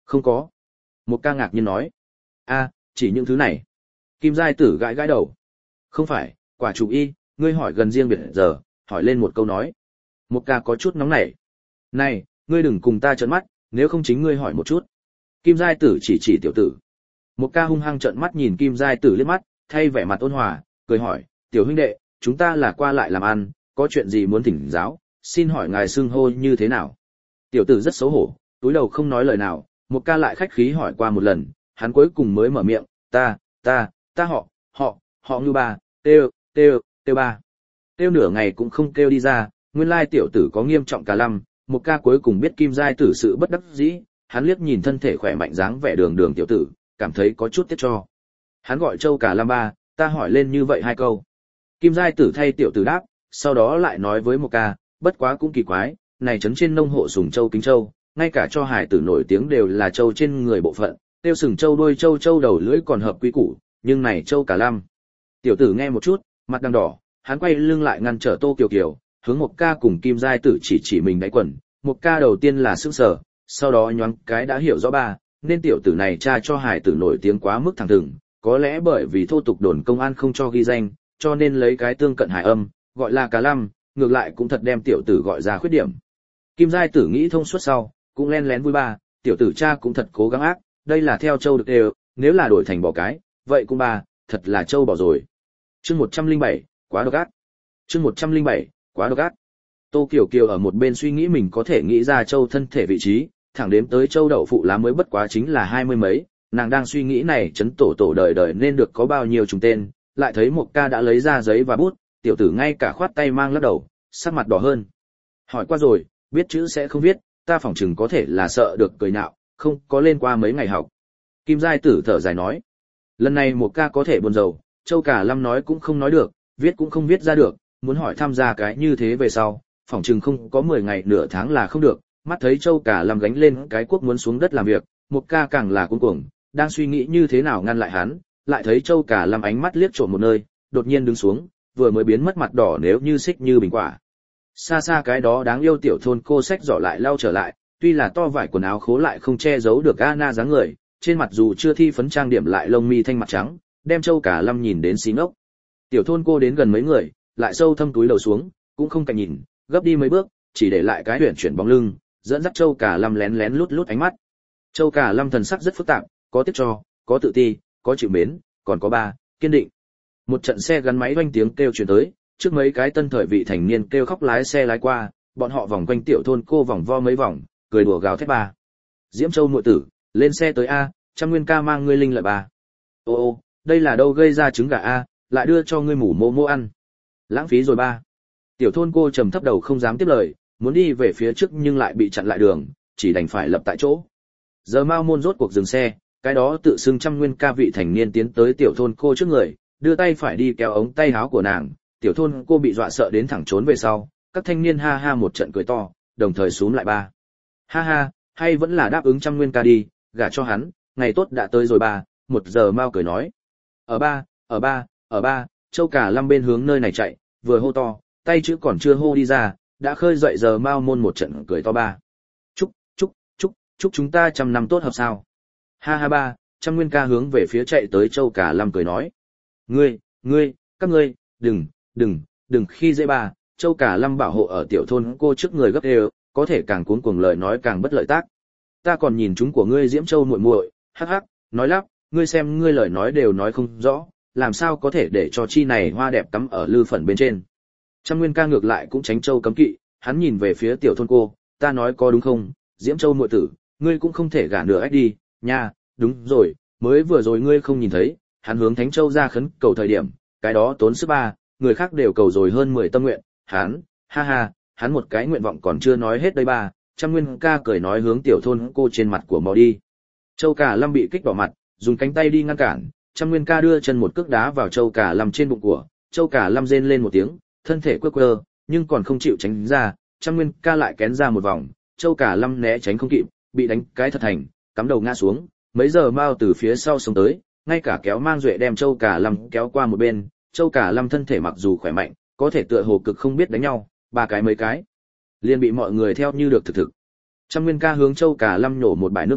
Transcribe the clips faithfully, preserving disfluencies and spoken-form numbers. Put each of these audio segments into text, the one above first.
Không có. Một ca ngạc nhiên nói. A, chỉ những thứ này. Kim giai tử gãi gãi đầu. Không phải, quả chủ y, ngươi hỏi gần riêng biệt giờ, hỏi lên một câu nói. Một ca có chút nóng nảy. Này, ngươi đừng cùng ta trợn mắt, nếu không chính ngươi hỏi một chút. Kim giai tử chỉ chỉ tiểu tử. Một ca hung hăng trợn mắt nhìn Kim giai tử liếc mắt, thay vẻ mặt ôn hòa, cười hỏi, tiểu huynh đệ, chúng ta là qua lại làm ăn, có chuyện gì muốn thỉnh giáo, xin hỏi ngài xưng hô như thế nào. Tiểu tử rất xấu hổ, túi đầu không nói lời nào, một ca lại khách khí hỏi qua một lần, hắn cuối cùng mới mở miệng, ta, ta, ta họ, họ, họ Ngưu Ba, têu, têu, têu ba. Têu nửa ngày cũng không kêu đi ra, nguyên lai tiểu tử có nghiêm trọng cả lăm, một ca cuối cùng biết Kim giai tử sự bất đắc dĩ, hắn liếc nhìn thân thể khỏe mạnh dáng vẻ đường đường tiểu tử, cảm thấy có chút tiếc cho. Hắn gọi Châu Cả Lam ba, ta hỏi lên như vậy hai câu. Kim giai tử thay tiểu tử đáp, sau đó lại nói với một ca, bất quá cũng kỳ quái, này trấn trên nông hộ sùng châu kính châu, ngay cả cho hải tử nổi tiếng đều là châu trên người bộ phận, tiêu sừng châu đuôi châu châu đầu lưỡi còn hợp quy củ, nhưng này Châu Cả Lam. Tiểu tử nghe một chút, mặt đang đỏ, hắn quay lưng lại ngăn trở Tô Kiều Kiều, hướng một ca cùng Kim giai tử chỉ chỉ mình đáy quần, một ca đầu tiên là sững sờ, sau đó nhoáng cái đã hiểu rõ ba, nên tiểu tử này cha cho hải tử nổi tiếng quá mức thẳng thừng, có lẽ bởi vì thô tục đồn công an không cho ghi danh, cho nên lấy cái tương cận hải âm, gọi là Cả Lam, ngược lại cũng thật đem tiểu tử gọi ra khuyết điểm. Kim giai tử nghĩ thông suốt sau, cũng len lén vui ba, tiểu tử cha cũng thật cố gắng ác, đây là theo châu được đều, nếu là đổi thành bò cái, vậy cũng ba, thật là châu bò rồi. Chương một trăm lẻ bảy, quá độc ác. Chương một trăm lẻ bảy, quá độc ác. Tô Kiều Kiều ở một bên suy nghĩ mình có thể nghĩ ra châu thân thể vị trí, thẳng đến tới châu đậu phụ lá mới bất quá chính là hai mươi mấy, nàng đang suy nghĩ này chấn tổ tổ đời đời nên được có bao nhiêu trùng tên, lại thấy một ca đã lấy ra giấy và bút, tiểu tử ngay cả khoát tay mang lắc đầu, sắc mặt đỏ hơn. Hỏi qua rồi, biết chữ sẽ không viết, ta phỏng chừng có thể là sợ được cười nhạo, không có lên qua mấy ngày học. Kim giai tử thở dài nói, lần này một ca có thể buồn rầu, Châu Cả Lam nói cũng không nói được, viết cũng không viết ra được, muốn hỏi tham gia cái như thế về sau, phỏng chừng không có mười ngày nửa tháng là không được. Mắt thấy Châu Cả Lam gánh lên cái quốc muốn xuống đất làm việc, một ca càng là cuống cuồng, đang suy nghĩ như thế nào ngăn lại hắn, lại thấy Châu Cả Lam ánh mắt liếc trộm một nơi, đột nhiên đứng xuống, vừa mới biến mất mặt đỏ nếu như xích như bình quả. Xa xa cái đó đáng yêu tiểu thôn cô xách giỏ lại lao trở lại, tuy là to vải quần áo khố lại không che giấu được Anna dáng người, trên mặt dù chưa thi phấn trang điểm lại lông mi thanh mặt trắng, đem Châu Cả Lam nhìn đến xí ngốc. Tiểu thôn cô đến gần mấy người, lại sâu thâm túi đầu xuống, cũng không cạnh nhìn, gấp đi mấy bước, chỉ để lại cái huyền chuyển bóng lưng, dẫn dắt Châu Cả Lam lén lén lút lút ánh mắt. Châu Cả Lam thần sắc rất phức tạp, có tiếc cho, có tự ti, có chịu mến, còn có ba, kiên định. Một trận xe gắn máy oanh tiếng kêu truyền tới, trước mấy cái tân thời vị thành niên kêu khóc lái xe lái qua, bọn họ vòng quanh tiểu thôn cô vòng vo mấy vòng, cười đùa gào thét ba. Diễm Châu muội tử, lên xe tới a, trăm nguyên ca mang ngươi linh lợi ba. Ô ô, đây là đâu gây ra trứng gà a, lại đưa cho ngươi mủ mô mô ăn. Lãng phí rồi ba. Tiểu thôn cô trầm thấp đầu không dám tiếp lời, muốn đi về phía trước nhưng lại bị chặn lại đường, chỉ đành phải lập tại chỗ. Giờ Mao Môn rốt cuộc dừng xe, cái đó tự xưng trăm nguyên ca vị thành niên tiến tới tiểu thôn cô trước người, đưa tay phải đi kéo ống tay áo của nàng, tiểu thôn cô bị dọa sợ đến thẳng trốn về sau, các thanh niên ha ha một trận cười to, đồng thời xúm lại ba. Ha ha, hay vẫn là đáp ứng trăm nguyên ca đi, gả cho hắn, ngày tốt đã tới rồi ba, một giờ Mao cười nói. Ở ba, ở ba, ở ba, Châu Cả Lam bên hướng nơi này chạy, vừa hô to, tay chữ còn chưa hô đi ra, đã khơi dậy giờ Mao Môn một trận cười to ba. Chúc, chúc, chúc, chúc chúng ta trăm năm tốt hợp sao. Ha ha ba, trăm nguyên ca hướng về phía chạy tới Châu Cả Lam cười nói. Ngươi, ngươi, các ngươi, đừng, đừng, đừng khi dễ ba, Châu Cả Lam bảo hộ ở tiểu thôn cô trước người gấp đều, có thể càng cuống cuồng lời nói càng bất lợi tác. Ta còn nhìn chúng của ngươi Diễm Châu muội muội, hắc hắc, nói lắp, ngươi xem ngươi lời nói đều nói không rõ, làm sao có thể để cho chi này hoa đẹp cắm ở lư phần bên trên. Trăm nguyên ca ngược lại cũng tránh Châu cấm kỵ, hắn nhìn về phía tiểu thôn cô, ta nói có đúng không, Diễm Châu muội tử, ngươi cũng không thể gả nửa ách đi, nha, đúng rồi, mới vừa rồi ngươi không nhìn thấy, hắn hướng Thánh Châu ra khấn cầu thời điểm, cái đó tốn sức ba, người khác đều cầu rồi hơn mười tâm nguyện, hắn, ha ha, hắn một cái nguyện vọng còn chưa nói hết đây ba, trăm nguyên ca cười nói hướng tiểu thôn cô trên mặt của mò đi. Châu Cả Lam bị kích đỏ mặt, dùng cánh tay đi ngăn cản, trăm nguyên ca đưa chân một cước đá vào Châu Cả Lam trên bụng của, Châu Cả Lam rên lên một tiếng, thân thể quơ quơ, nhưng còn không chịu tránh ra, trăm nguyên ca lại kén ra một vòng, Châu Cả Lam né tránh không kịp, bị đánh cái thật thành, cắm đầu ngã xuống, mấy giờ Mao từ phía sau sống tới, ngay cả kéo mang duệ đem Châu Cả Lam kéo qua một bên, Châu Cả Lam thân thể mặc dù khỏe mạnh, có thể tựa hồ cực không biết đánh nhau, ba cái mấy cái, liền bị mọi người theo như được thực thực. Trăm nguyên ca hướng Châu Cả Lam nhổ một bãi nước miếng,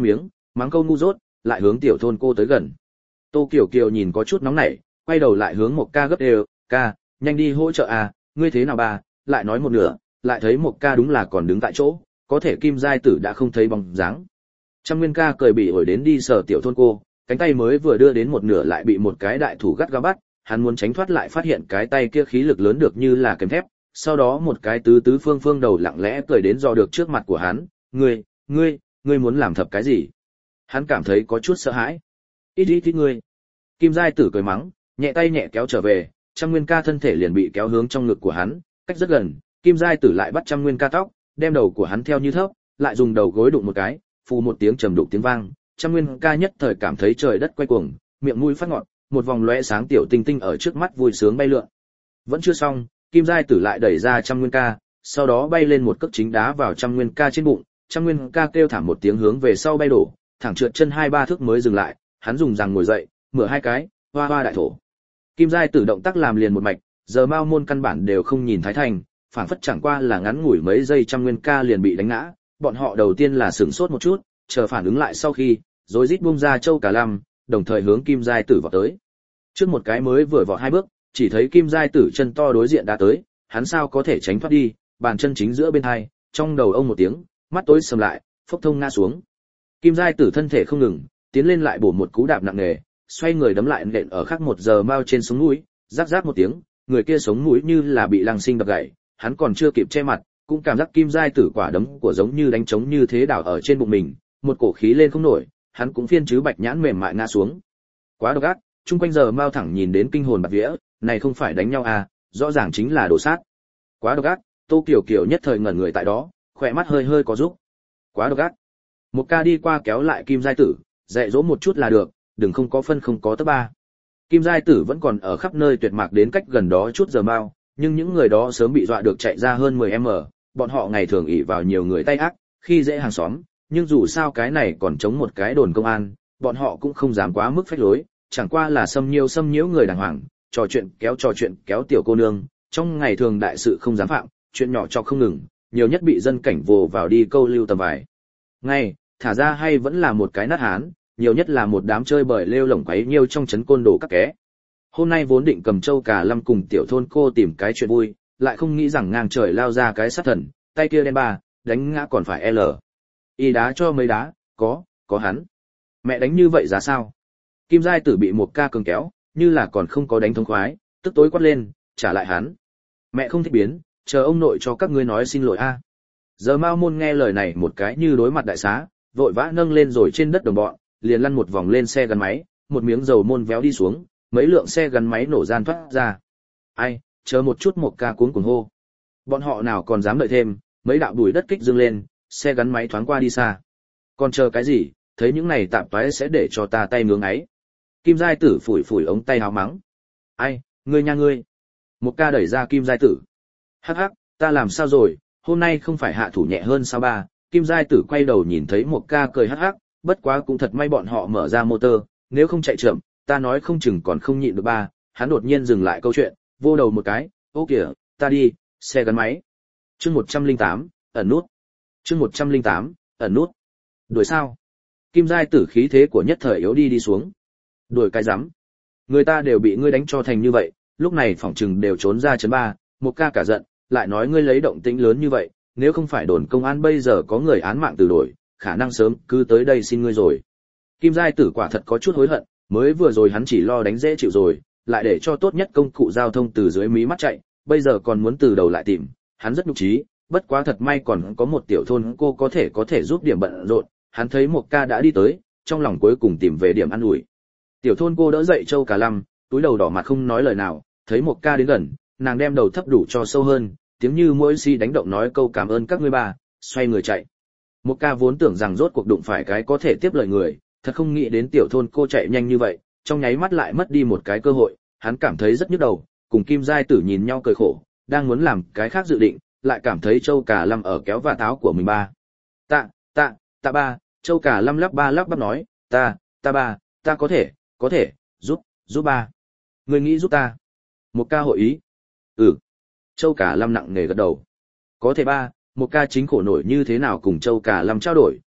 mắng câu ngu dốt, lại hướng tiểu thôn cô tới gần. Tô Kiều Kiều nhìn có chút nóng nảy, quay đầu lại hướng một ca gấp đều, ca, nhanh đi hỗ trợ à, ngươi thế nào bà, lại nói một nửa, lại thấy một ca đúng là còn đứng tại chỗ, có thể Kim Giai Tử đã không thấy bóng dáng. Trăm Nguyên ca cười bị ổi đến đi sờ tiểu thôn cô, cánh tay mới vừa đưa đến một nửa lại bị một cái đại thủ gắt gao bắt, hắn muốn tránh thoát lại phát hiện cái tay kia khí lực lớn được như là kềm thép, sau đó một cái tứ tứ phương phương đầu lặng lẽ cười đến dò được trước mặt của hắn, ngươi, ngươi, ngươi muốn làm thập cái gì? Hắn cảm thấy có chút sợ hãi. Ít ít ít ngươi. Kim Giai Tử cười mắng, nhẹ tay nhẹ kéo trở về, Trăm Nguyên ca thân thể liền bị kéo hướng trong ngực của hắn, cách rất gần, Kim Giai Tử lại bắt Trăm Nguyên ca tóc, đem đầu của hắn theo như thấp, lại dùng đầu gối đụng một cái, phù một tiếng trầm đục tiếng vang, Trăm Nguyên ca nhất thời cảm thấy trời đất quay cuồng, miệng mũi phát ngọt, một vòng lóe sáng tiểu tinh tinh ở trước mắt vui sướng bay lượn. Vẫn chưa xong, Kim Giai Tử lại đẩy ra Trăm Nguyên ca, sau đó bay lên một cước chính đá vào Trăm Nguyên ca trên bụng, Trăm Nguyên ca kêu thảm một tiếng hướng về sau bay đổ, thẳng trượt chân hai ba thước mới dừng lại, hắn dùng rằng ngồi dậy, mở hai cái, hoa hoa đại thổ. Kim Giai Tử động tác làm liền một mạch, giờ Mao Môn căn bản đều không nhìn Thái Thành, phản phất chẳng qua là ngắn ngủi mấy giây Trăm Nguyên ca liền bị đánh ngã, bọn họ đầu tiên là sửng sốt một chút, chờ phản ứng lại sau khi, rồi rít buông ra Châu Cả Lâm, đồng thời hướng Kim Giai Tử vọt tới. Trước một cái mới vừa vọt hai bước, chỉ thấy Kim Giai Tử chân to đối diện đã tới, hắn sao có thể tránh thoát đi, bàn chân chính giữa bên hai, trong đầu ông một tiếng, mắt tối sầm lại, phốc thông ngã xuống. Kim Giai Tử thân thể không ngừng, tiến lên lại bổ một cú đạp nặng nề, xoay người đấm lại nện ở khác một giờ mao trên sống mũi, rắc rắc một tiếng, người kia sống mũi như là bị lăng sinh đập gãy, hắn còn chưa kịp che mặt, cũng cảm giác Kim Giai Tử quả đấm của giống như đánh trống như thế đảo ở trên bụng mình, một cổ khí lên không nổi, hắn cũng phiên chứ bạch nhãn mềm mại ngã xuống. Quá độc ác, chung quanh giờ mao thẳng nhìn đến kinh hồn bạt vía, này không phải đánh nhau à, rõ ràng chính là đổ sát. Quá độc ác, Tô Kiều Kiều nhất thời ngẩn người tại đó, khỏe mắt hơi hơi có rúc. Quá độc ác. Một ca đi qua kéo lại Kim Giai Tử, dạy dỗ một chút là được, đừng không có phân không có tấp ba. Kim Giai Tử vẫn còn ở khắp nơi tuyệt mạc đến cách gần đó chút giờ mao, nhưng những người đó sớm bị dọa được chạy ra hơn mười mét, bọn họ ngày thường ỷ vào nhiều người tay ác, khi dễ hàng xóm, nhưng dù sao cái này còn chống một cái đồn công an, bọn họ cũng không dám quá mức phách lối, chẳng qua là xâm nhiêu xâm nhiễu người đàng hoàng, trò chuyện kéo trò chuyện kéo tiểu cô nương, trong ngày thường đại sự không dám phạm, chuyện nhỏ cho không ngừng, nhiều nhất bị dân cảnh vồ vào đi câu lưu tầm vài. Ngay, thả ra hay vẫn là một cái nát hán, nhiều nhất là một đám chơi bời lêu lổng quấy nhiêu trong trấn côn đồ các ké. Hôm nay vốn định cầm Châu Cả Lâm cùng tiểu thôn cô tìm cái chuyện vui, lại không nghĩ rằng ngang trời lao ra cái sát thần, tay kia đen ba, đánh ngã còn phải L. Y đá cho mấy đá, có, có hắn. Mẹ đánh như vậy giá sao? Kim Giai Tử bị một ca cường kéo, như là còn không có đánh thống khoái, tức tối quát lên, trả lại hắn. Mẹ không thích biến, chờ ông nội cho các ngươi nói xin lỗi a. Giờ Mao Môn nghe lời này một cái như đối mặt đại xá, vội vã nâng lên rồi trên đất đồng bọn, liền lăn một vòng lên xe gắn máy, một miếng dầu môn véo đi xuống, mấy lượng xe gắn máy nổ gian thoát ra. Ai, chờ một chút một ca cuống cuồng hô. Bọn họ nào còn dám đợi thêm, mấy đạo bùi đất kích dương lên, xe gắn máy thoáng qua đi xa. Còn chờ cái gì, thấy những này tạm toái sẽ để cho ta tay ngưỡng ấy. Kim Giai Tử phủi phủi ống tay áo mắng. Ai, ngươi nha ngươi. Một ca đẩy ra Kim Giai Tử. Hắc hắc, ta làm sao rồi, hôm nay không phải hạ thủ nhẹ hơn sao ba. Kim Giai Tử quay đầu nhìn thấy một ca cười hắc hắc, bất quá cũng thật may bọn họ mở ra motor, nếu không chạy chậm, ta nói không chừng còn không nhịn được ba. Hắn đột nhiên dừng lại câu chuyện, vô đầu một cái, ô kìa, ta đi, xe gắn máy. Chương một trăm lẻ tám, ẩn nút. Chương một trăm lẻ tám, ẩn nút. Đuổi sao? Kim Giai Tử khí thế của nhất thời yếu đi đi xuống. Đuổi cái rắm. Người ta đều bị ngươi đánh cho thành như vậy, lúc này phỏng chừng đều trốn ra chấn ba, một ca cả giận, lại nói ngươi lấy động tĩnh lớn như vậy, nếu không phải đồn công an bây giờ có người án mạng từ đổi, khả năng sớm cứ tới đây xin ngươi rồi. Kim Giai Tử quả thật có chút hối hận, mới vừa rồi hắn chỉ lo đánh dễ chịu rồi, lại để cho tốt nhất công cụ giao thông từ dưới mí mắt chạy, bây giờ còn muốn từ đầu lại tìm, hắn rất nhục trí, bất quá thật may còn có một tiểu thôn cô có thể có thể giúp điểm bận rộn, hắn thấy một ca đã đi tới, trong lòng cuối cùng tìm về điểm ăn ủi. Tiểu thôn cô đỡ dậy Châu Cả Lâm, túi đầu đỏ mặt không nói lời nào, thấy một ca đến gần, nàng đem đầu thấp đủ cho sâu hơn, tiếng như mũi xi đánh động nói câu cảm ơn các ngươi ba, xoay người chạy. Một ca vốn tưởng rằng rốt cuộc đụng phải cái có thể tiếp lời người, thật không nghĩ đến tiểu thôn cô chạy nhanh như vậy, trong nháy mắt lại mất đi một cái cơ hội, hắn cảm thấy rất nhức đầu, cùng Kim Giai Tử nhìn nhau cười khổ, đang muốn làm cái khác dự định, lại cảm thấy Châu Cả Lâm ở kéo và táo của mình ba. Tạ, tạ, tạ ba, Châu Cả Lâm lắp ba lắp bắp nói, ta, ta ba, ta có thể, có thể, giúp, giúp ba. Người nghĩ giúp ta. Một ca hội ý. Ừ. Châu Cả Lâm nặng nề gật đầu. Có thể ba, một ca chính khổ nổi như thế nào cùng Châu Cả Lâm trao đổi,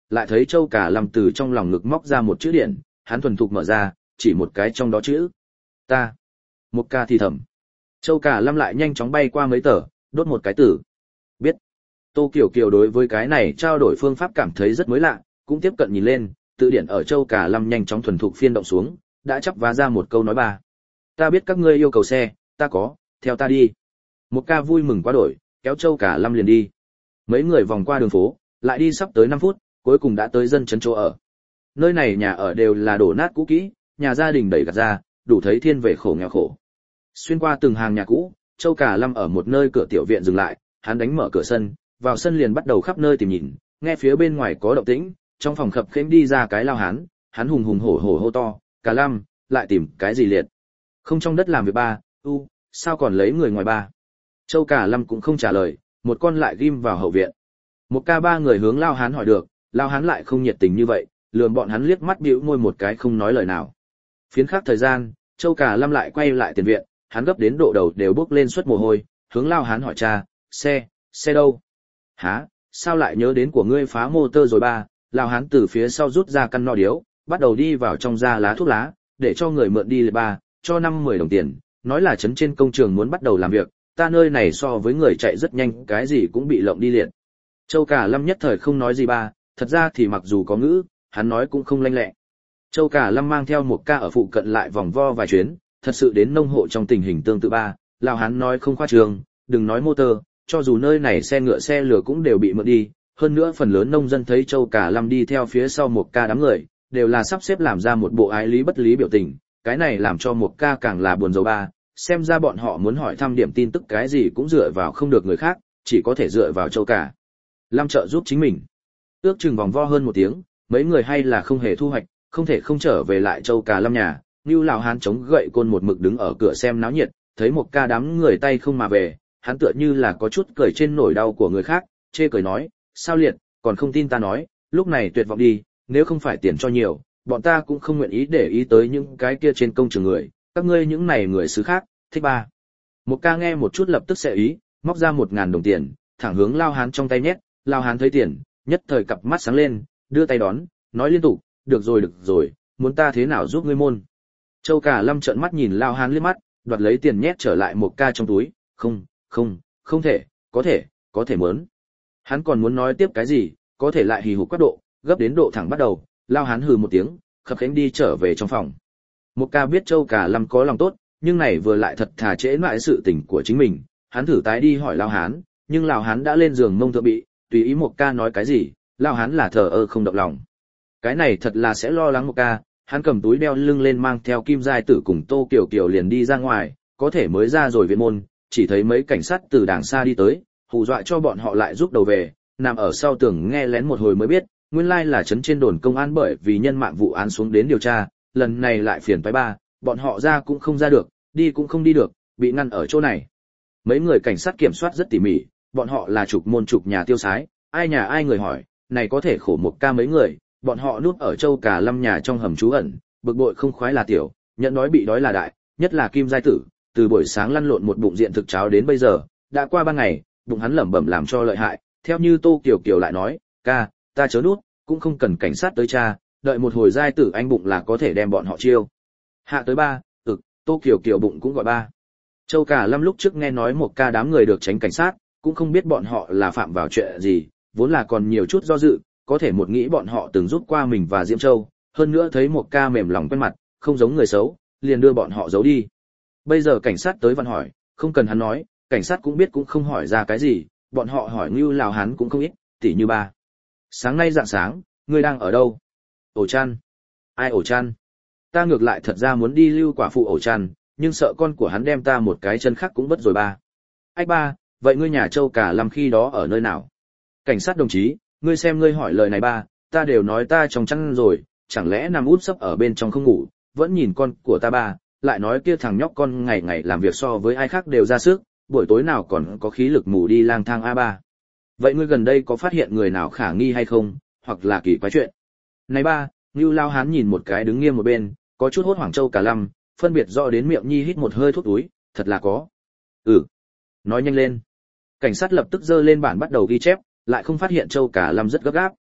lại thấy Châu Cả Lâm từ trong lòng ngực móc ra một chữ điển, hắn thuần thục mở ra, chỉ một cái trong đó chữ. Ta. Một ca thì thầm. Châu Cả Lâm lại nhanh chóng bay qua mấy tờ, đốt một cái tử. Biết. Tô Kiều Kiều đối với cái này trao đổi phương pháp cảm thấy rất mới lạ, cũng tiếp cận nhìn lên, tự điển ở Châu Cả Lâm nhanh chóng thuần thục phiên động xuống, đã chắp vá ra một câu nói ba. Ta biết các ngươi yêu cầu xe, ta có, theo ta đi. Một ca vui mừng quá đổi, kéo Châu Cả Lâm liền đi. Mấy người vòng qua đường phố, lại đi sắp tới năm phút, cuối cùng đã tới dân trấn chỗ ở. Nơi này nhà ở đều là đổ nát cũ kỹ, nhà gia đình đẩy gạt ra, đủ thấy thiên về khổ nghèo khổ. Xuyên qua từng hàng nhà cũ, Châu Cả Lâm ở một nơi cửa tiểu viện dừng lại, hắn đánh mở cửa sân, vào sân liền bắt đầu khắp nơi tìm nhìn, nghe phía bên ngoài có động tĩnh, trong phòng khập khiễng đi ra cái lao hán, hắn hùng hùng hổ hổ hô to, "Cả Lâm, lại tìm cái gì liệt? Không trong đất làm việc ba, u, sao còn lấy người ngoài ba?" Châu Cả Lâm cũng không trả lời, một con lại ghim vào hậu viện. Một ca ba người hướng lao hán hỏi được, lao hán lại không nhiệt tình như vậy, lườm bọn hắn liếc mắt bĩu môi một cái không nói lời nào. Phiến khắc thời gian, Châu Cả Lâm lại quay lại tiền viện, hắn gấp đến độ đầu đều bốc lên suất mồ hôi, hướng lao hán hỏi cha, xe, xe đâu? Hả, sao lại nhớ đến của ngươi phá motor rồi ba? Lao hán từ phía sau rút ra căn nọ điếu, bắt đầu đi vào trong ra lá thuốc lá, để cho người mượn đi lấy ba, cho năm mười đồng tiền, nói là trấn trên công trường muốn bắt đầu làm việc, ta nơi này so với người chạy rất nhanh, cái gì cũng bị lộng đi liền. Châu Cả Lâm nhất thời không nói gì ba, thật ra thì mặc dù có ngữ, hắn nói cũng không lanh lẹ. Châu Cả Lâm mang theo một ca ở phụ cận lại vòng vo vài chuyến, thật sự đến nông hộ trong tình hình tương tự ba, lão hắn nói không khoa trương, đừng nói motor, cho dù nơi này xe ngựa xe lửa cũng đều bị mượn đi, hơn nữa phần lớn nông dân thấy Châu Cả Lâm đi theo phía sau một ca đám người, đều là sắp xếp làm ra một bộ ái lý bất lý biểu tình, cái này làm cho một ca càng là buồn rầu ba, xem ra bọn họ muốn hỏi thăm điểm tin tức cái gì cũng dựa vào không được người khác, chỉ có thể dựa vào Châu Cả Lâm trợ giúp chính mình. Ước chừng vòng vo hơn một tiếng, mấy người hay là không hề thu hoạch, không thể không trở về lại Châu Cả Lâm nhà. Nưu lão hán chống gậy côn một mực đứng ở cửa xem náo nhiệt, thấy một ca đám người tay không mà về, hắn tựa như là có chút cười trên nỗi đau của người khác, chê cười nói, sao liệt, còn không tin ta nói, lúc này tuyệt vọng đi, nếu không phải tiền cho nhiều, bọn ta cũng không nguyện ý để ý tới những cái kia trên công trường người, các ngươi những này người xứ khác, thích ba. Một ca nghe một chút lập tức sẽ ý, móc ra một ngàn đồng tiền, thẳng hướng lao hán trong tay nhét, lao hán thấy tiền, nhất thời cặp mắt sáng lên, đưa tay đón, nói liên tục, được rồi được rồi, muốn ta thế nào giúp ngươi môn. Châu Cả Lâm trợn mắt nhìn lao hán liếc mắt, đoạt lấy tiền nhét trở lại một ca trong túi, không, không, không thể, có thể, có thể muốn. Hắn còn muốn nói tiếp cái gì, có thể lại hì hục quá độ, gấp đến độ thẳng bắt đầu, lao hán hừ một tiếng, khập khiễng đi trở về trong phòng. Một ca biết Châu Cả Lâm có lòng tốt, nhưng này vừa lại thật thà trễ lại sự tình của chính mình, hắn thử tái đi hỏi lao hán, nhưng lao hán đã lên giường mông thượng bị, tùy ý một ca nói cái gì, lao hán là thờ ơ không động lòng. Cái này thật là sẽ lo lắng một ca. Hắn cầm túi đeo lưng lên mang theo Kim Giai Tử cùng Tô Kiều Kiều liền đi ra ngoài, có thể mới ra rồi viện môn, chỉ thấy mấy cảnh sát từ đàng xa đi tới, hù dọa cho bọn họ lại rút đầu về, nằm ở sau tường nghe lén một hồi mới biết, nguyên lai là trấn trên đồn công an bởi vì nhân mạng vụ án xuống đến điều tra, lần này lại phiền toái ba, bọn họ ra cũng không ra được, đi cũng không đi được, bị ngăn ở chỗ này. Mấy người cảnh sát kiểm soát rất tỉ mỉ, bọn họ là trục môn trục nhà tiêu sái, ai nhà ai người hỏi, này có thể khổ một ca mấy người. Bọn họ núp ở Châu Cả Lâm nhà trong hầm trú ẩn, bực bội không khoái là tiểu, nhận đói bị đói là đại, nhất là Kim Giai Tử, từ buổi sáng lăn lộn một bụng diện thực cháo đến bây giờ, đã qua ba ngày, bụng hắn lẩm bẩm làm cho lợi hại, theo như Tô Kiều Kiều lại nói, ca, ta chớ nút, cũng không cần cảnh sát tới cha, đợi một hồi Giai Tử anh bụng là có thể đem bọn họ chiêu. Hạ tới ba, ực, Tô Kiều Kiều bụng cũng gọi ba. Châu Cả Lâm lúc trước nghe nói một ca đám người được tránh cảnh sát, cũng không biết bọn họ là phạm vào chuyện gì, vốn là còn nhiều chút do dự. Có thể một nghĩ bọn họ từng giúp qua mình và Diễm Châu, hơn nữa thấy một ca mềm lòng quen mặt, không giống người xấu, liền đưa bọn họ giấu đi. Bây giờ cảnh sát tới văn hỏi, không cần hắn nói, cảnh sát cũng biết cũng không hỏi ra cái gì, bọn họ hỏi Ngưu Lào hắn cũng không ít, tỉ như ba. Sáng nay rạng sáng, ngươi đang ở đâu? Ổ chăn. Ai ổ chăn? Ta ngược lại thật ra muốn đi lưu quả phụ ổ chăn, nhưng sợ con của hắn đem ta một cái chân khác cũng bất rồi ba. Ách ba, vậy ngươi nhà Châu Cả Lâm khi đó ở nơi nào? Cảnh sát đồng chí, ngươi xem ngươi hỏi lời này ba, ta đều nói ta trong chăn rồi, chẳng lẽ nằm úp sấp ở bên trong không ngủ, vẫn nhìn con của ta ba, lại nói kia thằng nhóc con ngày ngày làm việc so với ai khác đều ra sức, buổi tối nào còn có khí lực mù đi lang thang a ba. Vậy ngươi gần đây có phát hiện người nào khả nghi hay không, hoặc là kỳ quái chuyện? Này ba, Ngưu Lao Hán nhìn một cái đứng nghiêm một bên, có chút hốt hoảng Châu Cả Lâm, phân biệt rõ đến miệng nhi hít một hơi thuốc túi, thật là có. Ừ. Nói nhanh lên. Cảnh sát lập tức giơ lên bản bắt đầu ghi chép, lại không phát hiện Châu Cả Lâm rất gấp gáp.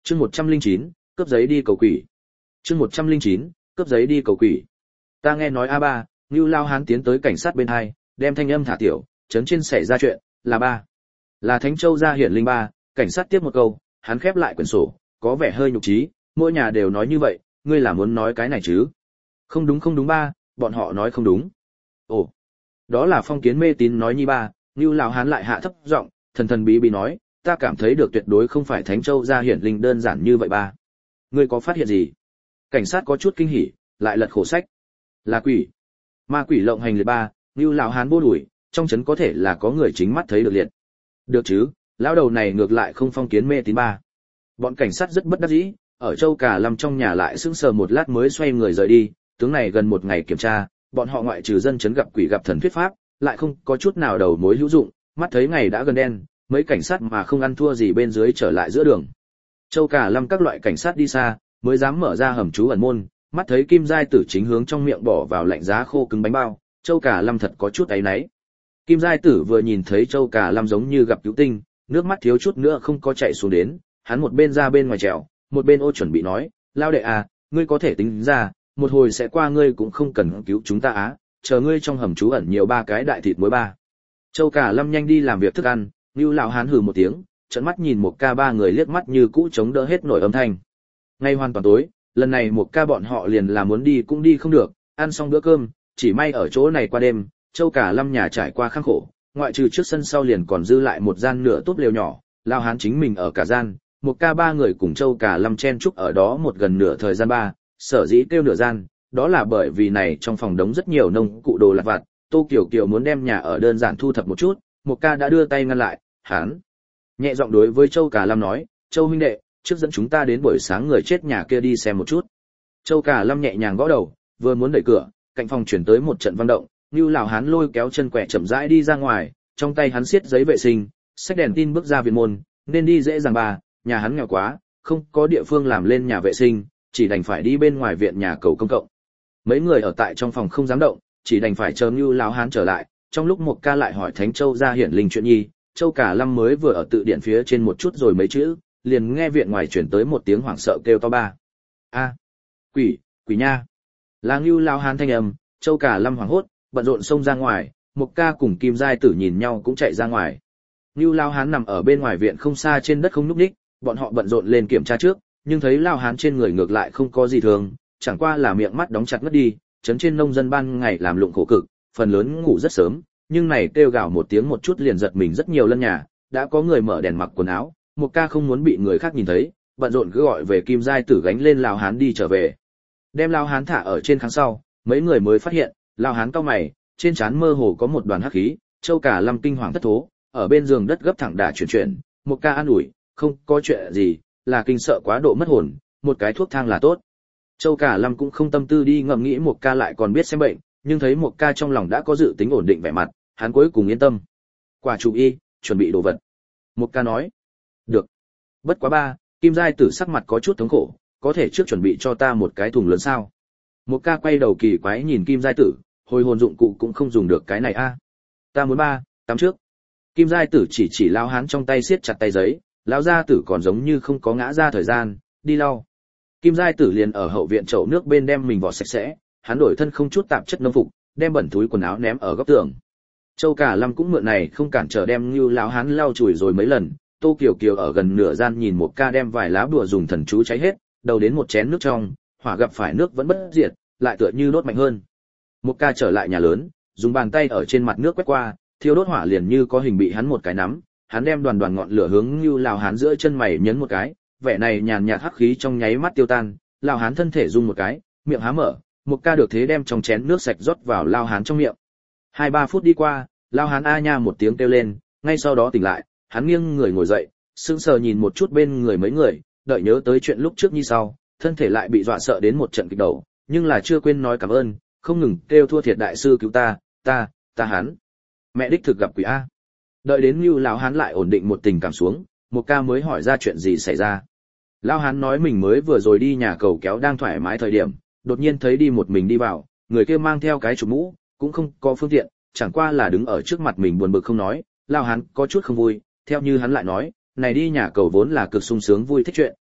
Chương một trăm linh chín, cướp giấy đi cầu quỷ. Chương một trăm linh chín, cướp giấy đi cầu quỷ. Ta nghe nói a ba, Ngưu Lao Hán tiến tới cảnh sát bên hai, đem thanh âm thả tiểu, chấn trên xảy ra chuyện, là ba. Là Thánh Châu gia hiển linh ba, cảnh sát tiếp một câu, hắn khép lại quyển sổ, có vẻ hơi nhục trí, mỗi nhà đều nói như vậy, ngươi là muốn nói cái này chứ? Không đúng không đúng ba, bọn họ nói không đúng. Ồ, đó là phong kiến mê tín nói nhi ba, Ngưu Lão Hán lại hạ thấp giọng, thần thần bí bí nói, ta cảm thấy được tuyệt đối không phải Thánh Châu gia hiển linh đơn giản như vậy ba. Ngươi có phát hiện gì? Cảnh sát có chút kinh hỉ, lại lật khổ sách. Là quỷ. Ma quỷ lộng hành liệt ba, Ngưu Lão Hán vô đuổi, trong trấn có thể là có người chính mắt thấy được liệt. Được chứ, lão đầu này ngược lại không phong kiến mê tín ba. Bọn cảnh sát rất bất đắc dĩ, ở Châu Cả Lâm trong nhà lại sững sờ một lát mới xoay người rời đi, tướng này gần một ngày kiểm tra, bọn họ ngoại trừ dân chấn gặp quỷ gặp thần thuyết pháp, lại không có chút nào đầu mối hữu dụng, mắt thấy ngày đã gần đen, mấy cảnh sát mà không ăn thua gì bên dưới trở lại giữa đường. Châu Cả Lâm các loại cảnh sát đi xa, mới dám mở ra hầm trú ẩn môn, mắt thấy Kim Giai Tử chính hướng trong miệng bỏ vào lạnh giá khô cứng bánh bao, Châu Cả Lâm thật có chút áy náy. Kim Giai Tử vừa nhìn thấy Châu Cả Lâm giống như gặp cứu tinh, nước mắt thiếu chút nữa không có chạy xuống đến, hắn một bên ra bên ngoài trèo, một bên ô chuẩn bị nói, lao đệ à, ngươi có thể tính ra, một hồi sẽ qua ngươi cũng không cần cứu chúng ta á, chờ ngươi trong hầm trú ẩn nhiều ba cái đại thịt muối ba. Châu Cả Lâm nhanh đi làm việc thức ăn, Ngưu Lão Hán hừ một tiếng, trợn mắt nhìn một ca ba người liếc mắt như cũ chống đỡ hết nổi âm thanh. Ngay hoàn toàn tối, lần này một ca bọn họ liền là muốn đi cũng đi không được, ăn xong bữa cơm, chỉ may ở chỗ này qua đêm, Châu Cả Lâm nhà trải qua khắc khổ, ngoại trừ trước sân sau liền còn dư lại một gian nửa tốt lều nhỏ, Lão Hán chính mình ở cả gian, một ca ba người cùng Châu Cả Lâm chen chúc ở đó một gần nửa thời gian ba, sở dĩ kêu nửa gian, đó là bởi vì này trong phòng đống rất nhiều nông cụ đồ lặt vặt, Tô Kiều Kiều muốn đem nhà ở đơn giản thu thập một chút, một ca đã đưa tay ngăn lại, hắn nhẹ giọng đối với Châu Cả Lâm nói, Châu huynh đệ, trước dẫn chúng ta đến buổi sáng người chết nhà kia đi xem một chút. Châu Cả Lâm nhẹ nhàng gõ đầu, vừa muốn đẩy cửa, cạnh phòng chuyển tới một trận vang động, Ngưu Lão Hán lôi kéo chân quẹ chậm rãi đi ra ngoài, trong tay hắn siết giấy vệ sinh, xách đèn tin bước ra viện môn, nên đi dễ dàng bà, nhà hắn nghèo quá, không có địa phương làm lên nhà vệ sinh, chỉ đành phải đi bên ngoài viện nhà cầu công cộng. Mấy người ở tại trong phòng không dám động, chỉ đành phải chờ Ngưu Lão Hán trở lại, trong lúc một ca lại hỏi Thánh Châu gia hiển linh chuyện nhi, Châu Cả Lâm mới vừa ở tự điện phía trên một chút rồi mấy chữ, liền nghe viện ngoài chuyển tới một tiếng hoảng sợ kêu to ba. A, quỷ, quỷ nha. Là Ngưu Lão Hán thanh âm, Châu Cả Lâm hoảng hốt, bận rộn xông ra ngoài, một ca cùng Kim Giai Tử nhìn nhau cũng chạy ra ngoài. Ngưu Lão Hán nằm ở bên ngoài viện không xa trên đất không nhúc nhích, bọn họ bận rộn lên kiểm tra trước, nhưng thấy Lão Hán trên người ngược lại không có gì thường, chẳng qua là miệng mắt đóng chặt ngất đi, trấn trên nông dân ban ngày làm lụng khổ cực, phần lớn ngủ rất sớm, nhưng này kêu gào một tiếng một chút liền giật mình rất nhiều lân nhà, đã có người mở đèn mặc quần áo, một ca không muốn bị người khác nhìn thấy, bận rộn cứ gọi về Kim Giai Tử gánh lên Lão Hán đi trở về. Đem Lão Hán thả ở trên kháng sau, mấy người mới phát hiện, Lão Hán cau mày, trên trán mơ hồ có một đoàn hắc khí, Châu Cả Lâm kinh hoàng thất thố, ở bên giường đất gấp thẳng đà chuyển chuyển, một ca an ủi, không có chuyện gì, là kinh sợ quá độ mất hồn, một cái thuốc thang là tốt. Châu Cả Lâm cũng không tâm tư đi ngẫm nghĩ một ca lại còn biết xem bệnh, nhưng thấy một ca trong lòng đã có dự tính ổn định vẻ mặt, hắn cuối cùng yên tâm. Quả chủ y, chuẩn bị đồ vật. Một ca nói. Được. Bất quá ba, Kim Giai Tử sắc mặt có chút thống khổ, có thể trước chuẩn bị cho ta một cái thùng lớn sao. Một ca quay đầu kỳ quái nhìn Kim Giai Tử, hồi hồn dụng cụ cũng không dùng được cái này a. Ta muốn ba, tắm trước. Kim Giai Tử chỉ chỉ Lão Hán trong tay siết chặt tay giấy, Lão gia tử còn giống như không có ngã ra thời gian, đi lau. Kim Giai Tử liền ở hậu viện chậu nước bên đem mình vò sạch sẽ, hắn đổi thân không chút tạp chất nông phục, đem bẩn túi quần áo ném ở góc tường. Châu Cả Lâm cũng mượn này không cản trở đem Ngưu Lão Hán lau chùi rồi mấy lần, Tô Kiều Kiều ở gần nửa gian nhìn một ca đem vài lá bùa dùng thần chú cháy hết, đầu đến một chén nước trong, hỏa gặp phải nước vẫn bất diệt, lại tựa như đốt mạnh hơn. Một ca trở lại nhà lớn, dùng bàn tay ở trên mặt nước quét qua, thiêu đốt hỏa liền như có hình bị hắn một cái nắm, hắn đem đoàn đoàn ngọn lửa hướng Ngưu Lão Hán giữa chân mày nhấn một cái, vẻ này nhàn nhạt hắc khí trong nháy mắt tiêu tan, Lão Hán thân thể rung một cái, miệng há mở, một ca được thế đem trong chén nước sạch rót vào Lão Hán trong miệng. Hai ba phút đi qua, Lão Hán a nha một tiếng kêu lên, ngay sau đó tỉnh lại, hắn nghiêng người ngồi dậy, sững sờ nhìn một chút bên người mấy người, đợi nhớ tới chuyện lúc trước như sau, thân thể lại bị dọa sợ đến một trận kịch đầu, nhưng là chưa quên nói cảm ơn, không ngừng kêu thua thiệt đại sư cứu ta, ta, ta hắn. Mẹ đích thực gặp quỷ a. Đợi đến Ngưu Lão Hán lại ổn định một tình cảm xuống, một ca mới hỏi ra chuyện gì xảy ra. Lão Hán nói mình mới vừa rồi đi nhà cầu kéo đang thoải mái thời điểm, đột nhiên thấy đi một mình đi vào, người kia mang theo cái chụp mũ, cũng không có phương tiện, chẳng qua là đứng ở trước mặt mình buồn bực không nói. Lão Hán có chút không vui, theo như hắn lại nói, này đi nhà cầu vốn là cực sung sướng vui thích chuyện,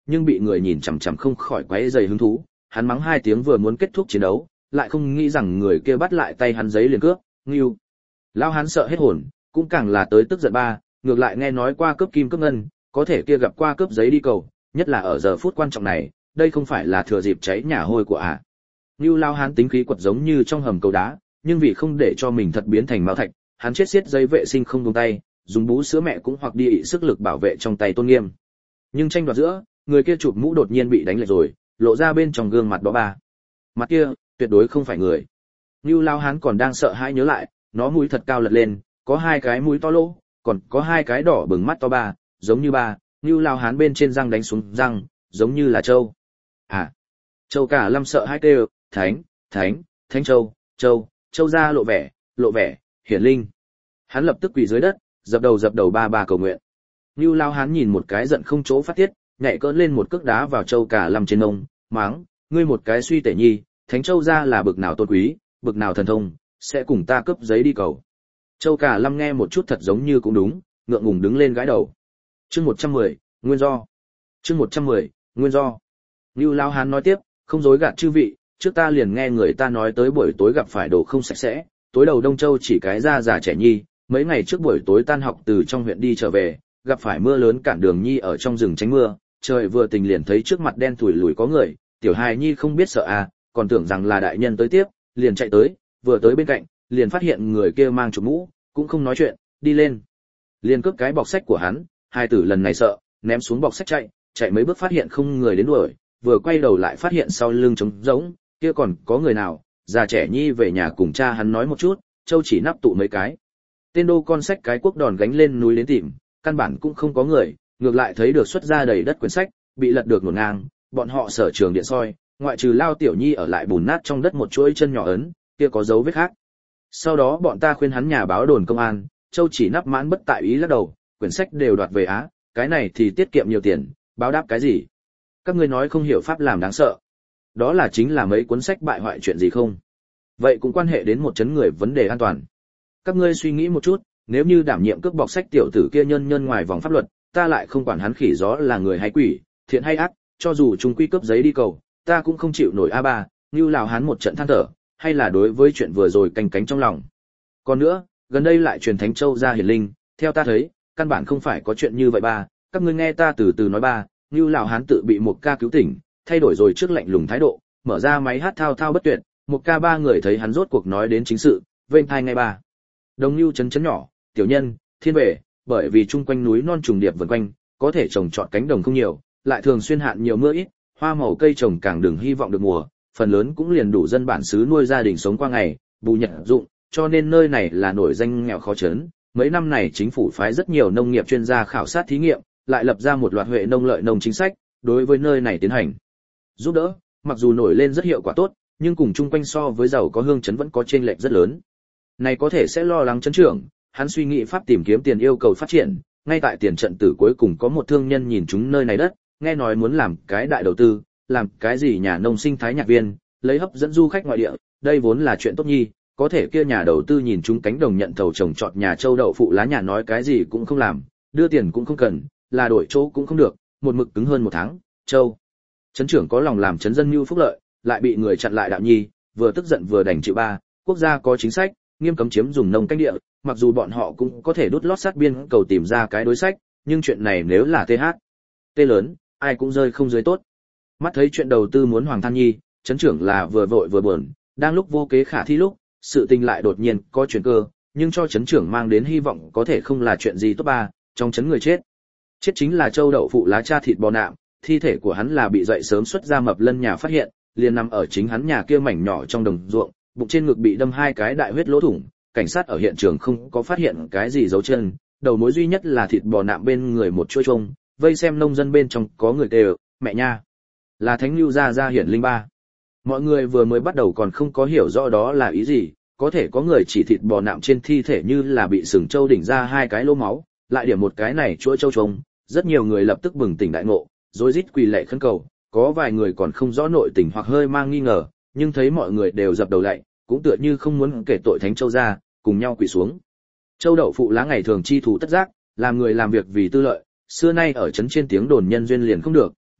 nhưng bị người nhìn chằm chằm không khỏi quấy rầy hứng thú, hắn mắng hai tiếng vừa muốn kết thúc chiến đấu, lại không nghĩ rằng người kia bắt lại tay hắn giấy liền cướp, ngưu. Lão hắn sợ hết hồn, cũng càng là tới tức giận ba, ngược lại nghe nói qua cướp kim cướp ngân, có thể kia gặp qua cướp giấy đi cầu, nhất là ở giờ phút quan trọng này, đây không phải là thừa dịp cháy nhà hôi của à. Ngưu Lão hắn tính khí quật giống như trong hầm cầu đá, nhưng vì không để cho mình thật biến thành mao thạch, hắn chết xiết giấy vệ sinh không buông tay, dùng bú sữa mẹ cũng hoặc đi ị sức lực bảo vệ trong tay tôn nghiêm. Nhưng tranh đoạt giữa, người kia chụp mũ đột nhiên bị đánh lệch rồi, lộ ra bên trong gương mặt đó ba. Mặt kia, tuyệt đối không phải người. Nưu Lao Hán còn đang sợ hãi nhớ lại, nó mũi thật cao lật lên, có hai cái mũi to lỗ, còn có hai cái đỏ bừng mắt to ba, giống như ba. Nưu Lao Hán bên trên răng đánh xuống răng, giống như là trâu. À, trâu cả lâm sợ hãi kêu, thánh, thánh, thánh trâu, trâu, trâu ra lộ vẻ, lộ vẻ, hiển linh. Hắn lập tức quỳ dưới đất, dập đầu dập đầu ba ba cầu nguyện. Nưu Lao Hán nhìn một cái giận không chỗ phát tiết, nhảy cỡn lên một cước đá vào châu cả lâm trên ông, máng, ngươi một cái suy tể nhi, thánh châu ra là bực nào tôn quý, bực nào thần thông, sẽ cùng ta cướp giấy đi cầu. Châu cả lâm nghe một chút thật giống như cũng đúng, ngượng ngùng đứng lên gãi đầu. Chương một trăm mười, nguyên do. Chương một trăm mười, nguyên do. Nưu Lao Hán nói tiếp, không dối gạt chư vị, trước ta liền nghe người ta nói tới buổi tối gặp phải đồ không sạch sẽ, tối đầu Đông Châu chỉ cái ra già trẻ nhi, mấy ngày trước buổi tối tan học từ trong huyện đi trở về, gặp phải mưa lớn cản đường nhi ở trong rừng tránh mưa, trời vừa tình liền thấy trước mặt đen thủi lùi có người, tiểu hài nhi không biết sợ à, còn tưởng rằng là đại nhân tới tiếp, liền chạy tới, vừa tới bên cạnh, liền phát hiện người kia mang chụp mũ, cũng không nói chuyện, đi lên, liền cướp cái bọc sách của hắn, hai tử lần này sợ, ném xuống bọc sách chạy, chạy mấy bước phát hiện không người đến đuổi, vừa quay đầu lại phát hiện sau lưng trống rỗng, kia còn có người nào, già trẻ nhi về nhà cùng cha hắn nói một chút, châu chỉ nắp tụ mấy cái. Tên đô con sách cái quốc đòn gánh lên núi đến tìm, căn bản cũng không có người, ngược lại thấy được xuất ra đầy đất quyển sách, bị lật được ngổn ngang, bọn họ sở trường điện soi, ngoại trừ Lao Tiểu Nhi ở lại bùn nát trong đất một chuỗi chân nhỏ ấn, kia có dấu vết khác. Sau đó bọn ta khuyên hắn nhà báo đồn công an, châu chỉ nắp mãn bất tại ý lắc đầu, quyển sách đều đoạt về á, cái này thì tiết kiệm nhiều tiền, báo đáp cái gì? Các ngươi nói không hiểu pháp làm đáng sợ. Đó là chính là mấy cuốn sách bại hoại chuyện gì không? Vậy cũng quan hệ đến một chấn người vấn đề an toàn. Các ngươi suy nghĩ một chút, nếu như đảm nhiệm cướp bọc sách tiểu tử kia nhân nhân ngoài vòng pháp luật, ta lại không quản hắn khỉ gió là người hay quỷ, thiện hay ác, cho dù chúng quy cướp giấy đi cầu, ta cũng không chịu nổi a ba, như Lào hắn một trận than thở, hay là đối với chuyện vừa rồi canh cánh trong lòng. Còn nữa, gần đây lại truyền Thánh Châu ra hiển linh, theo ta thấy, căn bản không phải có chuyện như vậy ba, các ngươi nghe ta từ từ nói ba, như Lào hắn tự bị một ca cứu tỉnh, thay đổi rồi trước lạnh lùng thái độ, mở ra máy hát thao thao bất tuyệt, một ca ba người thấy hắn rốt cuộc nói đến chính sự, vênh thai ngay ba. Đồng Nưu chấn chấn nhỏ, tiểu nhân, thiên vệ, bởi vì chung quanh núi non trùng điệp vần quanh, có thể trồng trọt cánh đồng không nhiều, lại thường xuyên hạn nhiều mưa ít, hoa màu cây trồng càng đừng hy vọng được mùa, phần lớn cũng liền đủ dân bản xứ nuôi gia đình sống qua ngày, bù nhật dụng, cho nên nơi này là nổi danh nghèo khó chấn. Mấy năm này chính phủ phái rất nhiều nông nghiệp chuyên gia khảo sát thí nghiệm, lại lập ra một loạt huệ nông lợi nông chính sách, đối với nơi này tiến hành giúp đỡ, mặc dù nổi lên rất hiệu quả tốt, nhưng cùng chung quanh so với giàu có hương chấn vẫn có chênh lệch rất lớn. Này có thể sẽ lo lắng chấn trưởng, hắn suy nghĩ pháp tìm kiếm tiền yêu cầu phát triển, ngay tại tiền trận tử cuối cùng có một thương nhân nhìn chúng nơi này đất, nghe nói muốn làm cái đại đầu tư, làm cái gì nhà nông sinh thái nhạc viên, lấy hấp dẫn du khách ngoại địa, đây vốn là chuyện tốt nhi, có thể kia nhà đầu tư nhìn chúng cánh đồng nhận thầu trồng trọt nhà châu đậu phụ lá nhà nói cái gì cũng không làm, đưa tiền cũng không cần, là đổi chỗ cũng không được, một mực cứng hơn một tháng, châu chấn trưởng có lòng làm chấn dân mưu phúc lợi, lại bị người chặn lại đạo nhi, vừa tức giận vừa đành chịu ba, quốc gia có chính sách, nghiêm cấm chiếm dùng nông canh địa, mặc dù bọn họ cũng có thể đút lót sát biên cầu tìm ra cái đối sách, nhưng chuyện này nếu là th t lớn, ai cũng rơi không dưới tốt. Mắt thấy chuyện đầu tư muốn hoàng than nhi, chấn trưởng là vừa vội vừa buồn, đang lúc vô kế khả thi lúc, sự tình lại đột nhiên có chuyển cơ, nhưng cho chấn trưởng mang đến hy vọng có thể không là chuyện gì tốt ba, trong chấn người chết. Chết chính là châu đậu phụ lá cha thịt bò nạm, thi thể của hắn là bị dậy sớm xuất ra mập lân nhà phát hiện, liền nằm ở chính hắn nhà kia mảnh nhỏ trong đồng ruộng, bụng trên ngực bị đâm hai cái đại huyết lỗ thủng, cảnh sát ở hiện trường không có phát hiện cái gì dấu chân, đầu mối duy nhất là thịt bò nạm bên người một chuỗi trông, vây xem nông dân bên trong có người kêu, mẹ nha, là Thánh Nưu gia gia hiển linh ba. Mọi người vừa mới bắt đầu còn không có hiểu rõ đó là ý gì, có thể có người chỉ thịt bò nạm trên thi thể như là bị sừng trâu đỉnh ra hai cái lỗ máu, lại điểm một cái này chuỗi trâu trông, rất nhiều người lập tức bừng tỉnh đại ngộ, rối rít quỳ lạy khấn cầu, có vài người còn không rõ nội tình hoặc hơi mang nghi ngờ, nhưng thấy mọi người đều dập đầu lạy, cũng tựa như không muốn kể tội Thánh Châu gia, cùng nhau quỳ xuống. Châu đậu phụ lá ngày thường chi thủ tất giác, làm người làm việc vì tư lợi, xưa nay ở trấn trên tiếng đồn nhân duyên liền không được,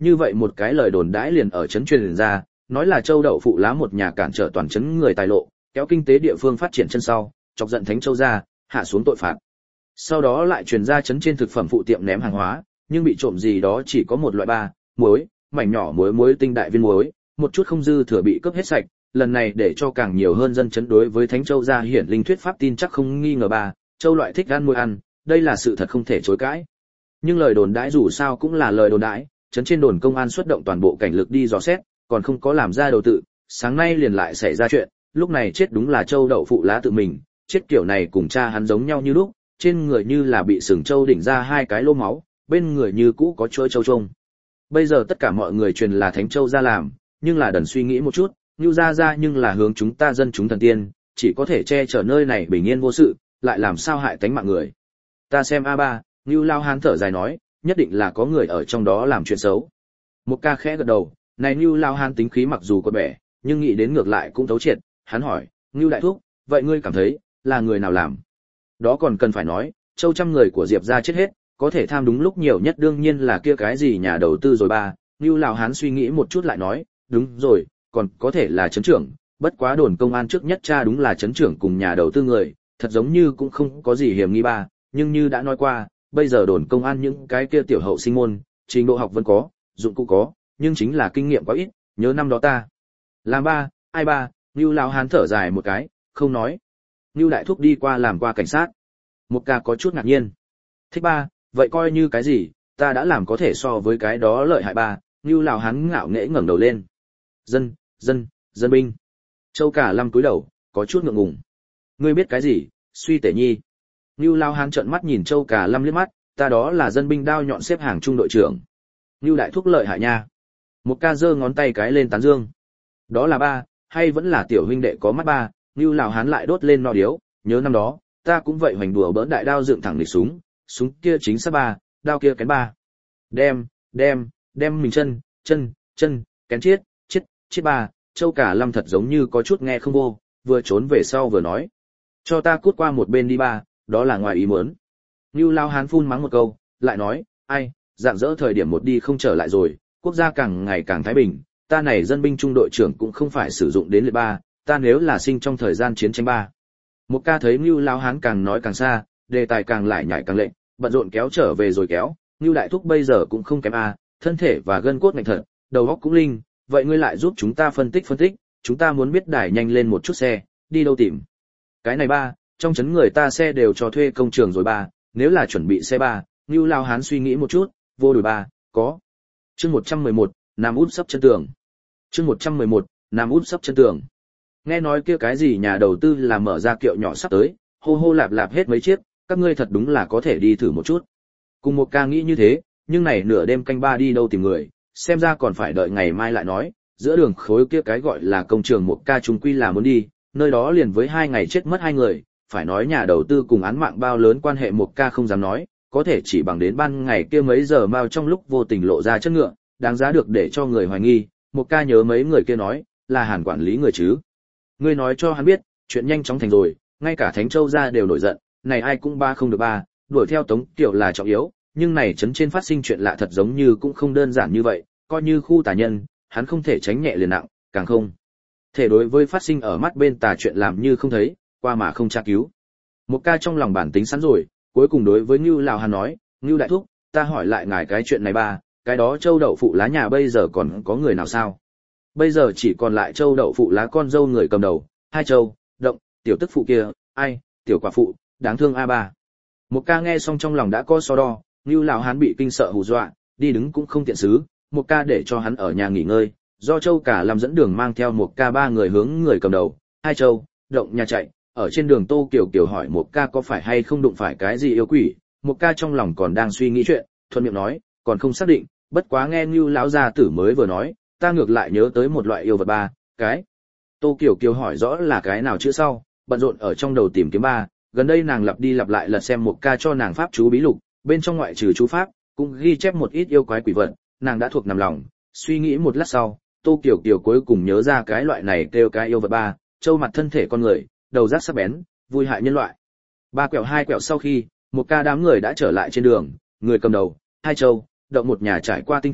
như vậy một cái lời đồn đãi liền ở trấn truyền ra, nói là Châu Đậu Phụ Lá một nhà cản trở toàn trấn người tài lộ, kéo kinh tế địa phương phát triển chân sau, chọc giận Thánh Châu gia, hạ xuống tội phạt. Sau đó lại truyền ra trấn trên thực phẩm phụ tiệm ném hàng hóa, nhưng bị trộm gì đó chỉ có một loại ba, muối, mảnh nhỏ muối muối tinh đại viên muối, một chút không dư thừa bị cướp hết sạch, lần này để cho càng nhiều hơn dân trấn đối với Thánh Châu gia hiển linh thuyết pháp tin chắc không nghi ngờ ba, Châu loại thích ăn muối ăn, đây là sự thật không thể chối cãi. Nhưng lời đồn đãi dù sao cũng là lời đồn đãi, trấn trên đồn công an xuất động toàn bộ cảnh lực đi dò xét, còn không có làm ra đầu tự, sáng nay liền lại xảy ra chuyện, lúc này chết đúng là Châu Đậu Phụ Lá tự mình, chết kiểu này cùng cha hắn giống nhau như lúc, trên người như là bị sừng trâu đỉnh ra hai cái lỗ máu, bên người như cũ có chuỗi trâu trông. Bây giờ tất cả mọi người truyền là Thánh Châu gia làm, nhưng là đần suy nghĩ một chút, Nưu gia gia nhưng là hướng chúng ta dân chúng thần tiên, chỉ có thể che chở nơi này bình yên vô sự, lại làm sao hại tánh mạng người. Ta xem a ba, Nưu Lao Hán thở dài nói, nhất định là có người ở trong đó làm chuyện xấu. Một ca khẽ gật đầu, này Nưu Lao Hán tính khí mặc dù có bẻ, nhưng nghĩ đến ngược lại cũng thấu triệt, hắn hỏi, Nưu đại thúc, vậy ngươi cảm thấy là người nào làm? Đó còn cần phải nói, Châu trăm người của Diệp gia chết hết, có thể tham đúng lúc nhiều nhất đương nhiên là kia cái gì nhà đầu tư rồi ba. Nưu Lão Hán suy nghĩ một chút lại nói, đúng rồi, còn có thể là trấn trưởng, bất quá đồn công an trước nhất cha đúng là trấn trưởng cùng nhà đầu tư người, thật giống như cũng không có gì hiểm nghi ba, nhưng như đã nói qua, bây giờ đồn công an những cái kia tiểu hậu sinh môn, trình độ học vẫn có, dụng cụ có, nhưng chính là kinh nghiệm quá ít, nhớ năm đó ta. Làm ba, ai ba, Nưu Lão Hán thở dài một cái, không nói. Nưu đại thúc đi qua làm qua cảnh sát. Một ca có chút ngạc nhiên. Thích ba, vậy coi như cái gì, ta đã làm có thể so với cái đó lợi hại ba. Nưu Lão Hán ngạo nghễ ngẩng đầu lên. Dân, dân, dân binh. Châu Cả Lâm cúi đầu, có chút ngượng ngùng. Ngươi biết cái gì, suy tể nhi. Nưu Lão Hán trợn mắt nhìn Châu Cả Lâm liếc mắt, ta đó là dân binh đao nhọn xếp hàng trung đội trưởng. Nưu đại thúc lợi hại nha. Một ca giơ ngón tay cái lên tán dương. Đó là ba, hay vẫn là tiểu huynh đệ có mắt ba. Nưu Lão Hán lại đốt lên no điếu, nhớ năm đó, ta cũng vậy hoành đùa bỡn đại đao dựng thẳng địch súng, súng kia chính xác ba, đao kia kén ba. Đem, đem, đem mình chân, chân, chân, kén chết, chết, chết ba. Châu Cả Lâm thật giống như có chút nghe không vô, vừa trốn về sau vừa nói, cho ta cút qua một bên đi ba, đó là ngoài ý muốn. Nưu Lão Hán phun mắng một câu, lại nói, ai, dạng dỡ thời điểm một đi không trở lại rồi, quốc gia càng ngày càng thái bình, ta này dân binh trung đội trưởng cũng không phải sử dụng đến liệt ba, ta nếu là sinh trong thời gian chiến tranh ba. Một ca thấy Nưu Lão Hán càng nói càng xa, đề tài càng lại nhảy càng lệnh, bận rộn kéo trở về rồi kéo, Nưu đại thúc bây giờ cũng không kém a, thân thể và gân cốt mạnh thật, đầu óc cũng linh, vậy ngươi lại giúp chúng ta phân tích phân tích, chúng ta muốn biết đài nhanh lên một chút xe, đi đâu tìm. Cái này ba, trong trấn người ta xe đều cho thuê công trường rồi ba, nếu là chuẩn bị xe ba, Nưu Lão Hán suy nghĩ một chút, vô đùi ba, có. Chương một trăm mười một, Nam út sắp chân tường. Chương một trăm mười một, Nam út sắp chân tường. Nghe nói kia cái gì nhà đầu tư là mở ra kiệu nhỏ sắp tới, hô hô lạp lạp hết mấy chiếc, các ngươi thật đúng là có thể đi thử một chút. Cùng một ca nghĩ như thế, nhưng này nửa đêm canh ba đi đâu tìm người, xem ra còn phải đợi ngày mai lại nói, giữa đường khối kia cái gọi là công trường một ca chúng quy là muốn đi, nơi đó liền với hai ngày chết mất hai người, phải nói nhà đầu tư cùng án mạng bao lớn quan hệ một ca không dám nói, có thể chỉ bằng đến ban ngày kia mấy giờ mau trong lúc vô tình lộ ra chất ngựa, đáng giá được để cho người hoài nghi, một ca nhớ mấy người kia nói, là Hàn quản lý người chứ. Ngươi nói cho hắn biết, chuyện nhanh chóng thành rồi, ngay cả Thánh Châu gia đều nổi giận, này ai cũng ba không được ba, đuổi theo Tống Tiểu là trọng yếu, nhưng này trấn trên phát sinh chuyện lạ thật giống như cũng không đơn giản như vậy, coi như khu tà nhân, hắn không thể tránh nhẹ liền nặng, càng không thể đối với phát sinh ở mắt bên tà chuyện làm như không thấy, qua mà không tra cứu. Một ca trong lòng bản tính sẵn rồi, cuối cùng đối với Nưu Lão Hán nói, Nưu đại thúc, ta hỏi lại ngài cái chuyện này ba, cái đó Châu Đậu Phụ Lá nhà bây giờ còn có người nào sao? Bây giờ chỉ còn lại Châu Đậu Phụ Lá con dâu người cầm đầu, hai Châu, Động, tiểu tức phụ kia, ai, tiểu quả phụ, đáng thương a ba. Một ca nghe xong trong lòng đã có so đo, Nưu Lão Hán bị kinh sợ hù dọa, đi đứng cũng không tiện xứ, một ca để cho hắn ở nhà nghỉ ngơi, do Châu Cả Lâm dẫn đường mang theo một ca ba người hướng người cầm đầu, hai Châu, Động nhà chạy, ở trên đường Tô Kiều Kiều hỏi một ca có phải hay không đụng phải cái gì yêu quỷ, một ca trong lòng còn đang suy nghĩ chuyện, thuận miệng nói, còn không xác định, bất quá nghe Nưu lão gia tử mới vừa nói, ta ngược lại nhớ tới một loại yêu vật ba, cái. Tô Kiều Kiều hỏi rõ là cái nào chữ sau, bận rộn ở trong đầu tìm kiếm ba, gần đây nàng lặp đi lặp lại lật xem một ca cho nàng pháp chú bí lục, bên trong ngoại trừ chú pháp, cũng ghi chép một ít yêu quái quỷ vật, nàng đã thuộc nằm lòng, suy nghĩ một lát sau, Tô Kiều Kiều cuối cùng nhớ ra cái loại này kêu cái yêu vật ba, châu mặt thân thể con người, đầu rác sắc bén, vui hại nhân loại. Ba quẹo hai quẹo sau khi, một ca đám người đã trở lại trên đường, người cầm đầu, hai Châu, Động một nhà trải qua tinh tế,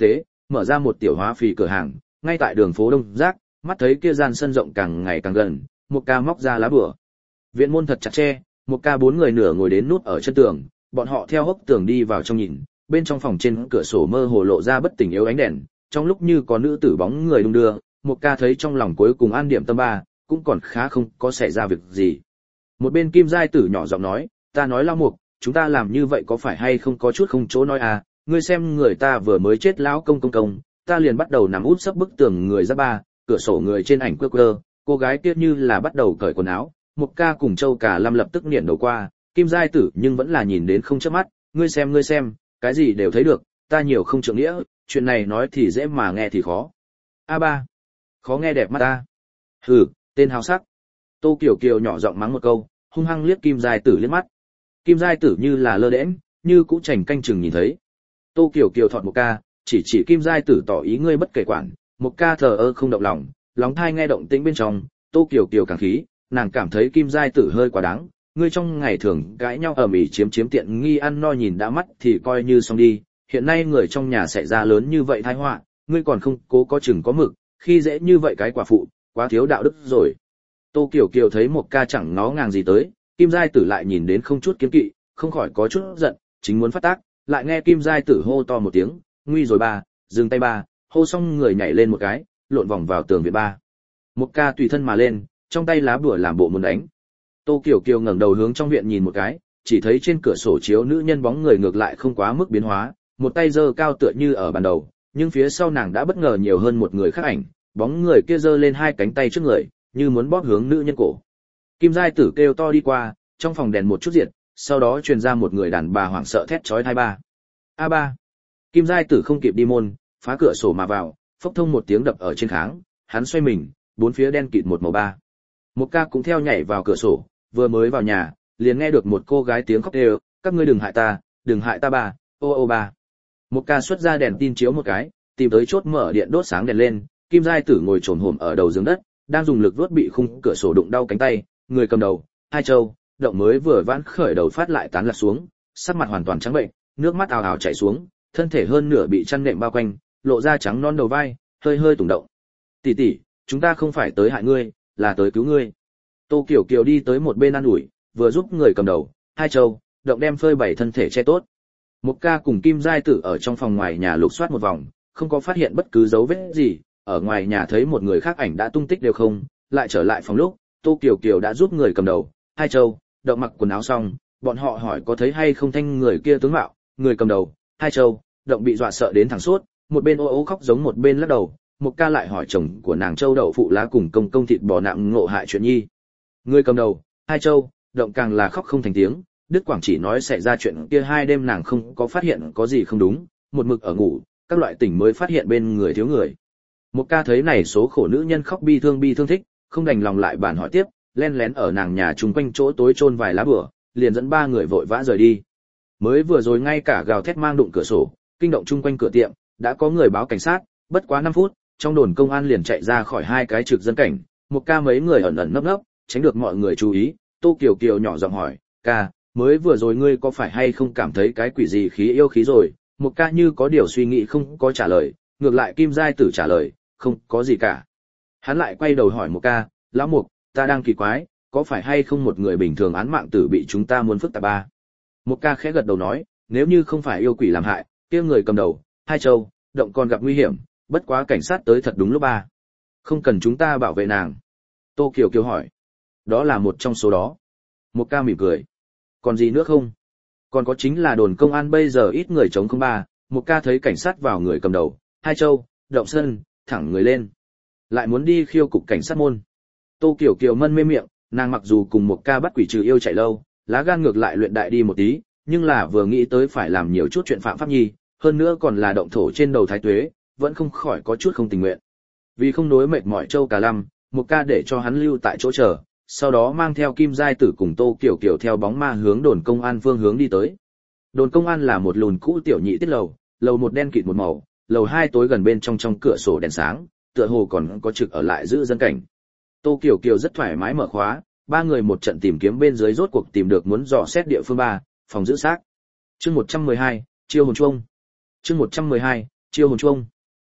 mở ra một tiểu hóa phì cửa hàng, ngay tại đường phố Đông Giác, mắt thấy kia gian sân rộng càng ngày càng gần, một ca móc ra lá bùa. Viện môn thật chặt chẽ, một ca bốn người nửa ngồi đến nút ở chân tường, bọn họ theo hốc tường đi vào trong nhìn, bên trong phòng trên cửa sổ mơ hồ lộ ra bất tỉnh yếu ánh đèn, trong lúc như có nữ tử bóng người đung đưa, một ca thấy trong lòng cuối cùng an điểm tâm ba, cũng còn khá không có xảy ra việc gì. Một bên Kim Giai Tử nhỏ giọng nói, ta nói Lão Mục, chúng ta làm như vậy có phải hay không có chút không chỗ nói à, ngươi xem người ta vừa mới chết lão công công công, ta liền bắt đầu nằm út sấp bức tường người ra ba, cửa sổ người trên ảnh quơ quơ, cô gái kia như là bắt đầu cởi quần áo, một ca cùng Châu Cả Lâm lập tức niệm đầu qua, Kim Giai Tử nhưng vẫn là nhìn đến không chớp mắt, ngươi xem ngươi xem, cái gì đều thấy được, ta nhiều không trượng nghĩa, chuyện này nói thì dễ mà nghe thì khó. A ba, khó nghe đẹp mắt ta. Hừ, tên hào sắc. Tô Kiều Kiều nhỏ giọng mắng một câu, hung hăng liếc Kim Giai Tử liếc mắt. Kim Giai Tử như là lơ đễnh, như cũ chảnh canh chừng nhìn thấy. Tô Kiều Kiều thọt một ca, chỉ chỉ Kim Giai Tử tỏ ý ngươi bất kể quản, một ca thờ ơ không động lòng, lóng thai nghe động tĩnh bên trong, Tô Kiều Kiều càng khí, nàng cảm thấy Kim Giai Tử hơi quá đáng, ngươi trong ngày thường cãi nhau ầm ĩ chiếm chiếm tiện nghi ăn no nhìn đã mắt thì coi như xong đi, hiện nay người trong nhà xảy ra lớn như vậy tai họa, ngươi còn không cố có chừng có mực, khi dễ như vậy cái quả phụ, quá thiếu đạo đức rồi. Tô Kiều Kiều thấy một ca chẳng nó ngàng gì tới, Kim Giai Tử lại nhìn đến không chút kiến kỵ, không khỏi có chút giận, chính muốn phát tác, lại nghe Kim Giai Tử hô to một tiếng, nguy rồi ba, dừng tay ba, hô xong người nhảy lên một cái, lộn vòng vào tường viện ba. Một ca tùy thân mà lên, trong tay lá bùa làm bộ muốn đánh. Tô Kiều Kiều ngẩng đầu hướng trong viện nhìn một cái, chỉ thấy trên cửa sổ chiếu nữ nhân bóng người ngược lại không quá mức biến hóa, một tay giơ cao tựa như ở ban đầu, nhưng phía sau nàng đã bất ngờ nhiều hơn một người khác ảnh, bóng người kia giơ lên hai cánh tay trước người, như muốn bóp hướng nữ nhân cổ. Kim Giai Tử kêu to đi qua, trong phòng đèn một chút diệt, sau đó truyền ra một người đàn bà hoảng sợ thét chói tai ba. A ba. Kim Giai Tử không kịp đi môn, phá cửa sổ mà vào, phốc thông một tiếng đập ở trên kháng, hắn xoay mình, bốn phía đen kịt một màu ba. Một ca cũng theo nhảy vào cửa sổ, vừa mới vào nhà, liền nghe được một cô gái tiếng khóc kêu, các ngươi đừng hại ta, đừng hại ta ba, ô ô ba. Một ca xuất ra đèn tin chiếu một cái, tìm tới chốt mở điện đốt sáng đèn lên, Kim Giai Tử ngồi trồn hổm ở đầu giường đất, đang dùng lực vuốt bị khung cửa sổ đụng đau cánh tay, người cầm đầu, Hai Châu, động mới vừa vãn khởi đầu phát lại tán lạc xuống, sắc mặt hoàn toàn trắng bệnh, nước mắt ào ào chảy xuống, thân thể hơn nửa bị chăn nệm bao quanh, lộ ra trắng non đầu vai, hơi hơi tùng động. Tỷ tỷ, chúng ta không phải tới hại ngươi, là tới cứu ngươi. Tô Kiều Kiều đi tới một bên an ủi, vừa giúp người cầm đầu, Hai Châu, động đem phơi bày thân thể che tốt. Một ca cùng Kim Giai Tử ở trong phòng ngoài nhà lục soát một vòng, không có phát hiện bất cứ dấu vết gì, ở ngoài nhà thấy một người khác ảnh đã tung tích đều không, lại trở lại phòng lúc, Tô Kiều Kiều đã giúp người cầm đầu, Hai Châu, động mặc quần áo xong, bọn họ hỏi có thấy hay không thanh người kia tướng mạo, người cầm đầu, Hai Châu, động bị dọa sợ đến thẳng sốt, một bên ô ô khóc giống một bên lắc đầu, một ca lại hỏi chồng của nàng Châu đậu phụ lá cùng công công thịt bò nặng ngộ hại chuyện nhi. Người cầm đầu, Hai Châu, động càng là khóc không thành tiếng, Đức Quảng chỉ nói xảy ra chuyện kia hai đêm nàng không có phát hiện có gì không đúng, một mực ở ngủ, các loại tỉnh mới phát hiện bên người thiếu người. Một ca thấy này số khổ nữ nhân khóc bi thương bi thương thích, không đành lòng lại bản hỏi tiếp, len lén ở nàng nhà chung quanh chỗ tối chôn vài lá bùa, liền dẫn ba người vội vã rời đi. Mới vừa rồi ngay cả gào thét mang đụng cửa sổ, kinh động chung quanh cửa tiệm, đã có người báo cảnh sát, bất quá năm phút, trong đồn công an liền chạy ra khỏi hai cái trực dân cảnh, một ca mấy người ẩn ẩn nấp nấp, tránh được mọi người chú ý. Tô Kiều Kiều nhỏ giọng hỏi, ca, mới vừa rồi ngươi có phải hay không cảm thấy cái quỷ gì khí yêu khí rồi? Một ca như có điều suy nghĩ không có trả lời, ngược lại Kim Giai Tử trả lời, không có gì cả. Hắn lại quay đầu hỏi một ca, lão mục, ta đang kỳ quái, có phải hay không một người bình thường án mạng tử bị chúng ta muốn phức tạp ba? Một ca khẽ gật đầu nói, nếu như không phải yêu quỷ làm hại, kia người cầm đầu, Hai Châu, động còn gặp nguy hiểm, bất quá cảnh sát tới thật đúng lúc ba. Không cần chúng ta bảo vệ nàng. Tô Kiều Kiều hỏi, đó là một trong số đó. Một ca mỉm cười, còn gì nữa không? Còn có chính là đồn công an bây giờ ít người chống không ba. Một ca thấy cảnh sát vào người cầm đầu, Hai Châu, động sân, thẳng người lên, lại muốn đi khiêu cục cảnh sát môn. Tô Kiều Kiều mân mê miệng, nàng mặc dù cùng một ca bắt quỷ trừ yêu chạy lâu, lá gan ngược lại luyện đại đi một tí, nhưng là vừa nghĩ tới phải làm nhiều chút chuyện phạm pháp nhi, hơn nữa còn là động thổ trên đầu thái tuế, vẫn không khỏi có chút không tình nguyện. Vì không nối mệt mỏi Châu Cả Lâm, một ca để cho hắn lưu tại chỗ chờ, sau đó mang theo Kim Giai Tử cùng Tô Kiều Kiều theo bóng ma hướng đồn công an phương hướng đi tới. Đồn công an là một lùn cũ tiểu nhị tiết lầu, lầu một đen kịt một màu, lầu hai tối gần bên trong trong cửa sổ đèn sáng, tựa hồ còn có trực ở lại giữ dân cảnh. Tô Kiều Kiều rất thoải mái mở khóa, ba người một trận tìm kiếm bên dưới rốt cuộc tìm được muốn dò xét địa phương ba, phòng giữ xác. Chương một trăm mười hai, chiêu hồn chuông. Chương một trăm mười hai, chiêu hồn chuông.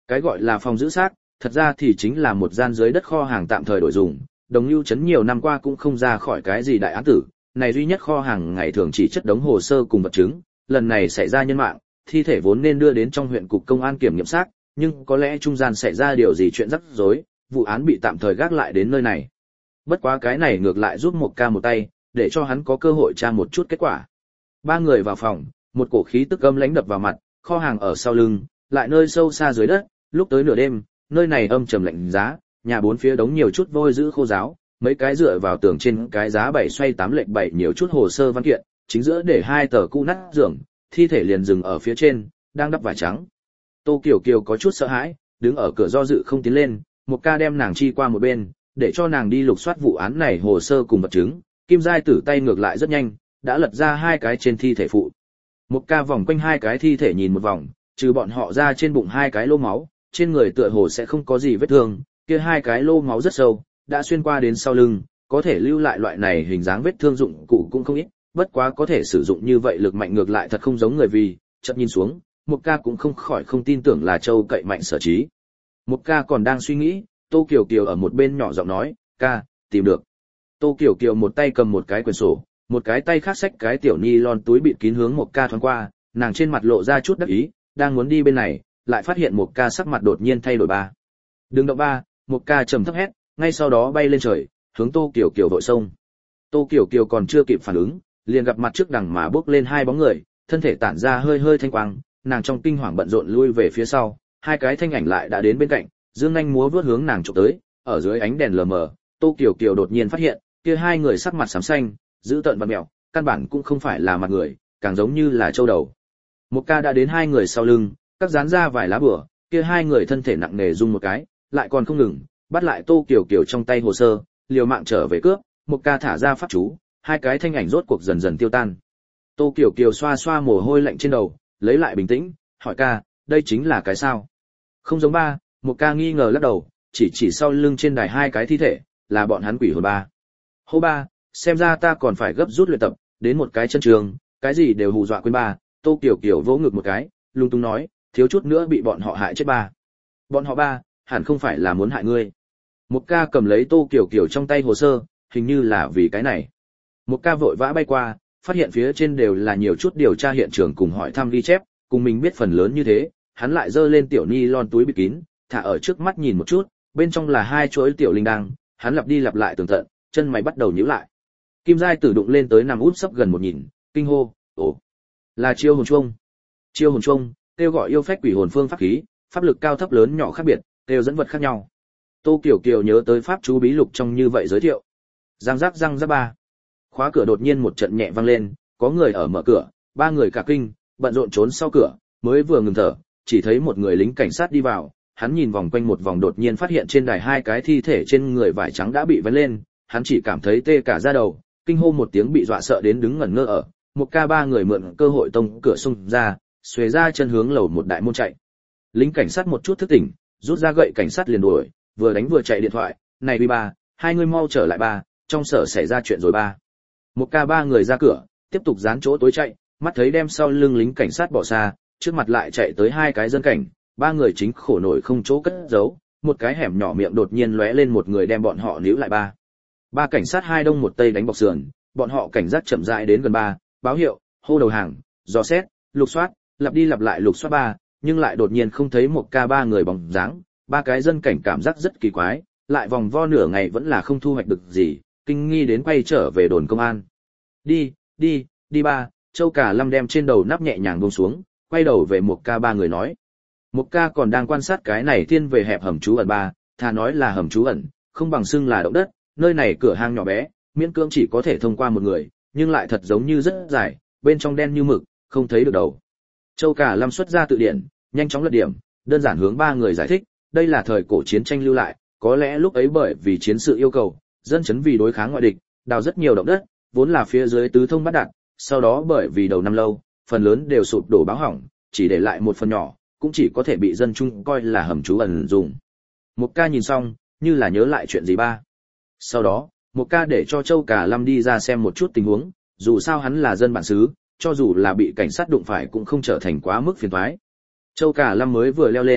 Cái gọi là phòng giữ xác, thật ra thì chính là một gian dưới đất kho hàng tạm thời đổi dùng, Đồng Lưu trấn nhiều năm qua cũng không ra khỏi cái gì đại án tử, này duy nhất kho hàng ngày thường chỉ chất đống hồ sơ cùng vật chứng, lần này xảy ra nhân mạng, thi thể vốn nên đưa đến trong huyện cục công an kiểm nghiệm xác, nhưng có lẽ trung gian xảy ra điều gì chuyện rắc rối, vụ án bị tạm thời gác lại đến nơi này. Bất quá cái này ngược lại giúp một ca một tay, để cho hắn có cơ hội tra một chút kết quả. Ba người vào phòng, một cổ khí tức âm lãnh đập vào mặt, kho hàng ở sau lưng, lại nơi sâu xa dưới đất, lúc tới nửa đêm, nơi này âm trầm lạnh giá, nhà bốn phía đống nhiều chút vôi giữ khô ráo, mấy cái dựa vào tường trên cái giá bảy xoay tám lệch bảy nhiều chút hồ sơ văn kiện, chính giữa để hai tờ cũ nát giường, thi thể liền dừng ở phía trên, đang đắp vải trắng. Tô Kiều Kiều có chút sợ hãi, đứng ở cửa do dự không tiến lên, một ca đem nàng chi qua một bên, để cho nàng đi lục soát vụ án này hồ sơ cùng vật chứng. Kim Giai Tử tay ngược lại rất nhanh, đã lật ra hai cái trên thi thể phụ. Một ca vòng quanh hai cái thi thể nhìn một vòng, trừ bọn họ ra trên bụng hai cái lô máu, trên người tựa hồ sẽ không có gì vết thương, kia hai cái lô máu rất sâu, đã xuyên qua đến sau lưng, có thể lưu lại loại này hình dáng vết thương dụng cụ cũng không ít, bất quá có thể sử dụng như vậy lực mạnh ngược lại thật không giống người vì, chợt nhìn xuống, Một ca cũng không khỏi không tin tưởng là Châu cậy mạnh sở trí. Một ca còn đang suy nghĩ, Tô Kiều Kiều ở một bên nhỏ giọng nói, ca, tìm được. Tô Kiều Kiều một tay cầm một cái quyển sổ, một cái tay khác xách cái tiểu ni lon túi bịt kín hướng một ca thoáng qua, nàng trên mặt lộ ra chút đắc ý, đang muốn đi bên này, lại phát hiện một ca sắc mặt đột nhiên thay đổi ba. Đừng động ba, một ca trầm thấp hét, ngay sau đó bay lên trời, hướng Tô Kiều Kiều vội xông. Tô Kiều Kiều còn chưa kịp phản ứng, liền gặp mặt trước đằng mà bước lên hai bóng người, thân thể tản ra hơi hơi thanh quang, nàng trong kinh hoàng bận rộn lui về phía sau, hai cái thanh ảnh lại đã đến bên cạnh, dương nhanh múa vớt hướng nàng chụp tới, ở dưới ánh đèn lờ mờ, Tô Kiều Kiều đột nhiên phát hiện, kia hai người sắc mặt xám xanh, dữ tợn và mèo, căn bản cũng không phải là mặt người, càng giống như là châu đầu. Một ca đã đến hai người sau lưng, các dán ra vài lá bùa, kia hai người thân thể nặng nề rung một cái, lại còn không ngừng, bắt lại Tô Kiều Kiều trong tay hồ sơ, liều mạng trở về cướp, một ca thả ra pháp chú, hai cái thanh ảnh rốt cuộc dần dần tiêu tan. Tô Kiều Kiều xoa xoa mồ hôi lạnh trên đầu, lấy lại bình tĩnh, hỏi ca, đây chính là cái sao? Không giống ba, một ca nghi ngờ lắc đầu, chỉ chỉ sau lưng trên đài hai cái thi thể, là bọn hắn quỷ hồn ba. Hô ba, xem ra ta còn phải gấp rút luyện tập, đến một cái chân trường, cái gì đều hù dọa quên ba. Tô Kiều Kiều vỗ ngực một cái, lung tung nói, thiếu chút nữa bị bọn họ hại chết ba. Bọn họ ba, hẳn không phải là muốn hại ngươi. Một ca cầm lấy Tô Kiều Kiều trong tay hồ sơ, hình như là vì cái này. Một ca vội vã bay qua, phát hiện phía trên đều là nhiều chút điều tra hiện trường cùng hỏi thăm ghi chép, cùng mình biết phần lớn như thế, hắn lại giơ lên tiểu ni lon túi bịt kín, thả ở trước mắt nhìn một chút, bên trong là hai chuỗi tiểu linh đăng, hắn lặp đi lặp lại tường tận, chân mày bắt đầu nhíu lại. Kim Giai Tử đụng lên tới nằm út sấp gần một nhìn, kinh hô, ồ, là chiêu hồn chuông. Chiêu hồn chuông, kêu gọi yêu phách quỷ hồn phương pháp khí, pháp lực cao thấp lớn nhỏ khác biệt, đều dẫn vật khác nhau. Tô Kiều Kiều nhớ tới pháp chú bí lục trong như vậy giới thiệu. Răng rắc răng rắc ba. Khóa cửa đột nhiên một trận nhẹ vang lên, có người ở mở cửa, ba người cả kinh, bận rộn trốn sau cửa, mới vừa ngừng thở, chỉ thấy một người lính cảnh sát đi vào, hắn nhìn vòng quanh một vòng đột nhiên phát hiện trên đài hai cái thi thể trên người vải trắng đã bị vén lên, hắn chỉ cảm thấy tê cả da đầu, kinh hô một tiếng bị dọa sợ đến đứng ngẩn ngơ ở, một ca ba người mượn cơ hội tông cửa xung ra, xuề ra chân hướng lầu một đại môn chạy. Lính cảnh sát một chút thức tỉnh, rút ra gậy cảnh sát liền đuổi, vừa đánh vừa chạy điện thoại, này bi ba, hai người mau trở lại ba, trong sở xảy ra chuyện rồi ba. Một ca ba người ra cửa, tiếp tục dán chỗ tối chạy, mắt thấy đem sau lưng lính cảnh sát bỏ xa, trước mặt lại chạy tới hai cái dân cảnh, ba người chính khổ nổi không chỗ cất giấu, một cái hẻm nhỏ miệng đột nhiên lóe lên một người đem bọn họ níu lại ba. Ba cảnh sát hai đông một tây đánh bọc sườn, bọn họ cảnh giác chậm rãi đến gần ba, báo hiệu, hô đầu hàng, dò xét, lục soát, lặp đi lặp lại lục soát ba, nhưng lại đột nhiên không thấy một ca ba người bóng dáng, ba cái dân cảnh cảm giác rất kỳ quái, lại vòng vo nửa ngày vẫn là không thu hoạch được gì, kinh nghi đến quay trở về đồn công an. Đi, đi, đi ba, Châu Cả Lâm đem trên đầu nắp nhẹ nhàng buông xuống, quay đầu về một ca ba người nói. Một ca còn đang quan sát cái này thiên về hẹp hầm trú ẩn ba, thà nói là hầm trú ẩn, không bằng xưng là động đất, nơi này cửa hang nhỏ bé, miễn cưỡng chỉ có thể thông qua một người, nhưng lại thật giống như rất dài, bên trong đen như mực, không thấy được đầu. Châu Cả Lâm xuất ra tự điển, nhanh chóng lật điểm, đơn giản hướng ba người giải thích, đây là thời cổ chiến tranh lưu lại, có lẽ lúc ấy bởi vì chiến sự yêu cầu, dân chấn vì đối kháng ngoại địch, đào rất nhiều động đất, vốn là phía dưới tứ thông bát đạt, sau đó bởi vì đầu năm lâu, phần lớn đều sụp đổ báo hỏng, chỉ để lại một phần nhỏ, cũng chỉ có thể bị dân chung coi là hầm trú ẩn dùng. Một ca nhìn xong, như là nhớ lại chuyện gì ba. Sau đó, một ca để cho Châu Cả Lâm đi ra xem một chút tình huống, dù sao hắn là dân bản xứ, cho dù là bị cảnh sát đụng phải cũng không trở thành quá mức phiền toái. Châu Cả Lâm mới vừa leo lên,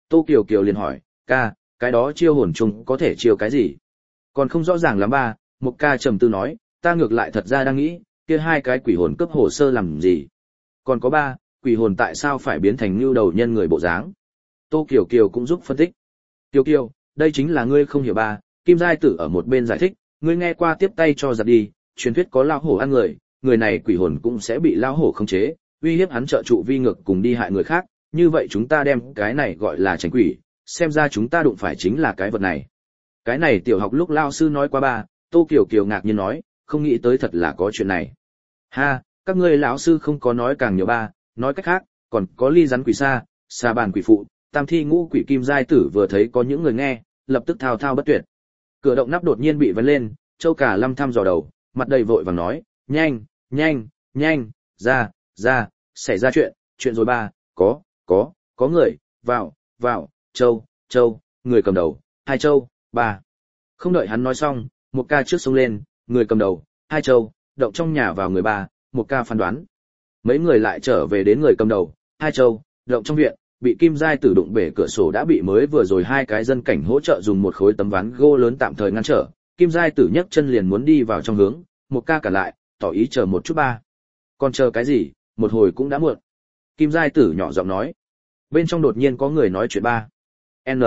Tô Kiều Kiều liền hỏi, ca, cái đó chiêu hồn trùng có thể chiêu cái gì? Còn không rõ ràng lắm ba, một ca trầm tư nói, ta ngược lại thật ra đang nghĩ, kia hai cái quỷ hồn cấp hồ sơ làm gì? Còn có ba, quỷ hồn tại sao phải biến thành như đầu nhân người bộ dáng? Tô Kiều Kiều cũng giúp phân tích. Kiều Kiều, đây chính là ngươi không hiểu ba, Kim Giai Tử ở một bên giải thích, ngươi nghe qua tiếp tay cho giật đi, truyền thuyết có lao hổ ăn người, người này quỷ hồn cũng sẽ bị lao hổ khống chế, uy hiếp hắn trợ trụ vi ngược cùng đi hại người khác, như vậy chúng ta đem cái này gọi là tránh quỷ, xem ra chúng ta đụng phải chính là cái vật này. Cái này tiểu học lúc lao sư nói qua ba, Tô Kiều Kiều ngạc nhiên nói, không nghĩ tới thật là có chuyện này. Ha, các ngươi lão sư không có nói càng nhiều ba, nói cách khác, còn có ly rắn quỷ xa, xà bàn quỷ phụ, tam thi ngũ quỷ Kim Giai Tử vừa thấy có những người nghe, lập tức thao thao bất tuyệt. Cửa động nắp đột nhiên bị vấn lên, Châu Cả Lâm thăm dò đầu, mặt đầy vội vàng nói, nhanh, nhanh, nhanh, ra, ra, xảy ra chuyện, chuyện rồi ba, có, có, có người, vào, vào, Châu, Châu, người cầm đầu, hai Châu, ba. Không đợi hắn nói xong, một ca trước xông lên, người cầm đầu, hai Châu, động trong nhà vào người ba, một ca phán đoán. Mấy người lại trở về đến người cầm đầu, hai Châu, động trong viện, bị Kim Giai Tử đụng bể cửa sổ đã bị mới vừa rồi hai cái dân cảnh hỗ trợ dùng một khối tấm ván gỗ lớn tạm thời ngăn trở. Kim Giai Tử nhấc chân liền muốn đi vào trong hướng, một ca cả lại, tỏ ý chờ một chút ba. Còn chờ cái gì, một hồi cũng đã muộn. Kim Giai Tử nhỏ giọng nói. Bên trong đột nhiên có người nói chuyện ba. N.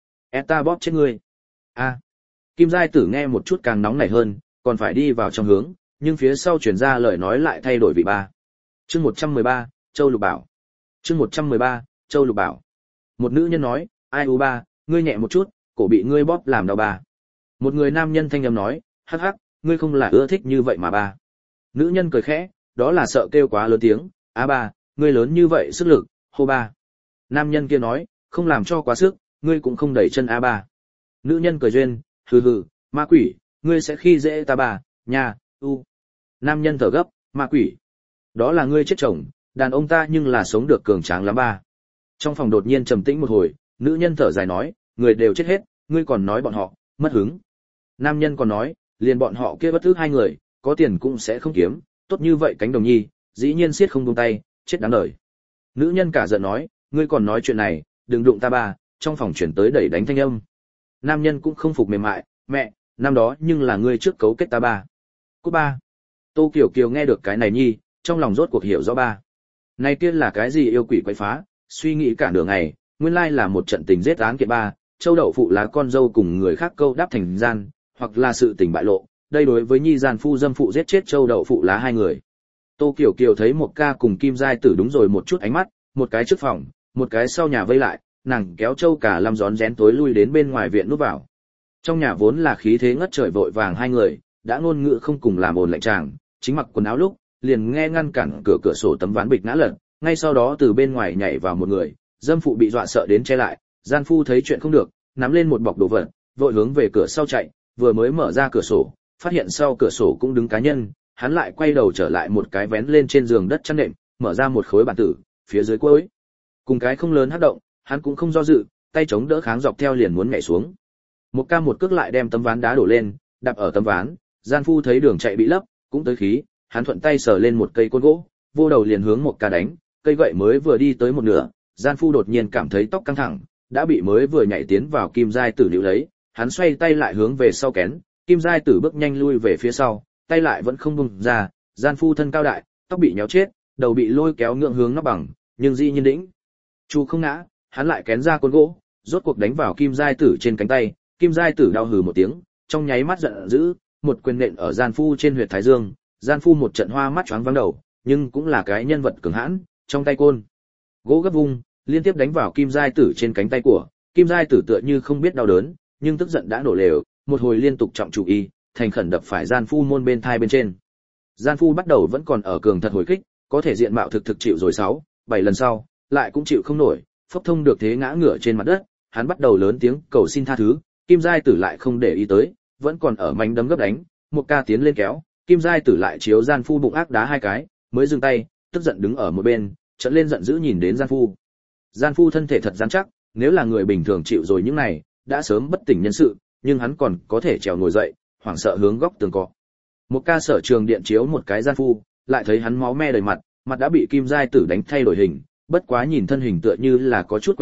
Eta bóp chết ngươi. A. Kim Giai Tử nghe một chút càng nóng nảy hơn, còn phải đi vào trong hướng, nhưng phía sau truyền ra lời nói lại thay đổi vị ba. Chương một trăm mười ba, Châu Lục Bảo. Chương một trăm mười ba, Châu Lục Bảo. Một nữ nhân nói, ai u ba, ngươi nhẹ một chút, cổ bị ngươi bóp làm đau ba. Một người nam nhân thanh âm nói, hắc hắc, ngươi không là ưa thích như vậy mà ba. Nữ nhân cười khẽ, đó là sợ kêu quá lớn tiếng, á ba, ngươi lớn như vậy sức lực, hô ba. Nam nhân kia nói, không làm cho quá sức, ngươi cũng không đẩy chân á ba. Nữ nhân cười duyên, hừ hừ, ma quỷ, ngươi sẽ khi dễ ta ba, nha, u. Nam nhân thở gấp, ma quỷ. Đó là ngươi chết chồng, đàn ông ta nhưng là sống được cường tráng lắm ba. Trong phòng đột nhiên trầm tĩnh một hồi, nữ nhân thở dài nói, người đều chết hết, ngươi còn nói bọn họ, mất hứng. Nam nhân còn nói, liền bọn họ kia bất tức hai người, có tiền cũng sẽ không kiếm, tốt như vậy cánh đồng nhi, dĩ nhiên siết không buông tay, chết đáng đời. Nữ nhân cả giận nói, ngươi còn nói chuyện này, đừng đụng ta ba, trong phòng chuyển tới đẩy đánh thanh âm. Nam nhân cũng không phục mềm mại, mẹ, năm đó nhưng là ngươi trước cấu kết ta ba. Cút ba. Tô Kiều Kiều nghe được cái này nhi, trong lòng rốt cuộc hiểu rõ ba. Này kia là cái gì yêu quỷ quái phá, suy nghĩ cả nửa ngày, nguyên lai là một trận tình giết án kiện ba, Châu Đậu Phụ là con dâu cùng người khác câu đáp thành gian, hoặc là sự tình bại lộ, đây đối với nhi gian phu dâm phụ giết chết Châu Đậu Phụ lá hai người. Tô Kiều Kiều thấy một ca cùng Kim Giai Tử đúng rồi một chút ánh mắt, một cái trước phòng, một cái sau nhà vây lại, nàng kéo Châu Cả Lâm rón rén tối lui đến bên ngoài viện núp vào. Trong nhà vốn là khí thế ngất trời vội vàng hai người, đã ngôn ngữ không cùng làm ồn lạnh chàng, chính mặc quần áo lúc, liền nghe ngăn cản cửa cửa sổ tấm ván bịch ngã lật, ngay sau đó từ bên ngoài nhảy vào một người, dâm phụ bị dọa sợ đến che lại, gian phu thấy chuyện không được, nắm lên một bọc đồ vật, vội hướng về cửa sau chạy, vừa mới mở ra cửa sổ, phát hiện sau cửa sổ cũng đứng cá nhân, hắn lại quay đầu trở lại một cái vén lên trên giường đất chăn nệm, mở ra một khối bàn tử, phía dưới cuối cùng cái không lớn hất động, hắn cũng không do dự, tay chống đỡ kháng dọc theo liền muốn nhảy xuống. Một ca một cước lại đem tấm ván đá đổ lên, đạp ở tấm ván, gian phu thấy đường chạy bị lấp, cũng tới khí, hắn thuận tay sờ lên một cây côn gỗ, vô đầu liền hướng một ca đánh, cây gậy mới vừa đi tới một nửa, gian phu đột nhiên cảm thấy tóc căng thẳng, đã bị mới vừa nhảy tiến vào Kim Giai Tử níu lấy, hắn xoay tay lại hướng về sau kén, Kim Giai Tử bước nhanh lui về phía sau, tay lại vẫn không buông ra, gian phu thân cao đại, tóc bị nhéo chết, đầu bị lôi kéo ngượng hướng nóc bằng, nhưng dĩ nhiên đĩnh chu không ngã, hắn lại kén ra côn gỗ, rốt cuộc đánh vào Kim Giai Tử trên cánh tay, Kim Giai Tử đau hừ một tiếng, trong nháy mắt giận dữ, một quyền nện ở gian phu trên huyệt thái dương, gian phu một trận hoa mắt choáng váng đầu, nhưng cũng là cái nhân vật cường hãn, trong tay côn gỗ gấp vung, liên tiếp đánh vào Kim Giai Tử trên cánh tay của, Kim Giai Tử tựa như không biết đau đớn, nhưng tức giận đã nổ lều, một hồi liên tục trọng chủ y, thành khẩn đập phải gian phu môn bên thai bên trên. Gian phu bắt đầu vẫn còn ở cường thật hồi kích, có thể diện mạo thực thực chịu rồi sáu, bảy lần sau, lại cũng chịu không nổi, phốc thông được thế ngã ngửa trên mặt đất, hắn bắt đầu lớn tiếng cầu xin tha thứ, Kim Giai Tử lại không để ý tới, vẫn còn ở mánh đấm gấp đánh, một ca tiến lên kéo, Kim Giai Tử lại chiếu gian phu bụng ác đá hai cái, mới dừng tay, tức giận đứng ở một bên, trợn lên giận dữ nhìn đến gian phu. Gian phu thân thể thật rắn chắc, nếu là người bình thường chịu rồi những này, đã sớm bất tỉnh nhân sự, nhưng hắn còn có thể trèo ngồi dậy, hoảng sợ hướng góc tường cọ. Một ca sở trường điện chiếu một cái gian phu, lại thấy hắn máu me đầy mặt, mặt đã bị Kim Giai Tử đánh thay đổi hình, bất quá nhìn thân hình tựa như là có chút quen thuộc,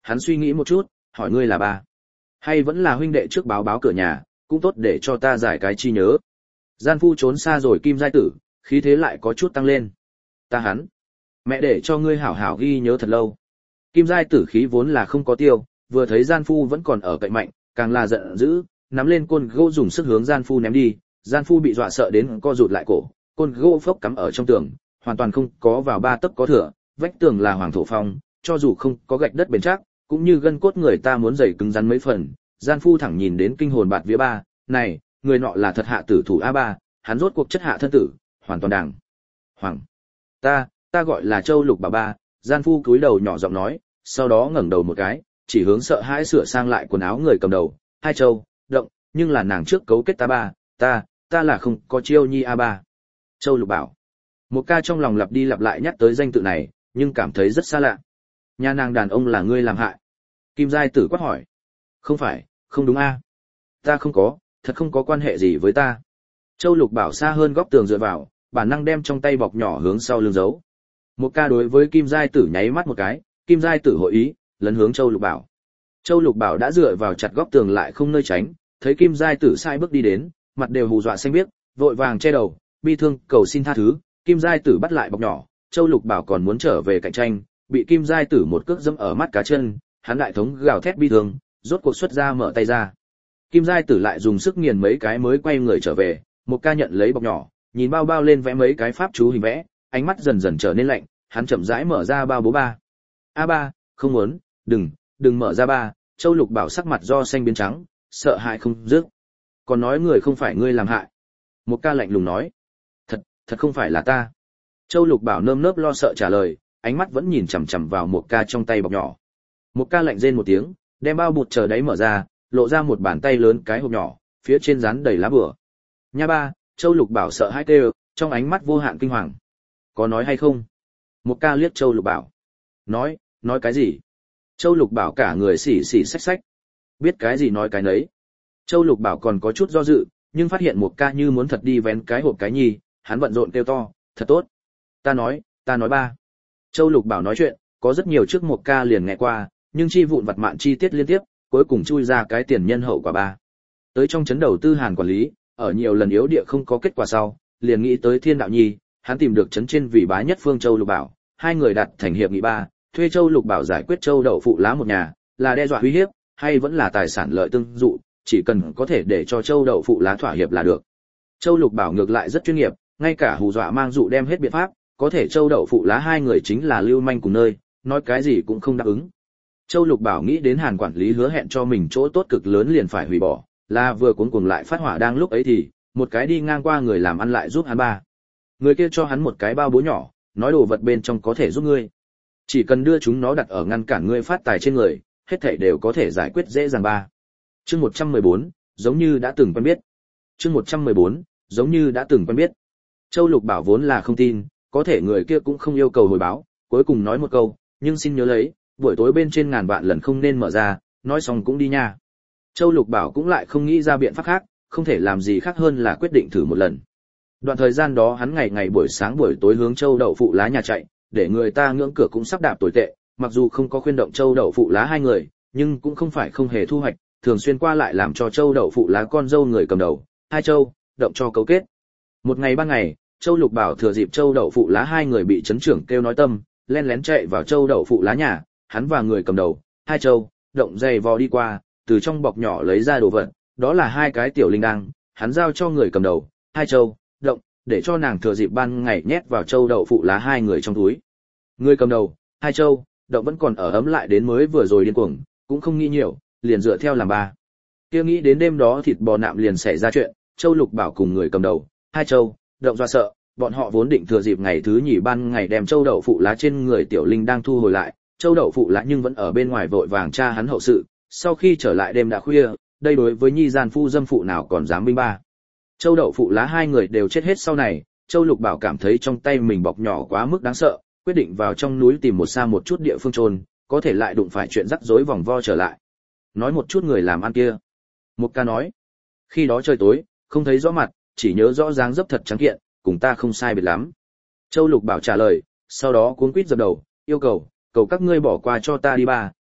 hắn suy nghĩ một chút, hỏi ngươi là ba, hay vẫn là huynh đệ trước báo báo cửa nhà, cũng tốt để cho ta giải cái chi nhớ. Gian phu trốn xa rồi Kim Giai Tử, khí thế lại có chút tăng lên. Ta hắn, mẹ để cho ngươi hảo hảo ghi nhớ thật lâu. Kim Giai Tử khí vốn là không có tiêu, vừa thấy gian phu vẫn còn ở cạnh mạnh, càng là giận dữ, nắm lên côn gỗ dùng sức hướng gian phu ném đi. Gian phu bị dọa sợ đến co rụt lại cổ, côn gỗ phốc cắm ở trong tường, hoàn toàn không có vào ba tấc có thừa, vách tường là hoàng thổ phong, cho dù không có gạch đất bền chắc, cũng như gân cốt người ta muốn dày cứng rắn mấy phần. Gian phu thẳng nhìn đến kinh hồn bạt vía ba, này, người nọ là thật hạ tử thủ a ba, hắn rốt cuộc chất hạ thân tử, hoàn toàn đàng hoàng. Ta, ta gọi là Châu Lục Bảo ba. Gian phu cúi đầu nhỏ giọng nói, sau đó ngẩng đầu một cái, chỉ hướng sợ hãi sửa sang lại quần áo người cầm đầu, hai Châu, động, nhưng là nàng trước cấu kết ta ba, ta, ta là không có chiêu nhi a ba. Châu Lục Bảo. Một ca trong lòng lặp đi lặp lại nhắc tới danh tự này, nhưng cảm thấy rất xa lạ. Nhà nàng đàn ông là ngươi làm hại. Kim Giai Tử quát hỏi. Không phải, không đúng a. Ta không có, thật không có quan hệ gì với ta. Châu Lục Bảo xa hơn góc tường dựa vào, bản năng đem trong tay bọc nhỏ hướng sau lưng giấu. Một ca đối với Kim Giai Tử nháy mắt một cái, Kim Giai Tử hội ý, lấn hướng Châu Lục Bảo. Châu Lục Bảo đã dựa vào chặt góc tường lại không nơi tránh, thấy Kim Giai Tử sai bước đi đến, mặt đều hù dọa xanh biếc, vội vàng che đầu, bi thương cầu xin tha thứ. Kim Giai Tử bắt lại bọc nhỏ, Châu Lục Bảo còn muốn trở về cạnh tranh, bị Kim Giai Tử một cước dẫm ở mắt cá chân, hắn đại thống gào thét bi thương, rốt cuộc xuất ra mở tay ra. Kim Giai Tử lại dùng sức nghiền mấy cái mới quay người trở về, một ca nhận lấy bọc nhỏ, nhìn bao bao lên vẽ mấy cái pháp chú hình vẽ, ánh mắt dần dần trở nên lạnh, hắn chậm rãi mở ra bao bố ba. A ba, không muốn, đừng, đừng mở ra ba. Châu Lục Bảo sắc mặt do xanh biến trắng, sợ hãi không dứt. Còn nói người không phải ngươi làm hại. Một ca lạnh lùng nói. Thật, thật không phải là ta. Châu Lục Bảo nơm nớp lo sợ trả lời, ánh mắt vẫn nhìn chằm chằm vào một ca trong tay bọc nhỏ. Một ca lạnh rên một tiếng, đem bao bụt chờ đáy mở ra, lộ ra một bàn tay lớn cái hộp nhỏ, phía trên dán đầy lá bùa. Nha ba, Châu Lục Bảo sợ hãi kêu, trong ánh mắt vô hạn kinh hoàng. Có nói hay không? Một ca liếc Châu Lục Bảo. Nói, nói cái gì? Châu Lục Bảo cả người xỉ xỉ xách xách. Biết cái gì nói cái nấy. Châu Lục Bảo còn có chút do dự, nhưng phát hiện một ca như muốn thật đi vén cái hộp cái nhi, hắn bận rộn kêu to, thật tốt. Ta nói, ta nói ba. Châu Lục Bảo nói chuyện, có rất nhiều trước một ca liền nghe qua, nhưng chi vụn vặt mạn chi tiết liên tiếp, cuối cùng chui ra cái tiền nhân hậu quả ba. Tới trong chấn đầu tư Hàn quản lý, ở nhiều lần yếu địa không có kết quả sau, liền nghĩ tới Thiên Đạo Nhi, hắn tìm được chấn trên vị bá nhất phương Châu Lục Bảo, hai người đặt thành hiệp nghị ba, thuê Châu Lục Bảo giải quyết Châu Đậu Phụ Lá một nhà, là đe dọa uy hiếp, hay vẫn là tài sản lợi tương dụ, chỉ cần có thể để cho Châu Đậu Phụ Lá thỏa hiệp là được. Châu Lục Bảo ngược lại rất chuyên nghiệp, ngay cả hù dọa mang dụ đem hết biện pháp, có thể Châu Đậu Phụ Lá hai người chính là lưu manh cùng nơi, nói cái gì cũng không đáp ứng. Châu Lục Bảo nghĩ đến Hàn quản lý hứa hẹn cho mình chỗ tốt cực lớn liền phải hủy bỏ, là vừa cuống cuồng lại phát hỏa đang lúc ấy thì, một cái đi ngang qua người làm ăn lại giúp hắn ba. Người kia cho hắn một cái bao bố nhỏ, nói đồ vật bên trong có thể giúp ngươi. Chỉ cần đưa chúng nó đặt ở ngăn cản ngươi phát tài trên người, hết thảy đều có thể giải quyết dễ dàng ba. Chương một trăm mười bốn, giống như đã từng quen biết. Chương một trăm mười bốn, giống như đã từng quen biết. Châu Lục Bảo vốn là không tin, có thể người kia cũng không yêu cầu hồi báo, cuối cùng nói một câu, nhưng xin nhớ lấy, buổi tối bên trên ngàn vạn lần không nên mở ra, nói xong cũng đi nha. Châu Lục Bảo cũng lại không nghĩ ra biện pháp khác, không thể làm gì khác hơn là quyết định thử một lần. Đoạn thời gian đó hắn ngày ngày buổi sáng buổi tối hướng Châu Đậu Phụ Lá nhà chạy, để người ta ngưỡng cửa cũng sắp đạp tồi tệ, mặc dù không có khuyên động Châu Đậu Phụ Lá hai người, nhưng cũng không phải không hề thu hoạch, thường xuyên qua lại làm cho Châu Đậu Phụ Lá con dâu người cầm đầu, hai Châu, động cho cấu kết. Một ngày ba ngày, Châu Lục Bảo thừa dịp Châu Đậu Phụ Lá hai người bị chấn trưởng kêu nói tâm, len lén chạy vào Châu Đậu Phụ Lá nhà, hắn và người cầm đầu, hai Châu, động giày vò đi qua, từ trong bọc nhỏ lấy ra đồ vật, đó là hai cái tiểu linh đăng, hắn giao cho người cầm đầu, hai Châu, động, để cho nàng thừa dịp ban ngày nhét vào Châu Đậu Phụ Lá hai người trong túi. Người cầm đầu, hai Châu, động vẫn còn ở ấm lại đến mới vừa rồi điên cuồng, cũng không nghĩ nhiều, liền dựa theo làm ba. Kia nghĩ đến đêm đó thịt bò nạm liền xảy ra chuyện, Châu Lục Bảo cùng người cầm đầu, hai Châu, động do sợ, bọn họ vốn định thừa dịp ngày thứ nhì ban ngày đem Châu Đậu Phụ Lá trên người tiểu linh đang thu hồi lại, Châu Đậu Phụ Lá nhưng vẫn ở bên ngoài vội vàng tra hắn hậu sự, sau khi trở lại đêm đã khuya, đây đối với nhi gian phu dâm phụ nào còn dám binh ba. Châu Đậu Phụ Lá hai người đều chết hết sau này, Châu Lục Bảo cảm thấy trong tay mình bọc nhỏ quá mức đáng sợ, quyết định vào trong núi tìm một xa một chút địa phương chôn, có thể lại đụng phải chuyện rắc rối vòng vo trở lại. Nói một chút người làm ăn kia. Một ca nói, khi đó trời tối, không thấy rõ mặt, chỉ nhớ rõ dáng dấp thật trắng kiện, cùng ta không sai biệt lắm. Châu Lục Bảo trả lời, sau đó cuống quýt dập đầu, yêu cầu, cầu các ngươi bỏ qua cho ta đi ba,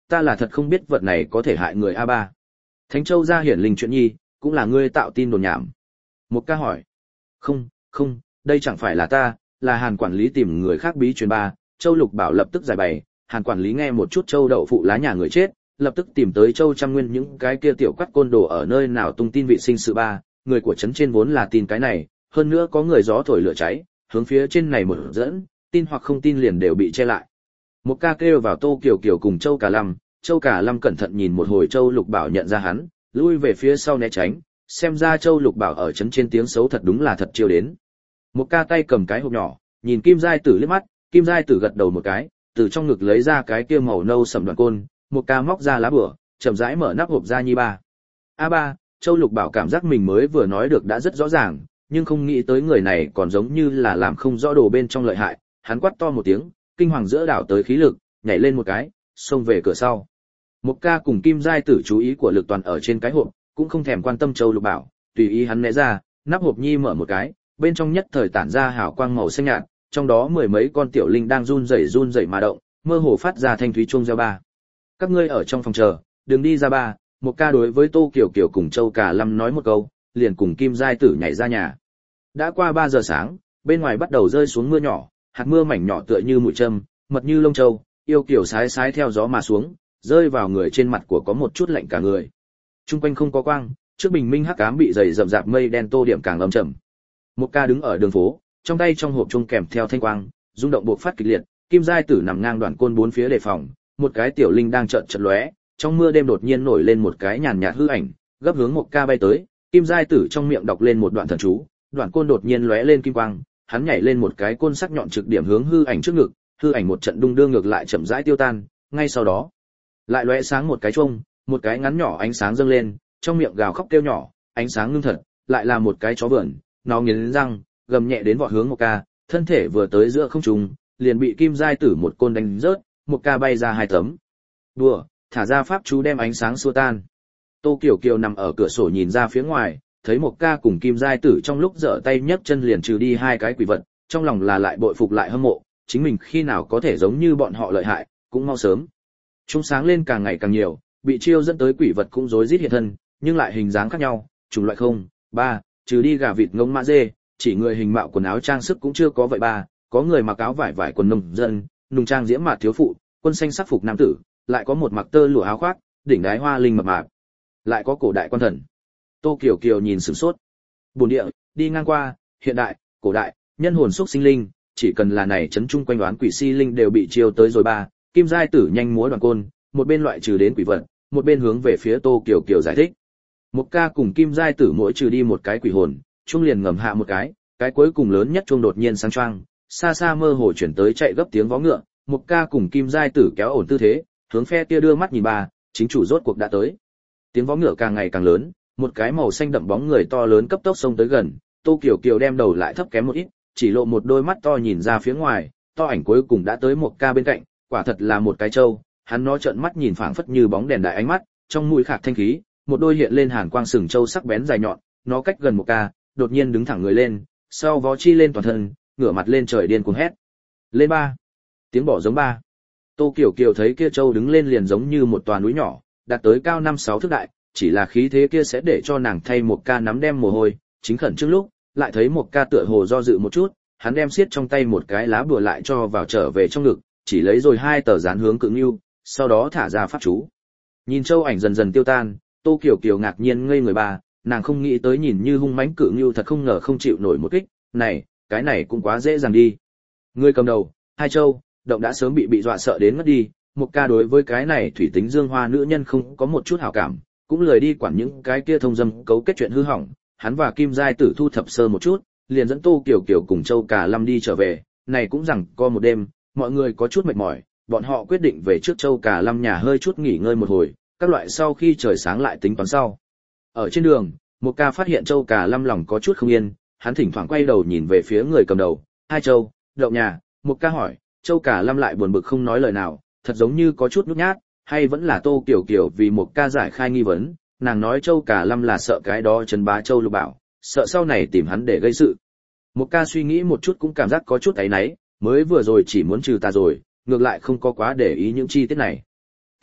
ta là thật không biết vật này có thể hại người a ba. Thánh Châu ra hiển linh chuyện nhi, cũng là ngươi tạo tin đồn nhảm. Một ca hỏi. Không, không, đây chẳng phải là ta, là Hàn quản lý tìm người khác bí truyền ba. Châu Lục Bảo lập tức giải bày, Hàn quản lý nghe một chút Châu đậu phụ lá nhà người chết, lập tức tìm tới Châu Trăm Nguyên những cái kia tiểu quắt côn đồ ở nơi nào tung tin vị sinh sự ba, người của trấn trên vốn là tin cái này, hơn nữa có người gió thổi lửa cháy, hướng phía trên này một dẫn, tin hoặc không tin liền đều bị che lại. Một ca kêu vào Tô Kiều Kiều cùng Châu Cả Lâm, Châu Cả Lâm cẩn thận nhìn một hồi Châu Lục Bảo nhận ra hắn, lui về phía sau né tránh, xem ra Châu Lục Bảo ở trấn trên tiếng xấu thật đúng là thật chiêu đến. Một ca tay cầm cái hộp nhỏ, nhìn Kim Giai Tử liếc mắt, Kim Giai Tử gật đầu một cái, từ trong ngực lấy ra cái kia màu nâu sẫm đoạn côn, một ca móc ra lá bùa, chậm rãi mở nắp hộp ra nhi ba. A ba, Châu Lục Bảo cảm giác mình mới vừa nói được đã rất rõ ràng, nhưng không nghĩ tới người này còn giống như là làm không rõ đồ bên trong lợi hại, hắn quát to một tiếng, kinh hoàng giữa đảo tới khí lực, nhảy lên một cái, xông về cửa sau. Một ca cùng Kim Giai Tử chú ý của lực toàn ở trên cái hộp, cũng không thèm quan tâm Châu Lục Bảo, tùy ý hắn né ra, nắp hộp nhi mở một cái, bên trong nhất thời tản ra hào quang màu xanh nhạt, trong đó mười mấy con tiểu linh đang run rẩy run rẩy mà động, mơ hồ phát ra thanh thúy chuông reo ba. Các ngươi ở trong phòng chờ, đừng đi ra ba. Một ca đối với Tô Kiều Kiều cùng Châu Cả Lâm nói một câu, liền cùng Kim Giai Tử nhảy ra nhà. Đã qua ba giờ sáng, bên ngoài bắt đầu rơi xuống mưa nhỏ, hạt mưa mảnh nhỏ tựa như mũi châm, mật như lông châu, yêu kiều sái sái theo gió mà xuống, rơi vào người trên mặt của có một chút lạnh cả người. Trung quanh không có quang, trước bình minh hắc ám bị dày rậm rạp mây đen tô điểm càng âm trầm. Một ca đứng ở đường phố, trong tay trong hộp chuông kèm theo thanh quang, rung động bộc phát kịch liệt, Kim Giai Tử nằm ngang đoạn côn bốn phía đề phòng, một cái tiểu linh đang chợt chợt lóe, trong mưa đêm đột nhiên nổi lên một cái nhàn nhạt hư ảnh, gấp hướng một ca bay tới, Kim Giai Tử trong miệng đọc lên một đoạn thần chú, đoạn côn đột nhiên lóe lên kim quang, hắn nhảy lên một cái côn sắc nhọn trực điểm hướng hư ảnh trước ngực, hư ảnh một trận đung đưa ngược lại chậm rãi tiêu tan, ngay sau đó, lại lóe sáng một cái chuông, một cái ngắn nhỏ ánh sáng dâng lên, trong miệng gào khóc kêu nhỏ, ánh sáng ngưng thật, lại là một cái chó vườn, nó nghiến răng, gầm nhẹ đến vọt hướng một ca, thân thể vừa tới giữa không trung, liền bị Kim Giai Tử một côn đánh rớt, một ca bay ra hai tấm. Đùa, thả ra pháp chú đem ánh sáng xua tan. Tô Kiều Kiều nằm ở cửa sổ nhìn ra phía ngoài, thấy một ca cùng Kim Giai Tử trong lúc giở tay nhấc chân liền trừ đi hai cái quỷ vật, trong lòng là lại bội phục lại hâm mộ, chính mình khi nào có thể giống như bọn họ lợi hại, cũng mau sớm. Chúng sáng lên càng ngày càng nhiều, bị chiêu dẫn tới quỷ vật cũng rối rít hiện thân, nhưng lại hình dáng khác nhau, chủng loại không, ba, trừ đi gà vịt ngỗng mã dê, chỉ người hình mạo quần áo trang sức cũng chưa có vậy ba, có người mặc áo vải vải quần nông dân, nùng trang diễm mạt thiếu phụ, quân xanh sắc phục nam tử, lại có một mặc tơ lụa áo khoác, đỉnh đái hoa linh mập mạp, lại có cổ đại quan thần. Tô Kiều Kiều nhìn sửng sốt. Bổn địa, đi ngang qua, hiện đại, cổ đại, nhân hồn xúc sinh linh, chỉ cần là này chấn trung quanh đoán quỷ si linh đều bị chiêu tới rồi ba. Kim Giai Tử nhanh múa đoàn côn, một bên loại trừ đến quỷ vật, một bên hướng về phía Tô Kiều Kiều giải thích. Một ca cùng Kim Giai Tử mỗi trừ đi một cái quỷ hồn, chuông liền ngầm hạ một cái, cái cuối cùng lớn nhất chuông đột nhiên sáng choang, xa xa mơ hồ chuyển tới chạy gấp tiếng vó ngựa, một ca cùng Kim Giai Tử kéo ổn tư thế, hướng phe kia đưa mắt nhìn ba, chính chủ rốt cuộc đã tới. Tiếng vó ngựa càng ngày càng lớn, một cái màu xanh đậm bóng người to lớn cấp tốc xông tới gần, Tô Kiều Kiều đem đầu lại thấp kém một ít, chỉ lộ một đôi mắt to nhìn ra phía ngoài, to ảnh cuối cùng đã tới một ca bên cạnh, quả thật là một cái trâu, hắn nó trợn mắt nhìn phảng phất như bóng đèn đại ánh mắt, trong mũi khạc thanh khí, một đôi hiện lên hàn quang sừng trâu sắc bén dài nhọn, nó cách gần một ca, đột nhiên đứng thẳng người lên, sau vó chi lên toàn thân, ngửa mặt lên trời điên cuồng hét. Lên ba! Tiếng bỏ giống ba. Tô Kiều Kiều thấy kia trâu đứng lên liền giống như một tòa núi nhỏ, đạt tới cao năm sáu thước đại, chỉ là khí thế kia sẽ để cho nàng thay một ca nắm đem mồ hôi, chính khẩn trước lúc, lại thấy một ca tựa hồ do dự một chút, hắn đem xiết trong tay một cái lá bùa lại cho vào trở về trong ngực, chỉ lấy rồi hai tờ dán hướng Cự Ngưu, sau đó thả ra pháp chú. Nhìn châu ảnh dần dần tiêu tan, Tô Kiều Kiều ngạc nhiên ngây người bà, nàng không nghĩ tới nhìn như hung mãnh Cự Ngưu thật không ngờ không chịu nổi một kích, này, cái này cũng quá dễ dàng đi. Người cầm đầu, Hai Châu, động đã sớm bị bị dọa sợ đến mất đi, một ca đối với cái này thủy tính dương hoa nữ nhân không có một chút hảo cảm, cũng lười đi quản những cái kia thông dâm cấu kết chuyện hư hỏng, hắn và Kim Giai Tử thu thập sơ một chút, liền dẫn Tô Kiều Kiều cùng Châu Cả Lâm đi trở về, này cũng rằng co một đêm, mọi người có chút mệt mỏi, bọn họ quyết định về trước Châu Cả Lâm nhà hơi chút nghỉ ngơi một hồi, các loại sau khi trời sáng lại tính toán sau. Ở trên đường, một ca phát hiện Châu Cả Lâm lòng có chút không yên, hắn thỉnh thoảng quay đầu nhìn về phía người cầm đầu, Hai Châu, động nhà, một ca hỏi, Châu Cả Lâm lại buồn bực không nói lời nào, thật giống như có chút nhút nhát, hay vẫn là Tô Kiều Kiều vì một ca giải khai nghi vấn, nàng nói Châu Cả Lâm là sợ cái đó Trấn Bá Châu Lục Bảo, sợ sau này tìm hắn để gây sự. Một ca suy nghĩ một chút cũng cảm giác có chút áy náy, mới vừa rồi chỉ muốn trừ ta rồi, ngược lại không có quá để ý những chi tiết này.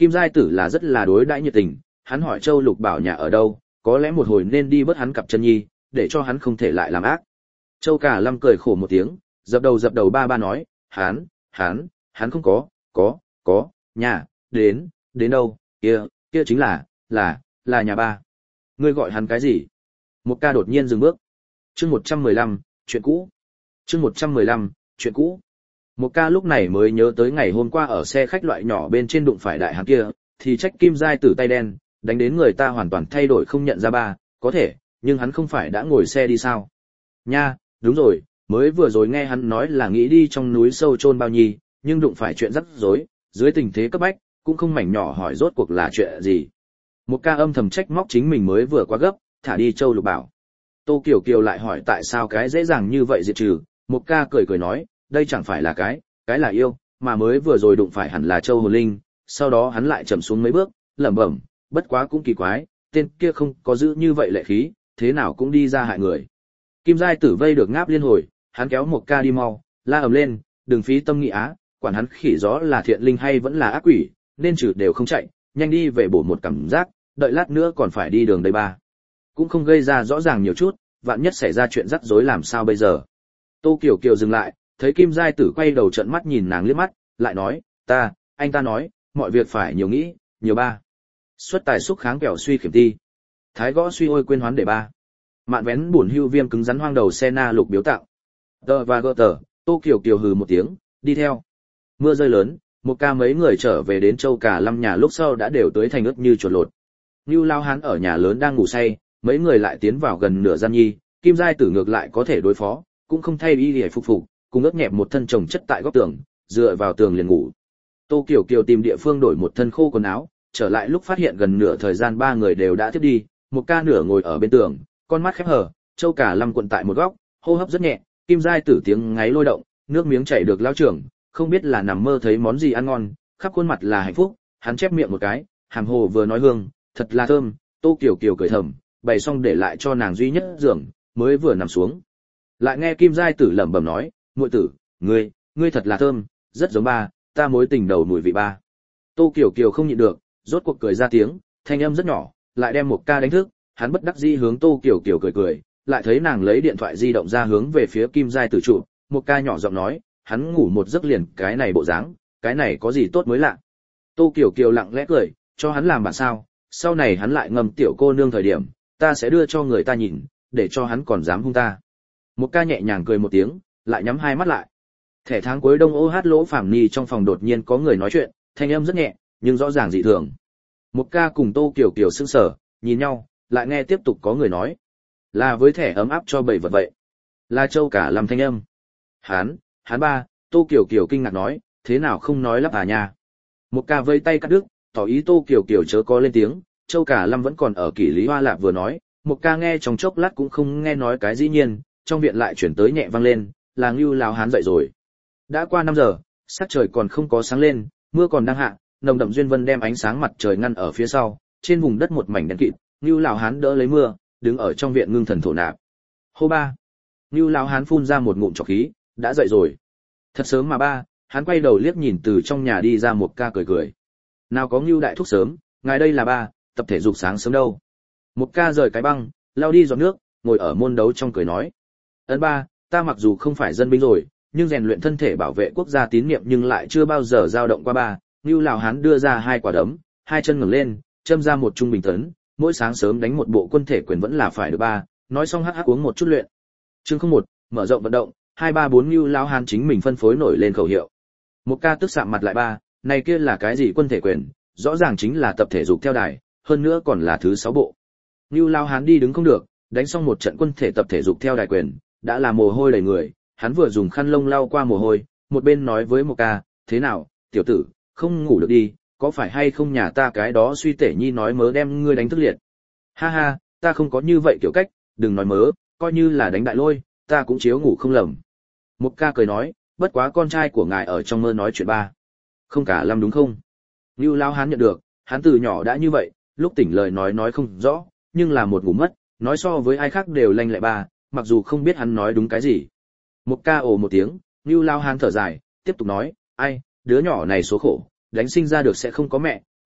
Kim Giai Tử là rất là đối đãi nhiệt tình, hắn hỏi Châu Lục Bảo nhà ở đâu, có lẽ một hồi nên đi bớt hắn cặp chân nhi, để cho hắn không thể lại làm ác. Châu Cả Lâm cười khổ một tiếng, dập đầu dập đầu ba ba nói, hắn, hắn, hắn không có, có, có, nhà, đến, đến đâu, kia, kia chính là, là, là nhà ba. Ngươi gọi hắn cái gì? Một ca đột nhiên dừng bước. Chương một trăm mười lăm, chuyện cũ. Chương một trăm mười lăm, chuyện cũ. Một ca lúc này mới nhớ tới ngày hôm qua ở xe khách loại nhỏ bên trên đụng phải đại hán kia, thì trách Kim Giai Tử tay đen, đánh đến người ta hoàn toàn thay đổi không nhận ra ba, có thể, nhưng hắn không phải đã ngồi xe đi sao? Nha, đúng rồi, mới vừa rồi nghe hắn nói là nghĩ đi trong núi sâu chôn bao nhi, nhưng đụng phải chuyện rắc rối, dưới tình thế cấp bách, cũng không mảnh nhỏ hỏi rốt cuộc là chuyện gì. Một ca âm thầm trách móc chính mình mới vừa quá gấp, thả đi Châu Lục Bảo. Tô Kiều Kiều lại hỏi tại sao cái dễ dàng như vậy diệt trừ, một ca cười cười nói, đây chẳng phải là cái, cái là yêu, mà mới vừa rồi đụng phải hẳn là Châu Hồn Linh, sau đó hắn lại chậm xuống mấy bước, lẩm bẩm, bất quá cũng kỳ quái, tên kia không có giữ như vậy lệ khí, thế nào cũng đi ra hại người. Kim Giai Tử vây được ngáp liên hồi, hắn kéo một ca đi mau, la ầm lên, đừng phí tâm nghị á, quản hắn khỉ gió là thiện linh hay vẫn là ác quỷ, nên trừ đều không chạy, nhanh đi về bổ một cảm giác, đợi lát nữa còn phải đi đường đây ba. Cũng không gây ra rõ ràng nhiều chút, vạn nhất xảy ra chuyện rắc rối làm sao bây giờ. Tô Kiều Kiều dừng lại, thấy Kim Giai Tử quay đầu trợn mắt nhìn nàng liếc mắt, lại nói, ta, anh ta nói, mọi việc phải nhiều nghĩ, nhiều ba. Xuất tài xúc kháng kẻo suy khiểm ti. Thái gõ suy ôi quên hoán để ba. Mạn vén buồn hưu viêm cứng rắn hoang đầu xe na lục biếu tạo. Tờ và gỡ tờ, Tô Kiều Kiều hừ một tiếng, đi theo. Mưa rơi lớn, một ca mấy người trở về đến Châu Cả Lâm nhà lúc sau đã đều tới thành ướt như chuột lột. Ngưu Lao Hán ở nhà lớn đang ngủ say, mấy người lại tiến vào gần nửa gian nhi, Kim Giai Tử ngược lại có thể đối phó, cũng không thay y để phục phục, cùng ướt nhẹp một thân chồng chất tại góc tường, dựa vào tường liền ngủ. Tô Kiều Kiều tìm địa phương đổi một thân khô quần áo, trở lại lúc phát hiện gần nửa thời gian ba người đều đã tiếp đi, một ca nửa ngồi ở bên tường, con mắt khép hờ, Châu Cả Lâm cuộn tại một góc, hô hấp rất nhẹ, Kim Giai Tử tiếng ngáy lôi động, nước miếng chảy được lao trưởng, không biết là nằm mơ thấy món gì ăn ngon, khắp khuôn mặt là hạnh phúc, hắn chép miệng một cái, hàm hồ vừa nói hương, thật là thơm. Tô Kiều Kiều cười thầm, bày xong để lại cho nàng duy nhất giường, mới vừa nằm xuống. Lại nghe Kim Giai Tử lẩm bẩm nói, muội tử, ngươi, ngươi thật là thơm, rất giống ba, ta mối tình đầu mùi vị ba. Tô Kiều Kiều không nhịn được, rốt cuộc cười ra tiếng, thanh âm rất nhỏ, lại đem một ca đánh thức, hắn bất đắc dĩ hướng Tô Kiều Kiều cười cười, lại thấy nàng lấy điện thoại di động ra hướng về phía Kim Giai Tử trụ, một ca nhỏ giọng nói, hắn ngủ một giấc liền cái này bộ dáng, cái này có gì tốt mới lạ. Tô Kiều Kiều lặng lẽ cười, cho hắn làm bạn sao, sau này hắn lại ngầm tiểu cô nương thời điểm, ta sẽ đưa cho người ta nhìn, để cho hắn còn dám hung ta. Một ca nhẹ nhàng cười một tiếng, lại nhắm hai mắt lại. Thẻ tháng cuối đông ô hát lỗ phàm ni trong phòng đột nhiên có người nói chuyện, thanh âm rất nhẹ, nhưng rõ ràng dị thường. Một ca cùng Tô Kiều Kiều sững sờ, nhìn nhau, lại nghe tiếp tục có người nói. Là với thẻ ấm áp cho bảy vật vậy. Là Châu Cả Lâm thanh âm. Hán, hán ba, Tô Kiều Kiều kinh ngạc nói, thế nào không nói lắp à nha. Một ca vây tay cắt đứt, tỏ ý Tô Kiều Kiều chớ có lên tiếng, Châu Cả Lâm vẫn còn ở kỷ lý hoa lạp vừa nói, một ca nghe trong chốc lát cũng không nghe nói cái dĩ nhiên, trong viện lại chuyển tới nhẹ vang lên, là Ngưu Lão Hán dậy rồi. Đã qua năm giờ, sắc trời còn không có sáng lên, mưa còn đang hạ, nồng đậm duyên vân đem ánh sáng mặt trời ngăn ở phía sau, trên vùng đất một mảnh đen kịt, Ngưu Lão Hán đỡ lấy mưa, đứng ở trong viện ngưng thần thổ nạp. Hô ba. Ngưu Lão Hán phun ra một ngụm trọc khí, đã dậy rồi. Thật sớm mà ba, hắn quay đầu liếc nhìn từ trong nhà đi ra một ca cười cười. Nào có Ngưu đại thúc sớm, ngài đây là ba, tập thể dục sáng sớm đâu. Một ca rời cái băng, lao đi giọt nước, ngồi ở môn đấu trong cười nói. Ấn ba, ta mặc dù không phải dân binh rồi, nhưng rèn luyện thân thể bảo vệ quốc gia tín niệm nhưng lại chưa bao giờ dao động qua ba. Ngưu Lão Hán đưa ra hai quả đấm, hai chân ngẩng lên, châm ra một trung bình tấn, mỗi sáng sớm đánh một bộ quân thể quyền vẫn là phải được ba. Nói xong hắc hắc uống một chút luyện. Chương không một, mở rộng vận động, hai ba bốn Ngưu Lão Hán chính mình phân phối nổi lên khẩu hiệu. Một ca tức sạm mặt lại ba, này kia là cái gì quân thể quyền, rõ ràng chính là tập thể dục theo đài, hơn nữa còn là thứ sáu bộ. Ngưu Lão Hán đi đứng không được, đánh xong một trận quân thể tập thể dục theo đài quyền, đã là mồ hôi đầy người, hắn vừa dùng khăn lông lau qua mồ hôi, một bên nói với một ca, thế nào, tiểu tử, không ngủ được đi, có phải hay không nhà ta cái đó suy tể nhi nói mớ đem ngươi đánh thức liệt. Ha ha, ta không có như vậy kiểu cách, đừng nói mớ, coi như là đánh đại lôi, ta cũng chiếu ngủ không lầm. Một ca cười nói, bất quá con trai của ngài ở trong mơ nói chuyện ba. Không cả Lâm đúng không? Ngưu Lão Hán nhận được, hắn từ nhỏ đã như vậy, lúc tỉnh lời nói nói không rõ, nhưng là một ngủ mất, nói so với ai khác đều lanh lẹ ba, mặc dù không biết hắn nói đúng cái gì. Một ca ồ một tiếng, Ngưu Lão Hán thở dài, tiếp tục nói, ai, đứa nhỏ này số khổ, đánh sinh ra được sẽ không có mẹ,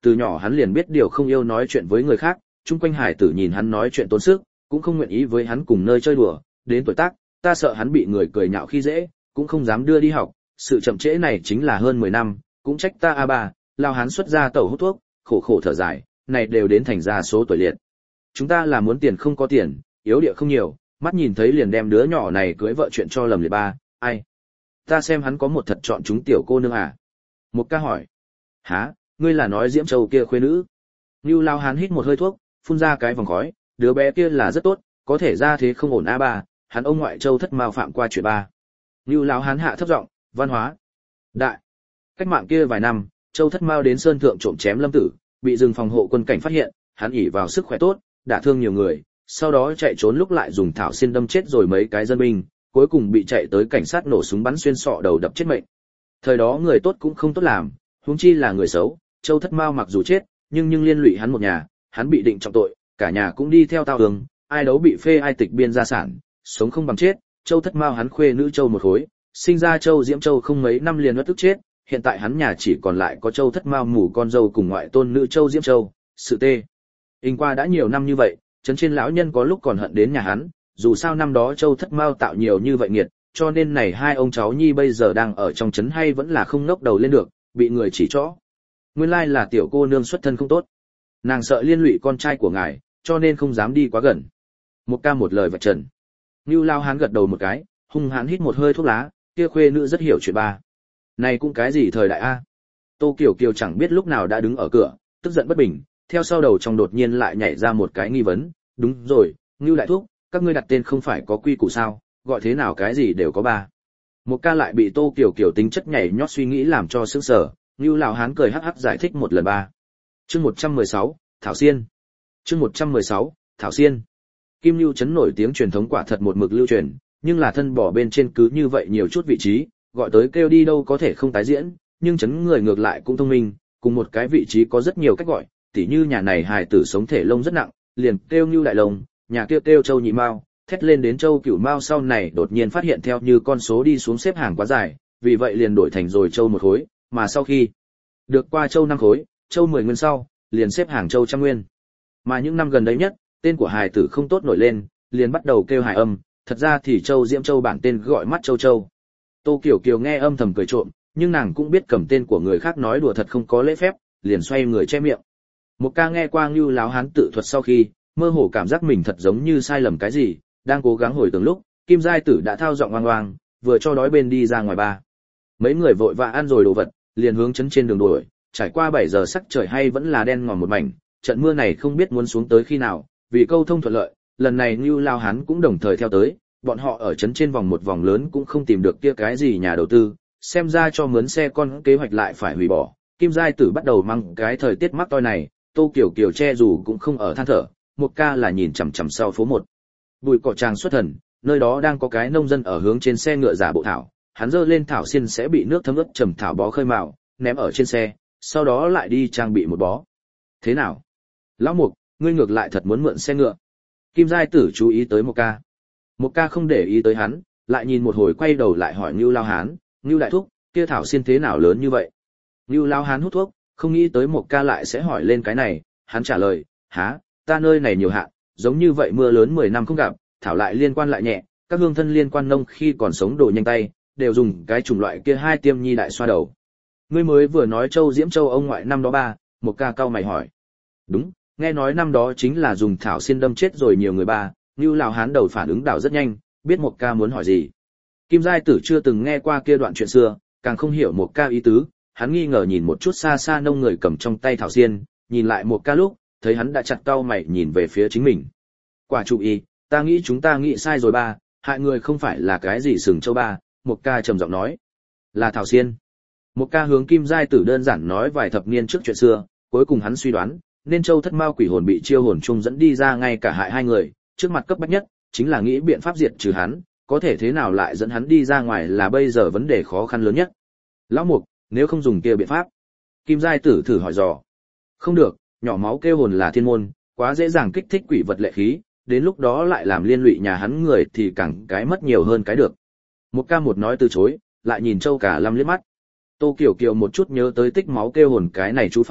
từ nhỏ hắn liền biết điều không yêu nói chuyện với người khác, chung quanh hải tử nhìn hắn nói chuyện tốn sức, cũng không nguyện ý với hắn cùng nơi chơi đùa, đến tuổi tác, ta sợ hắn bị người cười nhạo khi dễ, cũng không dám đưa đi học, sự chậm trễ này chính là hơn mười năm, cũng trách ta a bà, lao hắn xuất ra tẩu hút thuốc, khổ khổ thở dài, này đều đến thành ra số tuổi liệt. Chúng ta là muốn tiền không có tiền, yếu địa không nhiều, mắt nhìn thấy liền đem đứa nhỏ này cưới vợ chuyện cho lầm liệt ba, ai? Ta xem hắn có một thật chọn chúng tiểu cô nương à? Một ca hỏi. Hả, ngươi là nói Diễm Châu kia khuê nữ? Nưu lao hán hít một hơi thuốc, phun ra cái vòng khói, đứa bé kia là rất tốt, có thể ra thế không ổn a ba, hắn ông ngoại Châu thất mao phạm qua chuyện ba. Nưu lao hán hạ thấp giọng, văn hóa. Đại. Cách mạng kia vài năm, Châu thất mao đến sơn thượng trộm chém lâm tử, bị rừng phòng hộ quân cảnh phát hiện, hắn ỷ vào sức khỏe tốt, đả thương nhiều người, sau đó chạy trốn lúc lại dùng thảo xiên đâm chết rồi mấy cái dân binh, cuối cùng bị chạy tới cảnh sát nổ súng bắn xuyên sọ đầu đập chết mệnh. Thời đó người tốt cũng không tốt làm, huống chi là người xấu, Châu thất mao mặc dù chết, nhưng nhưng liên lụy hắn một nhà, hắn bị định trọng tội, cả nhà cũng đi theo tao đường, ai đấu bị phê ai tịch biên gia sản, sống không bằng chết, Châu thất mao hắn khuê nữ Châu một khối, sinh ra Châu Diễm Châu không mấy năm liền mất tức chết, hiện tại hắn nhà chỉ còn lại có Châu thất mao mù con dâu cùng ngoại tôn nữ Châu Diễm Châu, sự tê. Hình qua đã nhiều năm như vậy, trấn trên lão nhân có lúc còn hận đến nhà hắn, dù sao năm đó Châu thất mao tạo nhiều như vậy nghiệt, cho nên này hai ông cháu nhi bây giờ đang ở trong trấn hay vẫn là không ngóc đầu lên được, bị người chỉ trỏ. Nguyên lai là tiểu cô nương xuất thân không tốt, nàng sợ liên lụy con trai của ngài, cho nên không dám đi quá gần. Một ca một lời vạch trần. Nưu lao hán gật đầu một cái, hung hãn hít một hơi thuốc lá, kia khuê nữ rất hiểu chuyện ba. Này cũng cái gì thời đại a? Tô Kiều Kiều chẳng biết lúc nào đã đứng ở cửa, tức giận bất bình, theo sau đầu trong đột nhiên lại nhảy ra một cái nghi vấn, đúng rồi, Nưu đại thúc, các ngươi đặt tên không phải có quy củ sao, gọi thế nào cái gì đều có ba. Một ca lại bị Tô Kiều Kiều tính chất nhảy nhót suy nghĩ làm cho sững sờ, Nưu lão hán cười hắc hắc giải thích một lần ba. Chương một trăm mười sáu, Thảo Xiên. Chương một trăm mười sáu, Thảo Xiên. Kim Nưu trấn nổi tiếng truyền thống quả thật một mực lưu truyền, nhưng là thân bỏ bên trên cứ như vậy nhiều chút vị trí, gọi tới kêu đi đâu có thể không tái diễn, nhưng trấn người ngược lại cũng thông minh, cùng một cái vị trí có rất nhiều cách gọi, tỉ như nhà này hài tử sống thể lông rất nặng, liền kêu Nưu đại lông, nhà kia kêu Châu nhị mao, thét lên đến Châu cửu mao sau này đột nhiên phát hiện theo như con số đi xuống xếp hàng quá dài, vì vậy liền đổi thành rồi Châu một khối, mà sau khi được qua Châu năm khối, Châu mười nguyên sau, liền xếp hàng Châu trăm nguyên. Mà những năm gần đây nhất, tên của hài tử không tốt nổi lên, liền bắt đầu kêu hài âm, thật ra thì Châu Diễm Châu bản tên gọi mắt Châu Châu. Tô Kiều Kiều nghe âm thầm cười trộm, nhưng nàng cũng biết cầm tên của người khác nói đùa thật không có lễ phép, liền xoay người che miệng. Một ca nghe qua Ngưu láo hán tự thuật sau khi, mơ hồ cảm giác mình thật giống như sai lầm cái gì, đang cố gắng hồi tưởng lúc, Kim Giai Tử đã thao giọng oang oang, vừa cho đói bên đi ra ngoài ba. Mấy người vội vã ăn rồi đồ vật, liền hướng chấn trên đường đuổi, trải qua bảy giờ sắc trời hay vẫn là đen ngòm một mảnh, trận mưa này không biết muốn xuống tới khi nào, vì câu thông thuận lợi, lần này Ngưu Lao Hán cũng đồng thời theo tới, bọn họ ở chấn trên vòng một vòng lớn cũng không tìm được kia cái gì nhà đầu tư, xem ra cho mướn xe con kế hoạch lại phải hủy bỏ. Kim Giai Tử bắt đầu mang cái thời tiết mắc toi này, Tô Kiều Kiều che dù cũng không ở than thở, một ca là nhìn chằm chằm sau phố một. Bùi cỏ tràng xuất thần, nơi đó đang có cái nông dân ở hướng trên xe ngựa giả bộ thảo, hắn dơ lên thảo xiên sẽ bị nước thấm ướt trầm thảo bó khơi mào, ném ở trên xe, sau đó lại đi trang bị một bó. Thế nào? Lão Mục, ngươi ngược lại thật muốn mượn xe ngựa. Kim Giai Tử chú ý tới một ca. Một ca không để ý tới hắn, lại nhìn một hồi quay đầu lại hỏi Ngưu Lao Hán, Ngưu đại thúc, kia thảo xiên thế nào lớn như vậy? Ngưu Lao Hán hút thuốc, không nghĩ tới một ca lại sẽ hỏi lên cái này, hắn trả lời, há, ta nơi này nhiều hạn, giống như vậy mưa lớn mười năm không gặp, thảo lại liên quan lại nhẹ, các hương thân liên quan nông khi còn sống đồ nhanh tay, đều dùng cái chủng loại kia hai tiêm nhi đại xoa đầu. Ngươi mới vừa nói Châu Diễm Châu ông ngoại năm đó ba, một ca cao mày hỏi. Đúng, nghe nói năm đó chính là dùng thảo xiên đâm chết rồi nhiều người ba, Ngưu Lão Hán đầu phản ứng đảo rất nhanh, biết một ca muốn hỏi gì. Kim Giai Tử chưa từng nghe qua kia đoạn chuyện xưa, càng không hiểu một ca ý tứ, hắn nghi ngờ nhìn một chút xa xa nông người cầm trong tay thảo xiên, nhìn lại một ca lúc, thấy hắn đã chặt cau mày nhìn về phía chính mình. Quả chủ y, ta nghĩ chúng ta nghĩ sai rồi ba, hại người không phải là cái gì sừng châu ba, một ca trầm giọng nói. Là thảo xiên. Một ca hướng Kim Giai Tử đơn giản nói vài thập niên trước chuyện xưa, cuối cùng hắn suy đoán, nên Châu Thất Mao quỷ hồn bị chiêu hồn chung dẫn đi ra ngay cả hại hai người, trước mặt cấp bách nhất, chính là nghĩ biện pháp diệt trừ hắn, có thể thế nào lại dẫn hắn đi ra ngoài là bây giờ vấn đề khó khăn lớn nhất. Lão Mục, nếu không dùng kia biện pháp. Kim Giai Tử thử hỏi dò. Không được, nhỏ máu kêu hồn là thiên môn, quá dễ dàng kích thích quỷ vật lệ khí, đến lúc đó lại làm liên lụy nhà hắn người thì càng cái mất nhiều hơn cái được. Một ca một nói từ chối, lại nhìn Châu Cả Lâm liếc mắt. Tô Kiều Kiều một chút nhớ tới tích máu kêu hồn cái này chú pháp,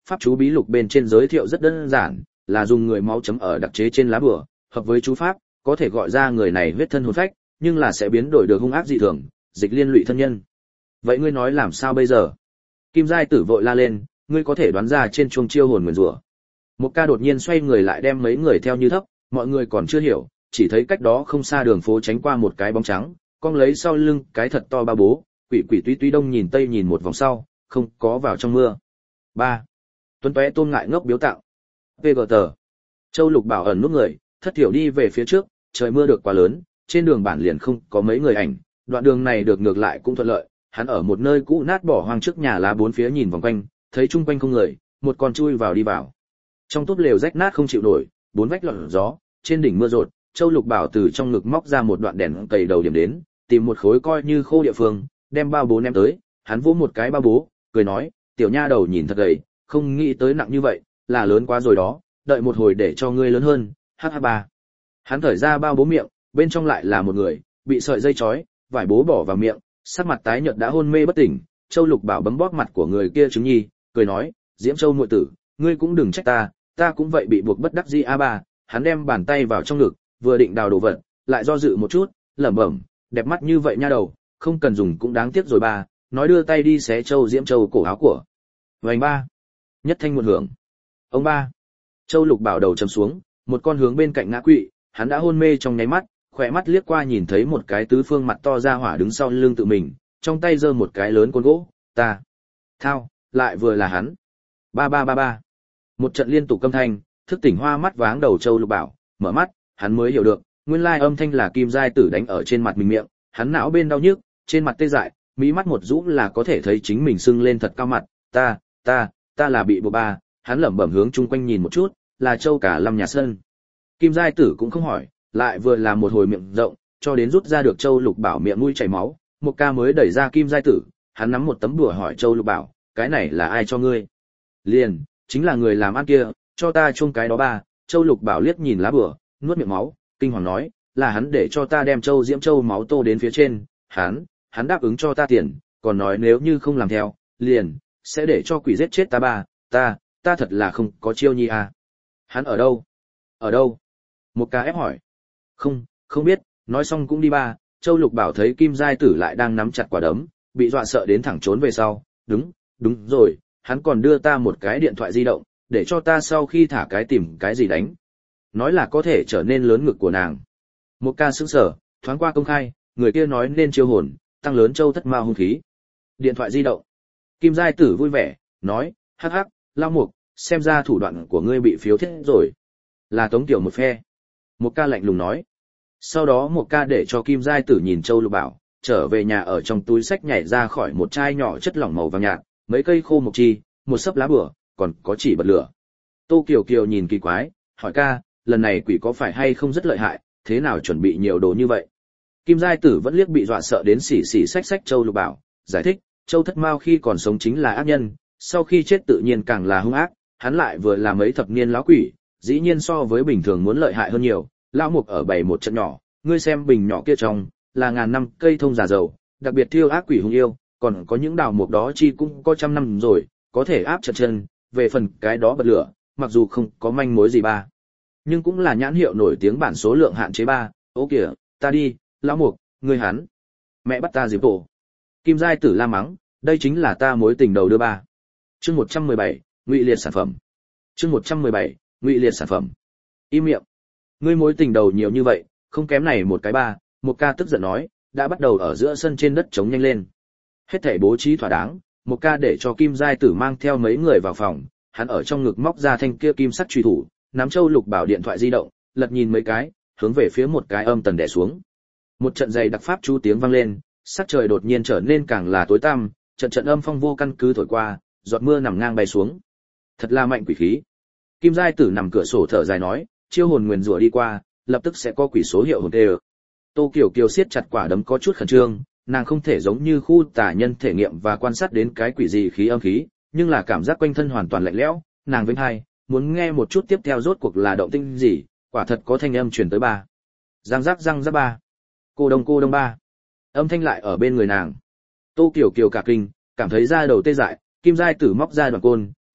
pháp chú bí lục bên trên giới thiệu rất đơn giản, là dùng người máu chấm ở đặc chế trên lá bùa, hợp với chú pháp, có thể gọi ra người này huyết thân hồn phách, nhưng là sẽ biến đổi được hung ác dị thường, dịch liên lụy thân nhân. Vậy ngươi nói làm sao bây giờ? Kim giai tử vội la lên, ngươi có thể đoán ra trên chuông chiêu hồn nguyền rủa. Một ca đột nhiên xoay người lại đem mấy người theo như thấp, mọi người còn chưa hiểu, chỉ thấy cách đó không xa đường phố tránh qua một cái bóng trắng, cong lấy sau lưng cái thật to ba bố, quỷ quỷ tuy tuy đông nhìn tây nhìn một vòng sau, không có vào trong mưa. ba. Tuấn Tuế Tôn ngại ngốc biếu tặng. vê giê tờ. Châu Lục Bảo ẩn nút người, thất thiểu đi về phía trước, trời mưa được quá lớn, trên đường bản liền không có mấy người ảnh, đoạn đường này được ngược lại cũng thuận lợi, hắn ở một nơi cũ nát bỏ hoang trước nhà lá bốn phía nhìn vòng quanh, thấy chung quanh không người, một con chui vào đi vào. Trong túp lều rách nát không chịu nổi, bốn vách lọt gió, trên đỉnh mưa rột, Châu Lục Bảo từ trong ngực móc ra một đoạn đèn cầy đầu điểm đến, tìm một khối coi như khô địa phương, đem bao bố ném tới, hắn vỗ một cái bao bố, cười nói, tiểu nha đầu nhìn thật gầy, không nghĩ tới nặng như vậy, là lớn quá rồi đó, đợi một hồi để cho ngươi lớn hơn, ha ha ba. Hắn thở ra bao bố miệng, bên trong lại là một người, bị sợi dây trói, vải bố bỏ vào miệng, sắc mặt tái nhợt đã hôn mê bất tỉnh. Châu Lục Bảo bấm bóp mặt của người kia chứng nhi, cười nói, Diễm Châu muội tử, ngươi cũng đừng trách ta, ta cũng vậy bị buộc bất đắc dĩ a ba. Hắn đem bàn tay vào trong ngực, vừa định đào đồ vật, lại do dự một chút, lẩm bẩm, đẹp mắt như vậy nha đầu, không cần dùng cũng đáng tiếc rồi ba. Nói đưa tay đi xé Châu Diễm Châu cổ áo của vành ba. Nhất thanh một hưởng, ông ba. Châu Lục Bảo đầu chầm xuống, một con hướng bên cạnh ngã quỵ, hắn đã hôn mê trong nháy mắt, khỏe mắt liếc qua nhìn thấy một cái tứ phương mặt to ra hỏa đứng sau lưng tự mình, trong tay giơ một cái lớn côn gỗ, ta, thao, lại vừa là hắn. Ba ba ba ba. Một trận liên tục âm thanh, thức tỉnh hoa mắt váng đầu Châu Lục Bảo, mở mắt, hắn mới hiểu được, nguyên lai âm thanh là kim giai tử đánh ở trên mặt mình miệng, hắn não bên đau nhức, trên mặt tê dại, mí mắt một rũ là có thể thấy chính mình sưng lên thật cao mặt, ta, ta, ta là bị bộ ba, hắn lẩm bẩm hướng chung quanh nhìn một chút, là Châu cả lâm nhà sân. Kim giai tử cũng không hỏi, lại vừa là một hồi miệng rộng, cho đến rút ra được Châu Lục Bảo miệng mũi chảy máu, một ca mới đẩy ra kim giai tử, hắn nắm một tấm đùa hỏi Châu Lục Bảo, cái này là ai cho ngươi? Liền, chính là người làm ăn kia, cho ta chung cái đó ba. Châu Lục Bảo liếc nhìn lá bùa, nuốt miệng máu, kinh hoàng nói, là hắn để cho ta đem Châu Diễm Châu máu tô đến phía trên, hắn, hắn đáp ứng cho ta tiền, còn nói nếu như không làm theo, liền, sẽ để cho quỷ giết chết ta ba, ta, ta thật là không có chiêu nhi à. Hắn ở đâu? Ở đâu? Một ca ép hỏi. Không, không biết, nói xong cũng đi ba. Châu Lục Bảo thấy Kim Giai Tử lại đang nắm chặt quả đấm, bị dọa sợ đến thẳng trốn về sau. Đúng, đúng rồi, hắn còn đưa ta một cái điện thoại di động, để cho ta sau khi thả cái tìm cái gì đánh. Nói là có thể trở nên lớn ngực của nàng. Một ca sững sờ, thoáng qua công khai, người kia nói nên chiêu hồn, tăng lớn Châu Thất Ma hung khí. Điện thoại di động. Kim Giai Tử vui vẻ, nói, hắc hắc, Lao Mục, xem ra thủ đoạn của ngươi bị phiếu thiết rồi. Là Tống Tiểu một phe. Một ca lạnh lùng nói. Sau đó một ca để cho Kim Giai Tử nhìn Châu Lục Bảo, trở về nhà ở trong túi sách nhảy ra khỏi một chai nhỏ chất lỏng màu vàng nhạt, mấy cây khô mộc chi, một sấp lá bùa, còn có chỉ bật lửa. Tô Kiều Kiều nhìn kỳ quái, hỏi ca, lần này quỷ có phải hay không rất lợi hại, thế nào chuẩn bị nhiều đồ như vậy? Kim Giai Tử vẫn liếc bị dọa sợ đến xỉ xỉ xách xách Châu Lục Bảo, giải thích, Châu Thất Mao khi còn sống chính là ác nhân, sau khi chết tự nhiên càng là hung ác, hắn lại vừa là mấy thập niên lão quỷ, dĩ nhiên so với bình thường muốn lợi hại hơn nhiều. Lão Mục ở bày một trận nhỏ, ngươi xem bình nhỏ kia trong, là ngàn năm cây thông giả dầu, đặc biệt thiêu ác quỷ hung yêu, còn có những đào mục đó chi cũng có trăm năm rồi, có thể áp chặt chân, về phần cái đó bật lửa, mặc dù không có manh mối gì ba, nhưng cũng là nhãn hiệu nổi tiếng bản số lượng hạn chế ba. Ô kìa, ta đi, Lão Mục, ngươi hắn, mẹ bắt ta diệp tổ. Kim Giai Tử la mắng, đây chính là ta mối tình đầu đưa ba. Chương một trăm mười bảy, ngụy liệt sản phẩm. Chương một trăm mười bảy, ngụy liệt sản phẩm. Im miệng. Ngươi mối tình đầu nhiều như vậy, không kém này một cái ba. Một ca tức giận nói, đã bắt đầu ở giữa sân trên đất trống nhanh lên. Hết thảy bố trí thỏa đáng, một ca để cho Kim Giai Tử mang theo mấy người vào phòng, hắn ở trong ngực móc ra thanh kia kim sắc truy thủ, nắm Châu Lục Bảo điện thoại di động, lật nhìn mấy cái, hướng về phía một cái âm tần đè xuống. Một trận dày đặc pháp chú tiếng vang lên, sắc trời đột nhiên trở nên càng là tối tăm, trận trận âm phong vô căn cứ thổi qua, giọt mưa nằm ngang bay xuống. Thật là mạnh quỷ khí. Kim Giai Tử nằm cửa sổ thở dài nói, chiêu hồn nguyền rủa đi qua, lập tức sẽ có quỷ số hiệu hồn tê. Tô Kiều Kiều siết chặt quả đấm có chút khẩn trương, nàng không thể giống như khu tả nhân thể nghiệm và quan sát đến cái quỷ gì khí âm khí, nhưng là cảm giác quanh thân hoàn toàn lạnh lẽo, nàng vĩnh hai, muốn nghe một chút tiếp theo rốt cuộc là động tĩnh gì, quả thật có thanh âm truyền tới ba. Răng rắc răng rắc ba. Cô đông cô đông ba. Âm thanh lại ở bên người nàng. Tô Kiều Kiều cả kinh, cảm thấy da đầu tê dại, Kim Giai Tử móc ra đoạn côn,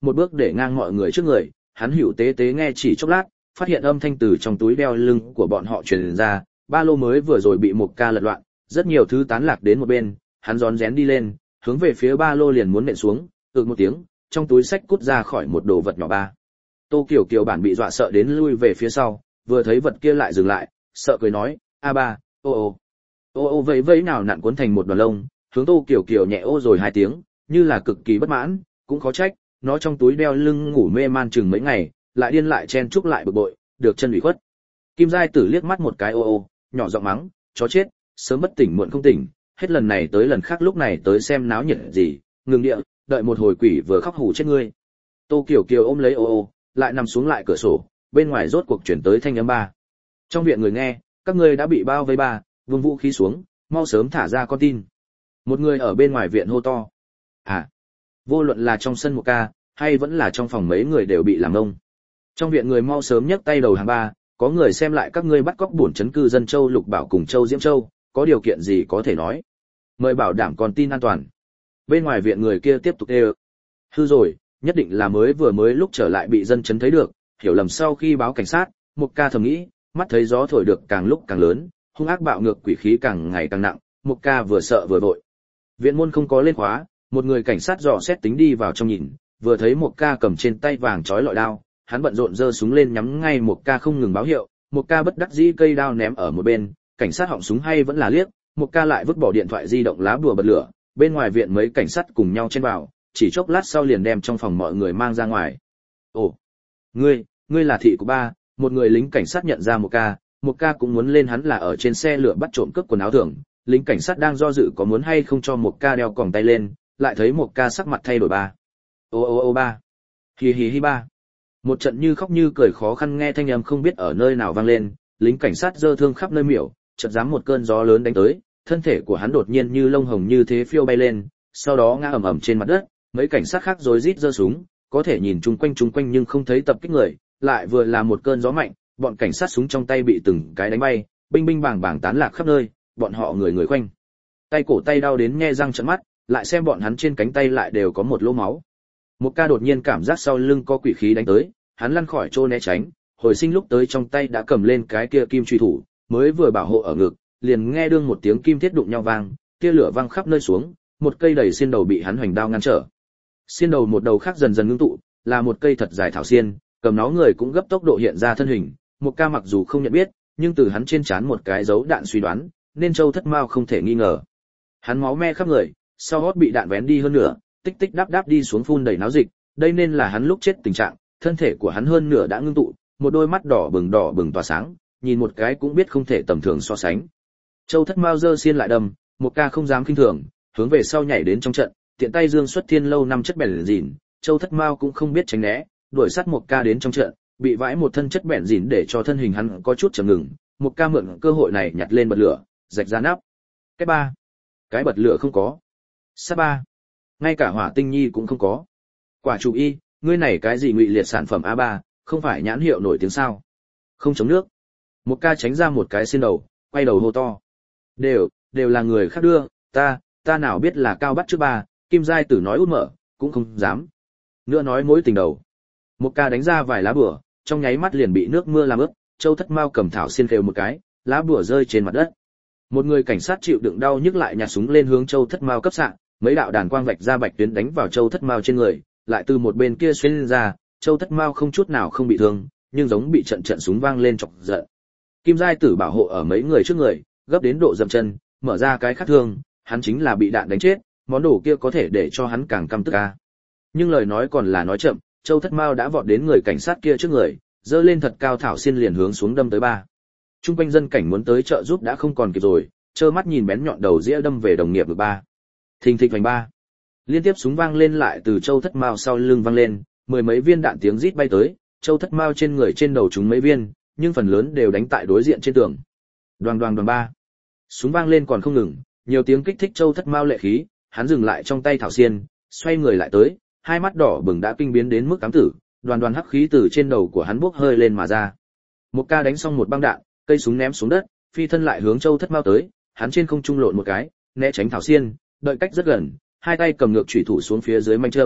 một bước để ngang mọi người trước người, hắn hữu tế tế nghe chỉ chốc lát, phát hiện âm thanh từ trong túi đeo lưng của bọn họ truyền ra, ba lô mới vừa rồi bị một ca lật loạn, rất nhiều thứ tán lạc đến một bên, hắn rón rén đi lên, hướng về phía ba lô liền muốn nện xuống, ực một tiếng, trong túi sách cút ra khỏi một đồ vật nhỏ ba. Tô Kiều Kiều bản bị dọa sợ đến lui về phía sau, vừa thấy vật kia lại dừng lại, sợ cười nói, a ba, ô ô. Ô ô vẫy vẫy nào nặn cuốn thành một đoàn lông, hướng Tô Kiều Kiều nhẹ ô rồi hai tiếng, như là cực kỳ bất mãn, cũng khó trách, nó trong túi đeo lưng ngủ mê man chừng mấy ngày, lại điên lại chen chúc lại bực bội, được chân ủy khuất. Kim Giai Tử liếc mắt một cái ô ô, nhỏ giọng mắng, chó chết, sớm bất tỉnh muộn không tỉnh, hết lần này tới lần khác lúc này tới xem náo nhiệt gì, ngừng địa, đợi một hồi quỷ vừa khóc hù chết ngươi. Tô Kiều Kiều ôm lấy ô ô, lại nằm xuống lại cửa sổ, bên ngoài rốt cuộc chuyển tới thanh âm ba. Trong viện người nghe, các ngươi đã bị bao vây ba, vung vũ khí xuống, mau sớm thả ra con tin. Một người ở bên ngoài viện hô to. À, vô luận là trong sân một ca, hay vẫn là trong phòng mấy người đều bị làm ngông. Trong viện người mau sớm nhấc tay đầu hàng ba, có người xem lại các ngươi bắt cóc bổn trấn cư dân Châu Lục Bảo cùng Châu Diễm Châu, có điều kiện gì có thể nói. Mời bảo đảm con tin an toàn. Bên ngoài viện người kia tiếp tục đê hư rồi, nhất định là mới vừa mới lúc trở lại bị dân chấn thấy được, hiểu lầm sau khi báo cảnh sát, một ca thầm nghĩ, mắt thấy gió thổi được càng lúc càng lớn, hung ác bạo ngược quỷ khí càng ngày càng nặng, một ca vừa sợ vừa vội. Viện môn không có lên khóa, một người cảnh sát dò xét tính đi vào trong nhìn, vừa thấy một ca cầm trên tay vàng chói lọi đao, hắn bận rộn giơ súng lên nhắm ngay một ca không ngừng báo hiệu, một ca bất đắc dĩ cây đao ném ở một bên, cảnh sát họng súng hay vẫn là liếc, một ca lại vứt bỏ điện thoại di động lá bùa bật lửa, bên ngoài viện mấy cảnh sát cùng nhau chen vào, chỉ chốc lát sau liền đem trong phòng mọi người mang ra ngoài. Ồ, ngươi, ngươi là thị của ba, một người lính cảnh sát nhận ra một ca, một ca cũng muốn lên, hắn là ở trên xe lửa bắt trộm cướp quần áo thường, lính cảnh sát đang do dự có muốn hay không cho một ca đeo còng tay lên, lại thấy một ca sắc mặt thay đổi ba. Ô ô ô ba, hì hì hì ba. Một trận như khóc như cười khó khăn nghe thanh âm không biết ở nơi nào vang lên, lính cảnh sát giơ thương khắp nơi miểu, chợt dám một cơn gió lớn đánh tới, thân thể của hắn đột nhiên như lông hồng như thế phiêu bay lên, sau đó ngã ầm ầm trên mặt đất, mấy cảnh sát khác rối rít giơ súng, có thể nhìn chung quanh chung quanh nhưng không thấy tập kích người, lại vừa là một cơn gió mạnh, bọn cảnh sát súng trong tay bị từng cái đánh bay, binh binh bàng bàng tán lạc khắp nơi, bọn họ người người quanh tay cổ tay đau đến nhe răng trợn mắt, lại xem bọn hắn trên cánh tay lại đều có một lỗ máu. Một ca đột nhiên cảm giác sau lưng có quỷ khí đánh tới, hắn lăn khỏi chỗ né tránh, hồi sinh lúc tới trong tay đã cầm lên cái kia kim truy thủ, mới vừa bảo hộ ở ngực, liền nghe đương một tiếng kim thiết đụng nhau vang, tia lửa văng khắp nơi xuống, một cây đầy xiên đầu bị hắn hoành đao ngăn trở. Xiên đầu một đầu khác dần dần ngưng tụ, là một cây thật dài thảo xiên, cầm nó người cũng gấp tốc độ hiện ra thân hình, một ca mặc dù không nhận biết, nhưng từ hắn trên trán một cái dấu đạn suy đoán, nên Châu Thất Mao không thể nghi ngờ. Hắn máu me khắp người, sau gót bị đạn vén đi hơn nửa, tích tích đáp đáp đi xuống phun đầy náo dịch, đây nên là hắn lúc chết tình trạng, thân thể của hắn hơn nửa đã ngưng tụ, một đôi mắt đỏ bừng đỏ bừng tỏa sáng, nhìn một cái cũng biết không thể tầm thường so sánh. Châu Thất Mao giơ xiên lại đâm, một ca không dám khinh thường, hướng về sau nhảy đến trong trận, tiện tay dương xuất thiên lâu năm chất bèn dỉn, Châu Thất Mao cũng không biết tránh né, đuổi sát một ca đến trong trận, bị vãi một thân chất bèn dỉn để cho thân hình hắn có chút chậm ngừng, một ca mượn cơ hội này nhặt lên bật lửa, rạch ra nắp. Cái ba, cái bật lửa không có. Sa ba, ngay cả hỏa tinh nhi cũng không có. Quả chủ y, ngươi này cái gì ngụy liệt sản phẩm a ba, không phải nhãn hiệu nổi tiếng sao? Không chống nước. Một ca tránh ra một cái xiên đầu, quay đầu hô to. Đều, đều là người khác đưa, ta, ta nào biết là cao bắt trước ba, Kim Giai Tử nói út mở, cũng không dám. Nữa nói mối tình đầu. Một ca đánh ra vài lá bùa, trong nháy mắt liền bị nước mưa làm ướt, Châu Thất Mao cầm thảo xiên kêu một cái, lá bùa rơi trên mặt đất. Một người cảnh sát chịu đựng đau nhức lại nhặt súng lên hướng Châu Thất Mao cấp xạ, mấy đạo đàn quang vạch ra bạch tuyến đánh vào Châu Thất Mao trên người, lại từ một bên kia xuyên ra, Châu Thất Mao không chút nào không bị thương, nhưng giống bị trận trận súng vang lên chọc giận. Kim Giai Tử bảo hộ ở mấy người trước người, gấp đến độ dậm chân, mở ra cái khác thương, hắn chính là bị đạn đánh chết, món đồ kia có thể để cho hắn càng căm tức a. Nhưng lời nói còn là nói chậm, Châu Thất Mao đã vọt đến người cảnh sát kia trước người, giơ lên thật cao thảo xiên liền hướng xuống đâm tới ba. Trung quanh dân cảnh muốn tới trợ giúp đã không còn kịp rồi, trơ mắt nhìn bén nhọn đầu dĩa đâm về đồng nghiệp được ba. Thình thịch vành ba. Liên tiếp súng vang lên lại từ Châu Thất Mao sau lưng vang lên, mười mấy viên đạn tiếng rít bay tới, Châu Thất Mao trên người trên đầu chúng mấy viên, nhưng phần lớn đều đánh tại đối diện trên tường. Đoàng đoàng đoàng ba. Súng vang lên còn không ngừng, nhiều tiếng kích thích Châu Thất Mao lệ khí, hắn dừng lại trong tay thảo xiên, xoay người lại tới, hai mắt đỏ bừng đã kinh biến đến mức cám tử, đoàn đoàn hắc khí từ trên đầu của hắn bốc hơi lên mà ra. Một ca đánh xong một băng đạn, cây súng ném xuống đất, phi thân lại hướng Châu Thất Mao tới, hắn trên không trung lộn một cái, né tránh thảo xiên, đợi cách rất gần, hai tay cầm ngược chủy thủ xuống phía dưới manh châm,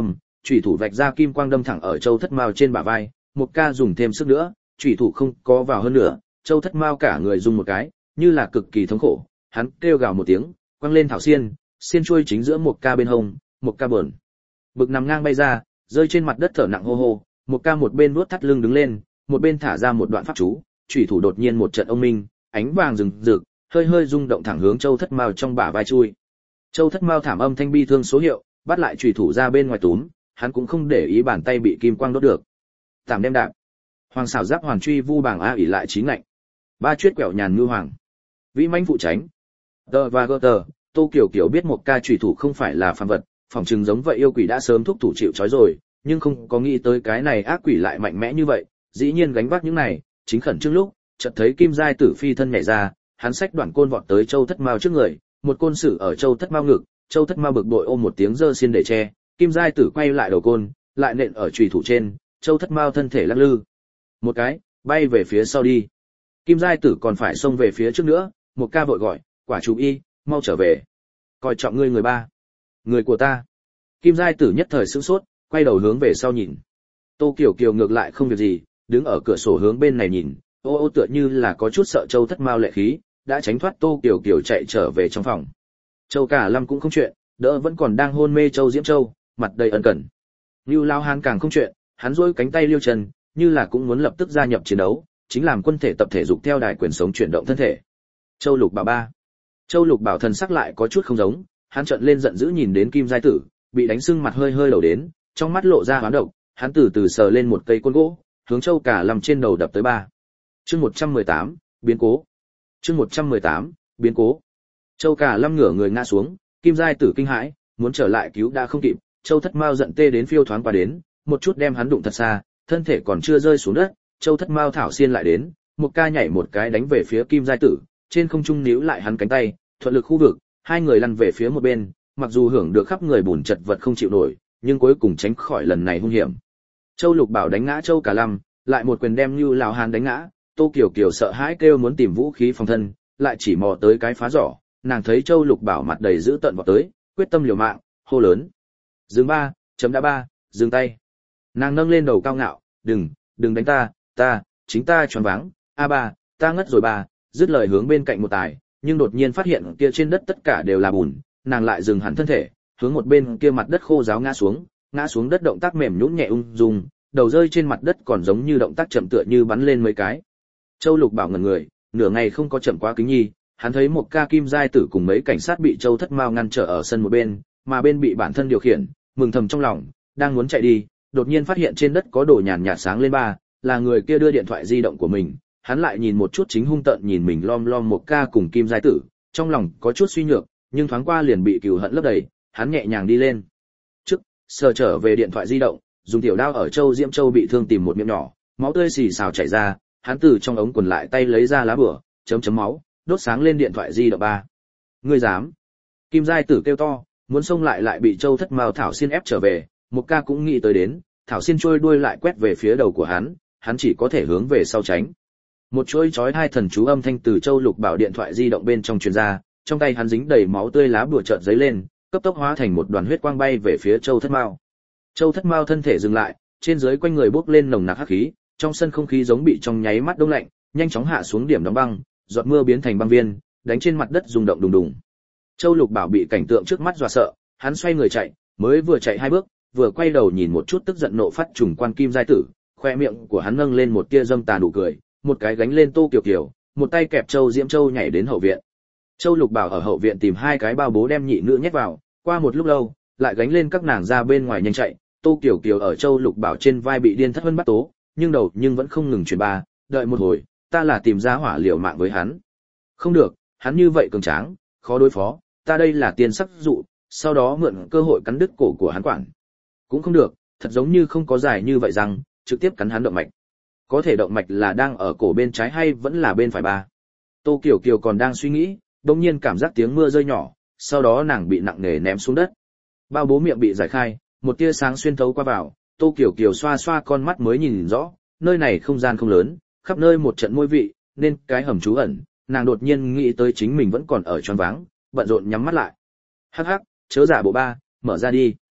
chủy thủ vạch ra kim quang đâm thẳng ở Châu Thất Mao trên bả vai, một ca dùng thêm sức nữa, chủy thủ không có vào hơn nữa, Châu Thất Mao cả người rung một cái, như là cực kỳ thống khổ, hắn kêu gào một tiếng, quăng lên thảo xiên, xiên chuôi chính giữa một ca bên hông, một ca bờn. Bực nằm ngang bay ra, rơi trên mặt đất thở nặng hô hô, một ca một bên nuốt thắt lưng đứng lên, một bên thả ra một đoạn pháp chú, chủy thủ đột nhiên một trận ông minh, ánh vàng rừng rực, hơi hơi rung động thẳng hướng Châu Thất Mao trong bả vai chui. Châu Thất Mao thảm âm thanh bi thương số hiệu, bắt lại chủy thủ ra bên ngoài túm, hắn cũng không để ý bàn tay bị kim quang đốt được. Tạm đem đạp. Hoàng xảo giáp hoàn truy vu bảng a ỉ lại chín ngạnh. Ba chuyết quẹo nhàn ngư hoàng. Vĩ mãnh phụ tránh. Tờ và gơ tờ, Tô Kiều Kiều biết một ca chủy thủ không phải là phàm vật, phỏng chừng giống vậy yêu quỷ đã sớm thúc thủ chịu trói rồi, nhưng không có nghĩ tới cái này ác quỷ lại mạnh mẽ như vậy, dĩ nhiên gánh vác những này, chính khẩn trước lúc, chợt thấy Kim Giai Tử phi thân nhảy ra, hắn xách đoạn côn vọt tới Châu Thất Mao trước người, một côn sử ở Châu Thất Mao ngực, Châu Thất Mao bực bội ôm một tiếng giơ xiên để che, Kim Giai Tử quay lại đầu côn, lại nện ở chùy thủ trên, Châu Thất Mao thân thể lắc lư, một cái, bay về phía sau đi. Kim Giai Tử còn phải xông về phía trước nữa, một ca vội gọi, quả chủ y, mau trở về. Coi trọng ngươi người ba, người của ta. Kim Giai Tử nhất thời sửng sốt, quay đầu hướng về sau nhìn. Tô Kiều Kiều ngược lại không việc gì, đứng ở cửa sổ hướng bên này nhìn, ô ô tựa như là có chút sợ Châu Thất Mao lệ khí, đã tránh thoát Tô Kiều Kiều chạy trở về trong phòng. Châu Cả Lâm cũng không chuyện, đỡ vẫn còn đang hôn mê Châu Diễm Châu, mặt đầy ân cần. Lưu Lao Hán càng không chuyện, hắn duỗi cánh tay liêu chân, như là cũng muốn lập tức gia nhập chiến đấu, chính làm quân thể tập thể dục theo đài quyền sống chuyển động thân thể. Châu Lục Bảo ba. Châu Lục Bảo thần sắc lại có chút không giống, hắn trợn lên giận dữ nhìn đến Kim Giai Tử, bị đánh sưng mặt hơi hơi đầu đến, trong mắt lộ ra hoán độc, hắn từ từ sờ lên một cây côn gỗ, hướng Châu Cả Lâm trên đầu đập tới ba. Chương một trăm mười tám, biến cố. Chương một trăm mười tám, biến cố. Châu Cả Lâm ngửa người ngã xuống, Kim Giai Tử kinh hãi, muốn trở lại cứu đã không kịp, Châu Thất Mao giận tê đến phiêu thoáng qua đến, một chút đem hắn đụng thật xa, thân thể còn chưa rơi xuống đất, Châu Thất Mao thảo xiên lại đến, một ca nhảy một cái đánh về phía Kim Giai Tử, trên không trung níu lại hắn cánh tay, thuận lực khu vực, hai người lăn về phía một bên, mặc dù hưởng được khắp người bùn chật vật không chịu nổi, nhưng cuối cùng tránh khỏi lần này hung hiểm. Châu Lục Bảo đánh ngã Châu Cả Lâm, lại một quyền đem Như Lão Hán đánh ngã, Tô Kiều Kiều sợ hãi kêu muốn tìm vũ khí phòng thân, lại chỉ mò tới cái phá giỏ, nàng thấy Châu Lục Bảo mặt đầy dữ tợn vọt tới, quyết tâm liều mạng, hô lớn: "Dừng ba, chấm đã ba, dừng tay." Nàng nâng lên đầu cao ngạo, "Đừng, đừng đánh ta, ta, chính ta choáng váng, a ba, ta ngất rồi ba." Dứt lời hướng bên cạnh một tài, nhưng đột nhiên phát hiện kia trên đất tất cả đều là bùn, nàng lại dừng hẳn thân thể, hướng một bên kia mặt đất khô ráo ngã xuống, ngã xuống đất động tác mềm nhũn nhẹ ung dung, đầu rơi trên mặt đất còn giống như động tác chậm tựa như bắn lên mấy cái. Châu Lục Bảo ngẩn người, nửa ngày không có chậm quá kính nhi, hắn thấy một ca Kim Giai Tử cùng mấy cảnh sát bị Châu Thất Mao ngăn trở ở sân một bên, mà bên bị bản thân điều khiển, mừng thầm trong lòng, đang muốn chạy đi, đột nhiên phát hiện trên đất có đồ nhàn nhạt sáng lên ba, là người kia đưa điện thoại di động của mình, hắn lại nhìn một chút chính hung tợn nhìn mình lom lom một ca cùng Kim Giai Tử, trong lòng có chút suy nhược, nhưng thoáng qua liền bị cừu hận lấp đầy, hắn nhẹ nhàng đi lên. Trước, sờ trở về điện thoại di động, dùng tiểu đao ở Châu Diễm Châu bị thương tìm một miệng nhỏ, máu tươi xì xào chảy ra, hắn từ trong ống quần lại tay lấy ra lá bửa, chấm chấm máu, đốt sáng lên điện thoại di động ba. Ngươi dám? Kim Giai Tử kêu to, muốn xông lại lại bị Châu Thất Mao thảo xiên ép trở về, một ca cũng nghĩ tới đến, thảo xiên trôi đuôi lại quét về phía đầu của hắn, hắn chỉ có thể hướng về sau tránh. Một chuỗi chói hai thần chú âm thanh từ Châu Lục Bảo điện thoại di động bên trong truyền ra, trong tay hắn dính đầy máu tươi lá bùa chợt giấy lên, cấp tốc hóa thành một đoàn huyết quang bay về phía Châu Thất Mao. Châu Thất Mao thân thể dừng lại, trên dưới quanh người bốc lên nồng nặc hắc khí, trong sân không khí giống bị trong nháy mắt đông lạnh, nhanh chóng hạ xuống điểm đóng băng, giọt mưa biến thành băng viên, đánh trên mặt đất rung động đùng đùng. Châu Lục Bảo bị cảnh tượng trước mắt dọa sợ, hắn xoay người chạy, mới vừa chạy hai bước, vừa quay đầu nhìn một chút tức giận nộ phát trùng quan Kim Giai Tử, khoe miệng của hắn nâng lên một tia dâm tà nụ cười, một cái gánh lên Tô Kiều Kiều, một tay kẹp Châu Diễm Châu nhảy đến hậu viện. Châu Lục Bảo ở hậu viện tìm hai cái bao bố đem nhị nữ nhét vào, qua một lúc lâu, lại gánh lên các nàng ra bên ngoài nhanh chạy, Tô Kiều Kiều ở Châu Lục Bảo trên vai bị điên thất vân bắt tố, nhưng đầu nhưng vẫn không ngừng truyền ba, đợi một hồi, ta là tìm ra hỏa liều mạng với hắn. Không được, hắn như vậy cường tráng, khó đối phó, ta đây là tiền sắc dụ, sau đó mượn cơ hội cắn đứt cổ của hắn quản. Cũng không được, thật giống như không có dài như vậy rằng, trực tiếp cắn hắn động mạch. Có thể động mạch là đang ở cổ bên trái hay vẫn là bên phải ba. Tô Kiều Kiều còn đang suy nghĩ, đột nhiên cảm giác tiếng mưa rơi nhỏ, sau đó nàng bị nặng nề ném xuống đất. Bao bố miệng bị giải khai, một tia sáng xuyên thấu qua vào, Tô Kiều Kiều xoa xoa con mắt mới nhìn rõ, nơi này không gian không lớn, khắp nơi một trận môi vị, nên cái hầm trú ẩn, nàng đột nhiên nghĩ tới chính mình vẫn còn ở choáng váng, bận rộn nhắm mắt lại. Hắc hắc, chớ giả bộ ba, mở ra đi.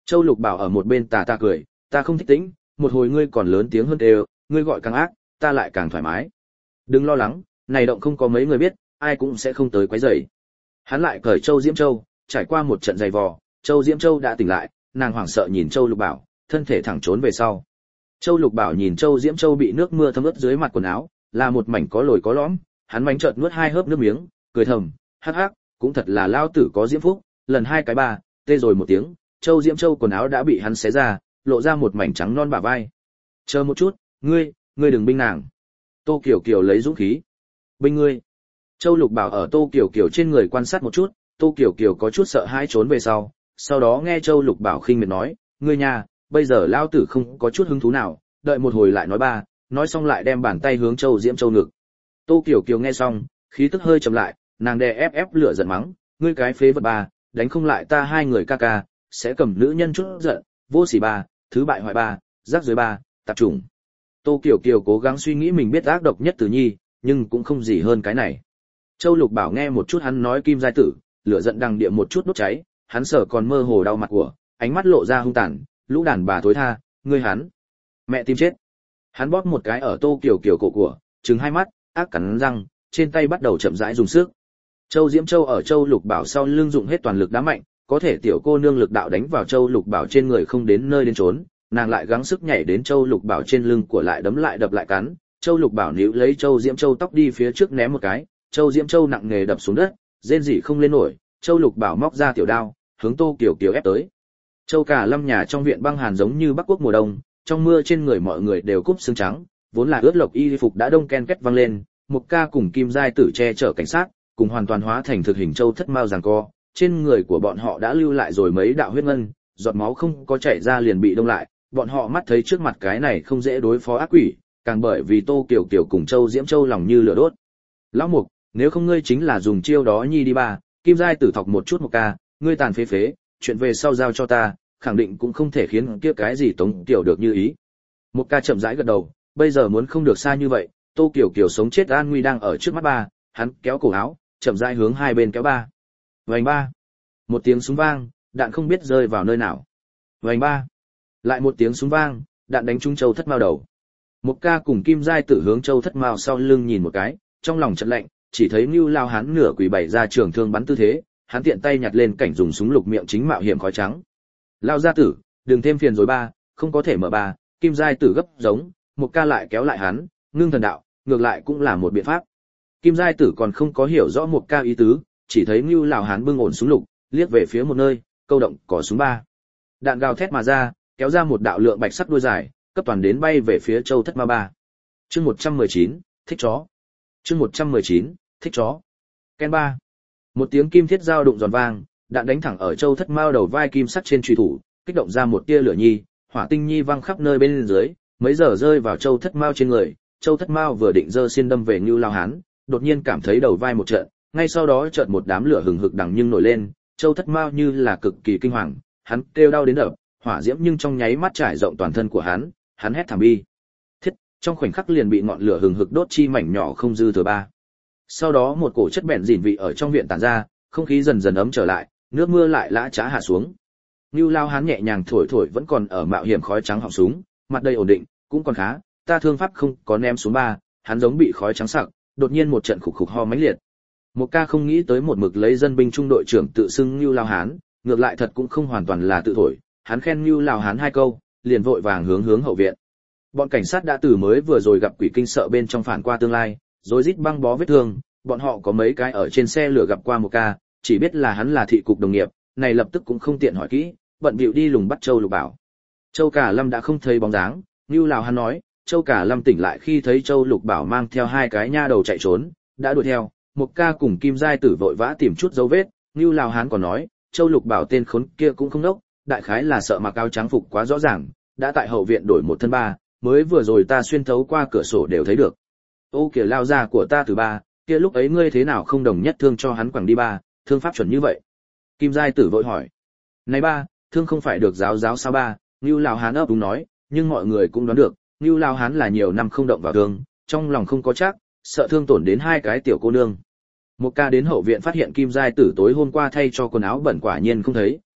Châu Lục Bảo ở một bên tà tà cười, ta không thích tĩnh, một hồi ngươi còn lớn tiếng hơn đều, ngươi gọi càng ác, ta lại càng thoải mái. Đừng lo lắng, này động không có mấy người biết, ai cũng sẽ không tới quấy rầy. Hắn lại cởi Châu Diễm Châu, trải qua một trận dày vò, Châu Diễm Châu đã tỉnh lại, nàng hoảng sợ nhìn Châu Lục Bảo, thân thể thẳng trốn về sau. Châu Lục Bảo nhìn Châu Diễm Châu bị nước mưa thấm ướt dưới mặt quần áo, là một mảnh có lồi có lõm, hắn mánh chợt nuốt hai hớp nước miếng, cười thầm, hắc hắc, cũng thật là lao tử có diễm phúc, lần hai cái ba, tê rồi một tiếng, Châu Diễm Châu quần áo đã bị hắn xé ra, lộ ra một mảnh trắng non bả vai. Chờ một chút, ngươi, ngươi đừng binh nàng. Tô Kiều Kiều lấy dũng khí. Binh ngươi. Châu Lục Bảo ở Tô Kiều Kiều trên người quan sát một chút, Tô Kiều Kiều có chút sợ hãi trốn về sau, sau đó nghe Châu Lục Bảo khinh miệt nói, ngươi nhà, bây giờ lao tử không có chút hứng thú nào, đợi một hồi lại nói ba, nói xong lại đem bàn tay hướng Châu Diễm Châu ngực. Tô Kiều Kiều nghe xong, khí tức hơi chậm lại, nàng đè ép ép lửa giận mắng, ngươi cái phế vật ba, đánh không lại ta hai người ca ca, sẽ cầm nữ nhân chút giận, vô sỉ ba, thứ bại hoại ba, rác rưởi ba, tạp chủng. Tô Kiều Kiều cố gắng suy nghĩ mình biết ác độc nhất Tử Nhi, nhưng cũng không gì hơn cái này. Châu Lục Bảo nghe một chút hắn nói kim giai tử, lửa giận đằng địa một chút đốt cháy, hắn sở còn mơ hồ đau mặt của, ánh mắt lộ ra hung tàn, lũ đàn bà thối tha, ngươi hắn, mẹ tim chết. Hắn bóp một cái ở Tô Kiều Kiều cổ của, trừng hai mắt, ác cắn răng, trên tay bắt đầu chậm rãi dùng sức. Châu Diễm Châu ở Châu Lục Bảo sau lưng dụng hết toàn lực đá mạnh, có thể tiểu cô nương lực đạo đánh vào Châu Lục Bảo trên người không đến nơi đến trốn, nàng lại gắng sức nhảy đến Châu Lục Bảo trên lưng của lại đấm lại đập lại cắn, Châu Lục Bảo níu lấy Châu Diễm Châu tóc đi phía trước ném một cái, Châu Diễm Châu nặng nề đập xuống đất, rên rỉ không lên nổi, Châu Lục Bảo móc ra tiểu đao, hướng Tô Kiều Kiều ép tới. Châu Cả Lâm nhà trong viện băng hàn giống như Bắc Quốc mùa đông, trong mưa trên người mọi người đều cúp xương trắng, vốn là ướt lộc y phục đã đông ken két văng lên, Mục Ca cùng Kim Giai Tử che chở cảnh sát, cùng hoàn toàn hóa thành thực hình Châu Thất Mao giằng co, trên người của bọn họ đã lưu lại rồi mấy đạo huyết ngân, giọt máu không có chảy ra liền bị đông lại, bọn họ mắt thấy trước mặt cái này không dễ đối phó ác quỷ, càng bởi vì Tô Kiều Kiều cùng Châu Diễm Châu lòng như lửa đốt. Lão Mục, nếu không ngươi chính là dùng chiêu đó nhi đi ba, Kim Giai Tử thọc một chút Mục Ca, ngươi tàn phế phế, chuyện về sau giao cho ta, khẳng định cũng không thể khiến kia cái gì Tống Kiều được như ý. Mục Ca chậm rãi gật đầu, bây giờ muốn không được xa như vậy, Tô Kiều Kiều sống chết an nguy đang ở trước mắt ba, hắn kéo cổ áo, chậm rãi hướng hai bên kéo ba. Vành ba. Một tiếng súng vang, đạn không biết rơi vào nơi nào. Vành ba. Lại một tiếng súng vang, đạn đánh trúng Châu Thất Mao đầu. Mục Ca cùng Kim Giai Tử hướng Châu Thất Mao sau lưng nhìn một cái, trong lòng chợt lạnh, chỉ thấy Nưu Lao hắn nửa quỳ bày ra trường thương bắn tư thế, hắn tiện tay nhặt lên cảnh dùng súng lục miệng chính mạo hiểm khói trắng. Lao gia tử, đừng thêm phiền rồi ba, không có thể mở ba, Kim Giai Tử gấp giống, Mục Ca lại kéo lại hắn, ngưng thần đạo, ngược lại cũng là một biện pháp. Kim Giai Tử còn không có hiểu rõ Mục Ca ý tứ, chỉ thấy Nưu Lão hắn bưng ổn súng lục, liếc về phía một nơi, câu động cò súng ba. Đạn gào thét mà ra, kéo ra một đạo lượng bạch sắc đuôi dài, cấp toàn đến bay về phía Châu Thất Mao ba. Chương một trăm mười chín, thích chó. Chương một trăm mười chín, thích chó. Ken ba. Một tiếng kim thiết dao đụng giòn vang, đạn đánh thẳng ở Châu Thất Mao đầu vai kim sắt trên chùy thủ, kích động ra một tia lửa nhi, hỏa tinh nhi văng khắp nơi bên dưới, mấy giờ rơi vào Châu Thất Mao trên người. Châu Thất Mao vừa định giơ xiên đâm về Nưu Lão hán, đột nhiên cảm thấy đầu vai một trận, ngay sau đó chợt một đám lửa hừng hực đằng nhưng nổi lên, Châu Thất Mao như là cực kỳ kinh hoàng, hắn kêu đau đến đập, hỏa diễm nhưng trong nháy mắt trải rộng toàn thân của hắn, hắn hét thảm bi. Thiết, trong khoảnh khắc liền bị ngọn lửa hừng hực đốt chi mảnh nhỏ không dư thừa ba. Sau đó một cổ chất bẹn dỉn vị ở trong viện tản ra, không khí dần dần ấm trở lại, nước mưa lại lã chã hạ xuống. Nưu Lao hắn nhẹ nhàng thổi thổi vẫn còn ở mạo hiểm khói trắng họng súng, mặt đầy ổn định, cũng còn khá, ta thương pháp không có ném xuống ba, hắn giống bị khói trắng sặc, đột nhiên một trận khục khục ho mãnh liệt. Một ca không nghĩ tới một mực lấy dân binh trung đội trưởng tự xưng Nưu Lao hán, ngược lại thật cũng không hoàn toàn là tự thổi, hắn khen Nưu Lao hán hai câu, liền vội vàng hướng hướng hậu viện. Bọn cảnh sát đã từ mới vừa rồi gặp quỷ kinh sợ bên trong phản qua tương lai, rồi rít băng bó vết thương, bọn họ có mấy cái ở trên xe lửa gặp qua một ca, chỉ biết là hắn là thị cục đồng nghiệp, này lập tức cũng không tiện hỏi kỹ, bận bịu đi lùng bắt Châu Lục Bảo. Châu Cả Lâm đã không thấy bóng dáng, Nưu Lao hắn nói, Châu Cả Lâm tỉnh lại khi thấy Châu Lục Bảo mang theo hai cái nha đầu chạy trốn, đã đuổi theo, một ca cùng Kim Giai Tử vội vã tìm chút dấu vết, Nưu Lao hắn còn nói, Châu Lục Bảo tên khốn kia cũng không đốc, đại khái là sợ mặc áo trắng phục quá rõ ràng, đã tại hậu viện đổi một thân ba, mới vừa rồi ta xuyên thấu qua cửa sổ đều thấy được. Ô kìa lao ra của ta từ ba, kia lúc ấy ngươi thế nào không đồng nhất thương cho hắn quẳng đi ba, thương pháp chuẩn như vậy. Kim Giai Tử vội hỏi. Này ba, thương không phải được giáo giáo sao ba, Nưu Lão hán ấp đúng nói, nhưng mọi người cũng đoán được, Nưu Lão hán là nhiều năm không động vào thương, trong lòng không có chắc, sợ thương tổn đến hai cái tiểu cô nương. Một ca đến hậu viện phát hiện Kim Giai Tử tối hôm qua thay cho quần áo bẩn quả nhiên không thấy,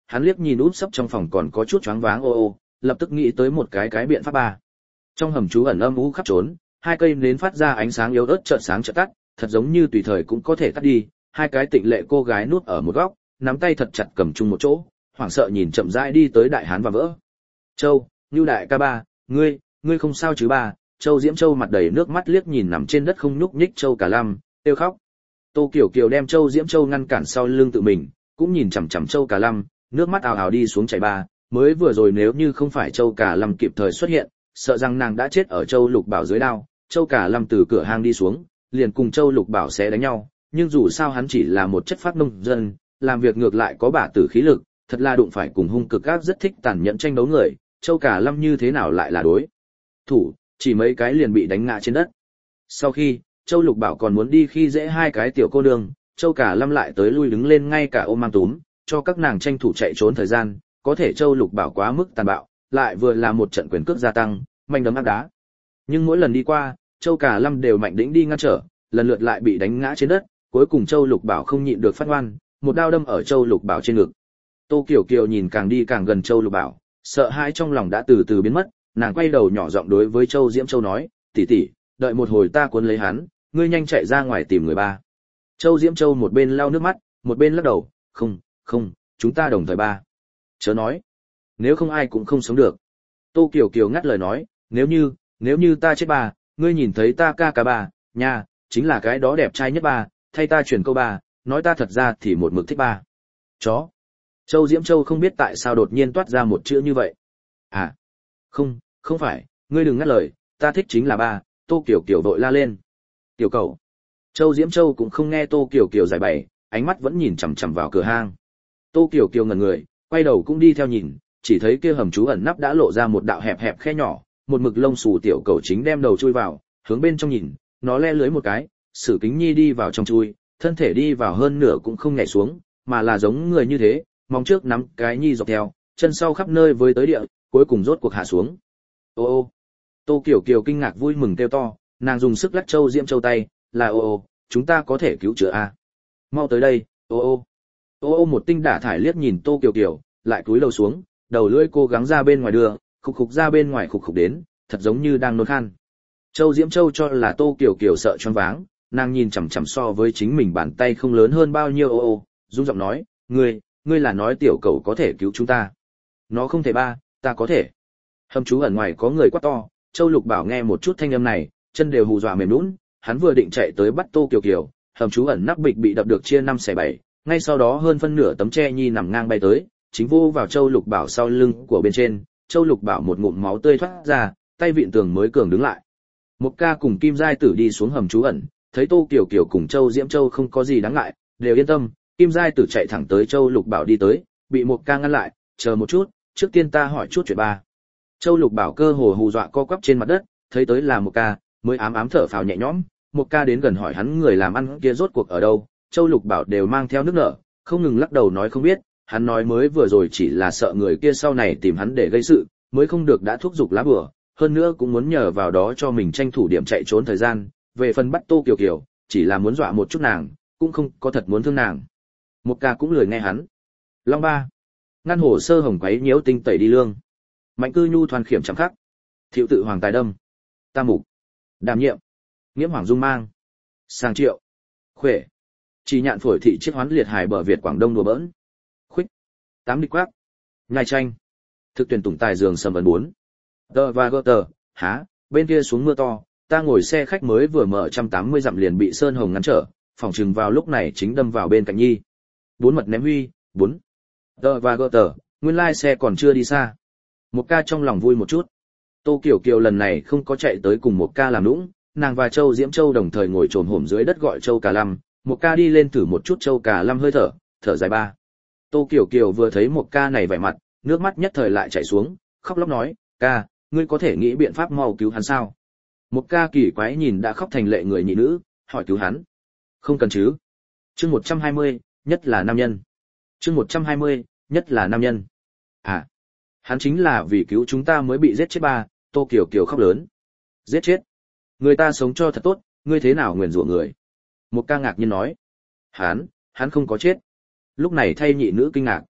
hắn liếc nhìn úp sấp trong phòng còn có chút choáng váng ô ô, lập tức nghĩ tới một cái cái biện pháp ba. Trong hầm trú ẩn âm u khắp trốn, hai cây nến phát ra ánh sáng yếu ớt chợt sáng chợt tắt, thật giống như tùy thời cũng có thể tắt đi. Hai cái tịnh lệ cô gái nuốt ở một góc, nắm tay thật chặt cầm chung một chỗ, hoảng sợ nhìn chậm rãi đi tới đại hán và vỡ. Châu, Nưu đại ca ba, ngươi, ngươi không sao chứ ba? Châu Diễm Châu mặt đầy nước mắt liếc nhìn nằm trên đất không nhúc nhích Châu Cả Lâm, kêu khóc. Tô Kiều Kiều đem Châu Diễm Châu ngăn cản sau lưng tự mình, cũng nhìn chằm chằm Châu Cả Lâm, nước mắt ào ào đi xuống chảy ba. Mới vừa rồi nếu như không phải Châu Cả Lâm kịp thời xuất hiện, sợ rằng nàng đã chết ở Châu Lục Bảo dưới đao. Châu Cả Lâm từ cửa hang đi xuống, liền cùng Châu Lục Bảo sẽ đánh nhau, nhưng dù sao hắn chỉ là một chất phác nông dân, làm việc ngược lại có bả tử khí lực, thật là đụng phải cùng hung cực ác rất thích tàn nhẫn tranh đấu người, Châu Cả Lâm như thế nào lại là đối thủ, chỉ mấy cái liền bị đánh ngã trên đất. Sau khi Châu Lục Bảo còn muốn đi khi dễ hai cái tiểu cô nương, Châu Cả Lâm lại tới lui đứng lên ngay cả ôm mang túm, cho các nàng tranh thủ chạy trốn thời gian, có thể Châu Lục Bảo quá mức tàn bạo, lại vừa là một trận quyền cước gia tăng, manh đấm áp đá. Nhưng mỗi lần đi qua, Châu Cả Lâm đều mạnh đĩnh đi ngăn trở, lần lượt lại bị đánh ngã trên đất, cuối cùng Châu Lục Bảo không nhịn được phát ngoan, một đao đâm ở Châu Lục Bảo trên ngực. Tô Kiều Kiều nhìn càng đi càng gần Châu Lục Bảo, sợ hãi trong lòng đã từ từ biến mất, nàng quay đầu nhỏ giọng đối với Châu Diễm Châu nói, tỷ tỷ, đợi một hồi ta cuốn lấy hắn, ngươi nhanh chạy ra ngoài tìm người ba. Châu Diễm Châu một bên lau nước mắt, một bên lắc đầu, không, không, chúng ta đồng thời ba. Chớ nói, nếu không ai cũng không sống được. Tô Kiều Kiều ngắt lời nói, nếu như, nếu như ta chết ba, ngươi nhìn thấy ta ca ca ba, nha, chính là cái đó đẹp trai nhất ba, thay ta truyền câu ba, nói ta thật ra thì một mực thích ba. Chó. Châu Diễm Châu không biết tại sao đột nhiên toát ra một chữ như vậy. À, không, không phải, ngươi đừng ngắt lời, ta thích chính là ba. Tô Kiều Kiều vội la lên. Tiểu cầu. Châu Diễm Châu cũng không nghe Tô Kiều Kiều giải bày, ánh mắt vẫn nhìn chằm chằm vào cửa hang. Tô Kiều Kiều ngẩn người, quay đầu cũng đi theo nhìn, chỉ thấy kia hầm trú ẩn nắp đã lộ ra một đạo hẹp hẹp khe nhỏ, một mực lông xù tiểu cầu chính đem đầu chui vào, hướng bên trong nhìn, nó le lưới một cái, Sử Kính Nhi đi vào trong chui, thân thể đi vào hơn nửa cũng không nhảy xuống, mà là giống người như thế, mong trước nắm cái nhi dọc theo, chân sau khắp nơi với tới địa, cuối cùng rốt cuộc hạ xuống. Ô ô. Tô Kiều Kiều kinh ngạc vui mừng kêu to, nàng dùng sức lắc Châu Diễm Châu tay, là ô ô, chúng ta có thể cứu chữa a. Mau tới đây, ô ô. Ô ô một tinh đả thải liếc nhìn Tô Kiều Kiều, lại cúi đầu xuống, đầu lưỡi cố gắng ra bên ngoài đưa, khục khục ra bên ngoài khục khục đến, thật giống như đang nôn khan. Châu Diễm Châu cho là Tô Kiều Kiều sợ choáng váng, nàng nhìn chằm chằm so với chính mình bàn tay không lớn hơn bao nhiêu ô ô, run giọng nói, ngươi, ngươi là nói tiểu cầu có thể cứu chúng ta? Nó không thể ba, ta có thể. Hầm trú ẩn ngoài có người quát to, Châu Lục Bảo nghe một chút thanh âm này, chân đều hù dọa mềm nhũn, hắn vừa định chạy tới bắt Tô Kiều Kiều, hầm trú ẩn nắp bịch bị đập được chia năm xẻ bảy, ngay sau đó hơn phân nửa tấm tre nhi nằm ngang bay tới, chính vô vào Châu Lục Bảo sau lưng của bên trên, Châu Lục Bảo một ngụm máu tươi thoát ra, tay vịn tường mới cường đứng lại. Một ca cùng Kim Giai Tử đi xuống hầm trú ẩn, thấy Tô Kiều Kiều cùng Châu Diễm Châu không có gì đáng ngại, đều yên tâm. Kim Giai Tử chạy thẳng tới Châu Lục Bảo đi tới, bị một ca ngăn lại, chờ một chút, trước tiên ta hỏi chút chuyện ba. Châu Lục Bảo cơ hồ hù dọa co quắp trên mặt đất, thấy tới là một ca, mới ám ám thở phào nhẹ nhõm. Một ca đến gần hỏi hắn người làm ăn kia rốt cuộc ở đâu, Châu Lục Bảo đều mang theo nước nở, không ngừng lắc đầu nói không biết. Hắn nói mới vừa rồi chỉ là sợ người kia sau này tìm hắn để gây sự, mới không được đã thúc giục lá bừa, hơn nữa cũng muốn nhờ vào đó cho mình tranh thủ điểm chạy trốn thời gian. Về phần bắt Tô Kiều Kiều, chỉ là muốn dọa một chút nàng, cũng không có thật muốn thương nàng. Một ca cũng lười nghe hắn. Long ba, ngăn hồ sơ hồng quấy nhiễu tinh tẩy đi lương. Mạnh cư nhu thoàn khiểm chẳng khắc. Thiệu tự hoàng tài đâm. Tam mục. Đảm nhiệm. Nghiễm hoàng dung mang. Sang triệu. Khuệ. Chỉ nhạn phổi thị chiết hoán liệt hải bờ Việt Quảng Đông đùa bỡn. Khuếch. Tám địch quác. Nhai tranh. Thực tuyển tùng tài giường sầm ấn bốn. Tờ và gơ tờ, há, bên kia xuống mưa to, ta ngồi xe khách mới vừa mở một trăm tám mươi dặm liền bị Sơn Hồng ngăn trở, phòng chừng vào lúc này chính đâm vào bên cạnh Nhi. Bốn mật ném huy, bốn. Tờ và gơ tờ, nguyên lai xe còn chưa đi xa. Một ca trong lòng vui một chút. Tô Kiều Kiều lần này không có chạy tới cùng một ca làm nũng, nàng và Châu Diễm Châu đồng thời ngồi trồm hổm dưới đất gọi Châu Cà Lâm, một ca đi lên thử một chút Châu Cà Lâm hơi thở, thở dài ba. Tô Kiều Kiều vừa thấy một ca này vẻ mặt, nước mắt nhất thời lại chảy xuống, khóc lóc nói, ca, ngươi có thể nghĩ biện pháp mau cứu hắn sao? Một ca kỳ quái nhìn đã khóc thành lệ người nhị nữ, hỏi cứu hắn. Không cần chứ. Chương một trăm hai mươi, nhất là nam nhân. Chương một trăm hai mươi, nhất là nam nhân. À, hắn chính là vì cứu chúng ta mới bị giết chết ba. Tô Kiều Kiều khóc lớn. Giết chết? Người ta sống cho thật tốt, ngươi thế nào nguyền rủa người? Một ca ngạc nhiên nói. Hắn, hắn không có chết. Lúc này thay nhị nữ kinh ngạc.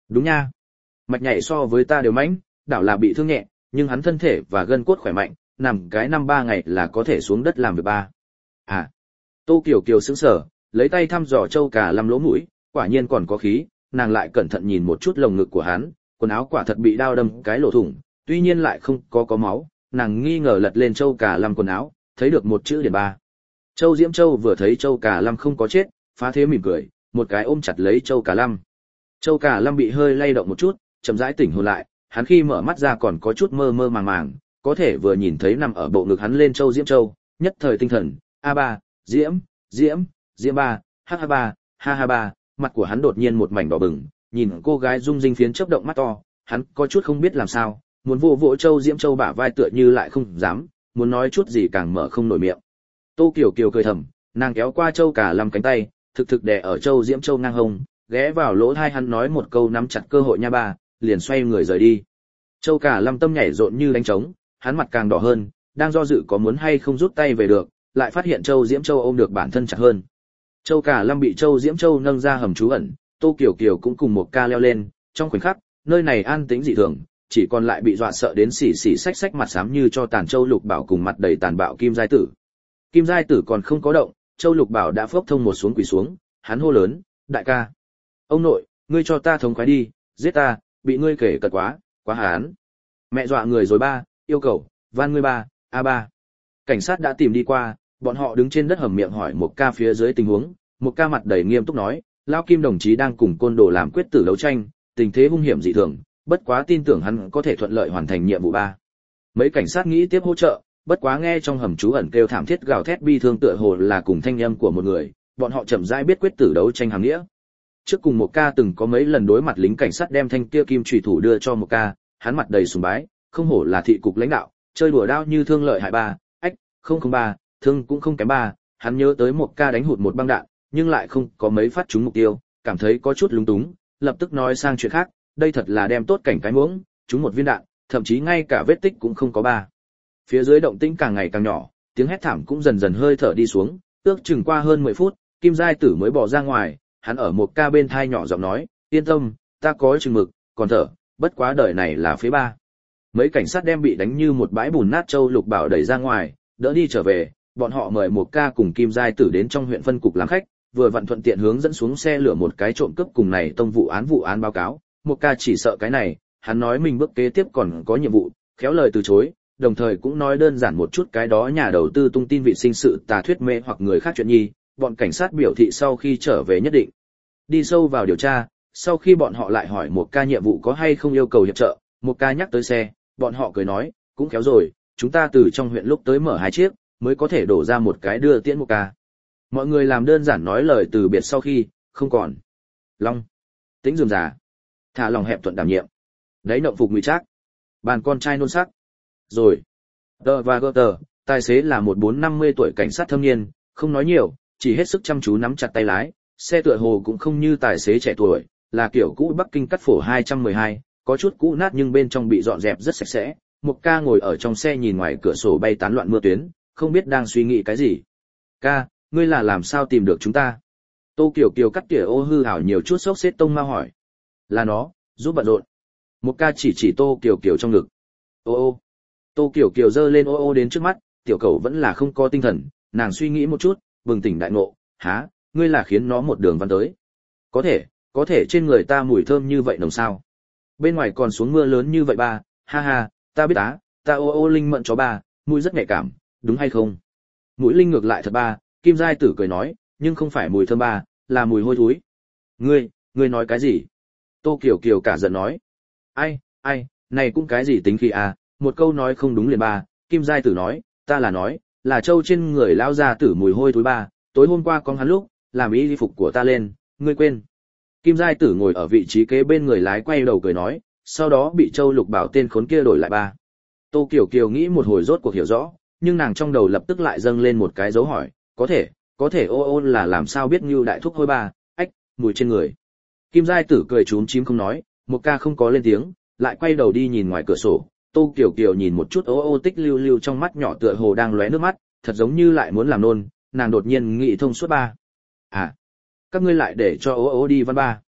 Đúng nha. Mạch nhảy so với ta đều mãnh, đảo là bị thương nhẹ, nhưng hắn thân thể và gân cốt khỏe mạnh, nằm cái năm ba ngày là có thể xuống đất làm việc ba. À. Tô Kiều Kiều sững sờ, lấy tay thăm dò Châu Cả Lâm lỗ mũi, quả nhiên còn có khí, nàng lại cẩn thận nhìn một chút lồng ngực của hắn, quần áo quả thật bị đao đâm cái lỗ thủng, tuy nhiên lại không có có máu, nàng nghi ngờ lật lên Châu Cả Lâm quần áo, thấy được một chữ điển ba. Châu Diễm Châu vừa thấy Châu Cả Lâm không có chết, phá thế mỉm cười, một cái ôm chặt lấy Châu Cả Lâm. Châu Cả Lâm bị hơi lay động một chút, chậm rãi tỉnh hồn lại, hắn khi mở mắt ra còn có chút mơ mơ màng màng, có thể vừa nhìn thấy nằm ở bộ ngực hắn lên Châu Diễm Châu, nhất thời tinh thần, a ba, Diễm, Diễm, Diễm ba, ha ha ba, ha ha ba, mặt của hắn đột nhiên một mảnh đỏ bừng, nhìn cô gái rung rinh phiến chớp động mắt to, hắn có chút không biết làm sao, muốn vỗ vỗ Châu Diễm Châu bả vai tựa như lại không dám, muốn nói chút gì càng mở không nổi miệng. Tô Kiều Kiều cười thầm, nàng kéo qua Châu Cả Lâm cánh tay, thực thực đè ở Châu Diễm Châu ngang hông, ghé vào lỗ tai hắn nói một câu nắm chặt cơ hội nha ba, liền xoay người rời đi. Châu Cả Lâm tâm nhảy rộn như đánh trống, hắn mặt càng đỏ hơn, đang do dự có muốn hay không rút tay về được, lại phát hiện Châu Diễm Châu ôm được bản thân chặt hơn. Châu Cả Lâm bị Châu Diễm Châu nâng ra hầm trú ẩn, Tô Kiều Kiều cũng cùng một ca leo lên, trong khoảnh khắc, nơi này an tĩnh dị thường, chỉ còn lại bị dọa sợ đến xỉ xỉ xách xách mặt xám như cho tàn Châu Lục Bảo cùng mặt đầy tàn bạo Kim Giai Tử. Kim Giai Tử còn không có động, Châu Lục Bảo đã phốc thông một xuống quỳ xuống, hắn hô lớn, đại ca, ông nội, ngươi cho ta thống khoái đi, giết ta, bị ngươi kể cật quá, quá hán. Mẹ dọa người rồi ba, yêu cầu, van ngươi ba, a ba. Cảnh sát đã tìm đi qua, bọn họ đứng trên đất hầm miệng hỏi một ca phía dưới tình huống, một ca mặt đầy nghiêm túc nói, Lão Kim đồng chí đang cùng côn đồ làm quyết tử đấu tranh, tình thế hung hiểm dị thường, bất quá tin tưởng hắn có thể thuận lợi hoàn thành nhiệm vụ ba. Mấy cảnh sát nghĩ tiếp hỗ trợ, bất quá nghe trong hầm trú ẩn kêu thảm thiết gào thét bi thương tựa hồ là cùng thanh âm của một người, bọn họ chậm rãi biết quyết tử đấu tranh hàm nghĩa. Trước cùng một ca từng có mấy lần đối mặt lính cảnh sát đem thanh kia kim chủy thủ đưa cho một ca, hắn mặt đầy sùng bái, không hổ là thị cục lãnh đạo, chơi đùa đao như thương lợi hại ba, ách, không không ba, thương cũng không kém ba, hắn nhớ tới một ca đánh hụt một băng đạn, nhưng lại không có mấy phát trúng mục tiêu, cảm thấy có chút lúng túng, lập tức nói sang chuyện khác, đây thật là đem tốt cảnh cái muỗng, trúng một viên đạn, thậm chí ngay cả vết tích cũng không có ba. Phía dưới động tĩnh càng ngày càng nhỏ, tiếng hét thảm cũng dần dần hơi thở đi xuống, ước chừng qua hơn mười phút, Kim Giai Tử mới bỏ ra ngoài, hắn ở một ca bên thai nhỏ giọng nói, yên tâm, ta có chừng mực, còn thở, bất quá đời này là phế ba. Mấy cảnh sát đem bị đánh như một bãi bùn nát Châu Lục Bảo đẩy ra ngoài, đỡ đi trở về, bọn họ mời một ca cùng Kim Giai Tử đến trong huyện phân cục làm khách, vừa vặn thuận tiện hướng dẫn xuống xe lửa một cái trộm cướp cùng này tông vụ án vụ án báo cáo. Một ca chỉ sợ cái này, hắn nói mình bước kế tiếp còn có nhiệm vụ, khéo lời từ chối, đồng thời cũng nói đơn giản một chút cái đó nhà đầu tư tung tin vị sinh sự tà thuyết mê hoặc người khác chuyện nhi. Bọn cảnh sát biểu thị sau khi trở về nhất định đi sâu vào điều tra. Sau khi bọn họ lại hỏi một ca nhiệm vụ có hay không yêu cầu hiệp trợ, một ca nhắc tới xe, bọn họ cười nói, cũng khéo rồi, chúng ta từ trong huyện lúc tới mở hai chiếc, mới có thể đổ ra một cái đưa tiễn một ca. Mọi người làm đơn giản nói lời từ biệt sau khi, không còn. Long. Tĩnh rườm rà. Thả lòng hẹp thuận đảm nhiệm. Đấy nộng phục ngụy trác. Bàn con trai nôn sắc. Rồi. Tờ và gơ tờ, tài xế là một bốn năm mươi tuổi cảnh sát thâm niên, không nói nhiều, chỉ hết sức chăm chú nắm chặt tay lái, xe tựa hồ cũng không như tài xế trẻ tuổi, là kiểu cũ Bắc Kinh cắt phổ hai trăm mười hai, có chút cũ nát nhưng bên trong bị dọn dẹp rất sạch sẽ. Một ca ngồi ở trong xe nhìn ngoài cửa sổ bay tán loạn mưa tuyến, không biết đang suy nghĩ cái gì. Ca, ngươi là làm sao tìm được chúng ta? Tô Kiều Kiều cắt tỉa ô hư hảo nhiều chút xốc xếp tông ma hỏi. Là nó, giúp bận rộn. Một ca chỉ chỉ Tô Kiều Kiều trong ngực. Ô ô. Tô Kiều Kiều giơ lên ô ô đến trước mắt, tiểu cầu vẫn là không có tinh thần, nàng suy nghĩ một chút, bừng tỉnh đại ngộ, há, ngươi là khiến nó một đường văn tới. Có thể, có thể trên người ta mùi thơm như vậy nồng sao? Bên ngoài còn xuống mưa lớn như vậy ba, ha ha, ta biết á, ta ô ô linh mận chó ba, mùi rất nhạy cảm, đúng hay không? Mũi linh ngược lại thật ba, Kim Giai Tử cười nói, nhưng không phải mùi thơm ba, là mùi hôi thối. Ngươi, ngươi nói cái gì? Tô Kiều Kiều cả giận nói. Ai, ai, này cũng cái gì tính khí à, một câu nói không đúng liền ba, Kim Giai Tử nói, ta là nói, là trâu trên người lao ra tử mùi hôi thối ba, tối hôm qua con hắn lúc, làm y phục của ta lên, ngươi quên. Kim Giai Tử ngồi ở vị trí kế bên người lái quay đầu cười nói, sau đó bị Châu Lục Bảo tên khốn kia đổi lại ba. Tô Kiều Kiều nghĩ một hồi rốt cuộc hiểu rõ, nhưng nàng trong đầu lập tức lại dâng lên một cái dấu hỏi, có thể, có thể ô ô là làm sao biết như đại thúc hôi ba, ách, mùi trên người. Kim Giai Tử cười trốn chím không nói, một ca không có lên tiếng, lại quay đầu đi nhìn ngoài cửa sổ. Tô Kiều Kiều nhìn một chút ô ô tích lưu lưu trong mắt nhỏ tựa hồ đang lóe nước mắt, thật giống như lại muốn làm nôn, nàng đột nhiên nghĩ thông suốt ba. À, các ngươi lại để cho ô ô đi văn ba.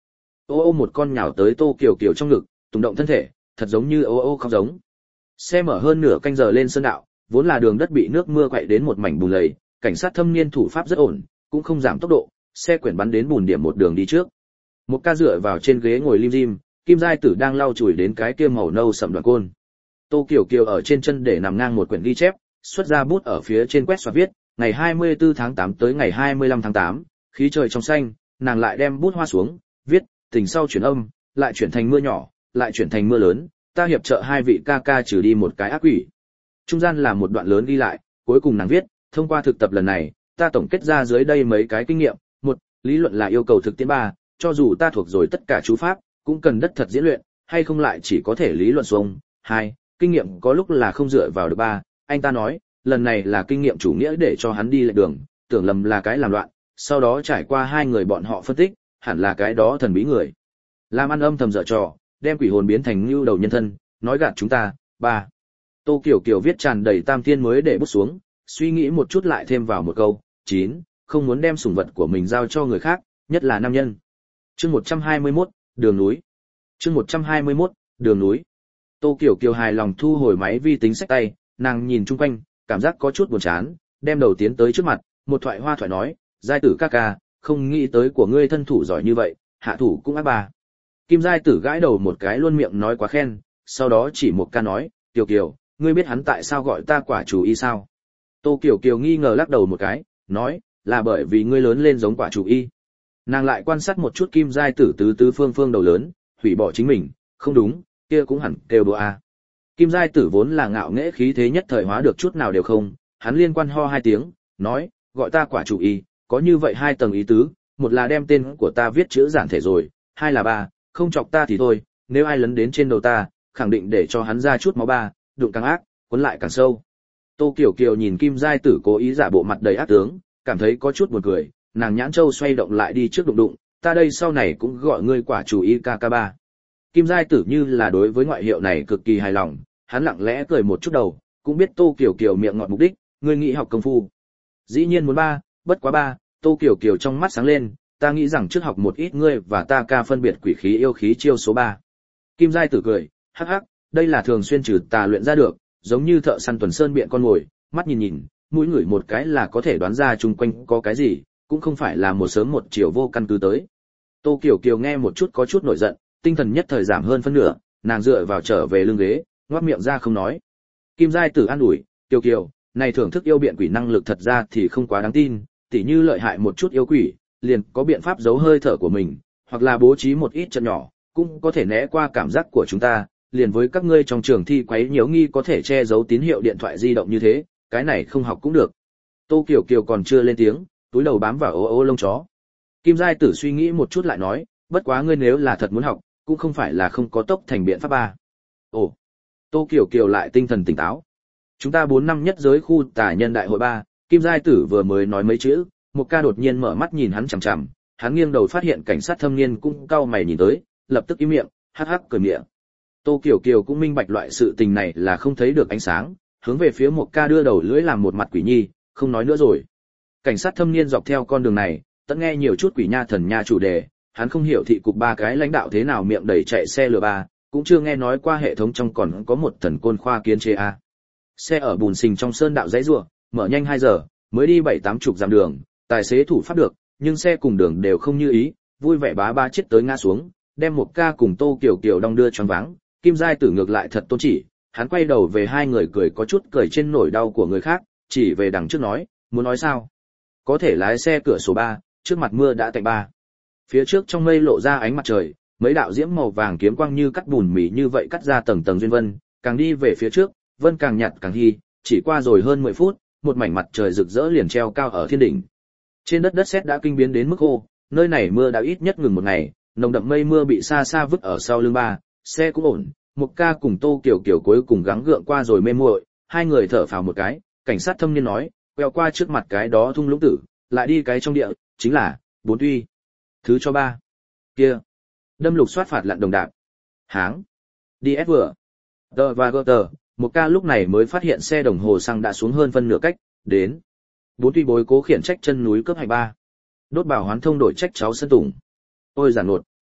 ô ô một con nhào tới Tô Kiều Kiều trong ngực, tùng động thân thể, thật giống như ô ô khóc giống. Xe mở hơn nửa canh giờ lên sơn đạo, vốn là đường đất bị nước mưa quậy đến một mảnh bùn lầy, cảnh sát thâm niên thủ pháp rất ổn, cũng không giảm tốc độ, xe quyển bắn đến bùn điểm một đường đi trước. Một ca dựa vào trên ghế ngồi lim dim, Kim Giai Tử đang lau chùi đến cái kia màu nâu sậm đoạn côn. Tô Kiều Kiều ở trên chân để nằm ngang một quyển ghi chép, xuất ra bút ở phía trên quét xoạc viết, ngày hai mươi tư tháng tám tới ngày hai mươi lăm tháng tám, khí trời trong xanh, nàng lại đem bút hoa xuống, viết, tình sau chuyển âm, lại chuyển thành mưa nhỏ, lại chuyển thành mưa lớn, ta hiệp trợ hai vị ca ca trừ đi một cái ác quỷ. Trung gian là một đoạn lớn ghi lại, cuối cùng nàng viết, thông qua thực tập lần này, ta tổng kết ra dưới đây mấy cái kinh nghiệm. Một, lý luận là yêu cầu thực tiễn. Ba, cho dù ta thuộc rồi tất cả chú pháp, cũng cần đất thật diễn luyện, hay không lại chỉ có thể lý luận xuống. Hai, kinh nghiệm có lúc là không dựa vào được. Ba, anh ta nói, lần này là kinh nghiệm chủ nghĩa để cho hắn đi lệch đường, tưởng lầm là cái làm loạn, sau đó trải qua hai người bọn họ phân tích, hẳn là cái đó thần bí người. Làm ăn âm thầm dở trò, đem quỷ hồn biến thành nhu đầu nhân thân, nói gạt chúng ta. Ba. Tô Kiều Kiều viết tràn đầy tam thiên mới để bút xuống, suy nghĩ một chút lại thêm vào một câu. Chín, không muốn đem sủng vật của mình giao cho người khác, nhất là nam nhân. Chương một trăm hai mươi mốt, đường núi. Chương một trăm hai mươi mốt, đường núi. Tô Kiều Kiều hài lòng thu hồi máy vi tính sách tay, nàng nhìn chung quanh, cảm giác có chút buồn chán, đem đầu tiến tới trước mặt, một thoại hoa thoại nói, Giai Tử ca ca, không nghĩ tới của ngươi thân thủ giỏi như vậy, hạ thủ cũng ác bà. Kim Giai Tử gãi đầu một cái luôn miệng nói quá khen, sau đó chỉ một ca nói, Kiều Kiều, ngươi biết hắn tại sao gọi ta quả chủ y sao? Tô Kiều Kiều nghi ngờ lắc đầu một cái, nói, là bởi vì ngươi lớn lên giống quả chủ y. Nàng lại quan sát một chút Kim Giai Tử tứ tứ phương phương đầu lớn, hủy bỏ chính mình, không đúng, kia cũng hẳn kêu đùa a. Kim Giai Tử vốn là ngạo nghễ khí thế nhất thời hóa được chút nào đều không, hắn liên quan ho hai tiếng, nói, gọi ta quả chủ y, có như vậy hai tầng ý tứ, một là đem tên của ta viết chữ giản thể rồi, hai là ba, không chọc ta thì thôi, nếu ai lấn đến trên đầu ta, khẳng định để cho hắn ra chút máu ba, đụng càng ác, cuốn lại càng sâu. Tô Kiều Kiều nhìn Kim Giai Tử cố ý giả bộ mặt đầy ác tướng, cảm thấy có chút buồn cười, nàng nhãn châu xoay động lại đi trước đụng đụng, ta đây sau này cũng gọi ngươi quả chủ y ca ca ba. Kim Giai Tử như là đối với ngoại hiệu này cực kỳ hài lòng, hắn lặng lẽ cười một chút đầu, cũng biết Tô Kiều Kiều miệng ngọt mục đích, ngươi nghĩ học công phu. Dĩ nhiên muốn ba, bất quá ba, Tô Kiều Kiều trong mắt sáng lên, ta nghĩ rằng trước học một ít ngươi và ta ca phân biệt quỷ khí yêu khí chiêu số ba. Kim Giai Tử cười, hắc hắc, đây là thường xuyên trừ tà luyện ra được, giống như thợ săn tuần sơn biện con mồi, mắt nhìn nhìn, mũi ngửi một cái là có thể đoán ra chung quanh có cái gì, cũng không phải là một sớm một chiều vô căn cứ tới. Tô Kiều Kiều nghe một chút có chút nổi giận, tinh thần nhất thời giảm hơn phân nửa, nàng dựa vào trở về lưng ghế, ngoác miệng ra không nói. Kim Giai Tử an ủi, Kiều Kiều, này thưởng thức yêu biện quỷ năng lực thật ra thì không quá đáng tin, tỉ như lợi hại một chút yêu quỷ, liền có biện pháp giấu hơi thở của mình, hoặc là bố trí một ít trận nhỏ, cũng có thể né qua cảm giác của chúng ta, liền với các ngươi trong trường thi quấy nhiễu nghi có thể che giấu tín hiệu điện thoại di động như thế, cái này không học cũng được. Tô Kiều Kiều còn chưa lên tiếng, túi đầu bám vào ô ô lông chó. Kim Giai Tử suy nghĩ một chút lại nói, bất quá ngươi nếu là thật muốn học, cũng không phải là không có tốc thành biện pháp ba. Ồ, Tô Kiều Kiều lại tinh thần tỉnh táo. Chúng ta bốn năm nhất giới khu tả nhân đại hội ba, Kim Giai Tử vừa mới nói mấy chữ, một ca đột nhiên mở mắt nhìn hắn chằm chằm, hắn nghiêng đầu phát hiện cảnh sát thâm niên cũng cau mày nhìn tới, lập tức im miệng, hắc hắc cười miệng. Tô Kiều Kiều cũng minh bạch loại sự tình này là không thấy được ánh sáng, hướng về phía một ca đưa đầu lưỡi làm một mặt quỷ nhi, không nói nữa rồi. Cảnh sát thâm niên dọc theo con đường này, tận nghe nhiều chút quỷ nha thần nha chủ đề, hắn không hiểu thị cục ba cái lãnh đạo thế nào miệng đầy chạy xe lừa ba, cũng chưa nghe nói qua hệ thống trong còn có một thần côn khoa kiến chế a. Xe ở bùn sình trong sơn đạo dãy rùa, mở nhanh hai giờ, mới đi bảy tám chục dặm đường, tài xế thủ pháp được, nhưng xe cùng đường đều không như ý, vui vẻ bá ba chết tới ngã xuống, đem một ca cùng Tô Kiều Kiều đong đưa choáng váng. Kim Giai Tử ngược lại thật tôn chỉ, hắn quay đầu về hai người cười có chút cười trên nỗi đau của người khác, chỉ về đằng trước nói, muốn nói sao? Có thể lái xe cửa số ba, trước mặt mưa đã tạnh ba. Phía trước trong mây lộ ra ánh mặt trời, mấy đạo diễm màu vàng kiếm quang như cắt bùn mỉ như vậy cắt ra tầng tầng duyên vân, càng đi về phía trước, vân càng nhạt càng hi, chỉ qua rồi hơn mười phút, một mảnh mặt trời rực rỡ liền treo cao ở thiên đỉnh. Trên đất đất sét đã kinh biến đến mức khô, nơi này mưa đã ít nhất ngừng một ngày, nồng đậm mây mưa bị xa xa vứt ở sau lưng ba, xe cũng ổn. Một ca cùng Tô Kiều Kiều cuối cùng gắng gượng qua rồi mê muội, hai người thở phào một cái, cảnh sát thâm niên nói, quẹo qua trước mặt cái đó thung lũng tử, lại đi cái trong địa, chính là bốn tuy. Thứ cho ba. Kia. Đâm lục soát phạt lặn đồng đạp. Háng. đi ét vừa. Tờ và gơ tờ, một ca lúc này mới phát hiện xe đồng hồ xăng đã xuống hơn phân nửa cách, đến. Bốn tuy bối cố khiển trách chân núi cướp hành ba. Đốt bảo hoán thông đổi trách cháu sân tùng. Ôi giản nột.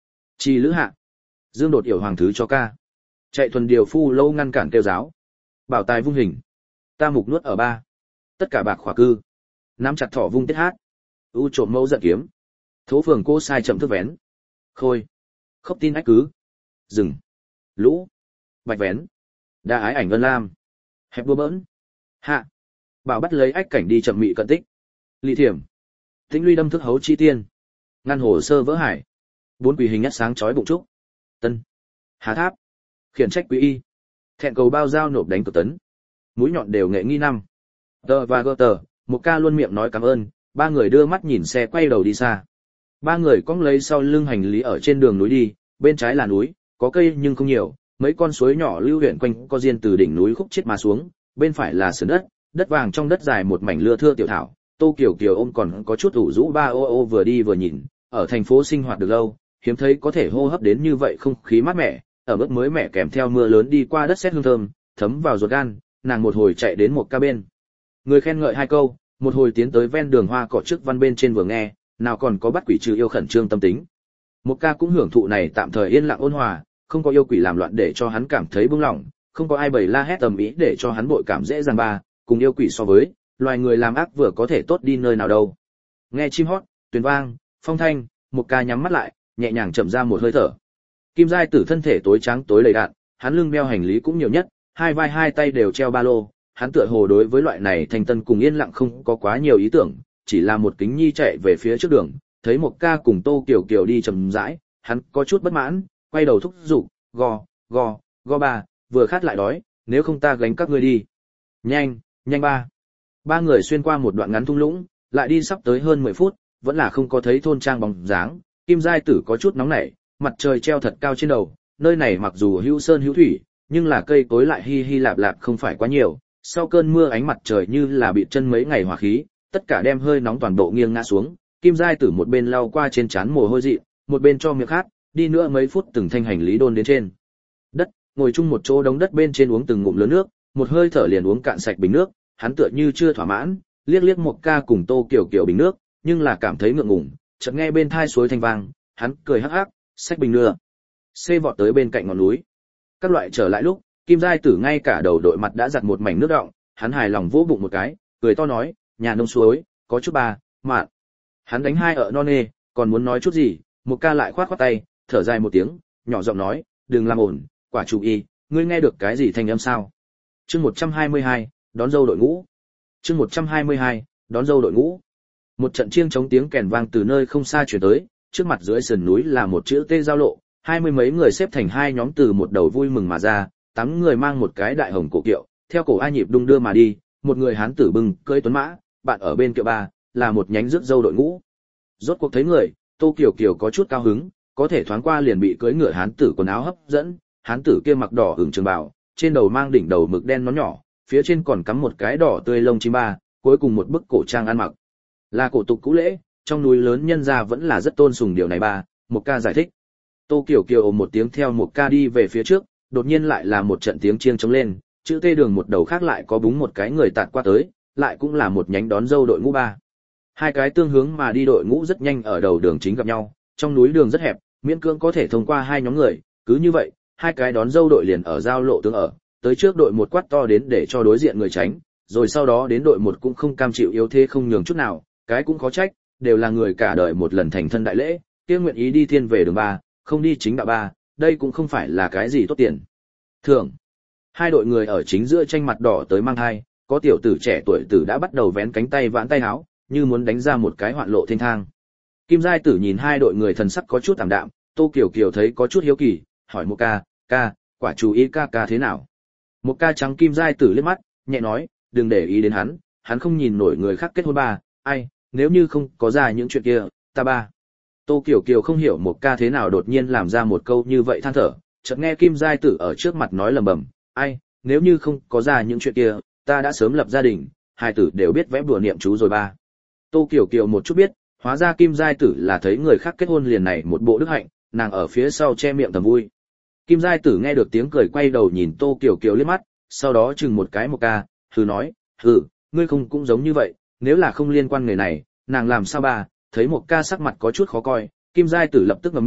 Chi lữ hạ. Dương đột yểu hoàng thứ cho ca. Chạy thuần điều phu lâu ngăn cản kêu giáo. Bảo tài vung hình. Ta mục nuốt ở ba. Tất cả bạc khỏa cư. Nắm chặt thỏ vung tiết hát. U trộm mẫu giận kiếm. Thố phường cô sai chậm thức vén. Khôi. Khóc tin ách cứ. Rừng. Lũ. Bạch vén. Đa ái ảnh vân lam. Hẹp đua bỡn. Hạ. Bảo bắt lấy ách cảnh đi chậm mị cận tích. Lị thiểm. Tĩnh luy đâm thức hấu chi tiên. Ngăn hồ sơ vỡ hải. Bốn quỷ hình nhất sáng chói bụng trúc. Tân. Hà tháp. Khiển trách quý y. Thẹn cầu bao giao nộp đánh cực tấn. Mũi nhọn đều nghệ nghi năm. Tờ và gơ tờ, một ca luôn miệng nói cảm ơn, ba người đưa mắt nhìn xe quay đầu đi xa. Ba người cong lấy sau lưng hành lý ở trên đường núi đi, bên trái là núi, có cây nhưng không nhiều, mấy con suối nhỏ lưu huyện quanh co diên từ đỉnh núi khúc chết mà xuống, bên phải là sườn đất, đất vàng trong đất dài một mảnh lưa thưa tiểu thảo. Tô Kiều Kiều ôm còn có chút ủ rũ ba ô ô vừa đi vừa nhìn, ở thành phố sinh hoạt được lâu, hiếm thấy có thể hô hấp đến như vậy không khí mát mẻ, ở mức mới mẻ kèm theo mưa lớn đi qua đất sét hương thơm, thấm vào ruột gan, nàng một hồi chạy đến một ca bên. Người khen ngợi hai câu, một hồi tiến tới ven đường hoa cỏ trước văn bên trên vừa nghe, nào còn có bắt quỷ trừ yêu khẩn trương tâm tính. Một ca cũng hưởng thụ này tạm thời yên lặng ôn hòa, không có yêu quỷ làm loạn để cho hắn cảm thấy buông lỏng, không có ai bày la hét tầm ý để cho hắn bội cảm dễ dàng ba, cùng yêu quỷ so với, loài người làm ác vừa có thể tốt đi nơi nào đâu. Nghe chim hót, tuyền vang, phong thanh, một ca nhắm mắt lại, nhẹ nhàng chậm ra một hơi thở. Kim giai tử thân thể tối trắng tối đầy đạn, hắn lưng đeo hành lý cũng nhiều nhất, hai vai hai tay đều treo ba lô, hắn tựa hồ đối với loại này thanh tân cùng yên lặng không có quá nhiều ý tưởng, chỉ là một kính nhi chạy về phía trước đường, thấy một ca cùng Tô Kiều Kiều đi chậm rãi, hắn có chút bất mãn, quay đầu thúc giục, gò, gò, gò ba, vừa khát lại đói, nếu không ta gánh các ngươi đi. Nhanh, nhanh ba. Ba người xuyên qua một đoạn ngắn thung lũng, lại đi sắp tới hơn mười phút, vẫn là không có thấy thôn trang bóng dáng, Kim giai tử có chút nóng nảy, mặt trời treo thật cao trên đầu, nơi này mặc dù hữu sơn hữu thủy, nhưng là cây cối lại hi hi lạp lạp không phải quá nhiều, sau cơn mưa ánh mặt trời như là bị chân mấy ngày hỏa khí, tất cả đem hơi nóng toàn bộ nghiêng ngã xuống, Kim giai tử một bên lau qua trên trán mồ hôi dị, một bên cho miệng khát, đi nữa mấy phút từng thanh hành lý đôn đến trên đất, ngồi chung một chỗ đống đất bên trên uống từng ngụm lớn nước, một hơi thở liền uống cạn sạch bình nước, hắn tựa như chưa thỏa mãn, liếc liếc một ca cùng Tô Kiều Kiều bình nước, nhưng là cảm thấy ngượng ngùng, chợt nghe bên thai suối thanh vang, hắn cười hắc hắc, xách bình nưa, xê vọt tới bên cạnh ngọn núi. Các loại trở lại lúc, Kim giai tử ngay cả đầu đội mặt đã giặt một mảnh nước đọng, hắn hài lòng vỗ bụng một cái, cười to nói, nhà nông suối, có chút ba, mạn. Hắn đánh hai ở non nê, còn muốn nói chút gì, một ca lại khoát khoát tay, thở dài một tiếng, nhỏ giọng nói, đừng làm ổn, quả chủ y, ngươi nghe được cái gì thanh âm sao? Chương một trăm hai mươi hai, đón dâu đội ngũ. Chương một trăm hai mươi hai, đón dâu đội ngũ. Một trận chiêng chống tiếng kèn vang từ nơi không xa truyền tới, trước mặt dưới sườn núi là một chữ T giao lộ, hai mươi mấy người xếp thành hai nhóm từ một đầu vui mừng mà ra, tám người mang một cái đại hồng cổ kiệu, theo cổ ai nhịp đung đưa mà đi, một người hán tử bưng cưỡi tuấn mã, bạn ở bên kiệu ba, là một nhánh rước dâu đội ngũ. Rốt cuộc thấy người, Tô Kiều Kiều có chút cao hứng, có thể thoáng qua liền bị cưỡi ngựa hán tử quần áo hấp dẫn, hán tử kia mặc đỏ ửng trường bào, trên đầu mang đỉnh đầu mực đen nón nhỏ, phía trên còn cắm một cái đỏ tươi lông chim ba, cuối cùng một bức cổ trang ăn mặc. Là cổ tục cũ lễ, trong núi lớn nhân gia vẫn là rất tôn sùng điều này ba, một ca giải thích. Tô Kiều Kiều ôm một tiếng theo một ca đi về phía trước, đột nhiên lại là một trận tiếng chiêng trống lên, chữ T đường một đầu khác lại có búng một cái người tạt qua tới, lại cũng là một nhánh đón dâu đội ngũ ba. Hai cái tương hướng mà đi đội ngũ rất nhanh ở đầu đường chính gặp nhau, trong núi đường rất hẹp, miễn cưỡng có thể thông qua hai nhóm người, cứ như vậy, hai cái đón dâu đội liền ở giao lộ tương ở, tới trước đội một quát to đến để cho đối diện người tránh, rồi sau đó đến đội một cũng không cam chịu yếu thế không nhường chút nào, cái cũng khó trách, đều là người cả đời một lần thành thân đại lễ, kia nguyện ý đi thiên về đường ba, không đi chính đạo ba, đây cũng không phải là cái gì tốt tiền. Thường, hai đội người ở chính giữa tranh mặt đỏ tới mang hai, có tiểu tử trẻ tuổi tử đã bắt đầu vén cánh tay vãn tay áo, như muốn đánh ra một cái hoạn lộ thênh thang. Kim giai tử nhìn hai đội người thần sắc có chút tạm đạm, Tô Kiều Kiều thấy có chút hiếu kỳ, hỏi một ca, ca, quả chú ý ca ca thế nào? Một ca trắng Kim giai tử liếc mắt, nhẹ nói, đừng để ý đến hắn, hắn không nhìn nổi người khác kết hôn ba, ai, nếu như không có ra những chuyện kia, ta ba. Tô Kiều Kiều không hiểu một ca thế nào đột nhiên làm ra một câu như vậy than thở, chợt nghe Kim giai tử ở trước mặt nói lầm bầm, ai, nếu như không có ra những chuyện kia, ta đã sớm lập gia đình, hai tử đều biết vẽ bùa niệm chú rồi ba. Tô Kiều Kiều một chút biết, hóa ra Kim giai tử là thấy người khác kết hôn liền này một bộ đức hạnh, nàng ở phía sau che miệng thầm vui. Kim giai tử nghe được tiếng cười quay đầu nhìn Tô Kiều Kiều liếc mắt, sau đó chừng một cái một ca, hừ nói, hừ, ngươi không cũng giống như vậy, nếu là không liên quan người này, nàng làm sao ba? Thấy một ca sắc mặt có chút khó coi, Kim giai tử lập tức ngậm miệng,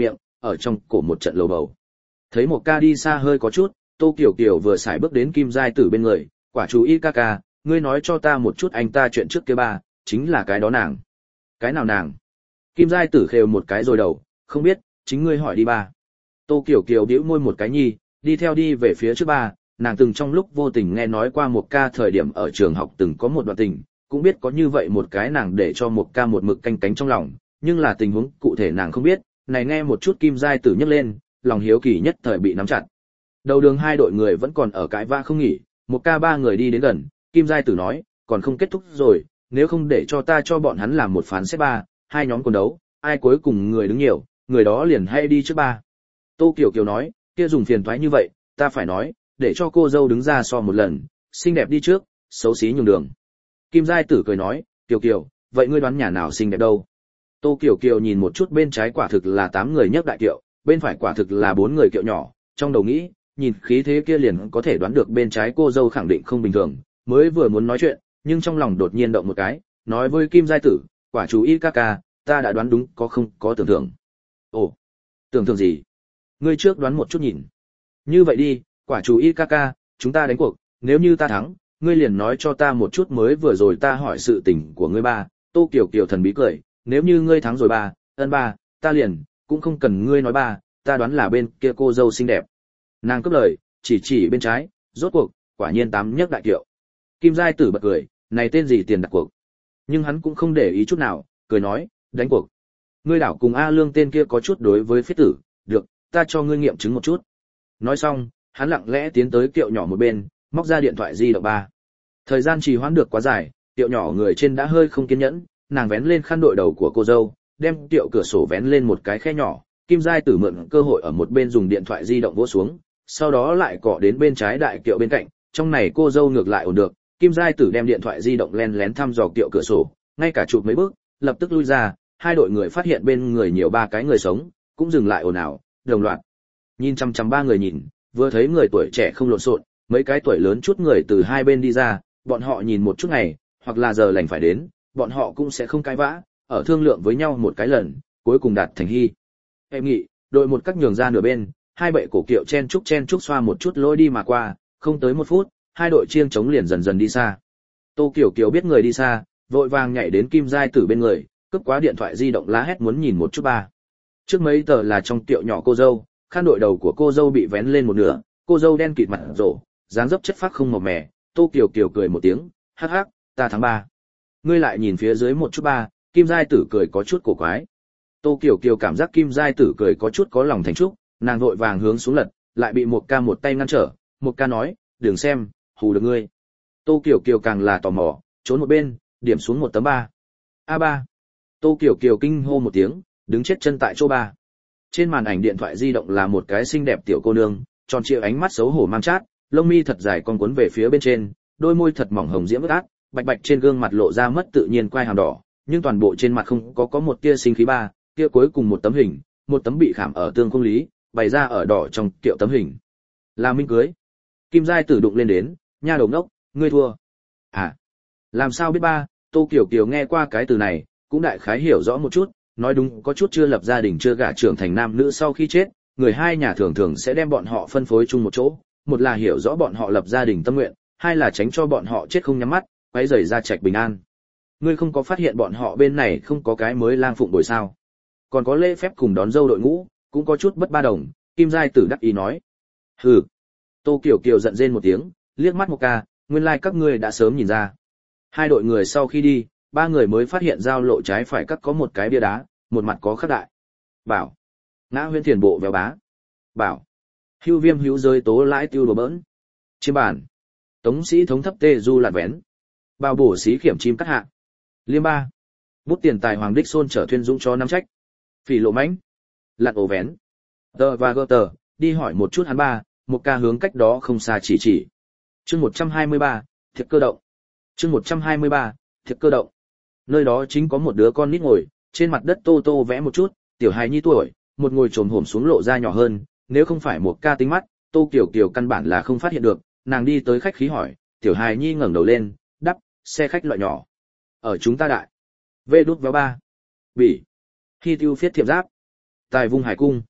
ở trong cổ một trận lầu bầu. Thấy một ca đi xa hơi có chút, Tô Kiều Kiều vừa xài bước đến Kim Giai Tử bên người, quả chú y ca ca, ngươi nói cho ta một chút anh ta chuyện trước kia ba, chính là cái đó nàng. Cái nào nàng? Kim Giai Tử khều một cái rồi đầu, không biết, chính ngươi hỏi đi ba. Tô Kiều Kiều bĩu môi một cái nhi, đi theo đi về phía trước ba, nàng từng trong lúc vô tình nghe nói qua một ca thời điểm ở trường học từng có một đoạn tình, cũng biết có như vậy một cái nàng để cho một ca một mực canh cánh trong lòng, nhưng là tình huống cụ thể nàng không biết, này nghe một chút Kim Giai Tử nhấc lên, lòng hiếu kỳ nhất thời bị nắm chặt. Đầu đường hai đội người vẫn còn ở cãi vã không nghỉ, một ca ba người đi đến gần, Kim Giai Tử nói, còn không kết thúc rồi, nếu không để cho ta cho bọn hắn làm một phán xét ba, hai nhóm còn đấu, ai cuối cùng người đứng nhiều, người đó liền hay đi trước ba. Tô Kiều Kiều nói, kia dùng phiền toái như vậy, ta phải nói, để cho cô dâu đứng ra so một lần, xinh đẹp đi trước, xấu xí nhường đường. Kim Giai Tử cười nói, Kiều Kiều, vậy ngươi đoán nhà nào xinh đẹp đâu? Tô Kiều Kiều nhìn một chút bên trái quả thực là tám người nhấc đại kiệu, bên phải quả thực là bốn người kiệu nhỏ, trong đầu nghĩ, nhìn khí thế kia liền có thể đoán được bên trái cô dâu khẳng định không bình thường, mới vừa muốn nói chuyện, nhưng trong lòng đột nhiên động một cái, nói với Kim Giai Tử, quả chú y ca ca, ta đã đoán đúng có không có tưởng tượng. Ồ, tưởng tượng gì? Ngươi trước đoán một chút nhìn. Như vậy đi, quả chú y ca ca, chúng ta đánh cuộc, nếu như ta thắng, ngươi liền nói cho ta một chút mới vừa rồi ta hỏi sự tình của ngươi ba. Tô Kiều Kiều thần bí cười, nếu như ngươi thắng rồi ba, ân ba, ta liền, cũng không cần ngươi nói ba, ta đoán là bên kia cô dâu xinh đẹp. Nàng cướp lời, chỉ chỉ bên trái, rốt cuộc, quả nhiên tám nhấc đại kiệu. Kim Giai Tử bật cười, này tên gì tiền đặt cuộc. Nhưng hắn cũng không để ý chút nào, cười nói, đánh cuộc. Ngươi đảo cùng A Lương tên kia có chút đối với phiết tử, được, ta cho ngươi nghiệm chứng một chút. Nói xong, hắn lặng lẽ tiến tới kiệu nhỏ một bên, móc ra điện thoại di động ba. Thời gian trì hoãn được quá dài, kiệu nhỏ người trên đã hơi không kiên nhẫn, nàng vén lên khăn đội đầu của cô dâu, đem kiệu cửa sổ vén lên một cái khe nhỏ, Kim Giai Tử mượn cơ hội ở một bên dùng điện thoại di động vỗ xuống, sau đó lại cọ đến bên trái đại kiệu bên cạnh, trong này cô dâu ngược lại ổn được, Kim Giai Tử đem điện thoại di động len lén thăm dò kiệu cửa sổ, ngay cả chụp mấy bước, lập tức lui ra, hai đội người phát hiện bên người nhiều ba cái người sống, cũng dừng lại ồn ào, đồng loạt. Nhìn chăm chăm ba người nhìn, vừa thấy người tuổi trẻ không lộn xộn, mấy cái tuổi lớn chút người từ hai bên đi ra, bọn họ nhìn một chút ngày, hoặc là giờ lành phải đến, bọn họ cũng sẽ không cãi vã, ở thương lượng với nhau một cái lần, cuối cùng đạt thành hy. Em nghĩ, đội một các nhường ra nửa bên, hai bệ cổ kiệu chen chúc chen chúc xoa một chút lối đi mà qua, không tới một phút, hai đội chiêng chống liền dần dần đi xa. Tô Kiều Kiều biết người đi xa, vội vàng nhảy đến Kim Giai Tử bên người, cướp quá điện thoại di động lá hét muốn nhìn một chút ba. Trước mấy tờ là trong kiệu nhỏ cô dâu, khăn đội đầu của cô dâu bị vén lên một nửa, cô dâu đen kịt mặt rổ, dáng dấp chất phác không màu mè. Tô Kiều Kiều cười một tiếng, hắc hắc, ta thắng ba. Ngươi lại nhìn phía dưới một chút ba, Kim Giai Tử cười có chút cổ quái. Tô Kiều Kiều cảm giác Kim Giai Tử cười có chút có lòng thành trúc, nàng vội vàng hướng xuống lật, lại bị một ca một tay ngăn trở, một ca nói, đừng xem, hù được ngươi. Tô Kiều Kiều càng là tò mò, trốn một bên, điểm xuống một tấm ba. a ba. Tô Kiều Kiều kinh hô một tiếng, đứng chết chân tại chỗ ba. Trên màn ảnh điện thoại di động là một cái xinh đẹp tiểu cô nương, tròn trịa ánh mắt xấu hổ mang chát, lông mi thật dài con cuốn về phía bên trên, đôi môi thật mỏng hồng diễm ướt át, bạch bạch trên gương mặt lộ ra mất tự nhiên quai hàm đỏ, nhưng toàn bộ trên mặt không có có một tia sinh khí ba, kia cuối cùng một tấm hình, một tấm bị khảm ở tương không lý, bày ra ở đỏ trong kiệu tấm hình. Là minh cưới. Kim Giai Tử đụng lên đến, nha đầu ngốc, ngươi thua. À, làm sao biết ba? Tô Kiều Kiều nghe qua cái từ này, cũng đại khái hiểu rõ một chút, nói đúng có chút chưa lập gia đình chưa gả trưởng thành nam nữ sau khi chết, người hai nhà thường thường sẽ đem bọn họ phân phối chung một chỗ, một là hiểu rõ bọn họ lập gia đình tâm nguyện, hai là tránh cho bọn họ chết không nhắm mắt, quấy rầy gia trạch bình an. Ngươi không có phát hiện bọn họ bên này không có cái mới lang phụng bồi sao? Còn có lễ phép cùng đón dâu đội ngũ, cũng có chút bất ba đồng. Kim Giai Tử đắc ý nói. Hừ. Tô Kiều Kiều giận rên một tiếng, liếc mắt một ca, nguyên lai like các ngươi đã sớm nhìn ra. Hai đội người sau khi đi, ba người mới phát hiện giao lộ trái phải cắt có một cái bia đá, một mặt có khắc đại. Bảo. Ngã huyên thiền bộ véo bá. Bảo. Hưu viêm hữu rơi tố lãi tiêu đồ bỡn. Chiêm bản. Tống sĩ thống thấp tê du lạt vén. Bao bổ xí khiểm chim cắt hạ. Liêm ba. Bút tiền tài hoàng đích xôn trở thuyên dũng cho nắm trách. Phỉ lộ mãnh. Lặn ổ vén. Tờ và gơ tờ, đi hỏi một chút hắn ba, một ca hướng cách đó không xa chỉ chỉ. Chương một trăm hai mươi ba, thiệp cơ động. Chương một trăm hai mươi ba, thiệp cơ động. Nơi đó chính có một đứa con nít ngồi, trên mặt đất tô tô vẽ một chút, tiểu hài nhi tuổi, một ngồi trồm hổm xuống lộ ra nhỏ hơn, nếu không phải một ca tính mắt, Tô Kiều Kiều căn bản là không phát hiện được, nàng đi tới khách khí hỏi, tiểu hài nhi ngẩng đầu lên, đắp, xe khách loại nhỏ. Ở chúng ta đại. Vê đút véo ba. Bỉ. Khi tiêu phiết thiệp giáp. Tài vung hải cung.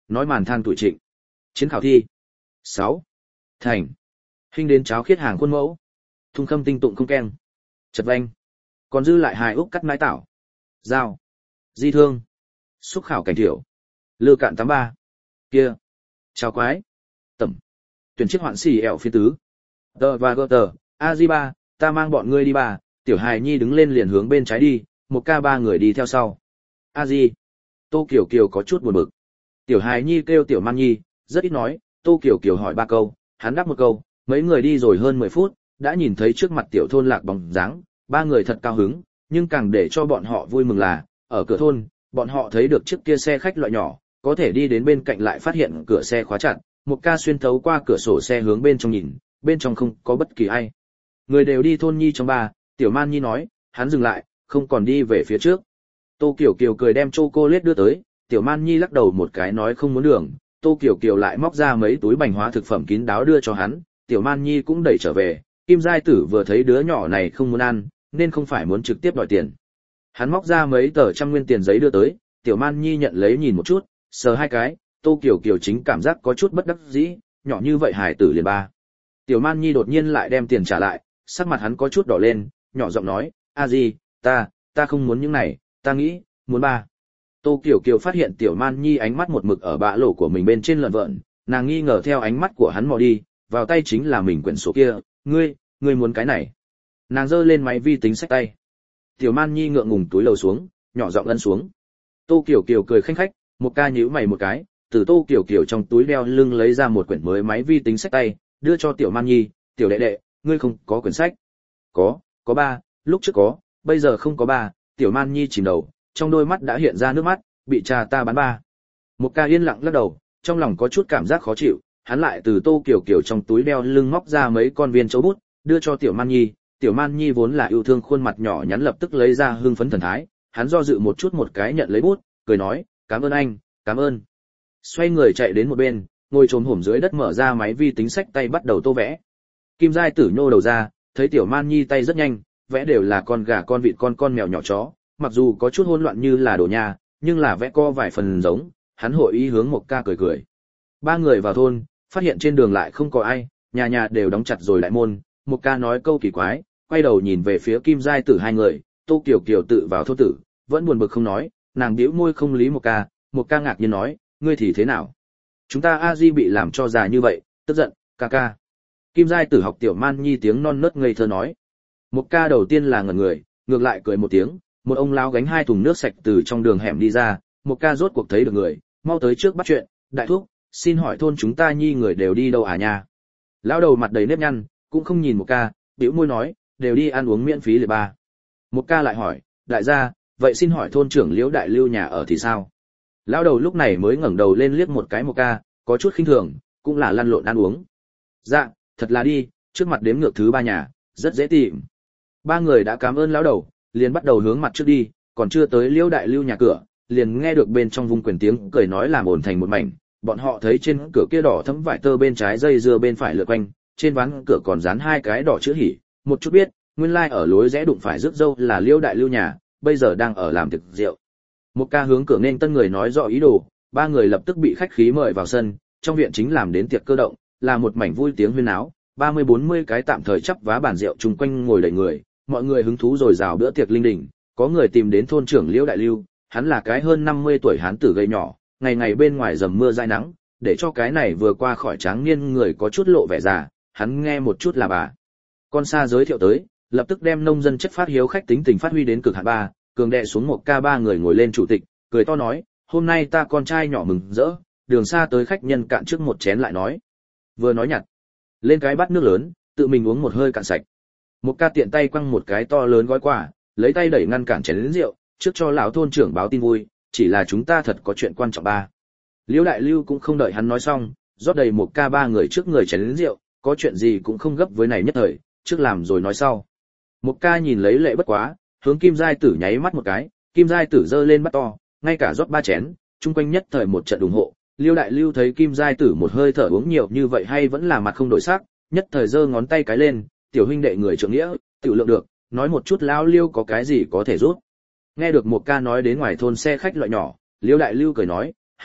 nói màn than tuổi trịnh. Chiến khảo thi. sáu. Thành. Hình đến cháo khiết hàng khuôn mẫu. Thung khâm tinh tụng không keng. Chật vanh. Còn dư lại hài úc cắt mái tảo. Dao. Di thương. Xúc khảo cảnh thiểu. Lư cạn tám ba. Kia. Chào quái. Tẩm. Tuyển chiếc hoạn xì ẻo phiên tứ. Tờ và gơ tờ. A di ba, ta mang bọn ngươi đi bà. Tiểu hài nhi đứng lên liền hướng bên trái đi, một ca ba người đi theo sau. A di. Tô Kiều Kiều có chút buồn bực. Tiểu hài nhi kêu tiểu man nhi, rất ít nói, Tô Kiều Kiều hỏi ba câu, hắn đáp một câu, mấy người đi rồi hơn mười phút, đã nhìn thấy trước mặt tiểu thôn lạc bóng dáng, ba người thật cao hứng, nhưng càng để cho bọn họ vui mừng là, ở cửa thôn, bọn họ thấy được chiếc kia xe khách loại nhỏ, có thể đi đến bên cạnh lại phát hiện cửa xe khóa chặt, một ca xuyên thấu qua cửa sổ xe hướng bên trong nhìn, bên trong không có bất kỳ ai. Người đều đi thôn nhi trong ba, tiểu man nhi nói, hắn dừng lại, không còn đi về phía trước. Tô Kiều Kiều cười đem chocolate đưa tới, tiểu man nhi lắc đầu một cái nói không muốn đường, Tô Kiều Kiều lại móc ra mấy túi bánh hóa thực phẩm kín đáo đưa cho hắn, tiểu man nhi cũng đẩy trở về, Kim Giai Tử vừa thấy đứa nhỏ này không muốn ăn, nên không phải muốn trực tiếp đòi tiền. Hắn móc ra mấy tờ trăm nguyên tiền giấy đưa tới, tiểu man nhi nhận lấy nhìn một chút, sờ hai cái, Tô Kiều Kiều chính cảm giác có chút bất đắc dĩ, nhỏ như vậy hải tử liền ba. Tiểu man nhi đột nhiên lại đem tiền trả lại, sắc mặt hắn có chút đỏ lên, nhỏ giọng nói, a di, ta, ta không muốn những này, ta nghĩ, muốn ba. Tô Kiều Kiều phát hiện tiểu man nhi ánh mắt một mực ở bạ lỗ của mình bên trên lợn vợn, nàng nghi ngờ theo ánh mắt của hắn mò đi, vào tay chính là mình quyển sổ kia, ngươi, ngươi muốn cái này. Nàng giơ lên máy vi tính xách tay. Tiểu man nhi ngượng ngùng túi lầu xuống, nhỏ giọng ân xuống. Tô Kiều Kiều cười khanh khách, một ca nhíu mày một cái, từ Tô Kiều Kiều trong túi đeo lưng lấy ra một quyển mới máy vi tính xách tay, đưa cho tiểu man nhi, tiểu đệ đệ, ngươi không có quyển sách? Có, có ba, lúc trước có, bây giờ không có ba. Tiểu man nhi chìm đầu, trong đôi mắt đã hiện ra nước mắt, bị cha ta bán ba. Một ca yên lặng lắc đầu, trong lòng có chút cảm giác khó chịu, hắn lại từ Tô Kiều Kiều trong túi đeo lưng móc ra mấy con viên châu bút, đưa cho tiểu man nhi. Tiểu man nhi vốn là yêu thương khuôn mặt nhỏ nhắn lập tức lấy ra hưng phấn thần thái, hắn do dự một chút một cái nhận lấy bút, cười nói, cảm ơn anh, cảm ơn. Xoay người chạy đến một bên, ngồi trồm hổm dưới đất mở ra máy vi tính sách tay bắt đầu tô vẽ. Kim Giai Tử nhô đầu ra, thấy tiểu man nhi tay rất nhanh, vẽ đều là con gà con vịt con con mèo nhỏ chó, mặc dù có chút hỗn loạn như là đồ nhà, nhưng là vẽ co vài phần giống, hắn hội ý hướng một ca cười cười. Ba người vào thôn, phát hiện trên đường lại không có ai, nhà nhà đều đóng chặt rồi lại môn, một ca nói câu kỳ quái, quay đầu nhìn về phía Kim Giai Tử hai người, Tô Kiều Kiều tự vào thôn tử, vẫn buồn bực không nói, nàng bĩu môi không lý một ca, một ca ngạc nhiên nói, ngươi thì thế nào? Chúng ta a di bị làm cho già như vậy, tức giận, ca ca. Kim Giai Tử học tiểu man nhi tiếng non nớt ngây thơ nói. Một ca đầu tiên là ngẩn người, ngược lại cười một tiếng, một ông lão gánh hai thùng nước sạch từ trong đường hẻm đi ra, một ca rốt cuộc thấy được người, mau tới trước bắt chuyện, đại thúc, xin hỏi thôn chúng ta nhi người đều đi đâu à nha? Lão đầu mặt đầy nếp nhăn, cũng không nhìn một ca, bĩu môi nói, đều đi ăn uống miễn phí lệ ba. Một ca lại hỏi, đại gia, vậy xin hỏi thôn trưởng Liễu Đại Lưu nhà ở thì sao? Lão đầu lúc này mới ngẩng đầu lên liếc một cái một ca, có chút khinh thường, cũng là lăn lộn ăn uống. Dạ, thật là đi, trước mặt đếm ngược thứ ba nhà, rất dễ tìm. Ba người đã cảm ơn lão đầu, liền bắt đầu hướng mặt trước đi, còn chưa tới Liễu Đại Lưu nhà cửa, liền nghe được bên trong vung quyền tiếng cười nói làm ồn thành một mảnh. Bọn họ thấy trên cửa kia đỏ thấm vải tơ bên trái dây dưa bên phải lượt quanh, trên ván cửa còn dán hai cái đỏ chữ hỉ, một chút biết, nguyên lai like ở lối rẽ đụng phải rước dâu là Liễu Đại Lưu nhà, bây giờ đang ở làm tiệc rượu. Một ca hướng cửa nên tân người nói rõ ý đồ, ba người lập tức bị khách khí mời vào sân, trong viện chính làm đến tiệc cơ động, là một mảnh vui tiếng huyên náo, ba mươi bốn mươi cái tạm thời chắp vá bàn rượu chung quanh ngồi đầy người, mọi người hứng thú rồi rào bữa tiệc linh đình, có người tìm đến thôn trưởng Liễu Đại Lưu, hắn là cái hơn năm mươi tuổi hán tử gầy nhỏ, ngày ngày bên ngoài dầm mưa dãi nắng, để cho cái này vừa qua khỏi tráng niên người có chút lộ vẻ già, hắn nghe một chút là bà con xa giới thiệu tới, lập tức đem nông dân chất phát hiếu khách tính tình phát huy đến cực hạn ba, cường đệ xuống một ca ba người ngồi lên chủ tịch, cười to nói, hôm nay ta con trai nhỏ mừng rỡ, đường xa tới khách nhân cạn trước một chén lại nói. Vừa nói nhặt lên cái bát nước lớn, tự mình uống một hơi cạn sạch. Một ca tiện tay quăng một cái to lớn gói quà, lấy tay đẩy ngăn cản chén lớn rượu, trước cho lão thôn trưởng báo tin vui, chỉ là chúng ta thật có chuyện quan trọng ba. Liễu Đại Lưu cũng không đợi hắn nói xong, rót đầy một ca ba người trước người chén lớn rượu, có chuyện gì cũng không gấp với này nhất thời, trước làm rồi nói sau. Một ca nhìn lấy lệ bất quá, hướng Kim Giai Tử nháy mắt một cái, Kim Giai Tử giơ lên bát to, ngay cả rót ba chén, chung quanh nhất thời một trận ủng hộ. Liêu Đại Lưu thấy Kim Giai Tử một hơi thở uống nhiều như vậy hay vẫn là mặt không đổi sắc, nhất thời giơ ngón tay cái lên, tiểu huynh đệ người trưởng nghĩa, tiểu lượng được, nói một chút lão Liêu có cái gì có thể giúp. Nghe được một ca nói đến ngoài thôn xe khách loại nhỏ, Liêu Đại Lưu cười nói, hắc hắc,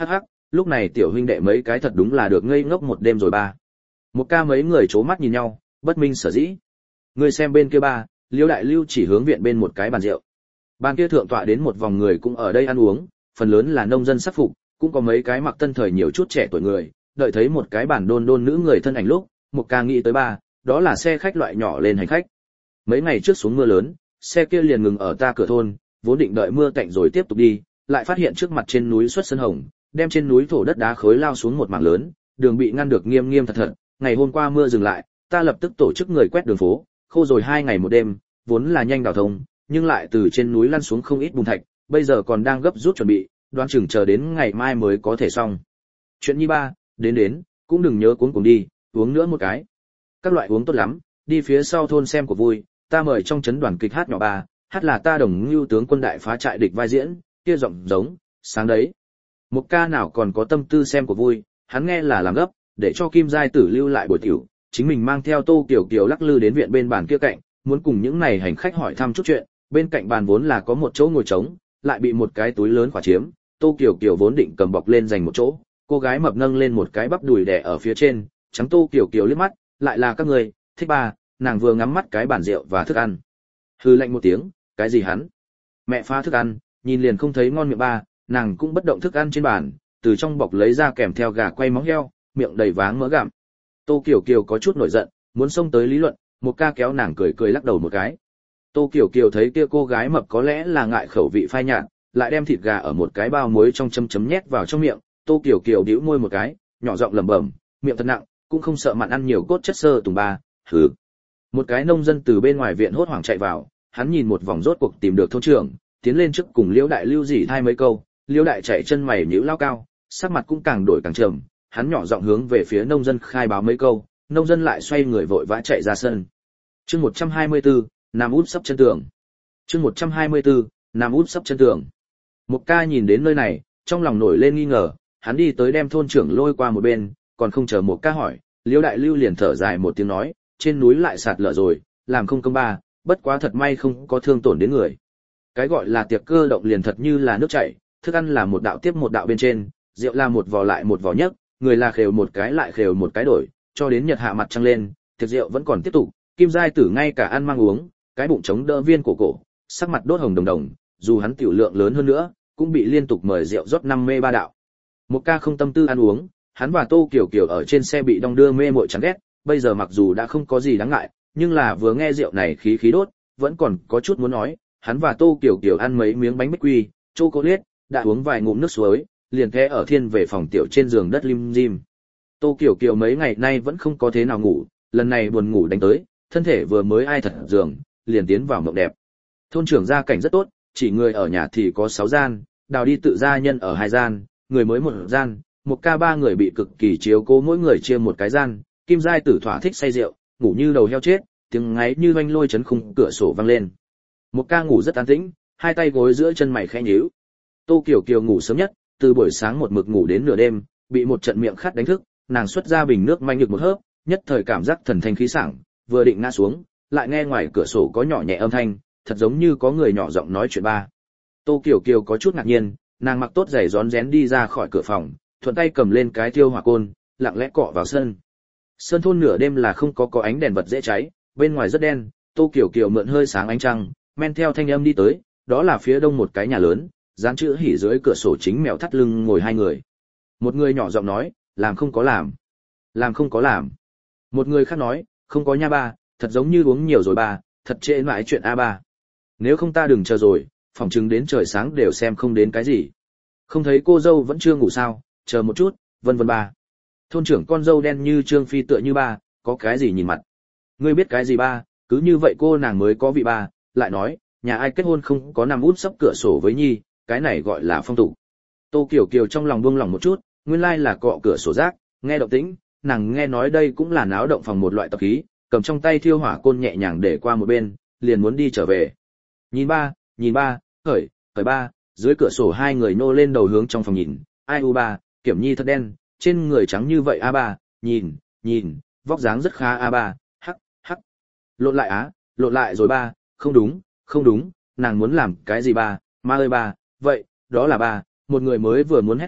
lúc này tiểu huynh đệ mấy cái thật đúng là được ngây ngốc một đêm rồi ba. Một ca mấy người chố mắt nhìn nhau, bất minh sở dĩ. Người xem bên kia ba, Liêu Đại Lưu chỉ hướng viện bên một cái bàn rượu. Bàn kia thượng tọa đến một vòng người cũng ở đây ăn uống, phần lớn là nông dân sắc phục, cũng có mấy cái mặc tân thời nhiều chút trẻ tuổi người, đợi thấy một cái bàn đôn đôn nữ người thân ảnh lúc, một ca nghĩ tới ba, đó là xe khách loại nhỏ lên hành khách. Mấy ngày trước xuống mưa lớn, xe kia liền ngừng ở ta cửa thôn, vốn định đợi mưa tạnh rồi tiếp tục đi, lại phát hiện trước mặt trên núi xuất sân hồng, đem trên núi thổ đất đá khối lao xuống một mảng lớn, đường bị ngăn được nghiêm nghiêm thật thật. Ngày hôm qua mưa dừng lại, ta lập tức tổ chức người quét đường phố, khô rồi hai ngày một đêm, vốn là nhanh đào thông, nhưng lại từ trên núi lăn xuống không ít bùn thạch, bây giờ còn đang gấp rút chuẩn bị, đoán chừng chờ đến ngày mai mới có thể xong. Chuyện nhi ba, đến đến, cũng đừng nhớ cuống cuồng đi, uống nữa một cái. Các loại uống tốt lắm, đi phía sau thôn xem của vui, ta mời trong trấn đoàn kịch hát nhỏ ba, hát là ta Đồng Nưu tướng quân đại phá trại địch vai diễn, kia giọng giống, sáng đấy. Một ca nào còn có tâm tư xem của vui, hắn nghe là làm gấp, để cho Kim Giai Tử lưu lại buổi tiểu, chính mình mang theo Tô Kiều Kiều lắc lư đến viện bên bàn kia cạnh, muốn cùng những này hành khách hỏi thăm chút chuyện, bên cạnh bàn vốn là có một chỗ ngồi trống, lại bị một cái túi lớn khỏa chiếm, Tô Kiều Kiều vốn định cầm bọc lên dành một chỗ, cô gái mập nâng lên một cái bắp đùi đè ở phía trên, trắng Tô Kiều Kiều liếc mắt, lại là các người, thích ba, nàng vừa ngắm mắt cái bàn rượu và thức ăn. Hừ lạnh một tiếng, cái gì hắn? Mẹ phá thức ăn, nhìn liền không thấy ngon miệng ba, nàng cũng bất động thức ăn trên bàn, từ trong bọc lấy ra kèm theo gà quay móng heo, miệng đầy váng mỡ gặm. Tô Kiều Kiều có chút nổi giận, muốn xông tới lý luận, một ca kéo nàng cười cười lắc đầu một cái. Tô Kiều Kiều thấy kia cô gái mập có lẽ là ngại khẩu vị phai nhạt, lại đem thịt gà ở một cái bao muối trong chấm chấm nhét vào trong miệng. Tô Kiều Kiều bĩu môi một cái, nhỏ giọng lẩm bẩm, miệng thật nặng, cũng không sợ mặn ăn nhiều cốt chất xơ tùng ba. Hừ. Một cái nông dân từ bên ngoài viện hốt hoảng chạy vào, hắn nhìn một vòng rốt cuộc tìm được thôn trưởng, tiến lên trước cùng Liễu Đại Lưu dỉ thai mấy câu. Liễu Đại chạy chân mày nhíu lao cao, sắc mặt cũng càng đổi càng trầm, hắn nhỏ giọng hướng về phía nông dân khai báo mấy câu, nông dân lại xoay người vội vã chạy ra sân. Chương một trăm hai mươi tư, Nam út sắp chân tường. Chương một trăm hai mươi tư, Nam út sắp chân tường. Một ca nhìn đến nơi này, trong lòng nổi lên nghi ngờ, hắn đi tới đem thôn trưởng lôi qua một bên, còn không chờ một ca hỏi, Liễu Đại Lưu liền thở dài một tiếng nói, trên núi lại sạt lở rồi, làm không công ba, bất quá thật may không có thương tổn đến người. Cái gọi là tiệc cơ động liền thật như là nước chảy, thức ăn là một đạo tiếp một đạo bên trên, rượu là một vò lại một vò nhấc, người là khều một cái lại khều một cái đổi, cho đến nhật hạ mặt trăng lên, tiệc rượu vẫn còn tiếp tục, Kim Giai Tử ngay cả ăn mang uống, cái bụng chống đỡ viên cổ cổ, sắc mặt đốt hồng đồng đồng, dù hắn tiểu lượng lớn hơn nữa, cũng bị liên tục mời rượu rót năm mê ba đạo. Một ca không tâm tư ăn uống, hắn và Tô Kiều Kiều ở trên xe bị đong đưa mê muội chán ghét, bây giờ mặc dù đã không có gì đáng ngại, nhưng là vừa nghe rượu này khí khí đốt, vẫn còn có chút muốn nói, hắn và Tô Kiều Kiều ăn mấy miếng bánh bích quy, chocolate, đã uống vài ngụm nước suối, liền thế ở thiên về phòng tiểu trên giường đất lim dim. Tô Kiều Kiều mấy ngày nay vẫn không có thế nào ngủ, lần này buồn ngủ đánh tới, thân thể vừa mới ai thật giường, liền tiến vào mộng đẹp. Thôn trưởng gia cảnh rất tốt, chỉ người ở nhà thì có sáu gian, đào đi tự gia nhân ở hai gian, người mới một gian, một ca ba người bị cực kỳ chiếu cố mỗi người chia một cái gian. Kim Giai Tử thỏa thích say rượu, ngủ như đầu heo chết, tiếng ngáy như oanh lôi chấn khung cửa sổ vang lên. Một ca ngủ rất an tĩnh, hai tay gối giữa chân mày khẽ nhíu. Tô Kiều Kiều ngủ sớm nhất, từ buổi sáng một mực ngủ đến nửa đêm, bị một trận miệng khát đánh thức, nàng xuất ra bình nước manh nhược một hớp, nhất thời cảm giác thần thanh khí sảng, vừa định ngã xuống, lại nghe ngoài cửa sổ có nhỏ nhẹ âm thanh, thật giống như có người nhỏ giọng nói chuyện ba. Tô Kiều Kiều có chút ngạc nhiên, nàng mặc tốt giày rón rén đi ra khỏi cửa phòng, thuận tay cầm lên cái thiêu hỏa côn, lặng lẽ cọ vào sân. Sơn thôn nửa đêm là không có có ánh đèn vật dễ cháy, bên ngoài rất đen, Tô Kiều Kiều mượn hơi sáng ánh trăng, men theo thanh âm đi tới, đó là phía đông một cái nhà lớn, dán chữ hỉ dưới cửa sổ chính mèo thắt lưng ngồi hai người. Một người nhỏ giọng nói, làm không có làm. Làm không có làm. Một người khác nói, không có nha ba, thật giống như uống nhiều rồi ba, thật trễ mãi chuyện a ba. Nếu không ta đừng chờ rồi, phòng chứng đến trời sáng đều xem không đến cái gì. Không thấy cô dâu vẫn chưa ngủ sao, chờ một chút, vân vân ba. Thôn trưởng con dâu đen như Trương Phi tựa như ba, có cái gì nhìn mặt. Ngươi biết cái gì ba, cứ như vậy cô nàng mới có vị ba, lại nói, nhà ai kết hôn không có nằm út sấp cửa sổ với nhi, cái này gọi là phong tục. Tô Kiều Kiều trong lòng buông lòng một chút, nguyên lai là cọ cửa sổ rác, nghe động tĩnh, nàng nghe nói đây cũng là náo động phòng một loại tập khí, cầm trong tay thiêu hỏa côn nhẹ nhàng để qua một bên, liền muốn đi trở về. Nhìn ba, nhìn ba, khởi, khởi ba, dưới cửa sổ hai người nô lên đầu hướng trong phòng nhìn, ai u ba, Kiểm Nhi thật đen, trên người trắng như vậy a ba, nhìn, nhìn, vóc dáng rất khá a ba, hắc, hắc. Lộn lại á, lộn lại rồi ba, không đúng, không đúng, nàng muốn làm cái gì ba, ma ơi ba, vậy, đó là ba, một người mới vừa muốn hét to,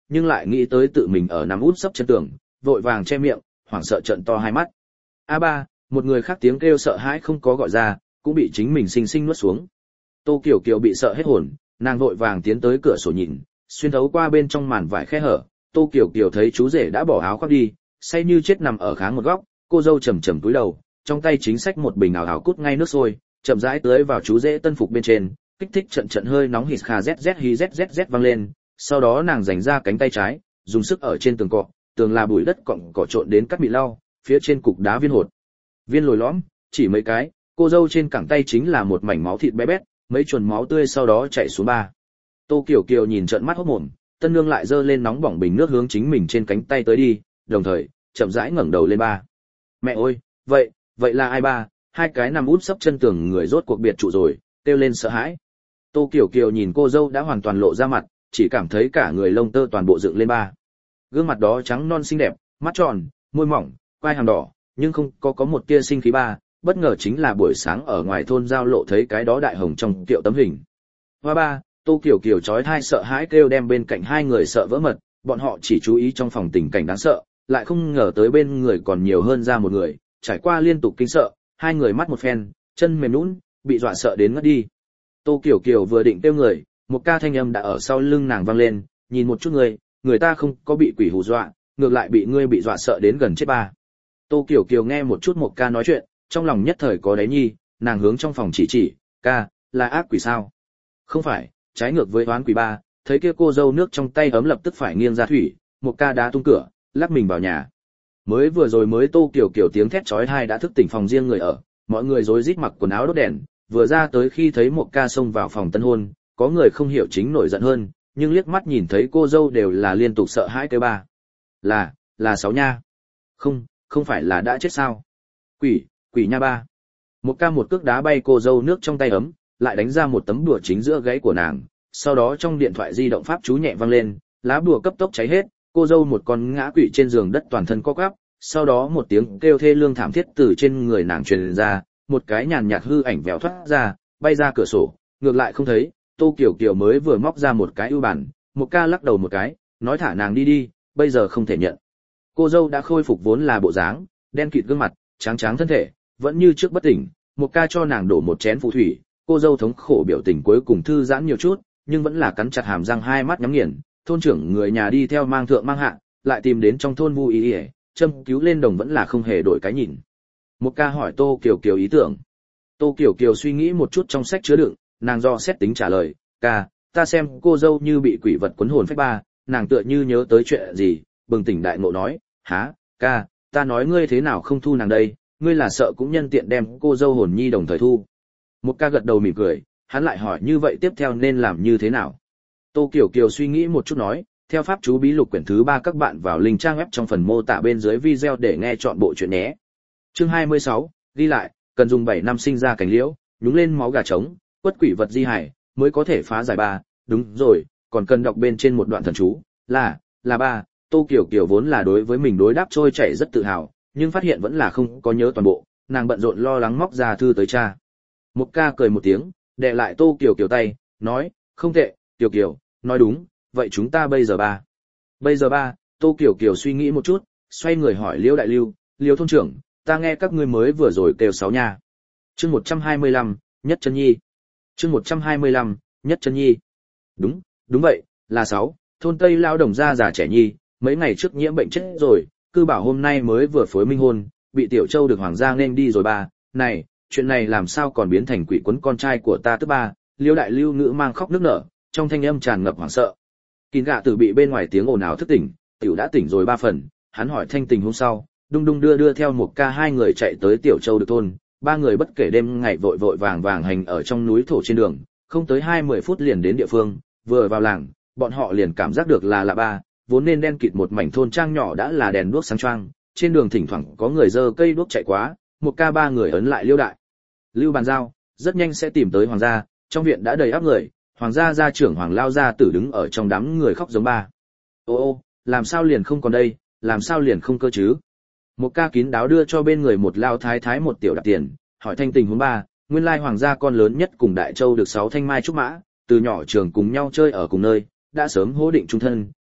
nhưng lại nghĩ tới tự mình ở nằm út sấp chân tường, vội vàng che miệng, hoảng sợ trợn to hai mắt. A ba, một người khác tiếng kêu sợ hãi không có gọi ra, cũng bị chính mình sinh sinh nuốt xuống. Tô Kiều Kiều bị sợ hết hồn, nàng vội vàng tiến tới cửa sổ nhìn, xuyên thấu qua bên trong màn vải khe hở, Tô Kiều Kiều thấy chú rể đã bỏ áo khoác đi, say như chết nằm ở kháng một góc, cô dâu chầm chầm túi đầu, trong tay chính sách một bình ảo ảo cút ngay nước sôi, chậm rãi tưới vào chú rể tân phục bên trên, kích thích trận trận hơi nóng hít kha zz hi zzz vang lên, sau đó nàng giành ra cánh tay trái, dùng sức ở trên tường cọ, tường là bụi đất cọng cỏ trộn đến cắt bị lau, phía trên cục đá viên hột. Viên lồi lõm, chỉ mấy cái, cô dâu trên cẳng tay chính là một mảnh máu thịt bé bét, mấy chuồn máu tươi sau đó chảy xuống ba. Tô Kiều Kiều nhìn trợn mắt hốt mồm, tân nương lại giơ lên nóng bỏng bình nước hướng chính mình trên cánh tay tới đi, đồng thời chậm rãi ngẩng đầu lên ba. Mẹ ơi, vậy, vậy là ai ba? Hai cái nằm út sấp chân tường người rốt cuộc biệt trụ rồi, kêu lên sợ hãi. Tô Kiều Kiều nhìn cô dâu đã hoàn toàn lộ ra mặt, chỉ cảm thấy cả người lông tơ toàn bộ dựng lên ba. Gương mặt đó trắng non xinh đẹp, mắt tròn, môi mỏng, quai hàm đỏ, nhưng không có có một tia sinh khí ba, bất ngờ chính là buổi sáng ở ngoài thôn giao lộ thấy cái đó đại hồng trong kiệu tấm hình. Hoa ba, Tô Kiều Kiều chói tai sợ hãi kêu đem bên cạnh hai người sợ vỡ mật, bọn họ chỉ chú ý trong phòng tình cảnh đáng sợ, lại không ngờ tới bên người còn nhiều hơn ra một người, trải qua liên tục kinh sợ, hai người mắt một phen, chân mềm nhũn, bị dọa sợ đến ngất đi. Tô Kiều Kiều vừa định kêu người, một ca thanh âm đã ở sau lưng nàng vang lên, nhìn một chút người, người ta không có bị quỷ hù dọa, ngược lại bị ngươi bị dọa sợ đến gần chết ba. Tô Kiều Kiều nghe một chút một ca nói chuyện, trong lòng nhất thời có đáy nhi, nàng hướng trong phòng chỉ chỉ, ca, là ác quỷ sao? Không phải, trái ngược với oán quỷ ba, thấy kia cô dâu nước trong tay ấm lập tức phải nghiêng ra thủy, một ca đá tung cửa, lắc mình vào nhà. Mới vừa rồi mới Tô Kiều Kiều tiếng thét chói tai đã thức tỉnh phòng riêng người ở, mọi người rối rít mặc quần áo đốt đèn, vừa ra tới khi thấy một ca xông vào phòng tân hôn, có người không hiểu chính nổi giận hơn, nhưng liếc mắt nhìn thấy cô dâu đều là liên tục sợ hãi kêu ba. Là, là sáu nha. Không, không phải là đã chết sao? Quỷ, quỷ nha ba. Một ca một cước đá bay cô dâu nước trong tay ấm, lại đánh ra một tấm đùa chính giữa gáy của nàng, sau đó trong điện thoại di động pháp chú nhẹ vang lên, lá bùa cấp tốc cháy hết, cô dâu một con ngã quỵ trên giường đất toàn thân co quắp, sau đó một tiếng kêu thê lương thảm thiết từ trên người nàng truyền ra, một cái nhàn nhạt hư ảnh vèo thoát ra, bay ra cửa sổ, ngược lại không thấy. Tô Kiều Kiều mới vừa móc ra một cái ưu bản, một ca lắc đầu một cái, nói thả nàng đi đi, bây giờ không thể nhận. Cô dâu đã khôi phục vốn là bộ dáng, đen kịt gương mặt, trắng trắng thân thể, vẫn như trước bất tỉnh, một ca cho nàng đổ một chén phù thủy, cô dâu thống khổ biểu tình cuối cùng thư giãn nhiều chút, nhưng vẫn là cắn chặt hàm răng hai mắt nhắm nghiền. Thôn trưởng người nhà đi theo mang thượng mang hạ, lại tìm đến trong thôn Vu Ý, châm cứu lên đồng vẫn là không hề đổi cái nhìn. Một ca hỏi Tô Kiều Kiều ý tưởng. Tô Kiều Kiều suy nghĩ một chút trong sách chứa đựng, nàng do xét tính trả lời, ca, ta xem cô dâu như bị quỷ vật cuốn hồn phách ba, nàng tựa như nhớ tới chuyện gì, bừng tỉnh đại ngộ nói, há, ca, ta nói ngươi thế nào không thu nàng đây, ngươi là sợ cũng nhân tiện đem cô dâu hồn nhi đồng thời thu. Một ca gật đầu mỉm cười, hắn lại hỏi như vậy tiếp theo nên làm như thế nào. Tô Kiều Kiều suy nghĩ một chút nói, theo pháp chú bí lục quyển thứ ba các bạn vào link trang web trong phần mô tả bên dưới video để nghe chọn bộ chuyện nhé. Chương hai mươi sáu, ghi lại, cần dùng bảy năm sinh ra cành liễu, nhúng lên máu gà trống, quất quỷ vật di hải, mới có thể phá giải ba, đúng rồi, còn cần đọc bên trên một đoạn thần chú, là, là ba. Tô Kiều Kiều vốn là đối với mình đối đáp trôi chảy rất tự hào, nhưng phát hiện vẫn là không có nhớ toàn bộ, nàng bận rộn lo lắng móc ra thư tới cha. Một ca cười một tiếng, đè lại Tô Kiều Kiều tay, nói, không tệ, Kiều Kiều, nói đúng, vậy chúng ta bây giờ ba. Bây giờ ba, Tô Kiều Kiều suy nghĩ một chút, xoay người hỏi Liễu Đại Lưu, Liễu thôn trưởng, ta nghe các ngươi mới vừa rồi kêu sáu nha. Chương một trăm hai mươi lăm, Nhất Chân Nhi. Chương một trăm hai mươi lăm, Nhất Chân Nhi. Đúng, đúng vậy, là sáu, thôn Tây lao đồng gia già trẻ nhi, mấy ngày trước nhiễm bệnh chết rồi, cư bảo hôm nay mới vừa phối minh hôn, bị Tiểu Châu được hoàng gia nên đi rồi ba, này, chuyện này làm sao còn biến thành quỷ quấn con trai của ta tức ba. Liễu Đại Lưu ngữ mang khóc nức nở, trong thanh âm tràn ngập hoảng sợ. Kín gạ tử bị bên ngoài tiếng ồn ào thức tỉnh, Tiểu đã tỉnh rồi ba phần, hắn hỏi thanh tình hôm sau, đung đung đưa đưa theo một ca hai người chạy tới Tiểu Châu được thôn, ba người bất kể đêm ngày vội vội vàng vàng hành ở trong núi thổ trên đường, không tới hai mươi phút liền đến địa phương, vừa vào làng, bọn họ liền cảm giác được là lạ ba, vốn nên đen kịt một mảnh thôn trang nhỏ đã là đèn đuốc sáng choang, trên đường thỉnh thoảng có người dơ cây đuốc chạy quá, một ca ba người ấn lại Liêu Đại Lưu bàn giao, rất nhanh sẽ tìm tới hoàng gia, trong viện đã đầy áp người, hoàng gia gia trưởng Hoàng Lao gia tử đứng ở trong đám người khóc giống ba. Ô ô, làm sao liền không còn đây, làm sao liền không cơ chứ? Một ca kín đáo đưa cho bên người một lao thái thái một tiểu đạp tiền, hỏi thanh tình huống ba, nguyên lai hoàng gia con lớn nhất cùng Đại Châu được sáu thanh mai trúc mã, từ nhỏ trường cùng nhau chơi ở cùng nơi, đã sớm hô định chung thân,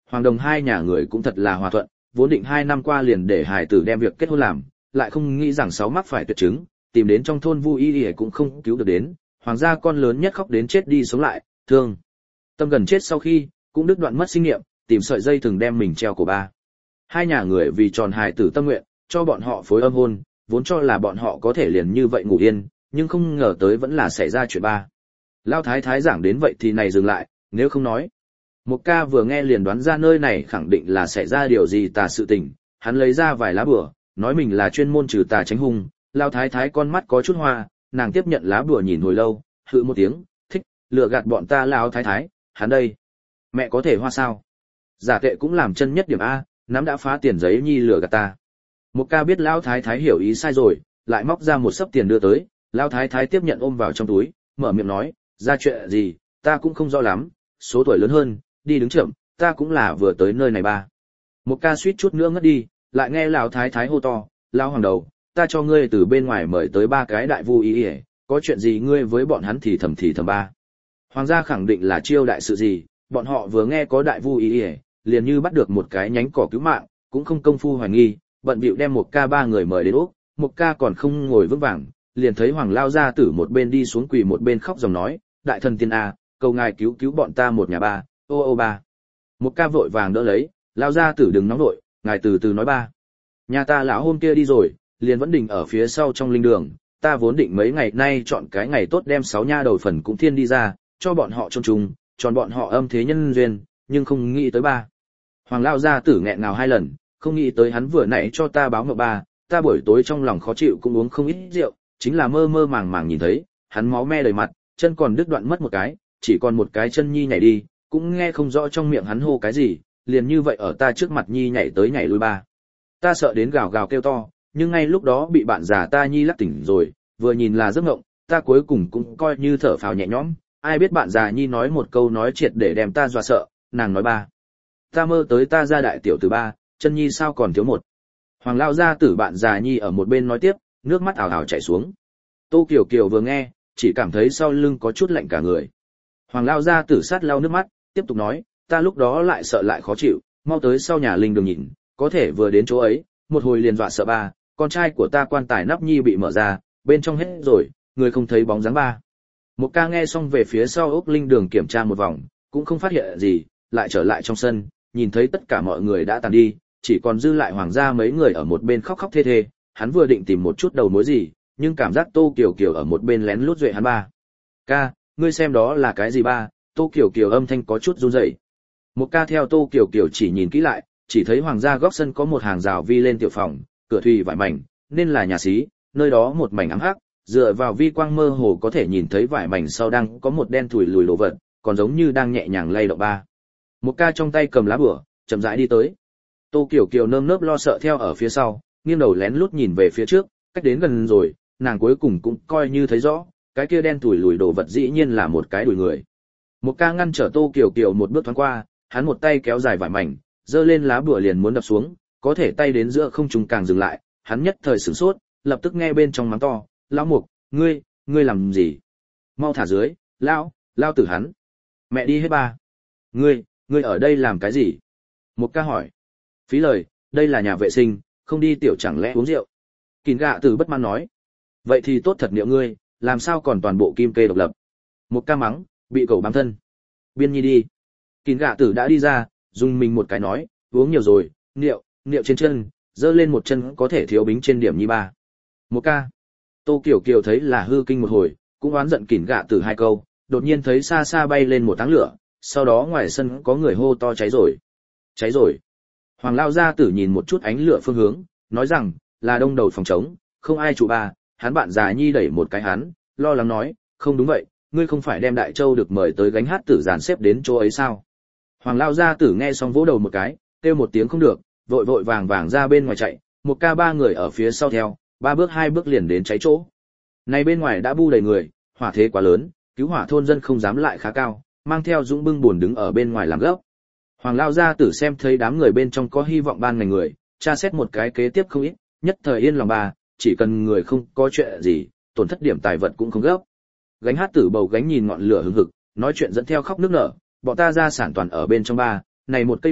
Hoàng Đồng hai nhà người cũng thật là hòa thuận, vốn định hai năm qua liền để hài tử đem việc kết hôn làm, lại không nghĩ rằng sáu mắc phải tuyệt chứng, tìm đến trong thôn Vu Y Y cũng không cứu được đến, hoàng gia con lớn nhất khóc đến chết đi sống lại, thương tâm gần chết sau khi cũng đứt đoạn mất sinh nghiệm, tìm sợi dây thừng đem mình treo cổ ba. Hai nhà người vì tròn hài tử tâm nguyện, cho bọn họ phối âm hôn, vốn cho là bọn họ có thể liền như vậy ngủ yên, nhưng không ngờ tới vẫn là xảy ra chuyện ba. Lao thái thái giảng đến vậy thì này dừng lại, nếu không nói. Một ca vừa nghe liền đoán ra nơi này khẳng định là xảy ra điều gì tà sự tình, hắn lấy ra vài lá bùa, nói mình là chuyên môn trừ tà tránh hung. Lao thái thái con mắt có chút hoa, nàng tiếp nhận lá bùa nhìn hồi lâu, hự một tiếng, thích, lừa gạt bọn ta Lao thái thái, hắn đây. Mẹ có thể hoa sao? Giả tệ cũng làm chân nhất điểm A, nắm đã phá tiền giấy nhi lừa gạt ta. Một ca biết Lao thái thái hiểu ý sai rồi, lại móc ra một xấp tiền đưa tới, Lao thái thái tiếp nhận ôm vào trong túi, mở miệng nói, ra chuyện gì, ta cũng không rõ lắm, số tuổi lớn hơn, đi đứng chậm, ta cũng là vừa tới nơi này ba. Một ca suýt chút nữa ngất đi, lại nghe Lão thái thái hô to, Lão hoàng đầu, ta cho ngươi từ bên ngoài mời tới ba cái đại vu ý, ý có chuyện gì ngươi với bọn hắn thì thầm thì thầm ba. Hoàng gia khẳng định là chiêu đại sự gì, bọn họ vừa nghe có đại vu ý, ý liền như bắt được một cái nhánh cỏ cứu mạng, cũng không công phu hoài nghi, bận bịu đem một ca ba người mời đến úc, một ca còn không ngồi vững vàng, liền thấy hoàng lao gia tử một bên đi xuống quỳ một bên khóc dòng nói, đại thần tiên a, cầu ngài cứu cứu bọn ta một nhà ba, ô ô ba. Một ca vội vàng đỡ lấy, lao gia tử đừng nóng nội, ngài từ từ nói ba. Nhà ta lão hôm kia đi rồi, liền vẫn định ở phía sau trong linh đường, ta vốn định mấy ngày nay chọn cái ngày tốt đem sáu nha đầu phần cũng thiên đi ra, cho bọn họ trông chung, tròn bọn họ âm thế nhân duyên, nhưng không nghĩ tới ba. Hoàng lao gia tử nghẹn ngào hai lần, không nghĩ tới hắn vừa nãy cho ta báo ngọc ba, ta buổi tối trong lòng khó chịu cũng uống không ít rượu, chính là mơ mơ màng màng nhìn thấy, hắn máu me đầy mặt, chân còn đứt đoạn mất một cái, chỉ còn một cái chân nhi nhảy đi, cũng nghe không rõ trong miệng hắn hô cái gì, liền như vậy ở ta trước mặt nhi nhảy tới nhảy lui ba. Ta sợ đến gào gào kêu to, nhưng ngay lúc đó bị bạn già ta nhi lắc tỉnh rồi, vừa nhìn là giấc ngộng, ta cuối cùng cũng coi như thở phào nhẹ nhõm, ai biết bạn già nhi nói một câu nói triệt để đem ta dọa sợ, nàng nói ba. Ta mơ tới ta ra đại tiểu tử ba, chân nhi sao còn thiếu một. Hoàng lao gia tử bạn già nhi ở một bên nói tiếp, nước mắt ảo ảo chảy xuống. Tô Kiều Kiều vừa nghe, chỉ cảm thấy sau lưng có chút lạnh cả người. Hoàng lao gia tử sát lau nước mắt, tiếp tục nói, ta lúc đó lại sợ lại khó chịu, mau tới sau nhà linh đường nhìn, có thể vừa đến chỗ ấy, một hồi liền dọa sợ ba, con trai của ta quan tài nắp nhi bị mở ra, bên trong hết rồi, người không thấy bóng dáng ba. Một ca nghe xong về phía sau ốc linh đường kiểm tra một vòng, cũng không phát hiện gì, lại trở lại trong sân, nhìn thấy tất cả mọi người đã tàn đi, chỉ còn dư lại hoàng gia mấy người ở một bên khóc khóc thê thê, hắn vừa định tìm một chút đầu mối gì, nhưng cảm giác Tô Kiều Kiều ở một bên lén lút duệ hắn ba. Ca, ngươi xem đó là cái gì ba? Tô Kiều Kiều âm thanh có chút run rẩy. Một ca theo Tô Kiều Kiều chỉ nhìn kỹ lại, chỉ thấy hoàng gia góc sân có một hàng rào vi lên tiểu phòng, cửa thủy vải mảnh, nên là nhà xí, nơi đó một mảnh ám hắc, dựa vào vi quang mơ hồ có thể nhìn thấy vải mảnh sau đang có một đen thủi lùi lộ vật, còn giống như đang nhẹ nhàng lay động ba. Một ca trong tay cầm lá bùa, chậm rãi đi tới. Tô Kiều Kiều nơm nớp lo sợ theo ở phía sau, nghiêng đầu lén lút nhìn về phía trước, cách đến gần rồi, nàng cuối cùng cũng coi như thấy rõ, cái kia đen thủi lùi đồ vật dĩ nhiên là một cái đùi người. Một ca ngăn trở Tô Kiều Kiều một bước thoáng qua, hắn một tay kéo dài vải mảnh, giơ lên lá bùa liền muốn đập xuống, có thể tay đến giữa không trung càng dừng lại, hắn nhất thời sửng sốt, lập tức nghe bên trong mắng to, lão Mục, ngươi, ngươi làm gì? Mau thả dưới, lão, lao tử hắn. Mẹ đi hết ba. Ngươi, ngươi ở đây làm cái gì? Một ca hỏi. Phí lời, đây là nhà vệ sinh, không đi tiểu chẳng lẽ uống rượu? Kìn gạ tử bất mãn nói. Vậy thì tốt thật niệm ngươi, làm sao còn toàn bộ kim kê độc lập? Một ca mắng, bị cậu bám thân. Biên nhi đi. Kìn gạ tử đã đi ra, dùng mình một cái nói, uống nhiều rồi, niệu, niệu trên chân, dơ lên một chân có thể thiếu bính trên điểm nhi ba. Một ca. Tô Kiều Kiều thấy là hư kinh một hồi, cũng oán giận kìn gạ tử hai câu, đột nhiên thấy xa xa bay lên một táng lửa, sau đó ngoài sân có người hô to cháy rồi. Cháy rồi. Hoàng lao gia tử nhìn một chút ánh lửa phương hướng, nói rằng, là đông đầu phòng trống, không ai trụ ba, hắn bạn già nhi đẩy một cái hắn, lo lắng nói, không đúng vậy, ngươi không phải đem Đại Châu được mời tới gánh hát tử giàn xếp đến chỗ ấy sao? Hoàng lao gia tử nghe xong vỗ đầu một cái, kêu một tiếng không được, vội vội vàng vàng ra bên ngoài chạy, một ca ba người ở phía sau theo, ba bước hai bước liền đến cháy chỗ. Này bên ngoài đã bu đầy người, hỏa thế quá lớn, cứu hỏa thôn dân không dám lại khá cao, mang theo dũng bưng buồn đứng ở bên ngoài làm gấp. Hoàng lao gia tử xem thấy đám người bên trong có hy vọng ban ngành người, tra xét một cái kế tiếp không ít, nhất thời yên lòng ba, chỉ cần người không có chuyện gì, tổn thất điểm tài vật cũng không gấp. Gánh hát tử bầu gánh nhìn ngọn lửa hừng hực, nói chuyện dẫn theo khóc nức nở, bọn ta ra sản toàn ở bên trong ba, này một cây đuốc,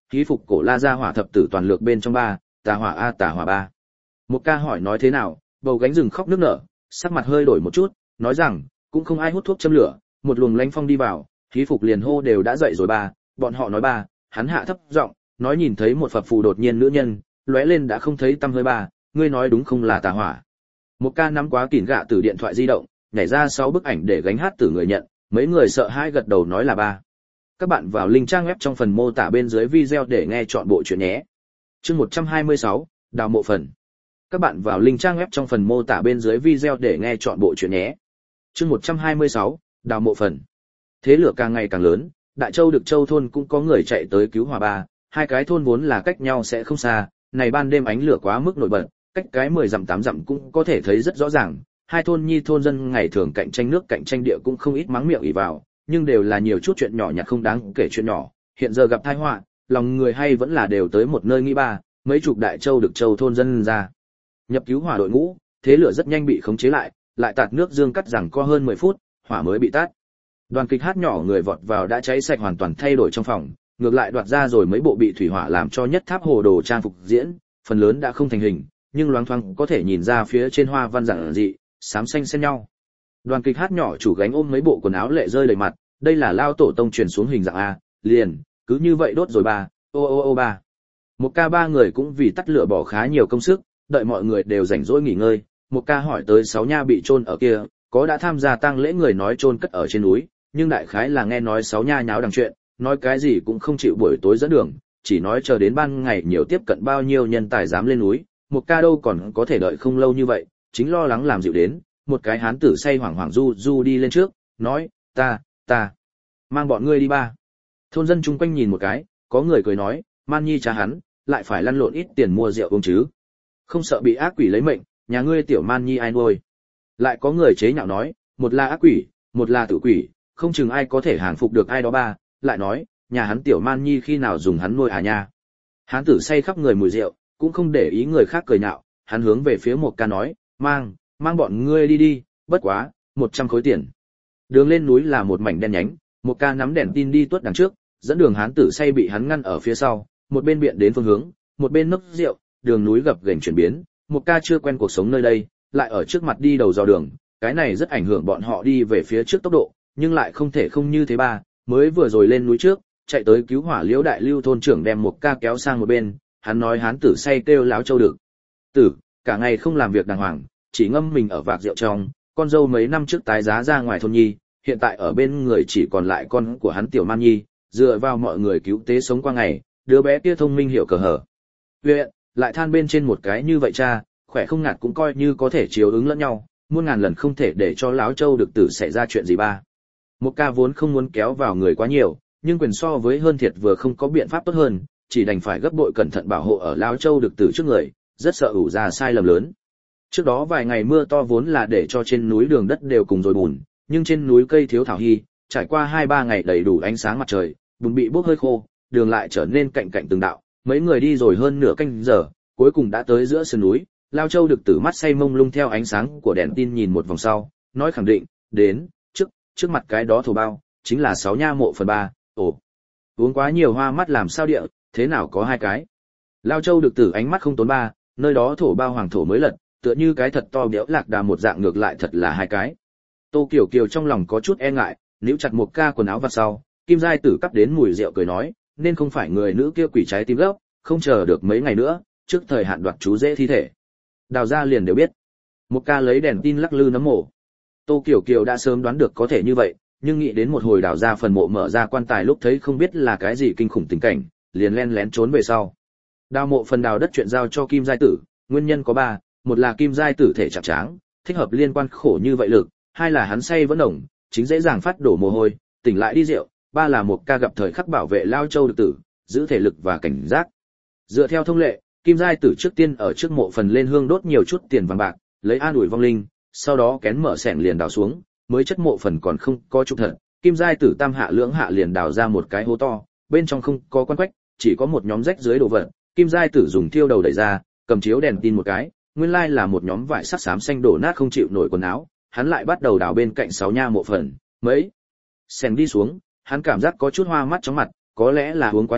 hí phục cổ la ra hỏa thập tử toàn lược bên trong ba, tà hỏa a tà hỏa ba. Một ca hỏi nói thế nào, bầu gánh rừng khóc nước nở, sắc mặt hơi đổi một chút, nói rằng, cũng không ai hút thuốc châm lửa, một luồng lanh phong đi vào, hí phục liền hô đều đã dậy rồi ba, bọn họ nói ba, hắn hạ thấp giọng, nói nhìn thấy một phập phù đột nhiên nữ nhân, lóe lên đã không thấy tăm hơi ba, ngươi nói đúng không là tà hỏa. Một ca nắm quá kỉn gạ từ điện thoại di động, nhảy ra sáu bức ảnh để gánh hát tử người nhận, mấy người sợ hãi gật đầu nói là ba. Các bạn vào link trang web trong phần mô tả bên dưới video để nghe chọn bộ truyện nhé. Chương một trăm hai mươi sáu, đào mộ phần. Các bạn vào link trang web trong phần mô tả bên dưới video để nghe chọn bộ truyện nhé. Chương một trăm hai mươi sáu, đào mộ phần. Thế lửa càng ngày càng lớn, Đại Châu Đực Châu thôn cũng có người chạy tới cứu hỏa ba, hai cái thôn vốn là cách nhau sẽ không xa, này ban đêm ánh lửa quá mức nổi bật, cách cái mười dặm tám dặm cũng có thể thấy rất rõ ràng, hai thôn nhi thôn dân ngày thường cạnh tranh nước cạnh tranh địa cũng không ít mắng miệng ỉ vào, nhưng đều là nhiều chút chuyện nhỏ nhặt không đáng kể chuyện nhỏ, hiện giờ gặp tai họa, lòng người hay vẫn là đều tới một nơi nghĩ ba, mấy chục Đại Châu Đực Châu thôn dân ra. Nhập cứu hỏa đội ngũ, thế lửa rất nhanh bị khống chế lại, lại tạt nước dương cắt rằng co hơn mười phút, hỏa mới bị tắt. Đoàn kịch hát nhỏ người vọt vào đã cháy sạch hoàn toàn thay đổi trong phòng, ngược lại đoạt ra rồi mấy bộ bị thủy hỏa làm cho nhất tháp hồ đồ trang phục diễn, phần lớn đã không thành hình, nhưng loáng thoáng có thể nhìn ra phía trên hoa văn giản dị, xám xanh xen nhau. Đoàn kịch hát nhỏ chủ gánh ôm mấy bộ quần áo lệ rơi đầy mặt, đây là lao tổ tông truyền xuống hình dạng a, liền, cứ như vậy đốt rồi ba, ô ô ô ba. Một ca ba người cũng vì tắt lửa bỏ khá nhiều công sức, đợi mọi người đều rảnh rỗi nghỉ ngơi, một ca hỏi tới sáu nha bị chôn ở kia, có đã tham gia tang lễ người nói chôn cất ở trên núi, nhưng đại khái là nghe nói sáu nha nháo đằng chuyện, nói cái gì cũng không chịu buổi tối dẫn đường, chỉ nói chờ đến ban ngày nhiều tiếp cận bao nhiêu nhân tài dám lên núi, một ca đâu còn có thể đợi không lâu như vậy, chính lo lắng làm dịu đến, một cái hán tử say hoảng hoảng du du đi lên trước, nói, ta, ta, mang bọn ngươi đi ba. Thôn dân chung quanh nhìn một cái, có người cười nói, Man Nhi cha hắn, lại phải lăn lộn ít tiền mua rượu uống chứ. Không sợ bị ác quỷ lấy mệnh, nhà ngươi tiểu Man Nhi ai nuôi. Lại có người chế nhạo nói, một là ác quỷ, một là tử quỷ, không chừng ai có thể hàng phục được ai đó ba, lại nói, nhà hắn tiểu Man Nhi khi nào dùng hắn nuôi à nha. Hán tử say khắp người mùi rượu, cũng không để ý người khác cười nhạo, hắn hướng về phía một ca nói, mang, mang bọn ngươi đi đi, bất quá, một trăm khối tiền. Đường lên núi là một mảnh đen nhánh, một ca nắm đèn tin đi tuốt đằng trước, dẫn đường hán tử say bị hắn ngăn ở phía sau, một bên biện đến phương hướng, một bên nấp rượu, đường núi gập ghềnh chuyển biến, một ca chưa quen cuộc sống nơi đây, lại ở trước mặt đi đầu dò đường, cái này rất ảnh hưởng bọn họ đi về phía trước tốc độ, nhưng lại không thể không như thế ba, mới vừa rồi lên núi trước, chạy tới cứu hỏa Liễu Đại Lưu thôn trưởng đem một ca kéo sang một bên, hắn nói hán tử say kêu láo châu được. Tử, cả ngày không làm việc đàng hoàng, chỉ ngâm mình ở vạc rượu trong, con dâu mấy năm trước tái giá ra ngoài thôn nhi, hiện tại ở bên người chỉ còn lại con của hắn tiểu Man Nhi, dựa vào mọi người cứu tế sống qua ngày, đứa bé kia thông minh hiểu cờ hở. Viện, lại than bên trên một cái như vậy cha, khỏe không ngạt cũng coi như có thể chiếu ứng lẫn nhau, muôn ngàn lần không thể để cho láo châu được tử xảy ra chuyện gì ba. Một ca vốn không muốn kéo vào người quá nhiều, nhưng quyền so với hơn thiệt vừa không có biện pháp tốt hơn, chỉ đành phải gấp bội cẩn thận bảo hộ ở láo châu được tử trước người, rất sợ ủ ra sai lầm lớn. Trước đó vài ngày mưa to vốn là để cho trên núi đường đất đều cùng rồi bùn, nhưng trên núi cây thiếu thảo hy, trải qua hai ba ngày đầy đủ ánh sáng mặt trời, bùn bị bốc hơi khô, đường lại trở nên cạnh cạnh từng đạo, mấy người đi rồi hơn nửa canh giờ, cuối cùng đã tới giữa sườn núi. Lao Châu được tử mắt say mông lung theo ánh sáng của đèn tin nhìn một vòng sau, nói khẳng định, đến, trước, trước mặt cái đó thổ bao, chính là sáu nha mộ phần ba, ồ, uống quá nhiều hoa mắt làm sao địa, thế nào có hai cái. Lao Châu được tử ánh mắt không tốn ba, nơi đó thổ bao hoàng thổ mới lật, tựa như cái thật to béo lạc đà một dạng ngược lại thật là hai cái. Tô Kiều Kiều trong lòng có chút e ngại, níu chặt một ca quần áo vạt sau, Kim Giai Tử cắp đến mùi rượu cười nói, nên không phải người nữ kia quỷ trái tim gốc, không chờ được mấy ngày nữa, trước thời hạn đoạt chú dễ thi thể. Đào ra liền đều biết. Một ca lấy đèn tin lắc lư nấm mộ. Tô Kiều Kiều đã sớm đoán được có thể như vậy, nhưng nghĩ đến một hồi đào ra phần mộ mở ra quan tài lúc thấy không biết là cái gì kinh khủng tình cảnh, liền len lén trốn về sau. Đào mộ phần đào đất chuyện giao cho Kim Giai Tử, nguyên nhân có ba, một là Kim Giai Tử thể chặt tráng, thích hợp liên quan khổ như vậy lực, hai là hắn say vẫn ổng, chính dễ dàng phát đổ mồ hôi, tỉnh lại đi rượu, ba là một ca gặp thời khắc bảo vệ Lao Châu được tử, giữ thể lực và cảnh giác. Dựa theo thông lệ, Kim Giai Tử trước tiên ở trước mộ phần lên hương đốt nhiều chút tiền vàng bạc, lấy an ủi vong linh, sau đó kén mở xẻng liền đào xuống, mới chất mộ phần còn không có trục thật, Kim Giai Tử tam hạ lưỡng hạ liền đào ra một cái hố to, bên trong không có quan quách, chỉ có một nhóm rách dưới đồ vật, Kim Giai Tử dùng thiêu đầu đẩy ra, cầm chiếu đèn tin một cái, nguyên lai là một nhóm vải sắc xám xanh đổ nát không chịu nổi quần áo, hắn lại bắt đầu đào bên cạnh sáu nha mộ phần, mấy xẻng đi xuống, hắn cảm giác có chút hoa mắt chóng mặt, có lẽ là uống quá nhiều,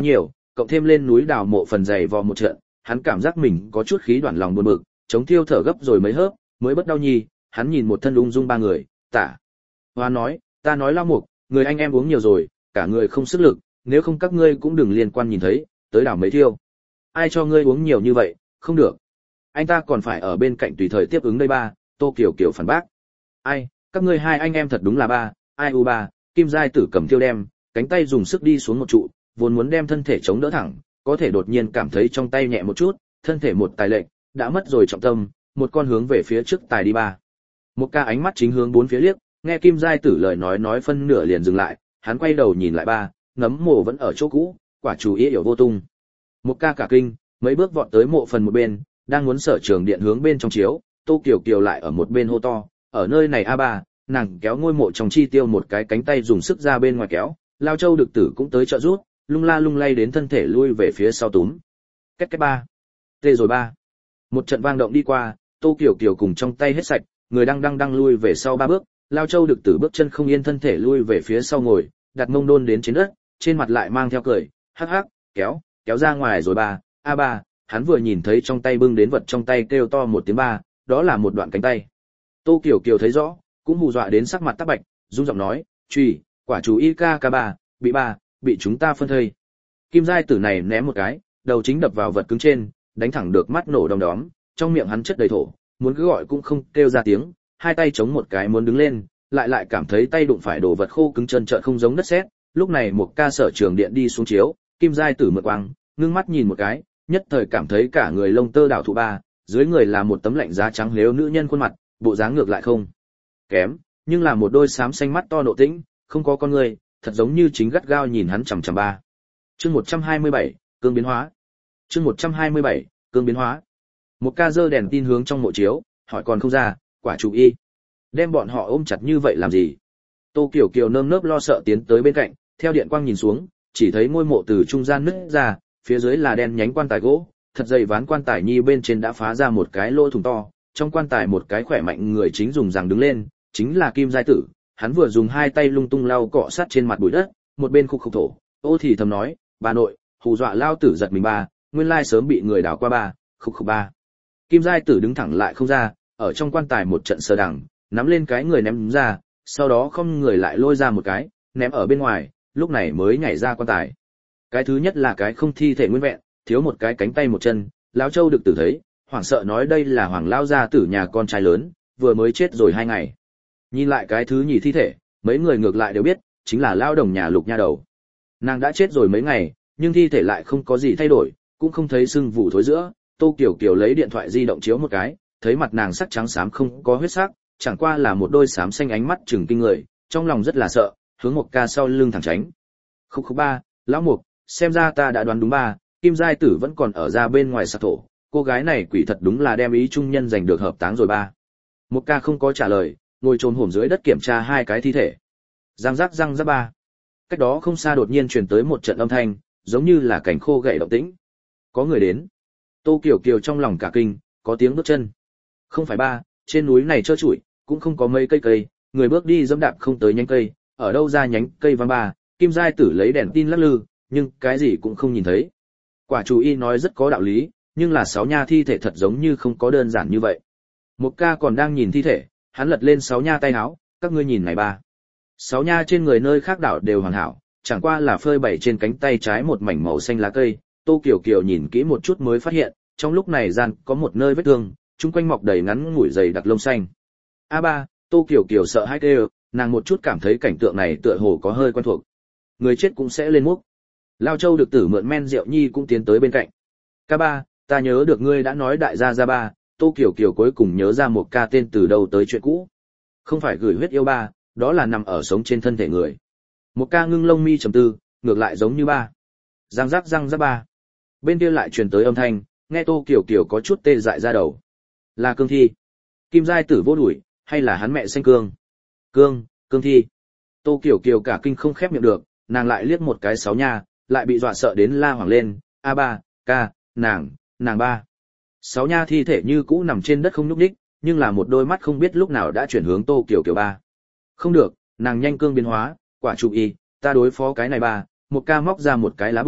cộng thêm lên núi đào mộ phần dày vò một trận, hắn cảm giác mình có chút khí đoạn lòng buồn bực, chống tiêu thở gấp rồi mấy hớp, mới bất đau nhi, hắn nhìn một thân ung dung ba người, tả. Hoa nói, ta nói Lao Mục, người anh em uống nhiều rồi, cả người không sức lực, nếu không các ngươi cũng đừng liên quan nhìn thấy, tới đảo mấy thiêu. Ai cho ngươi uống nhiều như vậy, không được. Anh ta còn phải ở bên cạnh tùy thời tiếp ứng đây ba, Tô Kiều Kiều phản bác. Ai, các ngươi hai anh em thật đúng là ba, ai u ba, Kim Giai Tử cầm tiêu đem, cánh tay dùng sức đi xuống một trụ, vốn muốn đem thân thể chống đỡ thẳng, có thể đột nhiên cảm thấy trong tay nhẹ một chút, thân thể một tài lệnh, đã mất rồi trọng tâm, một con hướng về phía trước tài đi ba. Một ca ánh mắt chính hướng bốn phía liếc, nghe Kim Giai Tử lời nói nói phân nửa liền dừng lại, hắn quay đầu nhìn lại ba, ngấm mồ vẫn ở chỗ cũ, quả chủ ý hiểu vô tung. Một ca cả kinh, mấy bước vọt tới mộ phần một bên, đang muốn sở trường điện hướng bên trong chiếu, Tô Kiều Kiều lại ở một bên hô to, ở nơi này a ba, nàng kéo ngôi mộ trong chi tiêu một cái cánh tay dùng sức ra bên ngoài kéo, Lao Châu Đực Tử cũng tới trợ giúp, lung la lung lay đến thân thể lui về phía sau túm. Két két ba, tê rồi ba. Một trận vang động đi qua, Tô Kiều Kiều cùng trong tay hết sạch, người đang đang đang lui về sau ba bước, Lao Châu Đực Tử bước chân không yên thân thể lui về phía sau ngồi, đặt mông đôn đến trên đất, trên mặt lại mang theo cười, hắc hắc, kéo, kéo ra ngoài rồi ba, a ba, hắn vừa nhìn thấy trong tay bưng đến vật trong tay kêu to một tiếng ba, đó là một đoạn cánh tay. Tô Kiều Kiều thấy rõ, cũng hù dọa đến sắc mặt tắc bạch, run giọng nói, truy, quả chủ y ca ca ba, bị ba, bị chúng ta phân thây. Kim Giai Tử này ném một cái, đầu chính đập vào vật cứng trên, đánh thẳng được mắt nổ đom đóm, trong miệng hắn chất đầy thổ, muốn cứ gọi cũng không kêu ra tiếng, hai tay chống một cái muốn đứng lên, lại lại cảm thấy tay đụng phải đồ vật khô cứng chân trợn không giống đất sét. Lúc này một ca sở trường điện đi xuống chiếu, Kim Giai Tử mượn quang, ngưng mắt nhìn một cái, nhất thời cảm thấy cả người lông tơ đảo thụ ba, dưới người là một tấm lạnh giá trắng lếu nữ nhân khuôn mặt, bộ dáng ngược lại không kém, nhưng là một đôi xám xanh mắt to nộ tĩnh, không có con người, thật giống như chính gắt gao nhìn hắn chằm chằm ba. Chương một trăm hai mươi bảy, cương biến hóa. Chương một trăm hai mươi bảy, cương biến hóa. Một ca dơ đèn tin hướng trong mộ chiếu, hỏi còn không ra, quả chủ y. Đem bọn họ ôm chặt như vậy làm gì? Tô Kiều Kiều nơm nớp lo sợ tiến tới bên cạnh, theo điện quang nhìn xuống, chỉ thấy ngôi mộ từ trung gian nứt ra, phía dưới là đen nhánh quan tài gỗ, thật dày ván quan tài nhi bên trên đã phá ra một cái lỗ thủng to, trong quan tài một cái khỏe mạnh người chính dùng rằng đứng lên, chính là Kim Giai Tử, hắn vừa dùng hai tay lung tung lau cọ sát trên mặt bụi đất, một bên khục khục thổ, ô thì thầm nói, bà nội, hù dọa lao tử giật mình ba, nguyên lai sớm bị người đảo qua ba, khục khục ba. Kim Giai Tử đứng thẳng lại không ra, ở trong quan tài một trận sờ đằng, nắm lên cái người ném ra, sau đó không người lại lôi ra một cái, ném ở bên ngoài, lúc này mới nhảy ra quan tài. Cái thứ nhất là cái không thi thể nguyên vẹn, thiếu một cái cánh tay một chân, Lão Châu Đực Tử thấy, hoảng sợ nói đây là Hoàng lao gia tử nhà con trai lớn, vừa mới chết rồi hai ngày. Nhìn lại cái thứ nhì thi thể, mấy người ngược lại đều biết, chính là lao đồng nhà Lục nha đầu. Nàng đã chết rồi mấy ngày, nhưng thi thể lại không có gì thay đổi, cũng không thấy sưng vụ thối giữa. Tô Kiều Kiều lấy điện thoại di động chiếu một cái, thấy mặt nàng sắc trắng xám không có huyết sắc, chẳng qua là một đôi xám xanh ánh mắt trừng kinh người, trong lòng rất là sợ, hướng một ca sau lưng thẳng tránh. Khúc khúc ba, lão mục, xem ra ta đã đoán đúng ba, Kim Giai Tử vẫn còn ở ra bên ngoài sạc thổ, cô gái này quỷ thật đúng là đem ý trung nhân giành được hợp táng rồi ba. Một ca không có trả lời, ngồi trồm hổm dưới đất kiểm tra hai cái thi thể. Răng rắc răng rắc ba. Cách đó không xa đột nhiên truyền tới một trận âm thanh, giống như là cành khô gãy động tĩnh. Có người đến. Tô Kiều Kiều trong lòng cả kinh, có tiếng bước chân. Không phải ba, trên núi này trơ trụi, cũng không có mấy cây cây, người bước đi dẫm đạp không tới nhánh cây, ở đâu ra nhánh cây văng ba. Kim Giai Tử lấy đèn tin lắc lư, nhưng cái gì cũng không nhìn thấy. Quả chủ y nói rất có đạo lý, nhưng là sáu nha thi thể thật giống như không có đơn giản như vậy. Một ca còn đang nhìn thi thể, hắn lật lên sáu nha tay áo, các ngươi nhìn này ba. Sáu nha trên người nơi khác đảo đều hoàn hảo, chẳng qua là phơi bày trên cánh tay trái một mảnh màu xanh lá cây. Tô Kiều Kiều nhìn kỹ một chút mới phát hiện, trong lúc này gian có một nơi vết thương, chung quanh mọc đầy ngắn ngủi dày đặc lông xanh. A ba, Tô Kiều Kiều sợ hãi kêu, nàng một chút cảm thấy cảnh tượng này tựa hồ có hơi quen thuộc. Người chết cũng sẽ lên múc. Lao Châu Đực Tử mượn men rượu nhi cũng tiến tới bên cạnh. Ca ba, ta nhớ được ngươi đã nói đại gia gia ba. Tô Kiều Kiều cuối cùng nhớ ra một ca tên từ đâu tới chuyện cũ. Không phải gửi huyết yêu ba, đó là nằm ở sống trên thân thể người. Một ca ngưng lông mi trầm tư, ngược lại giống như ba. Răng rắc răng rắc ba. Bên kia lại truyền tới âm thanh, nghe Tô Kiều Kiều có chút tê dại ra đầu. Là cương thi. Kim Giai Tử vô đuổi, hay là hắn mẹ xanh cương? Cương, cương thi. Tô Kiều Kiều cả kinh không khép miệng được, nàng lại liếc một cái sáu nha, lại bị dọa sợ đến la hoảng lên. A ba, ca, nàng, nàng ba. Sáu nha thi thể như cũ nằm trên đất không nhúc nhích, nhưng là một đôi mắt không biết lúc nào đã chuyển hướng Tô Kiều Kiều ba. Không được, nàng nhanh cương biến hóa, quả chủ y, ta đối phó cái này ba. Một ca móc ra một cái lá bửa,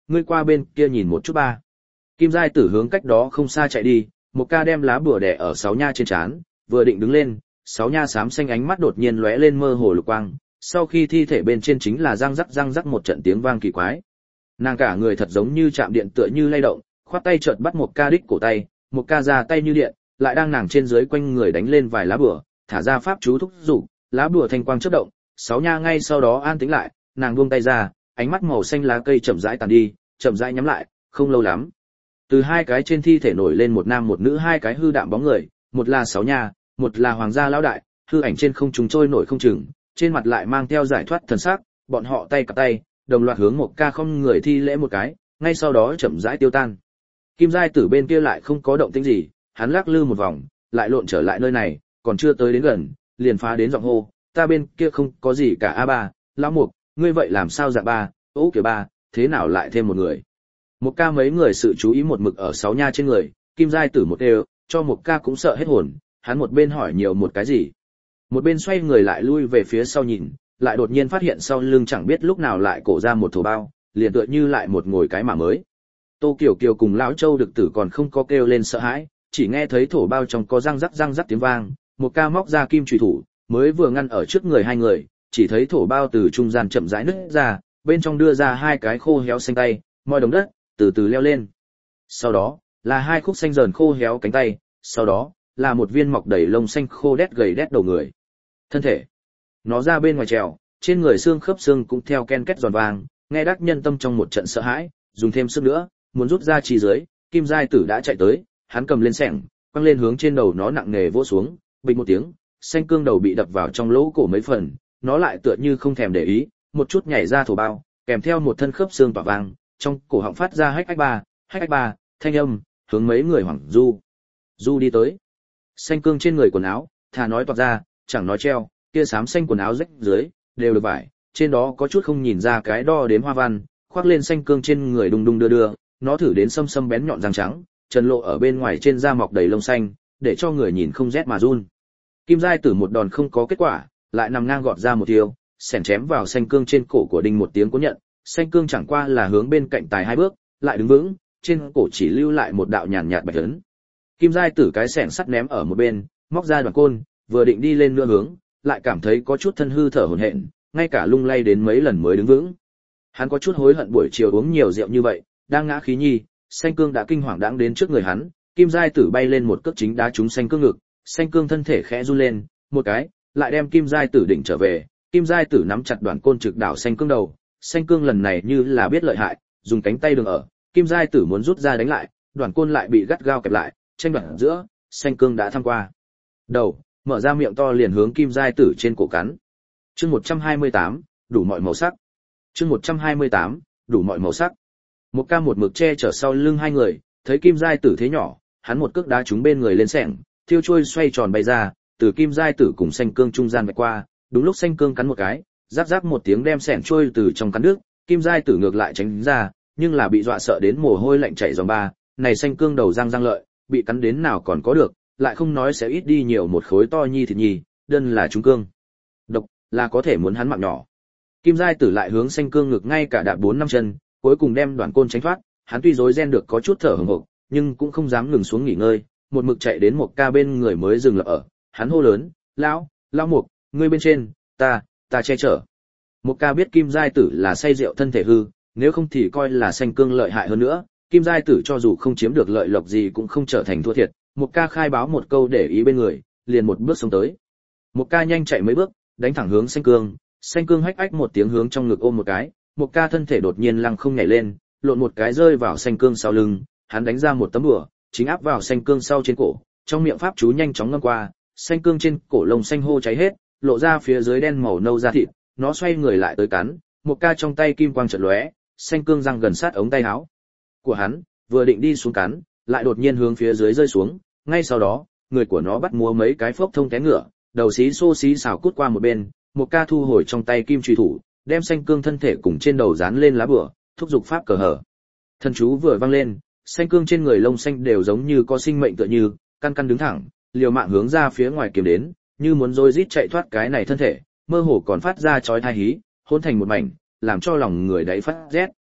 ngươi qua bên kia nhìn một chút ba. Kim giai tử hướng cách đó không xa chạy đi, một ca đem lá bùa đè ở sáu nha trên trán, vừa định đứng lên, sáu nha xám xanh ánh mắt đột nhiên lóe lên mơ hồ lục quang, sau khi thi thể bên trên chính là răng rắc răng rắc một trận tiếng vang kỳ quái. Nàng cả người thật giống như chạm điện tựa như lay động, khoát tay chợt bắt một ca đích cổ tay, một ca ra tay như điện, lại đang nàng trên dưới quanh người đánh lên vài lá bùa, thả ra pháp chú thúc dục, lá bùa thanh quang chớp động, sáu nha ngay sau đó an tĩnh lại, nàng buông tay ra, ánh mắt màu xanh lá cây chậm rãi tàn đi, chậm rãi nhắm lại, không lâu lắm. Từ hai cái trên thi thể nổi lên một nam một nữ hai cái hư đạm bóng người, một là sáu nha, một là hoàng gia lão đại, hư ảnh trên không trung trôi nổi không chừng, trên mặt lại mang theo giải thoát thần sắc, bọn họ tay cặp tay, đồng loạt hướng một ca không người thi lễ một cái, ngay sau đó chậm rãi tiêu tan. Kim giai tử bên kia lại không có động tĩnh gì, hắn lắc lư một vòng, lại lộn trở lại nơi này, còn chưa tới đến gần, liền phá đến giọng hô, ta bên kia không có gì cả a ba, lão mục, ngươi vậy làm sao dạ ba, ố kìa ba, thế nào lại thêm một người. Một ca mấy người sự chú ý một mực ở sáu nha trên người, kim giai tử một đều, cho một ca cũng sợ hết hồn, hắn một bên hỏi nhiều một cái gì. Một bên xoay người lại lui về phía sau nhìn, lại đột nhiên phát hiện sau lưng chẳng biết lúc nào lại cổ ra một thổ bao, liền tựa như lại một ngồi cái mà mới. Tô Kiều Kiều cùng lão Châu Đực Tử còn không có kêu lên sợ hãi, chỉ nghe thấy thổ bao trong có răng rắc răng rắc tiếng vang, một ca móc ra kim chùy thủ, mới vừa ngăn ở trước người hai người, chỉ thấy thổ bao từ trung gian chậm rãi nứt ra, bên trong đưa ra hai cái khô héo xanh tay, moi đống đất, từ từ leo lên. Sau đó, là hai khúc xanh dờn khô héo cánh tay, sau đó, là một viên mọc đầy lông xanh khô đét gầy đét đầu người. Thân thể. Nó ra bên ngoài trèo, trên người xương khớp xương cũng theo ken két giòn vàng, nghe đắc nhân tâm trong một trận sợ hãi, dùng thêm sức nữa, muốn rút ra chi dưới, kim giai tử đã chạy tới, hắn cầm lên xẻng, quăng lên hướng trên đầu nó nặng nề vỗ xuống, bịch một tiếng, xanh cương đầu bị đập vào trong lỗ cổ mấy phần, nó lại tựa như không thèm để ý, một chút nhảy ra thổ bao, kèm theo một thân khớp xương tỏa vàng, trong cổ họng phát ra hách ách ba, hách ách ba, thanh âm, hướng mấy người hoảng du. Du đi tới. Xanh cương trên người quần áo, thà nói toạc ra, chẳng nói treo, kia xám xanh quần áo rách dưới, đều được vải, trên đó có chút không nhìn ra cái đo đếm hoa văn, khoác lên xanh cương trên người đung đung đưa đưa, nó thử đến sâm sâm bén nhọn răng trắng, trần lộ ở bên ngoài trên da mọc đầy lông xanh, để cho người nhìn không rét mà run. Kim giai tử một đòn không có kết quả, lại nằm ngang gọt ra một tiêu, xẻng chém vào xanh cương trên cổ của đinh một tiếng cố nhận, xanh cương chẳng qua là hướng bên cạnh tài hai bước, lại đứng vững, trên cổ chỉ lưu lại một đạo nhàn nhạt bạch ấn. Kim giai tử cái xẻng sắt ném ở một bên, móc ra đoạn côn, vừa định đi lên nữa hướng, lại cảm thấy có chút thân hư thở hổn hển, ngay cả lung lay đến mấy lần mới đứng vững. Hắn có chút hối hận buổi chiều uống nhiều rượu như vậy, đang ngã khí nhi, xanh cương đã kinh hoàng đãng đến trước người hắn, kim giai tử bay lên một cước chính đá trúng xanh cương ngực, xanh cương thân thể khẽ run lên, một cái, lại đem kim giai tử định trở về, kim giai tử nắm chặt đoạn côn trực đảo xanh cương đầu, xanh cương lần này như là biết lợi hại, dùng cánh tay đường ở, kim giai tử muốn rút ra đánh lại, đoạn côn lại bị gắt gao kẹp lại, tranh đoạt giữa, xanh cương đã thăm qua đầu, mở ra miệng to liền hướng kim giai tử trên cổ cắn. Chương một trăm hai mươi tám, đủ mọi màu sắc. Chương một trăm hai mươi tám, đủ mọi màu sắc. Một ca một mực che chở sau lưng hai người, thấy kim giai tử thế nhỏ, hắn một cước đá trúng bên người lên xẻng, thiêu trôi xoay tròn bay ra, từ kim giai tử cùng xanh cương trung gian vạch qua, đúng lúc xanh cương cắn một cái, rắc rắc một tiếng đem xẻng trôi từ trong cắn nước, kim giai tử ngược lại tránh ra, nhưng là bị dọa sợ đến mồ hôi lạnh chảy ròng ba, này xanh cương đầu răng răng lợi, bị cắn đến nào còn có được, lại không nói sẽ ít đi nhiều một khối to nhi thịt nhì, đơn là trúng cương độc, là có thể muốn hắn mạng nhỏ. Kim giai tử lại hướng xanh cương ngực ngay cả đạp bốn năm chân, cuối cùng đem đoạn côn tránh thoát, hắn tuy rối ren được có chút thở hổn hộc, nhưng cũng không dám ngừng xuống nghỉ ngơi, một mực chạy đến một ca bên người mới dừng lại ở, hắn hô lớn, lão, lão mục, ngươi bên trên, ta, ta che chở. Một ca biết kim giai tử là say rượu thân thể hư, nếu không thì coi là xanh cương lợi hại hơn nữa, kim giai tử cho dù không chiếm được lợi lộc gì cũng không trở thành thua thiệt. Một ca khai báo một câu để ý bên người, liền một bước xuống tới. Một ca nhanh chạy mấy bước, đánh thẳng hướng xanh cương, xanh cương hách ách một tiếng hướng trong ngực ôm một cái, một ca thân thể đột nhiên lăng không nhảy lên, lộn một cái rơi vào xanh cương sau lưng, hắn đánh ra một tấm đùa, chính áp vào xanh cương sau trên cổ, trong miệng pháp chú nhanh chóng ngâm qua, xanh cương trên cổ lông xanh hô cháy hết, lộ ra phía dưới đen màu nâu da thịt, nó xoay người lại tới cắn, một ca trong tay kim quang chợt lóe, xanh cương răng gần sát ống tay áo của hắn, vừa định đi xuống cắn, lại đột nhiên hướng phía dưới rơi xuống, ngay sau đó, người của nó bắt múa mấy cái phốc thông té ngựa, đầu xí xô xí xào cút qua một bên, một ca thu hồi trong tay kim chùy thủ, đem xanh cương thân thể cùng trên đầu dán lên lá bùa, thúc giục pháp cờ hở. Thần chú vừa vang lên, xanh cương trên người lông xanh đều giống như có sinh mệnh tựa như, căn căn đứng thẳng, liều mạng hướng ra phía ngoài kiếm đến, như muốn rôi rít chạy thoát cái này thân thể, mơ hồ còn phát ra chói tai hí, hỗn thành một mảnh, làm cho lòng người đáy phát rét.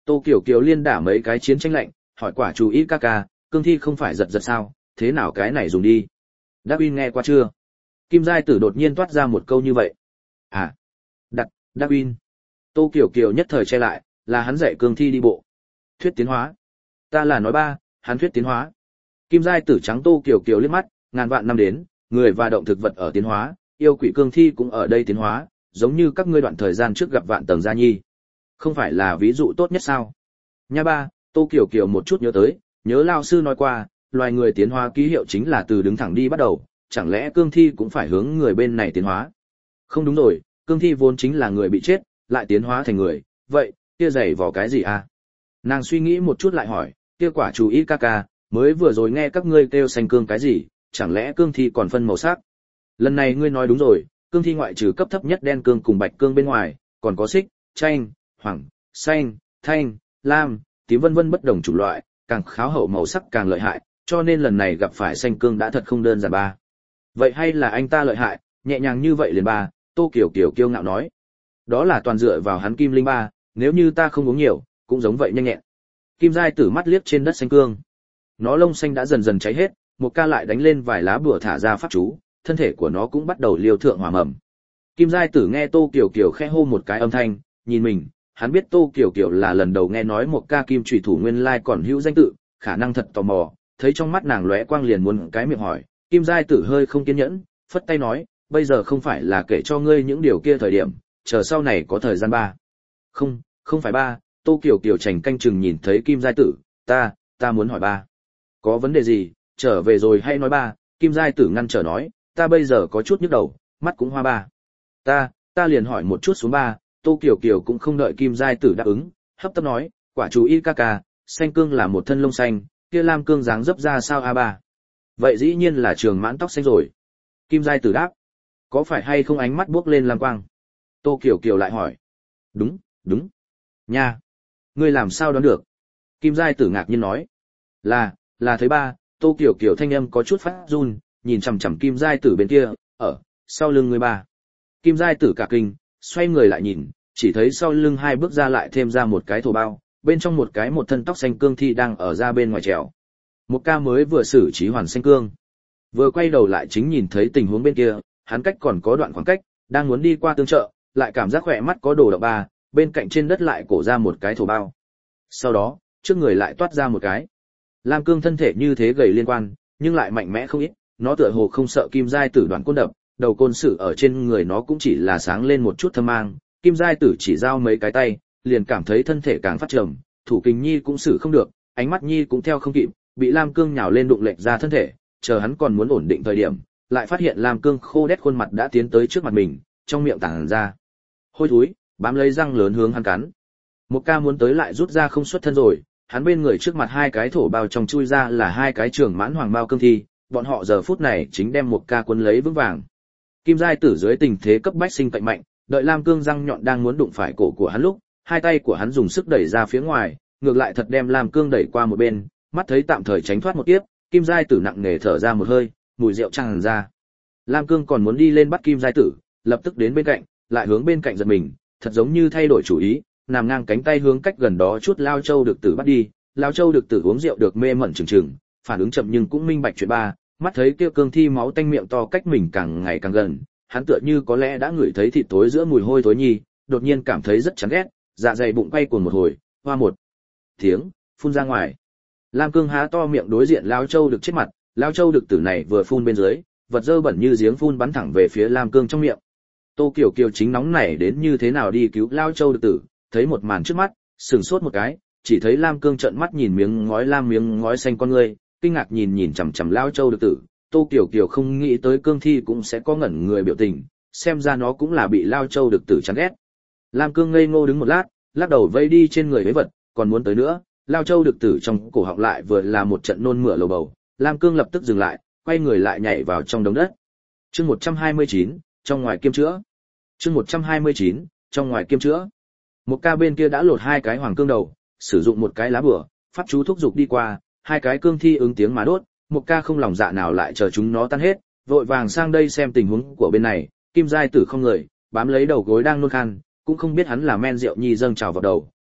Tô Kiều Kiều liên đả mấy cái chiến tranh lạnh, hỏi quả chủ ý ca ca, cương thi không phải giật giật sao, thế nào cái này dùng đi? Đắc Uy nghe qua chưa? Kim Giai Tử đột nhiên toát ra một câu như vậy. À, Đắc, Đắc Uy. Tô Kiều Kiều nhất thời che lại, là hắn dạy cương thi đi bộ. Thuyết tiến hóa. Ta là nói ba, hắn thuyết tiến hóa. Kim Giai Tử trắng Tô Kiều Kiều liếc mắt, ngàn vạn năm đến, người và động thực vật ở tiến hóa, yêu quỷ cương thi cũng ở đây tiến hóa, giống như các ngươi đoạn thời gian trước gặp vạn tầng gia nhi. Không phải là ví dụ tốt nhất sao? Nha ba, Tô Kiều Kiều một chút nhớ tới, nhớ lao sư nói qua, loài người tiến hóa ký hiệu chính là từ đứng thẳng đi bắt đầu, chẳng lẽ cương thi cũng phải hướng người bên này tiến hóa? Không đúng rồi, cương thi vốn chính là người bị chết, lại tiến hóa thành người, vậy, kia giày vò cái gì à? Nàng suy nghĩ một chút lại hỏi, kia quả chủ ý ca ca, mới vừa rồi nghe các ngươi kêu xanh cương cái gì, chẳng lẽ cương thi còn phân màu sắc? Lần này ngươi nói đúng rồi, cương thi ngoại trừ cấp thấp nhất đen cương cùng bạch cương bên ngoài, còn có xích, chanh, hoàng, xanh, thanh, lam, tím vân vân bất đồng chủng loại, càng kháo hậu màu sắc càng lợi hại, cho nên lần này gặp phải xanh cương đã thật không đơn giản ba. Vậy hay là anh ta lợi hại, nhẹ nhàng như vậy liền ba, Tô Kiều Kiều kiêu ngạo nói. Đó là toàn dựa vào hắn kim linh ba, nếu như ta không uống nhiều, cũng giống vậy nhanh nhẹn. Kim Giai Tử mắt liếc trên đất xanh cương. Nó lông xanh đã dần dần cháy hết, một ca lại đánh lên vài lá bùa thả ra pháp chú, thân thể của nó cũng bắt đầu liều thượng hỏa mầm. Kim Giai Tử nghe Tô Kiều Kiều khẽ hô một cái âm thanh, nhìn mình, hắn biết Tô Kiều Kiều là lần đầu nghe nói một ca kim chủy thủ nguyên lai còn hữu danh tự, khả năng thật tò mò, thấy trong mắt nàng lóe quang liền muốn cái miệng hỏi, Kim Giai Tử hơi không kiên nhẫn, phất tay nói, bây giờ không phải là kể cho ngươi những điều kia thời điểm, chờ sau này có thời gian ba. Không, không phải ba, Tô Kiều Kiều chành canh chừng nhìn thấy Kim Giai Tử, ta, ta muốn hỏi ba. Có vấn đề gì, trở về rồi hay nói ba, Kim Giai Tử ngăn trở nói, ta bây giờ có chút nhức đầu, mắt cũng hoa ba. Ta, ta liền hỏi một chút xuống ba, Tô Kiều Kiều cũng không đợi Kim Giai Tử đáp ứng, hấp tấp nói, quả chú y ca ca, xanh cương là một thân lông xanh, kia lam cương dáng dấp ra sao a ba. Vậy dĩ nhiên là trường mãn tóc xanh rồi. Kim Giai Tử đáp, có phải hay không ánh mắt buốc lên lam quang? Tô Kiều Kiều lại hỏi, đúng, đúng. Nha, ngươi làm sao đoán được? Kim Giai Tử ngạc nhiên nói, là, là thấy ba. Tô Kiều Kiều thanh âm có chút phát run, nhìn chằm chằm Kim Giai Tử bên kia, ở sau lưng người ba. Kim Giai Tử cả kinh, xoay người lại nhìn, chỉ thấy sau lưng hai bước ra lại thêm ra một cái thổ bao, bên trong một cái một thân tóc xanh cương thi đang ở ra bên ngoài trèo. Một ca mới vừa xử trí hoàn xanh cương, vừa quay đầu lại chính nhìn thấy tình huống bên kia, hắn cách còn có đoạn khoảng cách, đang muốn đi qua tương trợ, lại cảm giác khỏe mắt có đồ đậu ba, bên cạnh trên đất lại cổ ra một cái thổ bao. Sau đó, trước người lại toát ra một cái. Lam cương thân thể như thế gầy liên quan, nhưng lại mạnh mẽ không ít, nó tựa hồ không sợ Kim Giai Tử đoạn côn đập, đầu côn sử ở trên người nó cũng chỉ là sáng lên một chút thâm mang, Kim Giai Tử chỉ giao mấy cái tay, liền cảm thấy thân thể càng phát trầm, thủ kình nhi cũng xử không được, ánh mắt nhi cũng theo không kịp, bị Lam cương nhào lên đụng lệch ra thân thể, chờ hắn còn muốn ổn định thời điểm, lại phát hiện Lam cương khô đét khuôn mặt đã tiến tới trước mặt mình, trong miệng tản ra hôi thối, bám lấy răng lớn hướng hắn cắn. Một ca muốn tới lại rút ra không xuất thân rồi, hắn bên người trước mặt hai cái thổ bao trong chui ra là hai cái trường mãn hoàng bao cương thi, bọn họ giờ phút này chính đem một ca cuốn lấy vững vàng. Kim Giai Tử dưới tình thế cấp bách sinh cạnh mạnh, đợi Lam cương răng nhọn đang muốn đụng phải cổ của hắn lúc, hai tay của hắn dùng sức đẩy ra phía ngoài, ngược lại thật đem Lam cương đẩy qua một bên, mắt thấy tạm thời tránh thoát một kiếp, Kim Giai Tử nặng nề thở ra một hơi, mùi rượu tràn ra. Lam cương còn muốn đi lên bắt Kim Giai Tử, lập tức đến bên cạnh, lại hướng bên cạnh giật mình, thật giống như thay đổi chủ ý, nằm ngang cánh tay hướng cách gần đó chút Lao Châu Đực Tử bắt đi. Lao Châu Đực Tử uống rượu được mê mẩn chừng chừng, phản ứng chậm nhưng cũng minh bạch chuyện ba, mắt thấy kia cương thi máu tanh miệng to cách mình càng ngày càng gần, hắn tựa như có lẽ đã ngửi thấy thịt tối giữa mùi hôi thối nhi, đột nhiên cảm thấy rất chán ghét, dạ dày bụng quay cuồng một hồi, hoa một tiếng phun ra ngoài. Lam cương há to miệng đối diện Lao Châu Đực chết mặt, Lao Châu Đực Tử này vừa phun bên dưới, vật dơ bẩn như giếng phun bắn thẳng về phía Lam cương trong miệng. Tô Kiều Kiều chính nóng nảy đến như thế nào đi cứu Lao Châu Đực Tử, thấy một màn trước mắt, sừng sốt một cái, chỉ thấy Lam cương trợn mắt nhìn miếng ngói lam miếng ngói xanh con ngươi, kinh ngạc nhìn nhìn chằm chằm Lao Châu Đực Tử. Tô Kiều Kiều không nghĩ tới cương thi cũng sẽ có ngẩn người biểu tình, xem ra nó cũng là bị Lao Châu Đực Tử chán ghét. Lam cương ngây ngô đứng một lát, lắc đầu vây đi trên người với vật, còn muốn tới nữa, Lao Châu Đực Tử trong cổ họng lại vừa là một trận nôn mửa lầu bầu, Lam cương lập tức dừng lại, quay người lại nhảy vào trong đống đất. Chương một trăm hai mươi chín, trong ngoài kiêm chữa. Chương một trăm hai mươi chín, trong ngoài kiêm chữa. Một ca bên kia đã lột hai cái hoàng cương đầu, sử dụng một cái lá bùa, pháp chú thúc dục đi qua, hai cái cương thi ứng tiếng mà đốt, một ca không lòng dạ nào lại chờ chúng nó tan hết, vội vàng sang đây xem tình huống của bên này. Kim Giai Tử không người, bám lấy đầu gối đang nôn khan, cũng không biết hắn là men rượu nhi dâng trào vào đầu,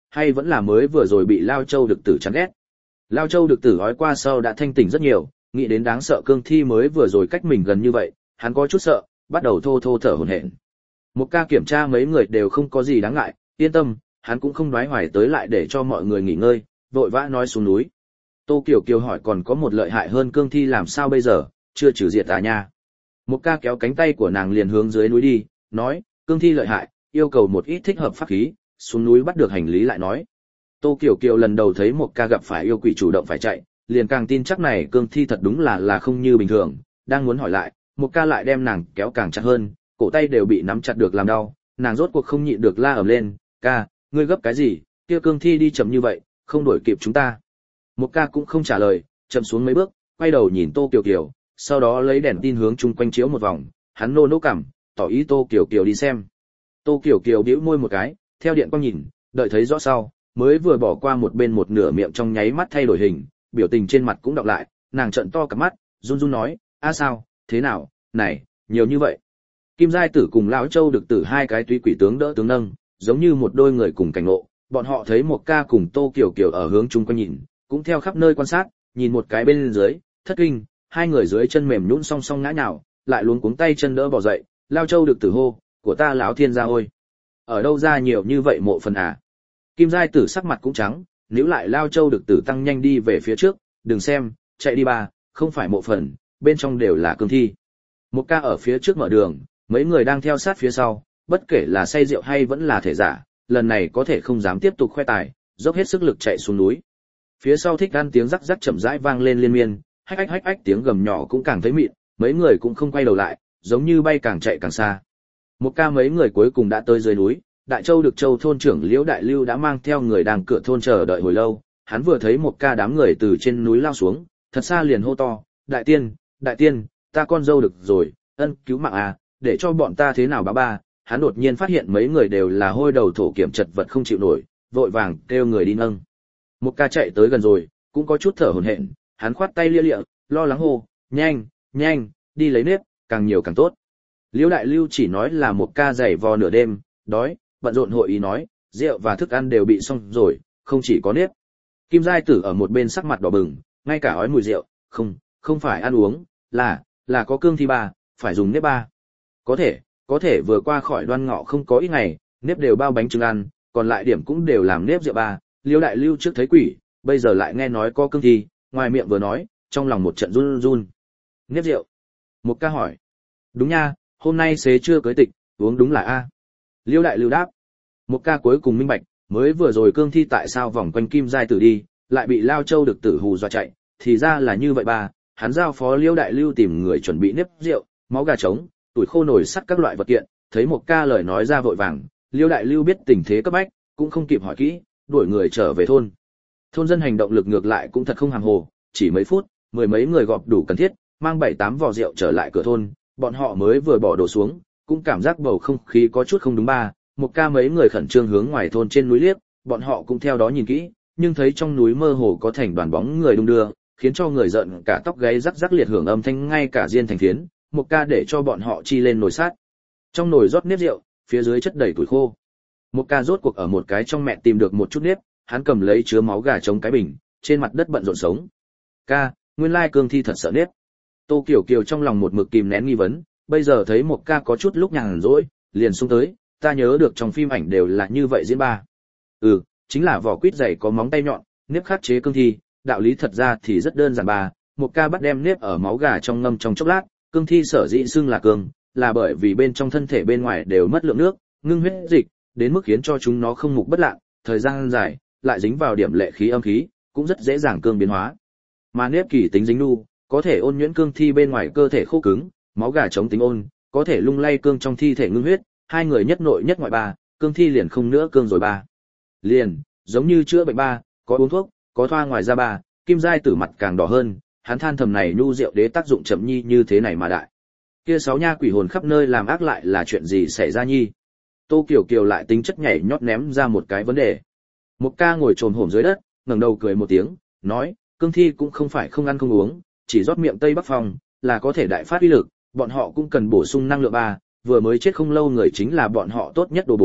hay vẫn là mới vừa rồi bị Lao Châu Đực Tử chán ghét. Lao Châu Đực Tử ói qua sau đã thanh tỉnh rất nhiều, nghĩ đến đáng sợ cương thi mới vừa rồi cách mình gần như vậy, hắn có chút sợ, bắt đầu thô thô thở hổn hển. Một ca kiểm tra mấy người đều không có gì đáng ngại, yên tâm, hắn cũng không đoái hoài tới lại để cho mọi người nghỉ ngơi, vội vã nói xuống núi. Tô Kiều Kiều hỏi còn có một lợi hại hơn cương thi làm sao bây giờ, chưa trừ diệt à nha. Một ca kéo cánh tay của nàng liền hướng dưới núi đi, nói, cương thi lợi hại, yêu cầu một ít thích hợp pháp khí, xuống núi bắt được hành lý lại nói. Tô Kiều Kiều lần đầu thấy một ca gặp phải yêu quỷ chủ động phải chạy, liền càng tin chắc này cương thi thật đúng là là không như bình thường, đang muốn hỏi lại, một ca lại đem nàng kéo càng chặt hơn, cổ tay đều bị nắm chặt được làm đau, nàng rốt cuộc không nhịn được la ầm lên, ca, ngươi gấp cái gì, kia cương thi đi chậm như vậy, không đuổi kịp chúng ta. Một ca cũng không trả lời, chậm xuống mấy bước, quay đầu nhìn Tô Kiều Kiều, sau đó lấy đèn tin hướng chung quanh chiếu một vòng, hắn nô nỗ cằm, tỏ ý Tô Kiều Kiều đi xem. Tô Kiều Kiều bĩu môi một cái, theo điện quang nhìn, đợi thấy rõ sau, mới vừa bỏ qua một bên một nửa miệng trong nháy mắt thay đổi hình, biểu tình trên mặt cũng đọc lại, nàng trợn to cả mắt, run run nói, a sao, thế nào, này, nhiều như vậy. Kim Giai Tử cùng Lão Châu Đực Tử hai cái túy quỷ tướng đỡ tướng nâng, giống như một đôi người cùng cảnh ngộ, bọn họ thấy một ca cùng Tô Kiều Kiều ở hướng chung quanh nhìn, cũng theo khắp nơi quan sát, nhìn một cái bên dưới, thất kinh, hai người dưới chân mềm nhũn song song ngã nhào, lại luống cuống tay chân đỡ bỏ dậy, Lao Châu Đực Tử hô, của ta lão thiên gia ôi, ở đâu ra nhiều như vậy mộ phần à. Kim Giai Tử sắc mặt cũng trắng, níu lại Lao Châu Đực Tử tăng nhanh đi về phía trước, đừng xem, chạy đi ba, không phải mộ phần, bên trong đều là cương thi. Một ca ở phía trước mở đường, mấy người đang theo sát phía sau, bất kể là say rượu hay vẫn là thể giả, lần này có thể không dám tiếp tục khoe tài, dốc hết sức lực chạy xuống núi. Phía sau thích ăn tiếng rắc rắc chậm rãi vang lên liên miên, hách hách hách hách tiếng gầm nhỏ cũng càng thấy mịn, mấy người cũng không quay đầu lại, giống như bay càng chạy càng xa. Một ca mấy người cuối cùng đã tới dưới núi, Đại Châu Đực Châu thôn trưởng Liễu Đại Lưu đã mang theo người đang cửa thôn chờ đợi hồi lâu, hắn vừa thấy một ca đám người từ trên núi lao xuống, thật xa liền hô to, đại tiên, đại tiên, ta con dâu được rồi, ân cứu mạng à, để cho bọn ta thế nào bá ba. Hắn đột nhiên phát hiện mấy người đều là hôi đầu thổ kiểm chật vật không chịu nổi, vội vàng kêu người đi nâng. Một ca chạy tới gần rồi, cũng có chút thở hổn hển, hắn khoát tay lia lịa, lo lắng hô, nhanh, nhanh, đi lấy nếp, càng nhiều càng tốt. Liễu Đại Lưu chỉ nói là một ca giày vò nửa đêm, đói, bận rộn hội ý nói, rượu và thức ăn đều bị xong rồi, không chỉ có nếp. Kim Giai Tử ở một bên sắc mặt đỏ bừng, ngay cả ói mùi rượu, không, không phải ăn uống, là, là có cương thi ba, phải dùng nếp ba. Có thể, có thể vừa qua khỏi Đoan Ngọ không có ít ngày, nếp đều bao bánh trứng ăn, còn lại điểm cũng đều làm nếp rượu ba. Liễu Đại Lưu trước thấy quỷ, bây giờ lại nghe nói có cương thi, ngoài miệng vừa nói, trong lòng một trận run run. Nếp rượu. Một ca hỏi. Đúng nha, hôm nay xế chưa cưới tịch, uống đúng là a. Liễu Đại Lưu đáp. Một ca cuối cùng minh bạch, mới vừa rồi cương thi tại sao vòng quanh Kim Giai Tử đi, lại bị Lao Châu Đực Tử hù dọa chạy, thì ra là như vậy ba. Hắn giao phó Liễu Đại Lưu tìm người chuẩn bị nếp rượu, máu gà trống, tuổi khô nổi sắt các loại vật kiện, thấy một ca lời nói ra vội vàng, Liễu Đại Lưu biết tình thế cấp bách, cũng không kịp hỏi kỹ, đuổi người trở về thôn. Thôn dân hành động lực ngược lại cũng thật không hàm hồ, chỉ mấy phút, mười mấy người gọp đủ cần thiết, mang bảy tám vò rượu trở lại cửa thôn, bọn họ mới vừa bỏ đồ xuống, cũng cảm giác bầu không khí có chút không đúng ba. Một ca mấy người khẩn trương hướng ngoài thôn trên núi liếc, bọn họ cũng theo đó nhìn kỹ, nhưng thấy trong núi mơ hồ có thành đoàn bóng người đung đưa, khiến cho người giận cả tóc gáy rắc rắc liệt hưởng âm thanh ngay cả diên thành phiến. Một ca để cho bọn họ chi lên nồi sát. Trong nồi rót nếp rượu, phía dưới chất đầy củi khô. Một ca rốt cuộc ở một cái trong mẹ tìm được một chút nếp, hắn cầm lấy chứa máu gà chống cái bình, trên mặt đất bận rộn sống. Ca, nguyên lai cương thi thật sợ nếp. Tô Kiều Kiều trong lòng một mực kìm nén nghi vấn, bây giờ thấy một ca có chút lúc nhàn rỗi, liền xung tới, ta nhớ được trong phim ảnh đều là như vậy diễn ba. Ừ, chính là vỏ quýt dày có móng tay nhọn, nếp khắc chế cương thi, đạo lý thật ra thì rất đơn giản ba. Một ca bắt đem nếp ở máu gà trong ngâm trong chốc lát, cương thi sở dĩ xưng là cương, là bởi vì bên trong thân thể bên ngoài đều mất lượng nước, ngưng huyết dịch, đến mức khiến cho chúng nó không mục bất lạn, thời gian dài, lại dính vào điểm lệ khí âm khí, cũng rất dễ dàng cương biến hóa. Mà nếp kỳ tính dính nu, có thể ôn nhuyễn cương thi bên ngoài cơ thể khô cứng, máu gà chống tính ôn, có thể lung lay cương trong thi thể ngưng huyết, hai người nhất nội nhất ngoại ba, cương thi liền không nữa cương rồi ba. Liền, giống như chữa bệnh ba, có uống thuốc, có thoa ngoài ra ba. Kim Giai Tử mặt càng đỏ hơn, hắn than thầm này nhu rượu đế tác dụng chậm nhi như thế này mà đại. Kia sáu nha quỷ hồn khắp nơi làm ác lại là chuyện gì xảy ra nhi? Tô Kiều Kiều lại tính chất nhảy nhót ném ra một cái vấn đề. Một ca ngồi trồm hổm dưới đất, ngẩng đầu cười một tiếng, nói, cương thi cũng không phải không ăn không uống, chỉ rót miệng Tây Bắc Phong là có thể đại phát uy lực, bọn họ cũng cần bổ sung năng lượng ba, vừa mới chết không lâu người chính là bọn họ tốt nhất đồ bổ,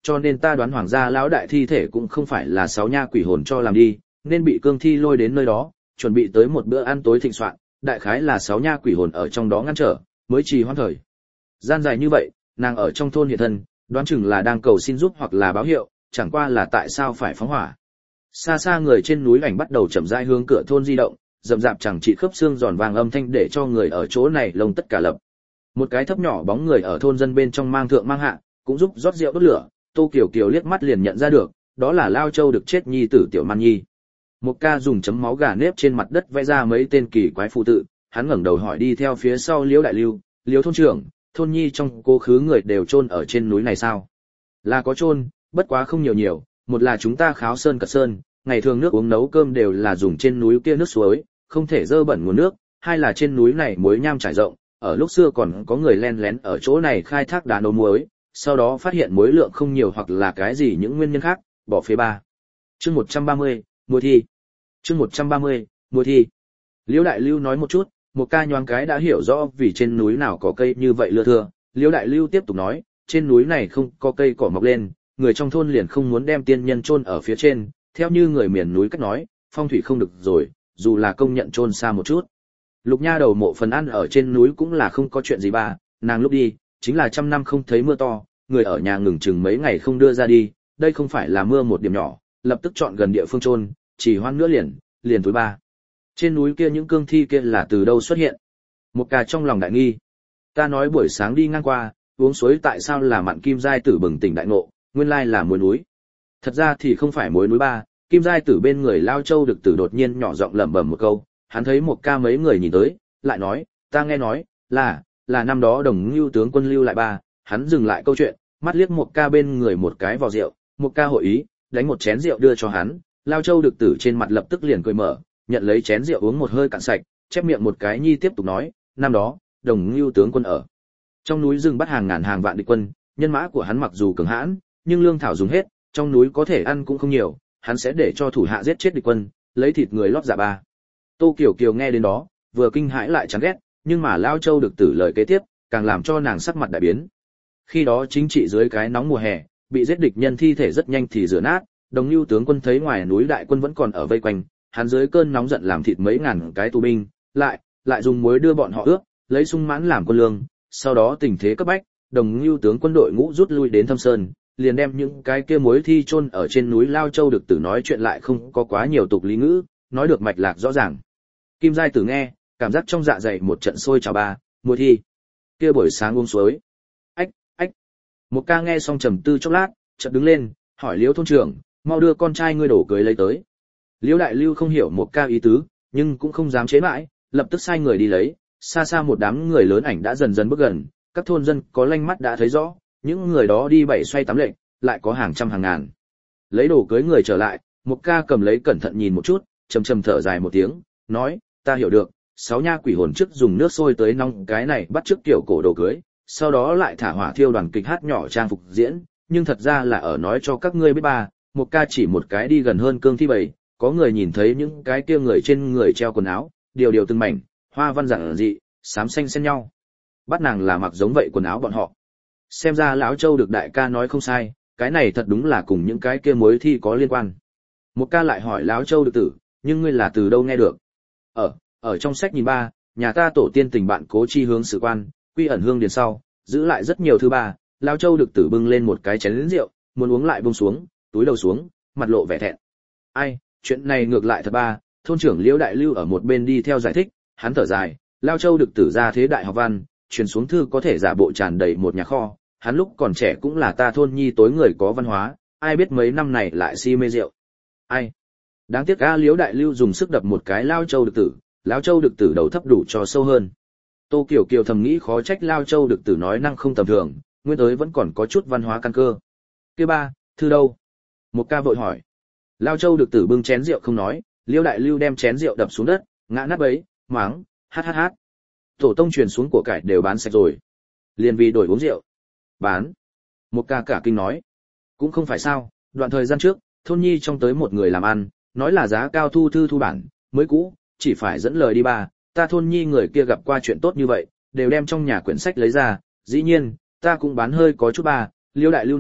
cho nên ta đoán hoàng gia lão đại thi thể cũng không phải là sáu nha quỷ hồn cho làm đi, nên bị cương thi lôi đến nơi đó, chuẩn bị tới một bữa ăn tối thịnh soạn, đại khái là sáu nha quỷ hồn ở trong đó ngăn trở, mới trì hoãn thời gian dài như vậy. Nàng ở trong thôn hiện thân, đoán chừng là đang cầu xin giúp hoặc là báo hiệu, chẳng qua là tại sao phải phóng hỏa. Xa xa người trên núi ảnh bắt đầu chậm rãi hướng cửa thôn di động, rậm rạp chẳng trị khớp xương giòn vàng âm thanh để cho người ở chỗ này lông tất cả lập. Một cái thấp nhỏ bóng người ở thôn dân bên trong mang thượng mang hạ, cũng giúp rót rượu đốt lửa. Tô Kiều Kiều liếc mắt liền nhận ra được, đó là Lao Châu được chết nhi tử Tiểu Man Nhi. Một ca dùng chấm máu gà nếp trên mặt đất vẽ ra mấy tên kỳ quái phù tự, hắn ngẩng đầu hỏi đi theo phía sau Liễu Đại Lưu, Liễu thôn trưởng, thôn nhi trong cô khứ người đều chôn ở trên núi này sao? Là có chôn, bất quá không nhiều nhiều, một là chúng ta kháo sơn cật sơn, ngày thường nước uống nấu cơm đều là dùng trên núi kia nước suối, không thể dơ bẩn nguồn nước, hai là trên núi này muối nham trải rộng, ở lúc xưa còn có người len lén ở chỗ này khai thác đá nấu muối, sau đó phát hiện muối lượng không nhiều hoặc là cái gì những nguyên nhân khác, bỏ phế ba. Chương một trăm ba mươi, mùa thi. Chương một trăm ba mươi, mùa thi. Liễu Đại Lưu nói một chút, một ca nhoáng cái đã hiểu rõ vì trên núi nào có cây như vậy lưa thưa. Liễu Đại Lưu tiếp tục nói, trên núi này không có cây cỏ mọc lên, người trong thôn liền không muốn đem tiên nhân chôn ở phía trên, theo như người miền núi cách nói, phong thủy không được rồi, dù là công nhận chôn xa một chút. Lục Nha đầu mộ phần ăn ở trên núi cũng là không có chuyện gì ba, nàng lúc đi, chính là trăm năm không thấy mưa to, người ở nhà ngừng chừng mấy ngày không đưa ra đi, đây không phải là mưa một điểm nhỏ, lập tức chọn gần địa phương chôn, chỉ hoan nữa liền, liền túi ba. Trên núi kia những cương thi kia là từ đâu xuất hiện? Một ca trong lòng đại nghi. Ta nói buổi sáng đi ngang qua, uống suối tại sao là mặn kim giai tử bừng tỉnh đại ngộ, nguyên lai là muối núi. Thật ra thì không phải muối núi ba, kim giai tử bên người Lao Châu được tử đột nhiên nhỏ giọng lẩm bẩm một câu, hắn thấy một ca mấy người nhìn tới, lại nói, ta nghe nói, là, là năm đó Đồng Ngưu tướng quân lưu lại ba, hắn dừng lại câu chuyện, mắt liếc một ca bên người một cái vò rượu, một ca hội ý, đánh một chén rượu đưa cho hắn, Lao Châu được tử trên mặt lập tức liền cười mở, nhận lấy chén rượu uống một hơi cạn sạch, chép miệng một cái nhi tiếp tục nói, năm đó, Đồng Ngưu tướng quân ở trong núi rừng bắt hàng ngàn hàng vạn địch quân, nhân mã của hắn mặc dù cường hãn, nhưng lương thảo dùng hết, trong núi có thể ăn cũng không nhiều, hắn sẽ để cho thủ hạ giết chết địch quân, lấy thịt người lót dạ ba. Tô Kiều Kiều nghe đến đó, vừa kinh hãi lại chán ghét, nhưng mà Lao Châu được tử lời kế tiếp, càng làm cho nàng sắc mặt đại biến. Khi đó chính trị dưới cái nóng mùa hè, bị giết địch nhân thi thể rất nhanh thì rửa nát, Đồng Nưu tướng quân thấy ngoài núi đại quân vẫn còn ở vây quanh, hắn dưới cơn nóng giận làm thịt mấy ngàn cái tù binh, lại lại dùng muối đưa bọn họ ướp, lấy sung mãn làm quân lương, sau đó tình thế cấp bách, Đồng Nưu tướng quân đội ngũ rút lui đến Thâm Sơn, liền đem những cái kia muối thi chôn ở trên núi Lao Châu được tử nói chuyện lại không có quá nhiều tục lý ngữ, nói được mạch lạc rõ ràng. Kim Giai Tử nghe, cảm giác trong dạ dày một trận sôi trào ba, mùa thi. Kia buổi sáng uống suối. Ách, ách. Một ca nghe xong trầm tư chốc lát, chợt đứng lên, hỏi Liễu thôn trưởng, mau đưa con trai ngươi đổ cưới lấy tới. Liễu Đại Lưu không hiểu một ca ý tứ, nhưng cũng không dám chế mãi, lập tức sai người đi lấy. Xa xa một đám người lớn ảnh đã dần dần bước gần, các thôn dân có lanh mắt đã thấy rõ, những người đó đi bảy xoay tám lệnh, lại có hàng trăm hàng ngàn. Lấy đồ cưới người trở lại, một ca cầm lấy cẩn thận nhìn một chút, trầm trầm thở dài một tiếng, nói, ta hiểu được, sáu nha quỷ hồn trước dùng nước sôi tới nóng cái này bắt trước kiểu cổ đồ cưới, sau đó lại thả hỏa thiêu đoàn kịch hát nhỏ trang phục diễn, nhưng thật ra là ở nói cho các ngươi biết ba, một ca chỉ một cái đi gần hơn cương thi bầy, có người nhìn thấy những cái kia người trên người treo quần áo, điều điều từng mảnh, hoa văn giản dị, xám xanh xen nhau. Bắt nàng là mặc giống vậy quần áo bọn họ. Xem ra lão Châu được đại ca nói không sai, cái này thật đúng là cùng những cái kia mối thi có liên quan. Một ca lại hỏi lão Châu được tử, nhưng ngươi là từ đâu nghe được? Ở, ở trong sách nhìn ba, nhà ta tổ tiên tình bạn Cố Chi hướng sử quan, quy ẩn hương điền sau, giữ lại rất nhiều thứ ba. Lão Châu được tử bưng lên một cái chén rượu, muốn uống lại buông xuống, túi đầu xuống, mặt lộ vẻ thẹn. Ai, chuyện này ngược lại thật ba. Thôn trưởng Liễu Đại Lưu ở một bên đi theo giải thích, hắn thở dài, Lão Châu được tử ra thế đại học văn, truyền xuống thư có thể giả bộ tràn đầy một nhà kho, hắn lúc còn trẻ cũng là ta thôn nhi tối người có văn hóa, ai biết mấy năm này lại si mê rượu. Ai? Đáng tiếc a. Liễu Đại Lưu dùng sức đập một cái Lao Châu được tử, Lao Châu được tử đầu thấp đủ cho sâu hơn. Tô Kiều Kiều thầm nghĩ khó trách Lao Châu được tử nói năng không tầm thường, nguyên tới vẫn còn có chút văn hóa căn cơ. Kia ba, thư đâu? Một ca vội hỏi. Lao Châu được tử bưng chén rượu không nói, Liễu Đại Lưu đem chén rượu đập xuống đất, ngã nát bấy, máng, hát hát hát. Tổ tông truyền xuống của cải đều bán sạch rồi, liền vì đổi uống rượu. Bán? Một ca cả kinh nói. Cũng không phải sao, đoạn thời gian trước, thôn nhi trong tới một người làm ăn, nói là giá cao thu thư thu bản, mới cũ, chỉ phải dẫn lời đi ba, ta thôn nhi người kia gặp qua chuyện tốt như vậy, đều đem trong nhà quyển sách lấy ra, dĩ nhiên, ta cũng bán hơi có chút ba. Liễu Đại Lưu nói,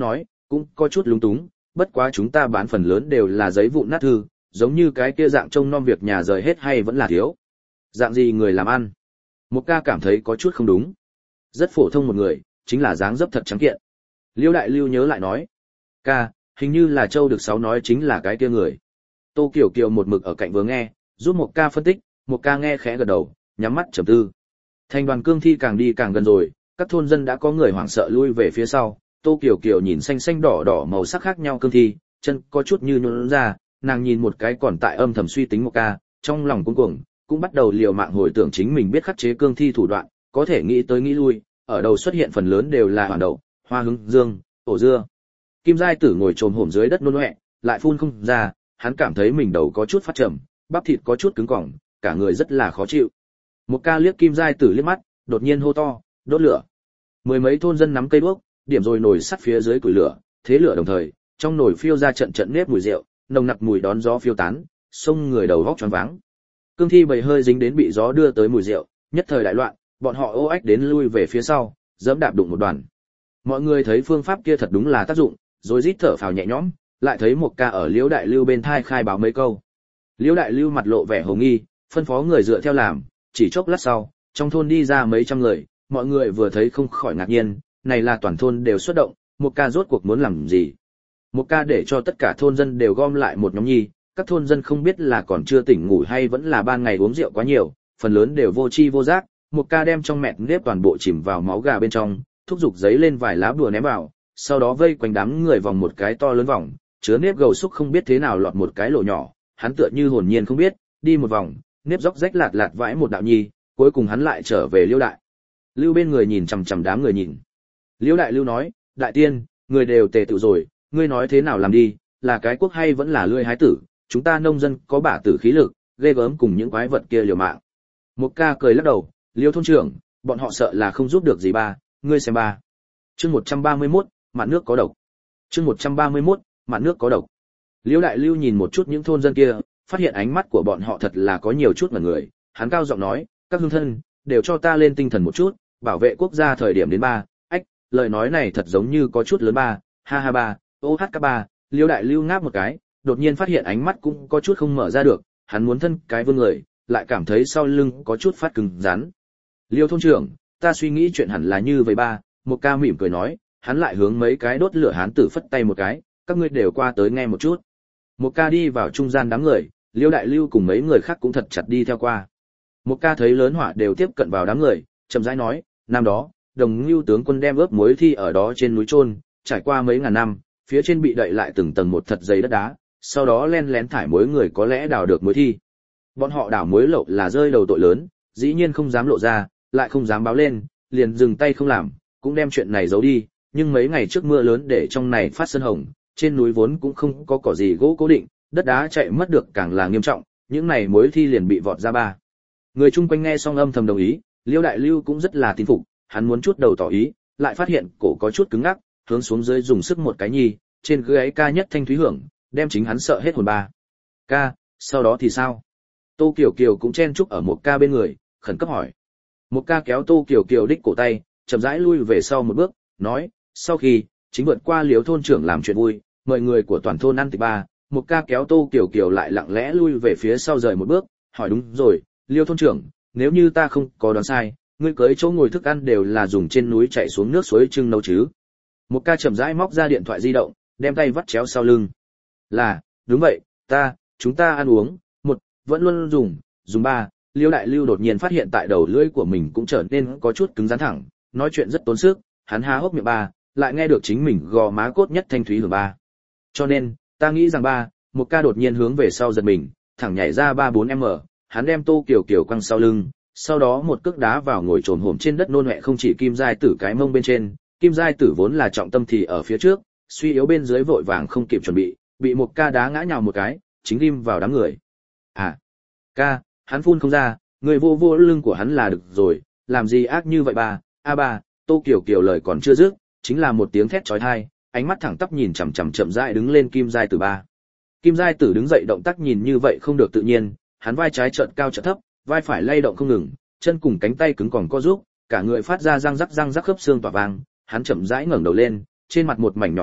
cũng có chút lúng túng, bất quá chúng ta bán phần lớn đều là giấy vụn nát thư, giống như cái kia dạng trông nom việc nhà rời hết hay vẫn là thiếu. Dạng gì người làm ăn? Một ca cảm thấy có chút không đúng. Rất phổ thông một người, chính là dáng dấp thật trắng kiện. Liêu Đại Lưu nhớ lại nói, ca, hình như là Châu Được Sáu nói chính là cái kia người. Tô Kiều Kiều một mực ở cạnh vừa nghe, giúp một ca phân tích, một ca nghe khẽ gật đầu, nhắm mắt trầm tư. Thành đoàn cương thi càng đi càng gần rồi, các thôn dân đã có người hoảng sợ lui về phía sau. Tô Kiều Kiều nhìn xanh xanh đỏ đỏ màu sắc khác nhau cương thi, chân có chút như nhũn ra, nàng nhìn một cái còn tại âm thầm suy tính một ca, trong lòng cuống cuồng, cũng bắt đầu liều mạng hồi tưởng chính mình biết khắc chế cương thi thủ đoạn, có thể nghĩ tới nghĩ lui, ở đầu xuất hiện phần lớn đều là hoàn đậu, hoa hướng dương, ổ dưa. Kim Giai Tử ngồi trồm hổm dưới đất nôn ọe, lại phun không ra, hắn cảm thấy mình đầu có chút phát trầm, bắp thịt có chút cứng cỏng, cả người rất là khó chịu. Một ca liếc Kim Giai Tử liếc mắt, đột nhiên hô to, đốt lửa. Mười mấy thôn dân nắm cây đuốc, điểm rồi nồi sắt phía dưới củi lửa, thế lửa đồng thời, trong nồi phiêu ra trận trận nếp mùi rượu, nồng nặc mùi đón gió phiêu tán, xông người đầu vóc choáng váng. Cương thi bầy hơi dính đến bị gió đưa tới mùi rượu, nhất thời đại loạn, bọn họ ô ách đến lui về phía sau, dẫm đạp đụng một đoàn. Mọi người thấy phương pháp kia thật đúng là tác dụng, rồi rít thở phào nhẹ nhõm, lại thấy một ca ở Liễu Đại Lưu bên thai khai báo mấy câu. Liễu Đại Lưu mặt lộ vẻ hồ nghi, phân phó người dựa theo làm, chỉ chốc lát sau, trong thôn đi ra mấy trăm người, mọi người vừa thấy không khỏi ngạc nhiên, này là toàn thôn đều xuất động, một ca rốt cuộc muốn làm gì? Một ca để cho tất cả thôn dân đều gom lại một nhóm nhi, các thôn dân không biết là còn chưa tỉnh ngủ hay vẫn là ban ngày uống rượu quá nhiều, phần lớn đều vô tri vô giác. Một ca đem trong mẹt nếp toàn bộ chìm vào máu gà bên trong, thúc giục giấy lên vài lá bùa ném vào, sau đó vây quanh đám người vòng một cái to lớn vòng, chứa nếp gầu xúc không biết thế nào lọt một cái lỗ nhỏ, hắn tựa như hồn nhiên không biết, đi một vòng, nếp róc rách lạt lạt vãi một đạo nhi, cuối cùng hắn lại trở về Liêu Đại Lưu bên người nhìn chằm chằm đám người nhìn. Liêu Đại Lưu nói, đại tiên, người đều tề tự rồi, ngươi nói thế nào làm đi, là cái quốc hay vẫn là lươi hái tử, chúng ta nông dân có bả tử khí lực, ghê gớm cùng những quái vật kia liều mạng. Một ca cười lắc đầu, Liêu thôn trưởng, bọn họ sợ là không giúp được gì ba, ngươi xem ba. Chương một trăm ba mươi mốt, mạn nước có độc. Chương một trăm ba mươi mốt, mạn nước có độc. Liêu Đại Lưu nhìn một chút những thôn dân kia, phát hiện ánh mắt của bọn họ thật là có nhiều chút ngẩn người, hắn cao giọng nói, các hương thân, đều cho ta lên tinh thần một chút, bảo vệ quốc gia thời điểm đến ba. Ách, lời nói này thật giống như có chút lớn ba, ha ha ba, ô hát các ba. Liêu Đại Lưu ngáp một cái, đột nhiên phát hiện ánh mắt cũng có chút không mở ra được, hắn muốn thân cái vươn người, lại cảm thấy sau lưng có chút phát cứng rắn. Liêu thôn trưởng, ta suy nghĩ chuyện hẳn là như vậy ba. Một ca mỉm cười nói, hắn lại hướng mấy cái đốt lửa hán tử phất tay một cái, các ngươi đều qua tới nghe một chút. Một ca đi vào trung gian đám người, Liêu Đại Lưu cùng mấy người khác cũng thật chặt đi theo qua. Một ca thấy lớn hỏa đều tiếp cận vào đám người, chậm rãi nói, năm đó, Đồng Lưu tướng quân đem ướp muối thi ở đó trên núi chôn, trải qua mấy ngàn năm, phía trên bị đậy lại từng tầng một thật dày đất đá, sau đó len lén thải muối người có lẽ đào được muối thi. Bọn họ đào muối lậu là rơi đầu tội lớn, dĩ nhiên không dám lộ ra, lại không dám báo lên, liền dừng tay không làm, cũng đem chuyện này giấu đi, nhưng mấy ngày trước mưa lớn để trong này phát sân hồng, trên núi vốn cũng không có cỏ gì gỗ cố định, đất đá chạy mất được càng là nghiêm trọng, những này muối thi liền bị vọt ra ba. Người chung quanh nghe xong âm thầm đồng ý, Liêu Đại Lưu cũng rất là tín phục, hắn muốn chút đầu tỏ ý, lại phát hiện cổ có chút cứng ngắc, hướng xuống dưới dùng sức một cái nhi, trên gáy ca nhất thanh thúy hưởng, đem chính hắn sợ hết hồn ba. Ca, sau đó thì sao? Tô Kiều Kiều cũng chen chúc ở một ca bên người, khẩn cấp hỏi. Một ca kéo Tô Kiều Kiều đích cổ tay, chậm rãi lui về sau một bước, nói, sau khi chính vượt qua Liếu thôn trưởng làm chuyện vui, mời người của toàn thôn ăn thịt ba. Một ca kéo Tô Kiều Kiều lại lặng lẽ lui về phía sau rời một bước, hỏi đúng rồi, Liêu thôn trưởng, nếu như ta không có đoán sai, ngươi cưới chỗ ngồi thức ăn đều là dùng trên núi chảy xuống nước suối trưng nấu chứ? Một ca chậm rãi móc ra điện thoại di động, đem tay vắt chéo sau lưng. Là, đúng vậy, ta, chúng ta ăn uống, một, vẫn luôn dùng, dùng ba. Liêu Đại Lưu đột nhiên phát hiện tại đầu lưỡi của mình cũng trở nên có chút cứng rắn thẳng, nói chuyện rất tốn sức, hắn há hốc miệng ba, lại nghe được chính mình gò má cốt nhất thanh thúy hưởng ba. Cho nên, ta nghĩ rằng ba, một ca đột nhiên hướng về sau giật mình, thẳng nhảy ra ba bốn m, hắn đem Tô Kiều Kiều quăng sau lưng, sau đó một cước đá vào ngồi trồn hổm trên đất nôn mẹ không chỉ Kim Giai Tử cái mông bên trên, Kim Giai Tử vốn là trọng tâm thì ở phía trước, suy yếu bên dưới vội vàng không kịp chuẩn bị, bị một ca đá ngã nhào một cái, chính ghim vào đám người. À, ca, hắn phun không ra, người vô vô lưng của hắn là được rồi, làm gì ác như vậy ba, a ba. Tô Kiều Kiều lời còn chưa dứt, chính là một tiếng thét chói tai, ánh mắt thẳng tắp nhìn chằm chằm chậm rãi đứng lên Kim Giai Tử ba. Kim Giai Tử đứng dậy động tác nhìn như vậy không được tự nhiên, hắn vai trái trợn cao trợn thấp, vai phải lay động không ngừng, chân cùng cánh tay cứng còn co rúm, cả người phát ra răng rắc răng rắc khớp xương tỏa vang, hắn chậm rãi ngẩng đầu lên, trên mặt một mảnh nhỏ xích,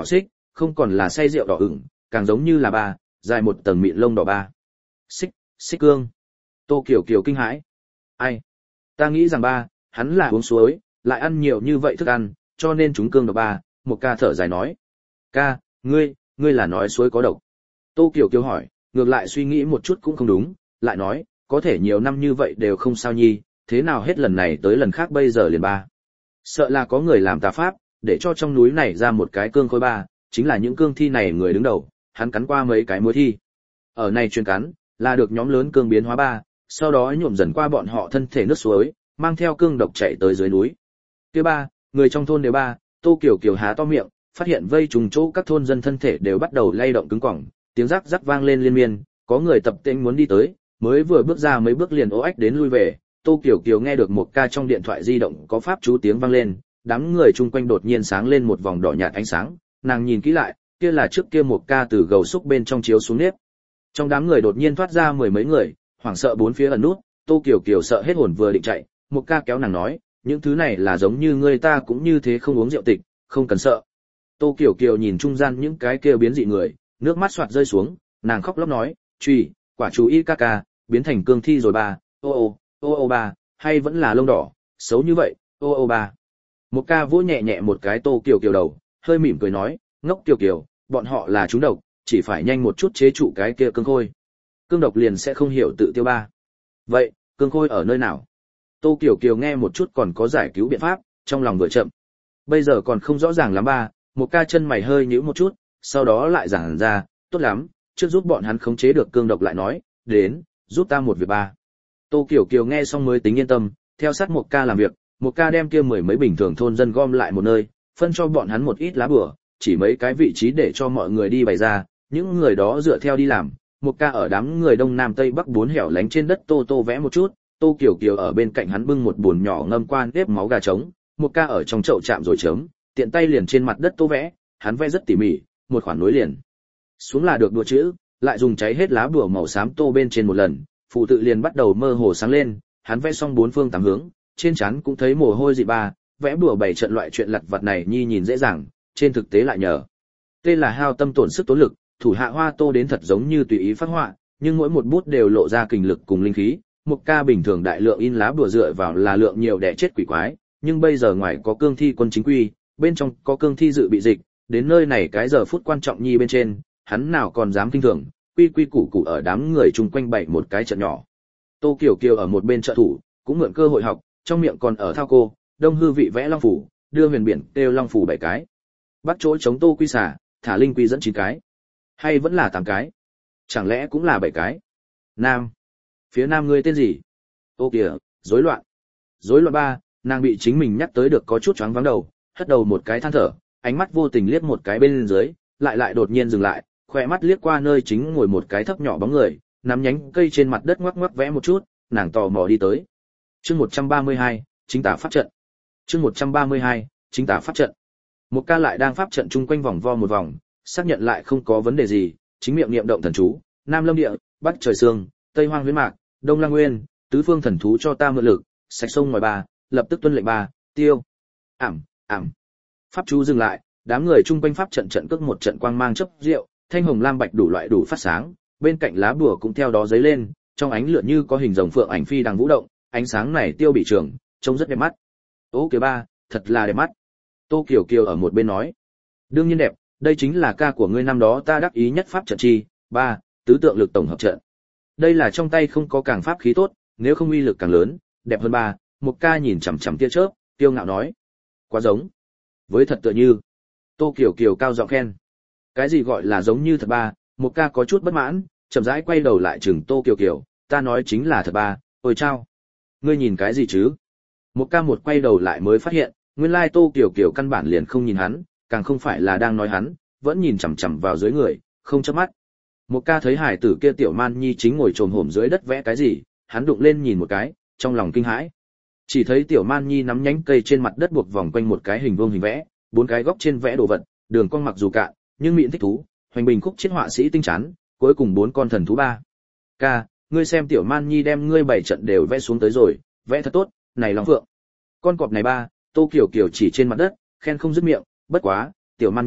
không còn là say rượu đỏ ửng, càng giống như là ba, dài một tầng mịn lông đỏ ba. Xích, xích cương. Tô Kiều Kiều kinh hãi. Ai? Ta nghĩ rằng ba, hắn là uống suối, lại ăn nhiều như vậy thức ăn, cho nên chúng cương độc ba. Một ca thở dài nói. Ca, ngươi, ngươi là nói suối có độc. Tô Kiều Kiều hỏi, ngược lại suy nghĩ một chút cũng không đúng, lại nói, có thể nhiều năm như vậy đều không sao nhi, thế nào hết lần này tới lần khác bây giờ liền ba. Sợ là có người làm tà pháp, để cho trong núi này ra một cái cương khối ba, chính là những cương thi này người đứng đầu, hắn cắn qua mấy cái muối thi. Ở này chuyên cắn, là được nhóm lớn cương biến hóa ba, sau đó nhuộm dần qua bọn họ thân thể nước suối, mang theo cương độc chạy tới dưới núi. Kia ba, người trong thôn đều ba, Tô Kiều Kiều há to miệng, phát hiện vây trùng chỗ các thôn dân thân thể đều bắt đầu lay động cứng cỏng, tiếng rắc rắc vang lên liên miên, có người tập tễnh muốn đi tới, mới vừa bước ra mấy bước liền ố ách đến lui về. Tô Kiều Kiều nghe được một ca trong điện thoại di động có pháp chú tiếng vang lên, đám người chung quanh đột nhiên sáng lên một vòng đỏ nhạt ánh sáng, nàng nhìn kỹ lại, kia là trước kia một ca từ gầu xúc bên trong chiếu xuống nếp. Trong đám người đột nhiên thoát ra mười mấy người, hoảng sợ bốn phía ẩn nút, Tô Kiều Kiều sợ hết hồn vừa định chạy, một ca kéo nàng nói, những thứ này là giống như người ta cũng như thế không uống rượu tịch, không cần sợ. Tô Kiều Kiều nhìn trung gian những cái kia biến dị người, nước mắt xoạt rơi xuống, nàng khóc lóc nói, truy, quả chú y ca ca, biến thành cương thi rồi ba, ô ô, ô ô ba, hay vẫn là lông đỏ, xấu như vậy, ô ô ba. Một ca vỗ nhẹ nhẹ một cái Tô Kiều Kiều đầu, hơi mỉm cười nói, ngốc Kiều Kiều, bọn họ là chúng độc, chỉ phải nhanh một chút chế trụ cái kia cương khôi. Cương độc liền sẽ không hiểu tự tiêu ba. Vậy, cương khôi ở nơi nào? Tô Kiều Kiều nghe một chút còn có giải cứu biện pháp, trong lòng vừa chậm. Bây giờ còn không rõ ràng lắm ba, một ca chân mày hơi nhíu một chút, sau đó lại giảng ra, tốt lắm, trước giúp bọn hắn khống chế được cương độc lại nói, đến, giúp ta một việc ba. Tô Kiều Kiều nghe xong mới tính yên tâm, theo sát một ca làm việc, một ca đem kia mười mấy bình thường thôn dân gom lại một nơi, phân cho bọn hắn một ít lá bùa, chỉ mấy cái vị trí để cho mọi người đi bày ra, những người đó dựa theo đi làm. Một ca ở đám người đông nam tây bắc bốn hẻo lánh trên đất tô tô vẽ một chút, Tô Kiều Kiều ở bên cạnh hắn bưng một bồn nhỏ ngâm qua nếp máu gà trống, một ca ở trong chậu chạm rồi chớm, tiện tay liền trên mặt đất tô vẽ, hắn vẽ rất tỉ mỉ, một khoản nối liền xuống là được đùa chữ, lại dùng cháy hết lá bùa màu xám tô bên trên một lần, phụ tự liền bắt đầu mơ hồ sáng lên, hắn vẽ xong bốn phương tám hướng, trên trán cũng thấy mồ hôi dị ba, vẽ bùa bảy trận loại chuyện lặt vặt này nhi nhìn dễ dàng, trên thực tế lại nhờ tên là hao tâm tổn sức tốn lực, thủ hạ hoa tô đến thật giống như tùy ý phát họa, nhưng mỗi một bút đều lộ ra kình lực cùng linh khí. Một ca bình thường đại lượng in lá bùa dựa vào là lượng nhiều đẻ chết quỷ quái, nhưng bây giờ ngoài có cương thi quân chính quy, bên trong có cương thi dự bị dịch, đến nơi này cái giờ phút quan trọng nhi bên trên, hắn nào còn dám kinh thường, quy quy củ củ ở đám người chung quanh bày một cái trận nhỏ. Tô Kiều Kiều ở một bên trợ thủ, cũng mượn cơ hội học, trong miệng còn ở thao cô, đông hư vị vẽ long phủ, đưa huyền biển kêu long phủ bảy cái. Bắt chỗ chống Tô Quy xả, thả linh quy dẫn chín cái. Hay vẫn là tám cái? Chẳng lẽ cũng là bảy cái? Nam. Phía nam ngươi tên gì? Ô kìa, rối loạn. Rối loạn ba, nàng bị chính mình nhắc tới được có chút choáng váng đầu, hất đầu một cái than thở, ánh mắt vô tình liếc một cái bên dưới, lại lại đột nhiên dừng lại, khỏe mắt liếc qua nơi chính ngồi một cái thấp nhỏ bóng người, nắm nhánh cây trên mặt đất ngoắc ngoắc vẽ một chút, nàng tò mò đi tới. Chương một trăm ba mươi hai, chính tả pháp trận. Chương một trăm ba mươi hai, chính tả pháp trận. Một ca lại đang pháp trận chung quanh vòng vo một vòng, xác nhận lại không có vấn đề gì, chính miệng niệm động thần chú, Nam Lâm Địa, Bắc Trời Sương, Tây Hoang Huyễn Mạc, Đông Lang Nguyên, tứ phương thần thú cho ta mượn lực, sạch sông ngoài ba, lập tức tuân lệnh ba, tiêu. Ảm, ảm. Pháp chú dừng lại, đám người chung quanh pháp trận trận cước một trận quang mang chớp rượu, thanh hồng lam bạch đủ loại đủ phát sáng, bên cạnh lá bùa cũng theo đó giấy lên, trong ánh lửa như có hình rồng phượng ảnh phi đang vũ động, ánh sáng này tiêu bị trường, trông rất đẹp mắt. Ô kìa ba, thật là đẹp mắt. Tô Kiều Kiều ở một bên nói. Đương nhiên đẹp, đây chính là ca của ngươi năm đó ta đắc ý nhất pháp trận chi, ba, tứ tượng lực tổng hợp trận. Đây là trong tay không có càng pháp khí tốt, nếu không uy lực càng lớn, đẹp hơn ba. Một ca nhìn chằm chằm tia chớp, tiêu ngạo nói. Quá giống. Với thật tựa như. Tô Kiều Kiều cao giọng khen. Cái gì gọi là giống như thật ba, một ca có chút bất mãn, chậm rãi quay đầu lại chừng Tô Kiều Kiều, ta nói chính là thật ba, ôi chao. Ngươi nhìn cái gì chứ? Một ca một quay đầu lại mới phát hiện, nguyên lai Tô Kiều Kiều căn bản liền không nhìn hắn, càng không phải là đang nói hắn, vẫn nhìn chằm chằm vào dưới người, không chớp mắt. Một ca thấy hải tử kia tiểu man nhi chính ngồi trồm hổm dưới đất vẽ cái gì, hắn đụng lên nhìn một cái, trong lòng kinh hãi. Chỉ thấy tiểu man nhi nắm nhánh cây trên mặt đất buộc vòng quanh một cái hình vuông hình vẽ, bốn cái góc trên vẽ đồ vật, đường cong mặc dù cạn, nhưng mịn thích thú, hoành bình khúc chiết họa sĩ tinh chán, cuối cùng bốn con thần thú ba. Ca, ngươi xem tiểu man nhi đem ngươi bảy trận đều vẽ xuống tới rồi, vẽ thật tốt, này long phượng. Con cọp này ba, Tô Kiều Kiều chỉ trên mặt đất, khen không dứt miệng, bất quá, tiểu man nhi,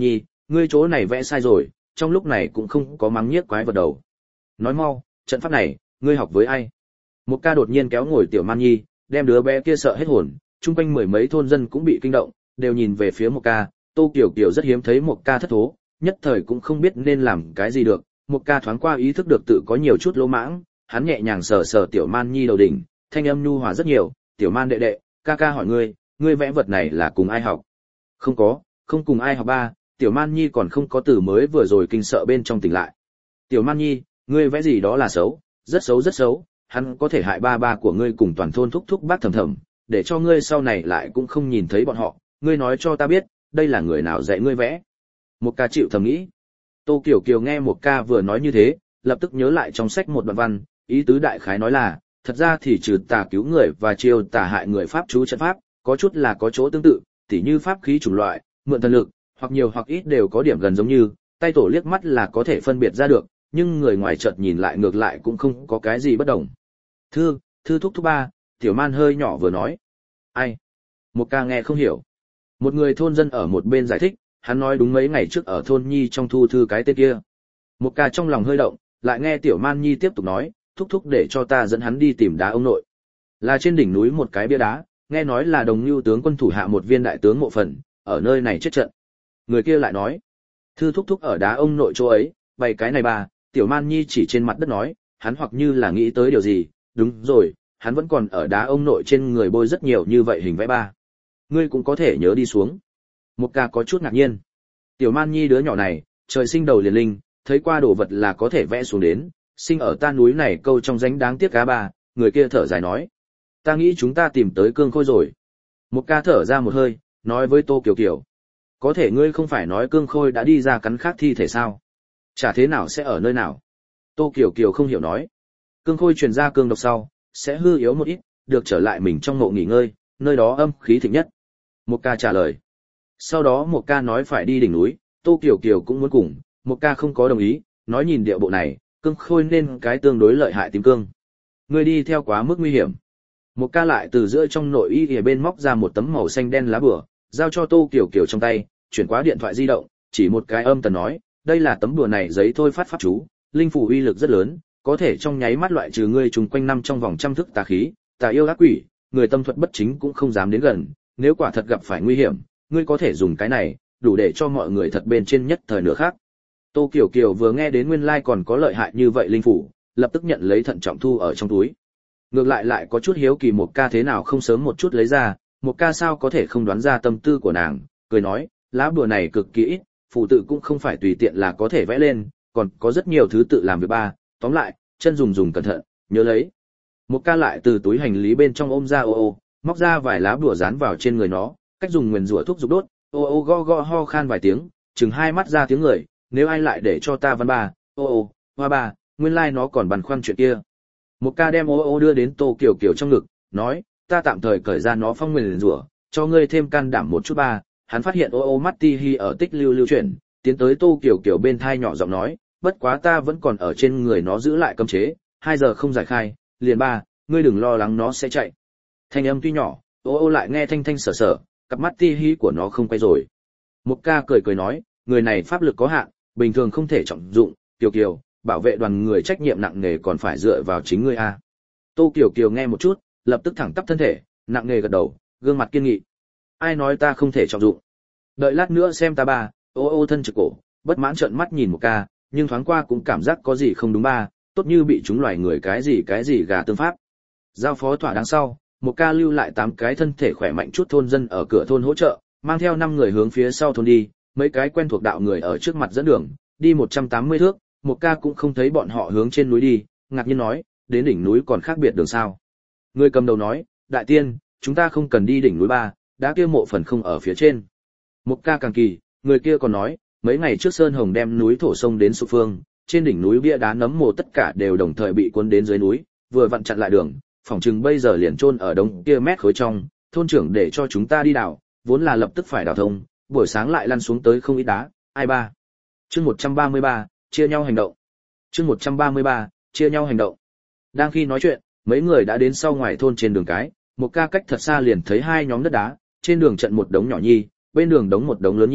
ngươi chỗ này vẽ sai rồi, trong lúc này cũng không có mắng nhiếc quái vật đầu. Nói mau, trận pháp này, ngươi học với ai? Một ca đột nhiên kéo ngồi Tiểu Man Nhi, đem đứa bé kia sợ hết hồn, chung quanh mười mấy thôn dân cũng bị kinh động, đều nhìn về phía một ca. Tô Kiều Kiều rất hiếm thấy một ca thất thố, nhất thời cũng không biết nên làm cái gì được. Một ca thoáng qua ý thức được tự có nhiều chút lỗ mãng, hắn nhẹ nhàng sờ sờ Tiểu Man Nhi đầu đỉnh, thanh âm nhu hòa rất nhiều. Tiểu Man đệ đệ, ca ca hỏi ngươi, ngươi vẽ vật này là cùng ai học? Không có, không cùng ai học ba. Tiểu Man Nhi còn không có từ mới vừa rồi kinh sợ bên trong tỉnh lại. Tiểu Man Nhi, ngươi vẽ gì đó là xấu, rất xấu rất xấu, hắn có thể hại ba ba của ngươi cùng toàn thôn thúc thúc bác thầm thầm, để cho ngươi sau này lại cũng không nhìn thấy bọn họ, ngươi nói cho ta biết, đây là người nào dạy ngươi vẽ? Một ca chịu thầm nghĩ. Tô Kiều Kiều nghe một ca vừa nói như thế, lập tức nhớ lại trong sách một đoạn văn, ý tứ đại khái nói là, thật ra thì trừ tà cứu người và chiêu tà hại người pháp chú trận pháp, có chút là có chỗ tương tự, tỉ như pháp khí chủng loại, mượn thần lực, hoặc nhiều hoặc ít đều có điểm gần giống như, tay tổ liếc mắt là có thể phân biệt ra được, nhưng người ngoài chợt nhìn lại ngược lại cũng không có cái gì bất đồng. Thư, thư thúc thúc ba, Tiểu Man hơi nhỏ vừa nói. Ai? Một ca nghe không hiểu. Một người thôn dân ở một bên giải thích, hắn nói đúng mấy ngày trước ở thôn Nhi trong thu thư cái tên kia. Một ca trong lòng hơi động, lại nghe Tiểu Man Nhi tiếp tục nói, thúc thúc để cho ta dẫn hắn đi tìm đá ông nội. Là trên đỉnh núi một cái bia đá, nghe nói là Đồng Nưu tướng quân thủ hạ một viên đại tướng mộ phần, ở nơi này chết trận. Người kia lại nói, thư thúc thúc ở đá ông nội chỗ ấy, bày cái này ba. Tiểu Man Nhi chỉ trên mặt đất nói, hắn hoặc như là nghĩ tới điều gì, đúng rồi, hắn vẫn còn ở đá ông nội trên người bôi rất nhiều như vậy hình vẽ ba. Ngươi cũng có thể nhớ đi xuống. Một ca có chút ngạc nhiên. Tiểu Man Nhi đứa nhỏ này, trời sinh đầu liền linh, thấy qua đồ vật là có thể vẽ xuống đến, sinh ở ta núi này câu trong rãnh đáng tiếc cá ba, người kia thở dài nói. Ta nghĩ chúng ta tìm tới Cương Khôi rồi. Một ca thở ra một hơi, nói với Tô Kiều Kiều. Có thể ngươi không phải nói Cương Khôi đã đi ra cắn khác thi thể sao? Chả thế nào sẽ ở nơi nào? Tô Kiều Kiều không hiểu nói. Cương Khôi truyền ra cương độc sau, sẽ hư yếu một ít, được trở lại mình trong mộ nghỉ ngơi, nơi đó âm khí thịnh nhất. Một ca trả lời. Sau đó một ca nói phải đi đỉnh núi, Tô Kiều Kiều cũng muốn cùng, một ca không có đồng ý, nói nhìn điệu bộ này, Cương Khôi nên cái tương đối lợi hại tìm cương. Ngươi đi theo quá mức nguy hiểm. Một ca lại từ giữa trong nội y ở bên móc ra một tấm màu xanh đen lá bùa, giao cho Tô Kiều Kiều trong tay, chuyển qua điện thoại di động, chỉ một cái âm tần nói, đây là tấm đùa này giấy thôi phát pháp chú, linh phủ uy lực rất lớn, có thể trong nháy mắt loại trừ ngươi trùng quanh năm trong vòng trăm thức tà khí, tà yêu ác quỷ, người tâm thuật bất chính cũng không dám đến gần, nếu quả thật gặp phải nguy hiểm, ngươi có thể dùng cái này, đủ để cho mọi người thật bên trên nhất thời nữa khác. Tô Kiều Kiều vừa nghe đến nguyên lai còn có lợi hại như vậy linh phủ, lập tức nhận lấy thận trọng thu ở trong túi. Ngược lại lại có chút hiếu kỳ một ca thế nào không sớm một chút lấy ra, một ca sao có thể không đoán ra tâm tư của nàng, cười nói, lá bùa này cực kỳ ít, phù tự cũng không phải tùy tiện là có thể vẽ lên, còn có rất nhiều thứ tự làm việc ba, tóm lại, chân dùng dùng cẩn thận, nhớ lấy. Một ca lại từ túi hành lý bên trong ôm ra ô ô, móc ra vài lá bùa dán vào trên người nó, cách dùng nguyền rủa thuốc dục đốt, ô ô go go ho khan vài tiếng, chừng hai mắt ra tiếng người, nếu ai lại để cho ta văn ba, ô ô, hoa ba, nguyên lai like nó còn băn khoăn chuyện kia. Một ca đem ô ô đưa đến Tô Kiều Kiều trong ngực, nói, ta tạm thời cởi ra nó phong nguyền rủa, cho ngươi thêm can đảm một chút ba. Hắn phát hiện ô ô mắt ti hi ở tích lưu lưu chuyển, tiến tới Tô Kiều Kiều bên thai nhỏ giọng nói, bất quá ta vẫn còn ở trên người nó giữ lại cấm chế, hai giờ không giải khai, liền ba, ngươi đừng lo lắng nó sẽ chạy. Thanh âm tuy nhỏ, ô ô lại nghe thanh thanh sở sở, cặp mắt ti hi của nó không quay rồi. Một ca cười cười nói, người này pháp lực có hạn, bình thường không thể trọng dụng, Kiều Kiều, bảo vệ đoàn người trách nhiệm nặng nề còn phải dựa vào chính ngươi a. Tô Kiều Kiều nghe một chút, lập tức thẳng tắp thân thể, nặng nề gật đầu, gương mặt kiên nghị. Ai nói ta không thể trọng dụng? Đợi lát nữa xem ta ba, ô ô thân trực cổ, bất mãn trợn mắt nhìn một ca, nhưng thoáng qua cũng cảm giác có gì không đúng ba, tốt như bị chúng loài người cái gì cái gì gà tương pháp. Giao phó thỏa đáng sau, một ca lưu lại tám cái thân thể khỏe mạnh chút thôn dân ở cửa thôn hỗ trợ, mang theo năm người hướng phía sau thôn đi, mấy cái quen thuộc đạo người ở trước mặt dẫn đường, đi một trăm tám mươi thước, một ca cũng không thấy bọn họ hướng trên núi đi, ngạc nhiên nói, đến đỉnh núi còn khác biệt đường sao? Người cầm đầu nói, đại tiên, chúng ta không cần đi đỉnh núi ba, đã kia mộ phần không ở phía trên. Một ca càng kỳ, người kia còn nói, mấy ngày trước Sơn Hồng đem núi thổ sông đến Sục Phương, trên đỉnh núi bia đá nấm mồ tất cả đều đồng thời bị cuốn đến dưới núi, vừa vặn chặn lại đường, phỏng chừng bây giờ liền chôn ở đống kia mét khối trong, thôn trưởng để cho chúng ta đi đào, vốn là lập tức phải đào thông, buổi sáng lại lăn xuống tới không ít đá, ai ba. Chương một trăm ba mươi ba, chia nhau hành động. Chương một trăm ba mươi ba, chia nhau hành động. Đang khi nói chuyện, mấy người đã đến sau ngoài thôn trên đường cái, một ca cách thật xa liền thấy hai nhóm đất đá, trên đường trận một đống nhỏ nhi, bên đường đống một đống lớn nhi,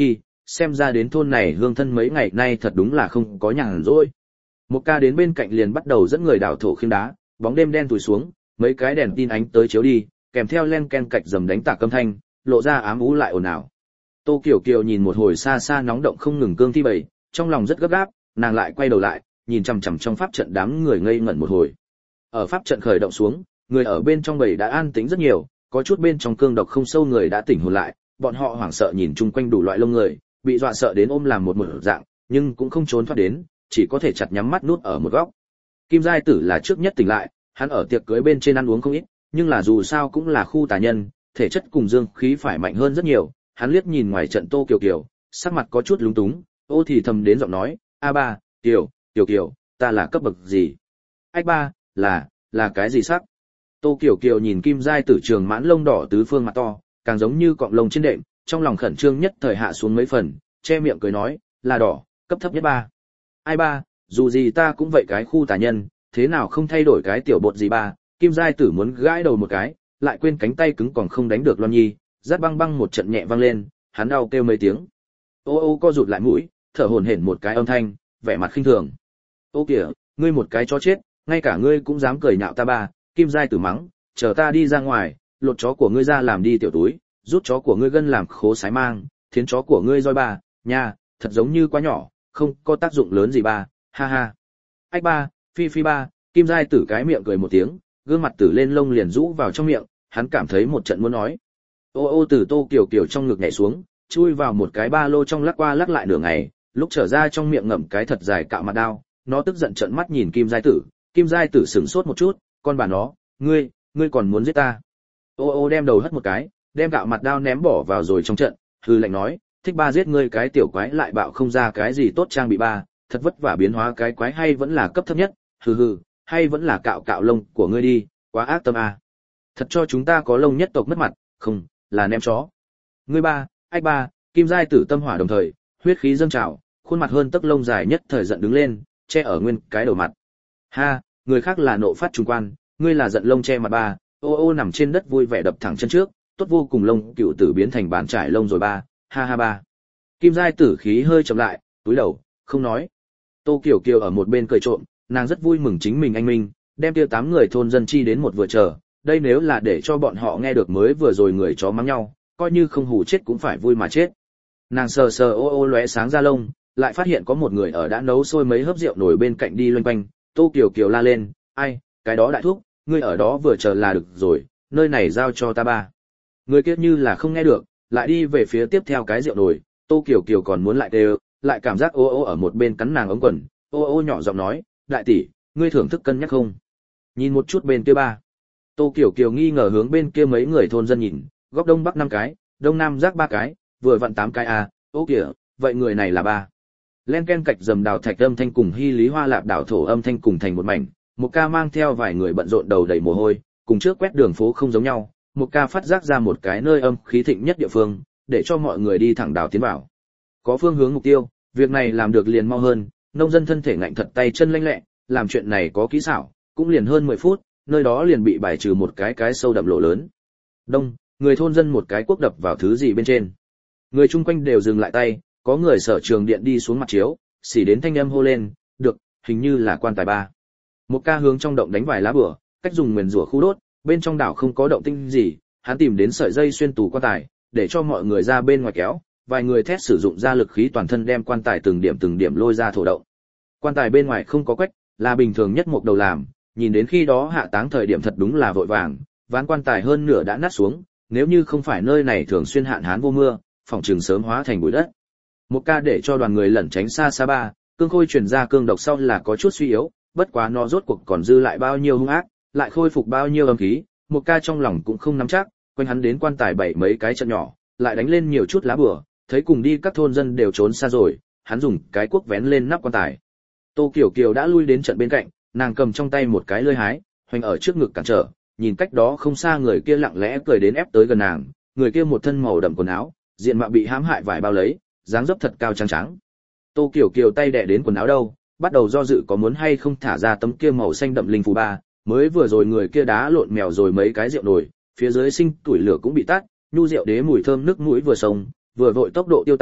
xem ra đến thôn này hương thân mấy ngày nay thật đúng là không có nhàn rỗi. Một ca đến bên cạnh liền bắt đầu dẫn người đào thổ khiêng đá, bóng đêm đen tủi xuống, mấy cái đèn tin ánh tới chiếu đi, kèm theo len ken cạch dầm đánh tạc âm thanh, lộ ra ám ú lại ồn ào. Tô Kiều Kiều nhìn một hồi xa xa nóng động không ngừng cương thi bầy, trong lòng rất gấp gáp, nàng lại quay đầu lại, nhìn chằm chằm trong pháp trận đám người ngây ngẩn một hồi. Ở pháp trận khởi động xuống, người ở bên trong bầy đã an tĩnh rất nhiều, có chút bên trong cương độc không sâu người đã tỉnh hồn lại, bọn họ hoảng sợ nhìn chung quanh đủ loại lông người, bị dọa sợ đến ôm làm một một dạng, nhưng cũng không trốn thoát đến, chỉ có thể chặt nhắm mắt nút ở một góc. Kim Giai Tử là trước nhất tỉnh lại, hắn ở tiệc cưới bên trên ăn uống không ít, nhưng là dù sao cũng là khu tà nhân, thể chất cùng dương khí phải mạnh hơn rất nhiều. Hắn liếc nhìn ngoài trận Tô Kiều Kiều, sắc mặt có chút lúng túng, ô thì thầm đến giọng nói, a ba, Kiều, Kiều Kiều, ta là cấp bậc gì? Ách ba, là, là cái gì sắc? Tô Kiều Kiều nhìn Kim Giai Tử trường mãn lông đỏ tứ phương mặt to, càng giống như cọng lông trên đệm, trong lòng khẩn trương nhất thời hạ xuống mấy phần, che miệng cười nói, là đỏ, cấp thấp nhất ba. Ai ba, dù gì ta cũng vậy cái khu tà nhân, thế nào không thay đổi cái tiểu bột gì ba? Kim Giai Tử muốn gãi đầu một cái, lại quên cánh tay cứng còn không đánh được Loan Nhi, rát băng băng một trận nhẹ vang lên, hắn đau kêu mấy tiếng. Ô ô co rụt lại mũi, thở hổn hển một cái âm thanh, vẻ mặt khinh thường. Ô kìa, ngươi một cái chó chết, ngay cả ngươi cũng dám cười nhạo ta ba? Kim Giai Tử mắng, chờ ta đi ra ngoài, lột chó của ngươi ra làm đi tiểu túi, rút chó của ngươi gân làm khố sái mang, thiến chó của ngươi roi ba, nha, thật giống như quá nhỏ, không có tác dụng lớn gì ba, ha ha. Ách ba, phi phi ba, Kim Giai Tử cái miệng cười một tiếng, gương mặt tử lên lông liền rũ vào trong miệng, hắn cảm thấy một trận muốn nói. Ô ô từ Tô Kiều Kiều trong ngực nhảy xuống, chui vào một cái ba lô trong lắc qua lắc lại nửa ngày, lúc trở ra trong miệng ngậm cái thật dài cạo mặt đao, nó tức giận trợn mắt nhìn Kim Giai Tử, Kim Giai Tử sững sốt một chút, con bà nó, ngươi, ngươi còn muốn giết ta? Ô ô đem đầu hất một cái, đem cạo mặt đao ném bỏ vào rồi trong trận, hư lạnh nói, thích ba giết ngươi cái tiểu quái lại bạo không ra cái gì tốt trang bị ba, thật vất vả biến hóa cái quái hay vẫn là cấp thấp nhất, hừ hừ, hay vẫn là cạo cạo lông của ngươi đi, quá ác tâm à. Thật cho chúng ta có lông nhất tộc mất mặt, không, là ném chó. Ngươi ba, ách ba, Kim Giai Tử tâm hỏa đồng thời, huyết khí dâng trào, khuôn mặt hơn tấc lông dài nhất thời giận đứng lên, che ở nguyên cái đầu mặt. Ha, người khác là nộ phát trung quan, ngươi là giận lông che mặt ba, ô ô nằm trên đất vui vẻ đập thẳng chân trước, tốt vô cùng lông cựu tử biến thành bàn trải lông rồi ba, ha ha ba. Kim Giai Tử khí hơi chậm lại, túi đầu, không nói. Tô Kiều Kiều ở một bên cười trộm, nàng rất vui mừng chính mình anh minh, đem tiêu tám người thôn dân chi đến một vừa chờ, đây nếu là để cho bọn họ nghe được mới vừa rồi người chó mắng nhau, coi như không hù chết cũng phải vui mà chết. Nàng sờ sờ ô ô lóe sáng ra lông, lại phát hiện có một người ở đã nấu sôi mấy hớp rượu nổi bên cạnh đi loanh quanh, Tô Kiều Kiều la lên, ai, cái đó đại thúc, ngươi ở đó vừa chờ là được rồi, nơi này giao cho ta ba. Người kia như là không nghe được, lại đi về phía tiếp theo cái rượu nồi, Tô Kiều Kiều còn muốn lại đều, lại cảm giác ô ô ở một bên cắn nàng ống quần, ô ô nhỏ giọng nói, đại tỷ, ngươi thưởng thức cân nhắc không? Nhìn một chút bên kia ba. Tô Kiều Kiều nghi ngờ hướng bên kia mấy người thôn dân nhìn, góc đông bắc năm cái, đông nam giác ba cái, vừa vặn tám cái à, ô kìa, vậy người này là ba. Len ken cạch dầm đào thạch âm thanh cùng hy lý hoa lạp đảo thổ âm thanh cùng thành một mảnh, một ca mang theo vài người bận rộn đầu đầy mồ hôi, cùng trước quét đường phố không giống nhau, một ca phát giác ra một cái nơi âm khí thịnh nhất địa phương, để cho mọi người đi thẳng đào tiến vào. Có phương hướng mục tiêu, việc này làm được liền mau hơn, nông dân thân thể ngạnh thật tay chân lanh lẹ, làm chuyện này có kỹ xảo, cũng liền hơn mười phút, nơi đó liền bị bài trừ một cái cái sâu đậm lộ lớn. Đông, người thôn dân một cái cuốc đập vào thứ gì bên trên. Người chung quanh đều dừng lại tay, có người sở trường điện đi xuống mặt chiếu, xỉ đến thanh âm hô lên, được, hình như là quan tài ba. Một ca hướng trong động đánh vài lá bửa, cách dùng nguyền rủa khu đốt, bên trong đảo không có động tinh gì, hắn tìm đến sợi dây xuyên tủ quan tài, để cho mọi người ra bên ngoài kéo, vài người thét sử dụng ra lực khí toàn thân đem quan tài từng điểm từng điểm lôi ra thổ động. Quan tài bên ngoài không có quách, là bình thường nhất một đầu làm, nhìn đến khi đó hạ táng thời điểm thật đúng là vội vàng, ván quan tài hơn nửa đã nát xuống, nếu như không phải nơi này thường xuyên hạn hán vô mưa, phòng trường sớm hóa thành bụi đất. Một ca để cho đoàn người lẩn tránh xa xa ba, cương khôi truyền ra cương độc sau là có chút suy yếu, bất quá nó rốt cuộc còn dư lại bao nhiêu hung ác, lại khôi phục bao nhiêu âm khí, một ca trong lòng cũng không nắm chắc, quanh hắn đến quan tài bảy mấy cái trận nhỏ, lại đánh lên nhiều chút lá bùa, thấy cùng đi các thôn dân đều trốn xa rồi, hắn dùng cái cuốc vén lên nắp quan tài. Tô Kiều Kiều đã lui đến trận bên cạnh, nàng cầm trong tay một cái lưỡi hái, hoành ở trước ngực cản trở, nhìn cách đó không xa người kia lặng lẽ cười đến ép tới gần nàng, người kia một thân màu đậm quần áo, diện mạo bị hãm hại vải bao lấy, dáng dấp thật cao trắng trắng. Tô Kiều Kiều tay đè đến quần áo đâu, bắt đầu do dự có muốn hay không thả ra tấm kia màu xanh đậm linh phù ba, mới vừa rồi người kia đá lộn mèo rồi mấy cái rượu nồi, phía dưới sinh tuổi lửa cũng bị tắt, nhu rượu đế mùi thơm nước mũi vừa sông, vừa vội tốc độ tiêu tan,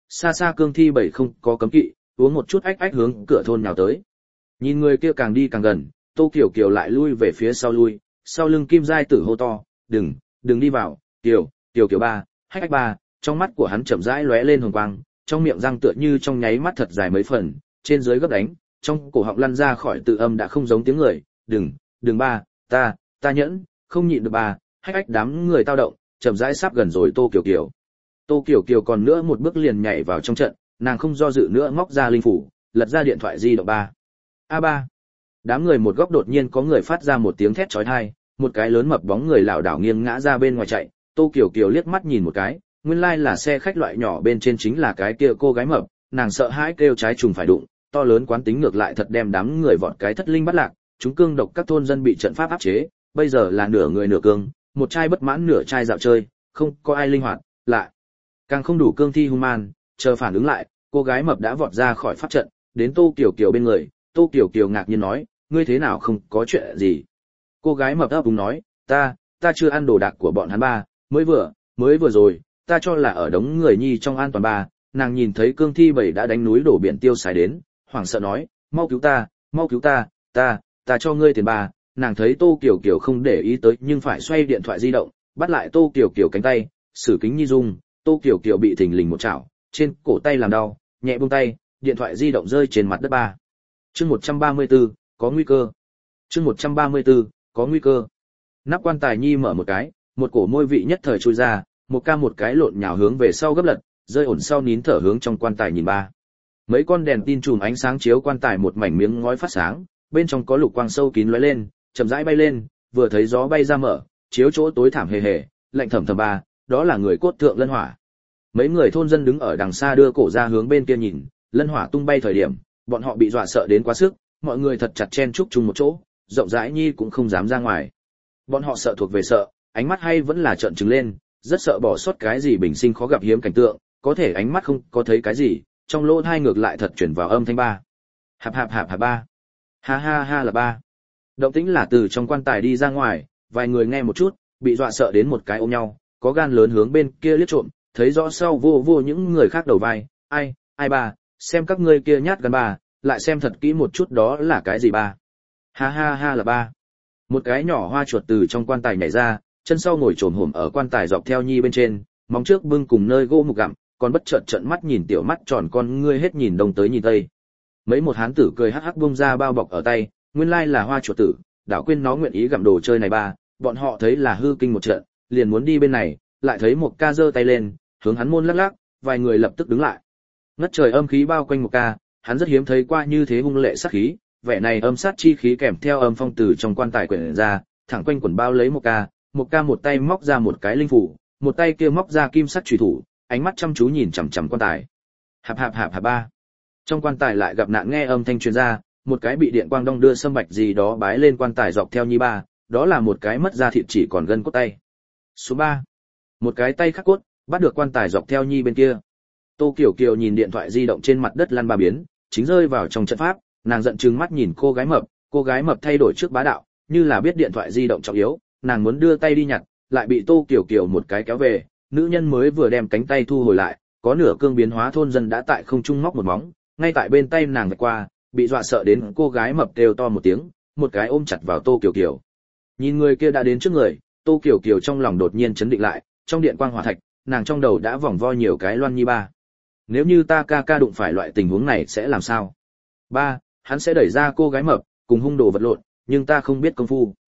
xa xa cương thi bảy không có cấm kỵ, uống một chút ách ách hướng cửa thôn nhào tới. Nhìn người kia càng đi càng gần, Tô Kiều Kiều lại lui về phía sau lui, sau lưng Kim Giai Tử hô to, "Đừng, đừng đi vào, Kiều, Kiều Kiều ba, hách ách ba." Trong mắt của hắn chậm rãi lóe lên hồng quang, trong miệng răng tựa như trong nháy mắt thật dài mấy phần, trên dưới gấp đánh, trong cổ họng lăn ra khỏi tự âm đã không giống tiếng người, "Đừng, đừng ba, ta, ta nhẫn, không nhịn được ba." Hách ách đám người tao động, chậm rãi sắp gần rồi Tô Kiều Kiều. Tô Kiều Kiều còn nữa một bước liền nhảy vào trong trận, nàng không do dự nữa móc ra linh phủ, lật ra điện thoại di động ba. a ba. Đám người một góc đột nhiên có người phát ra một tiếng thét chói tai, một cái lớn mập bóng người lảo đảo nghiêng ngã ra bên ngoài chạy. Tô Kiều Kiều liếc mắt nhìn một cái, nguyên lai là xe khách loại nhỏ bên trên chính là cái kia cô gái mập, nàng sợ hãi kêu trái trùng phải đụng, to lớn quán tính ngược lại thật đem đám người vọt cái thất linh bắt lạc, chúng cương độc các thôn dân bị trận pháp áp chế, bây giờ là nửa người nửa cương, một trai bất mãn nửa trai dạo chơi, không có ai linh hoạt, lại càng không đủ cương thi human, chờ phản ứng lại, cô gái mập đã vọt ra khỏi pháp trận, đến Tô Kiều Kiều bên người, Tô Kiều Kiều ngạc nhiên nói, ngươi thế nào không có chuyện gì? Cô gái mập ấp úng nói, ta, ta chưa ăn đồ đạc của bọn hắn ba, mới vừa, mới vừa rồi, ta cho là ở đống người nhi trong an toàn ba, nàng nhìn thấy cương thi bảy đã đánh núi đổ biển tiêu xài đến, hoảng sợ nói, mau cứu ta, mau cứu ta, ta, ta cho ngươi tiền ba, nàng thấy Tô Kiều Kiều không để ý tới nhưng phải xoay điện thoại di động, bắt lại Tô Kiều Kiều cánh tay, sử kính nhi dung, Tô Kiều Kiều bị thình lình một chảo, trên cổ tay làm đau, nhẹ buông tay, điện thoại di động rơi trên mặt đất ba. Chương một trăm ba mươi tư, có nguy cơ. Chương một trăm ba mươi tư, có nguy cơ. Nắp quan tài nhi mở một cái, một cổ môi vị nhất thời trôi ra, một ca một cái lộn nhào hướng về sau gấp lật, rơi ổn sau nín thở hướng trong quan tài nhìn ba. Mấy con đèn tin chùm ánh sáng chiếu quan tài một mảnh miếng ngói phát sáng, bên trong có lục quang sâu kín lóe lên, chậm rãi bay lên, vừa thấy gió bay ra mở, chiếu chỗ tối thảm hề hề, lạnh thầm thầm ba, đó là người cốt thượng lân hỏa. Mấy người thôn dân đứng ở đằng xa đưa cổ ra hướng bên kia nhìn, lân hỏa tung bay thời điểm, bọn họ bị dọa sợ đến quá sức, mọi người thật chặt chen chúc chung một chỗ, rộng rãi nhi cũng không dám ra ngoài. Bọn họ sợ thuộc về sợ, ánh mắt hay vẫn là trợn trừng lên, rất sợ bỏ sót cái gì bình sinh khó gặp hiếm cảnh tượng, có thể ánh mắt không có thấy cái gì, trong lỗ tai ngược lại thật chuyển vào âm thanh ba. Hạp hạp hạp hạp ba. Ha ha ha là ba. Động tĩnh là từ trong quan tài đi ra ngoài, vài người nghe một chút, bị dọa sợ đến một cái ôm nhau, có gan lớn hướng bên kia liếc trộm, thấy rõ sau vô vô những người khác đầu vai, ai, ai ba, xem các ngươi kia nhát gan ba, lại xem thật kỹ một chút đó là cái gì ba. Ha ha ha là ba. Một cái nhỏ hoa chuột từ trong quan tài nhảy ra, chân sau ngồi trồm hổm ở quan tài dọc theo nhi bên trên, móng trước bưng cùng nơi gỗ mục gặm, còn bất chợt trợn mắt nhìn tiểu mắt tròn con ngươi hết nhìn đông tới nhìn tây. Mấy một hán tử cười hắc hắc bung ra bao bọc ở tay, nguyên lai là hoa chuột tử, đảo quên nó nguyện ý gặm đồ chơi này ba, bọn họ thấy là hư kinh một trận, liền muốn đi bên này, lại thấy một ca giơ tay lên, hướng hắn môn lắc lắc, vài người lập tức đứng lại. Ngất trời âm khí bao quanh một ca, hắn rất hiếm thấy qua như thế hung lệ sát khí, vẻ này âm sát chi khí kèm theo âm phong từ trong quan tài quyển ra, thẳng quanh quần bao lấy một ca, một ca một tay móc ra một cái linh phủ, một tay kia móc ra kim sắc chùy thủ, ánh mắt chăm chú nhìn chằm chằm quan tài. Hạp hạp hạp hạp ba. Trong quan tài lại gặp nạn nghe âm thanh truyền ra, một cái bị điện quang đong đưa sâm bạch gì đó bái lên quan tài dọc theo nhi ba, đó là một cái mất da thịt chỉ còn gân cốt tay. Số ba. Một cái tay khắc cốt, bắt được quan tài dọc theo nhi bên kia. Tô Kiều Kiều nhìn điện thoại di động trên mặt đất lăn ba biến, chính rơi vào trong trận pháp, nàng giận trừng mắt nhìn cô gái mập, cô gái mập thay đổi trước bá đạo, như là biết điện thoại di động trọng yếu, nàng muốn đưa tay đi nhặt, lại bị Tô Kiều Kiều một cái kéo về, nữ nhân mới vừa đem cánh tay thu hồi lại, có nửa cương biến hóa thôn dân đã tại không trung móc một móng, ngay tại bên tay nàng vạch qua, bị dọa sợ đến cô gái mập kêu to một tiếng, một cái ôm chặt vào Tô Kiều Kiều. Nhìn người kia đã đến trước người, Tô Kiều Kiều trong lòng đột nhiên chấn định lại, trong điện quang hỏa thạch, nàng trong đầu đã vòng vo nhiều cái loan nhi ba. Nếu như ta ca ca đụng phải loại tình huống này sẽ làm sao? Ba, hắn sẽ đẩy ra cô gái mập, cùng hung đồ vật lộn, nhưng ta không biết công phu.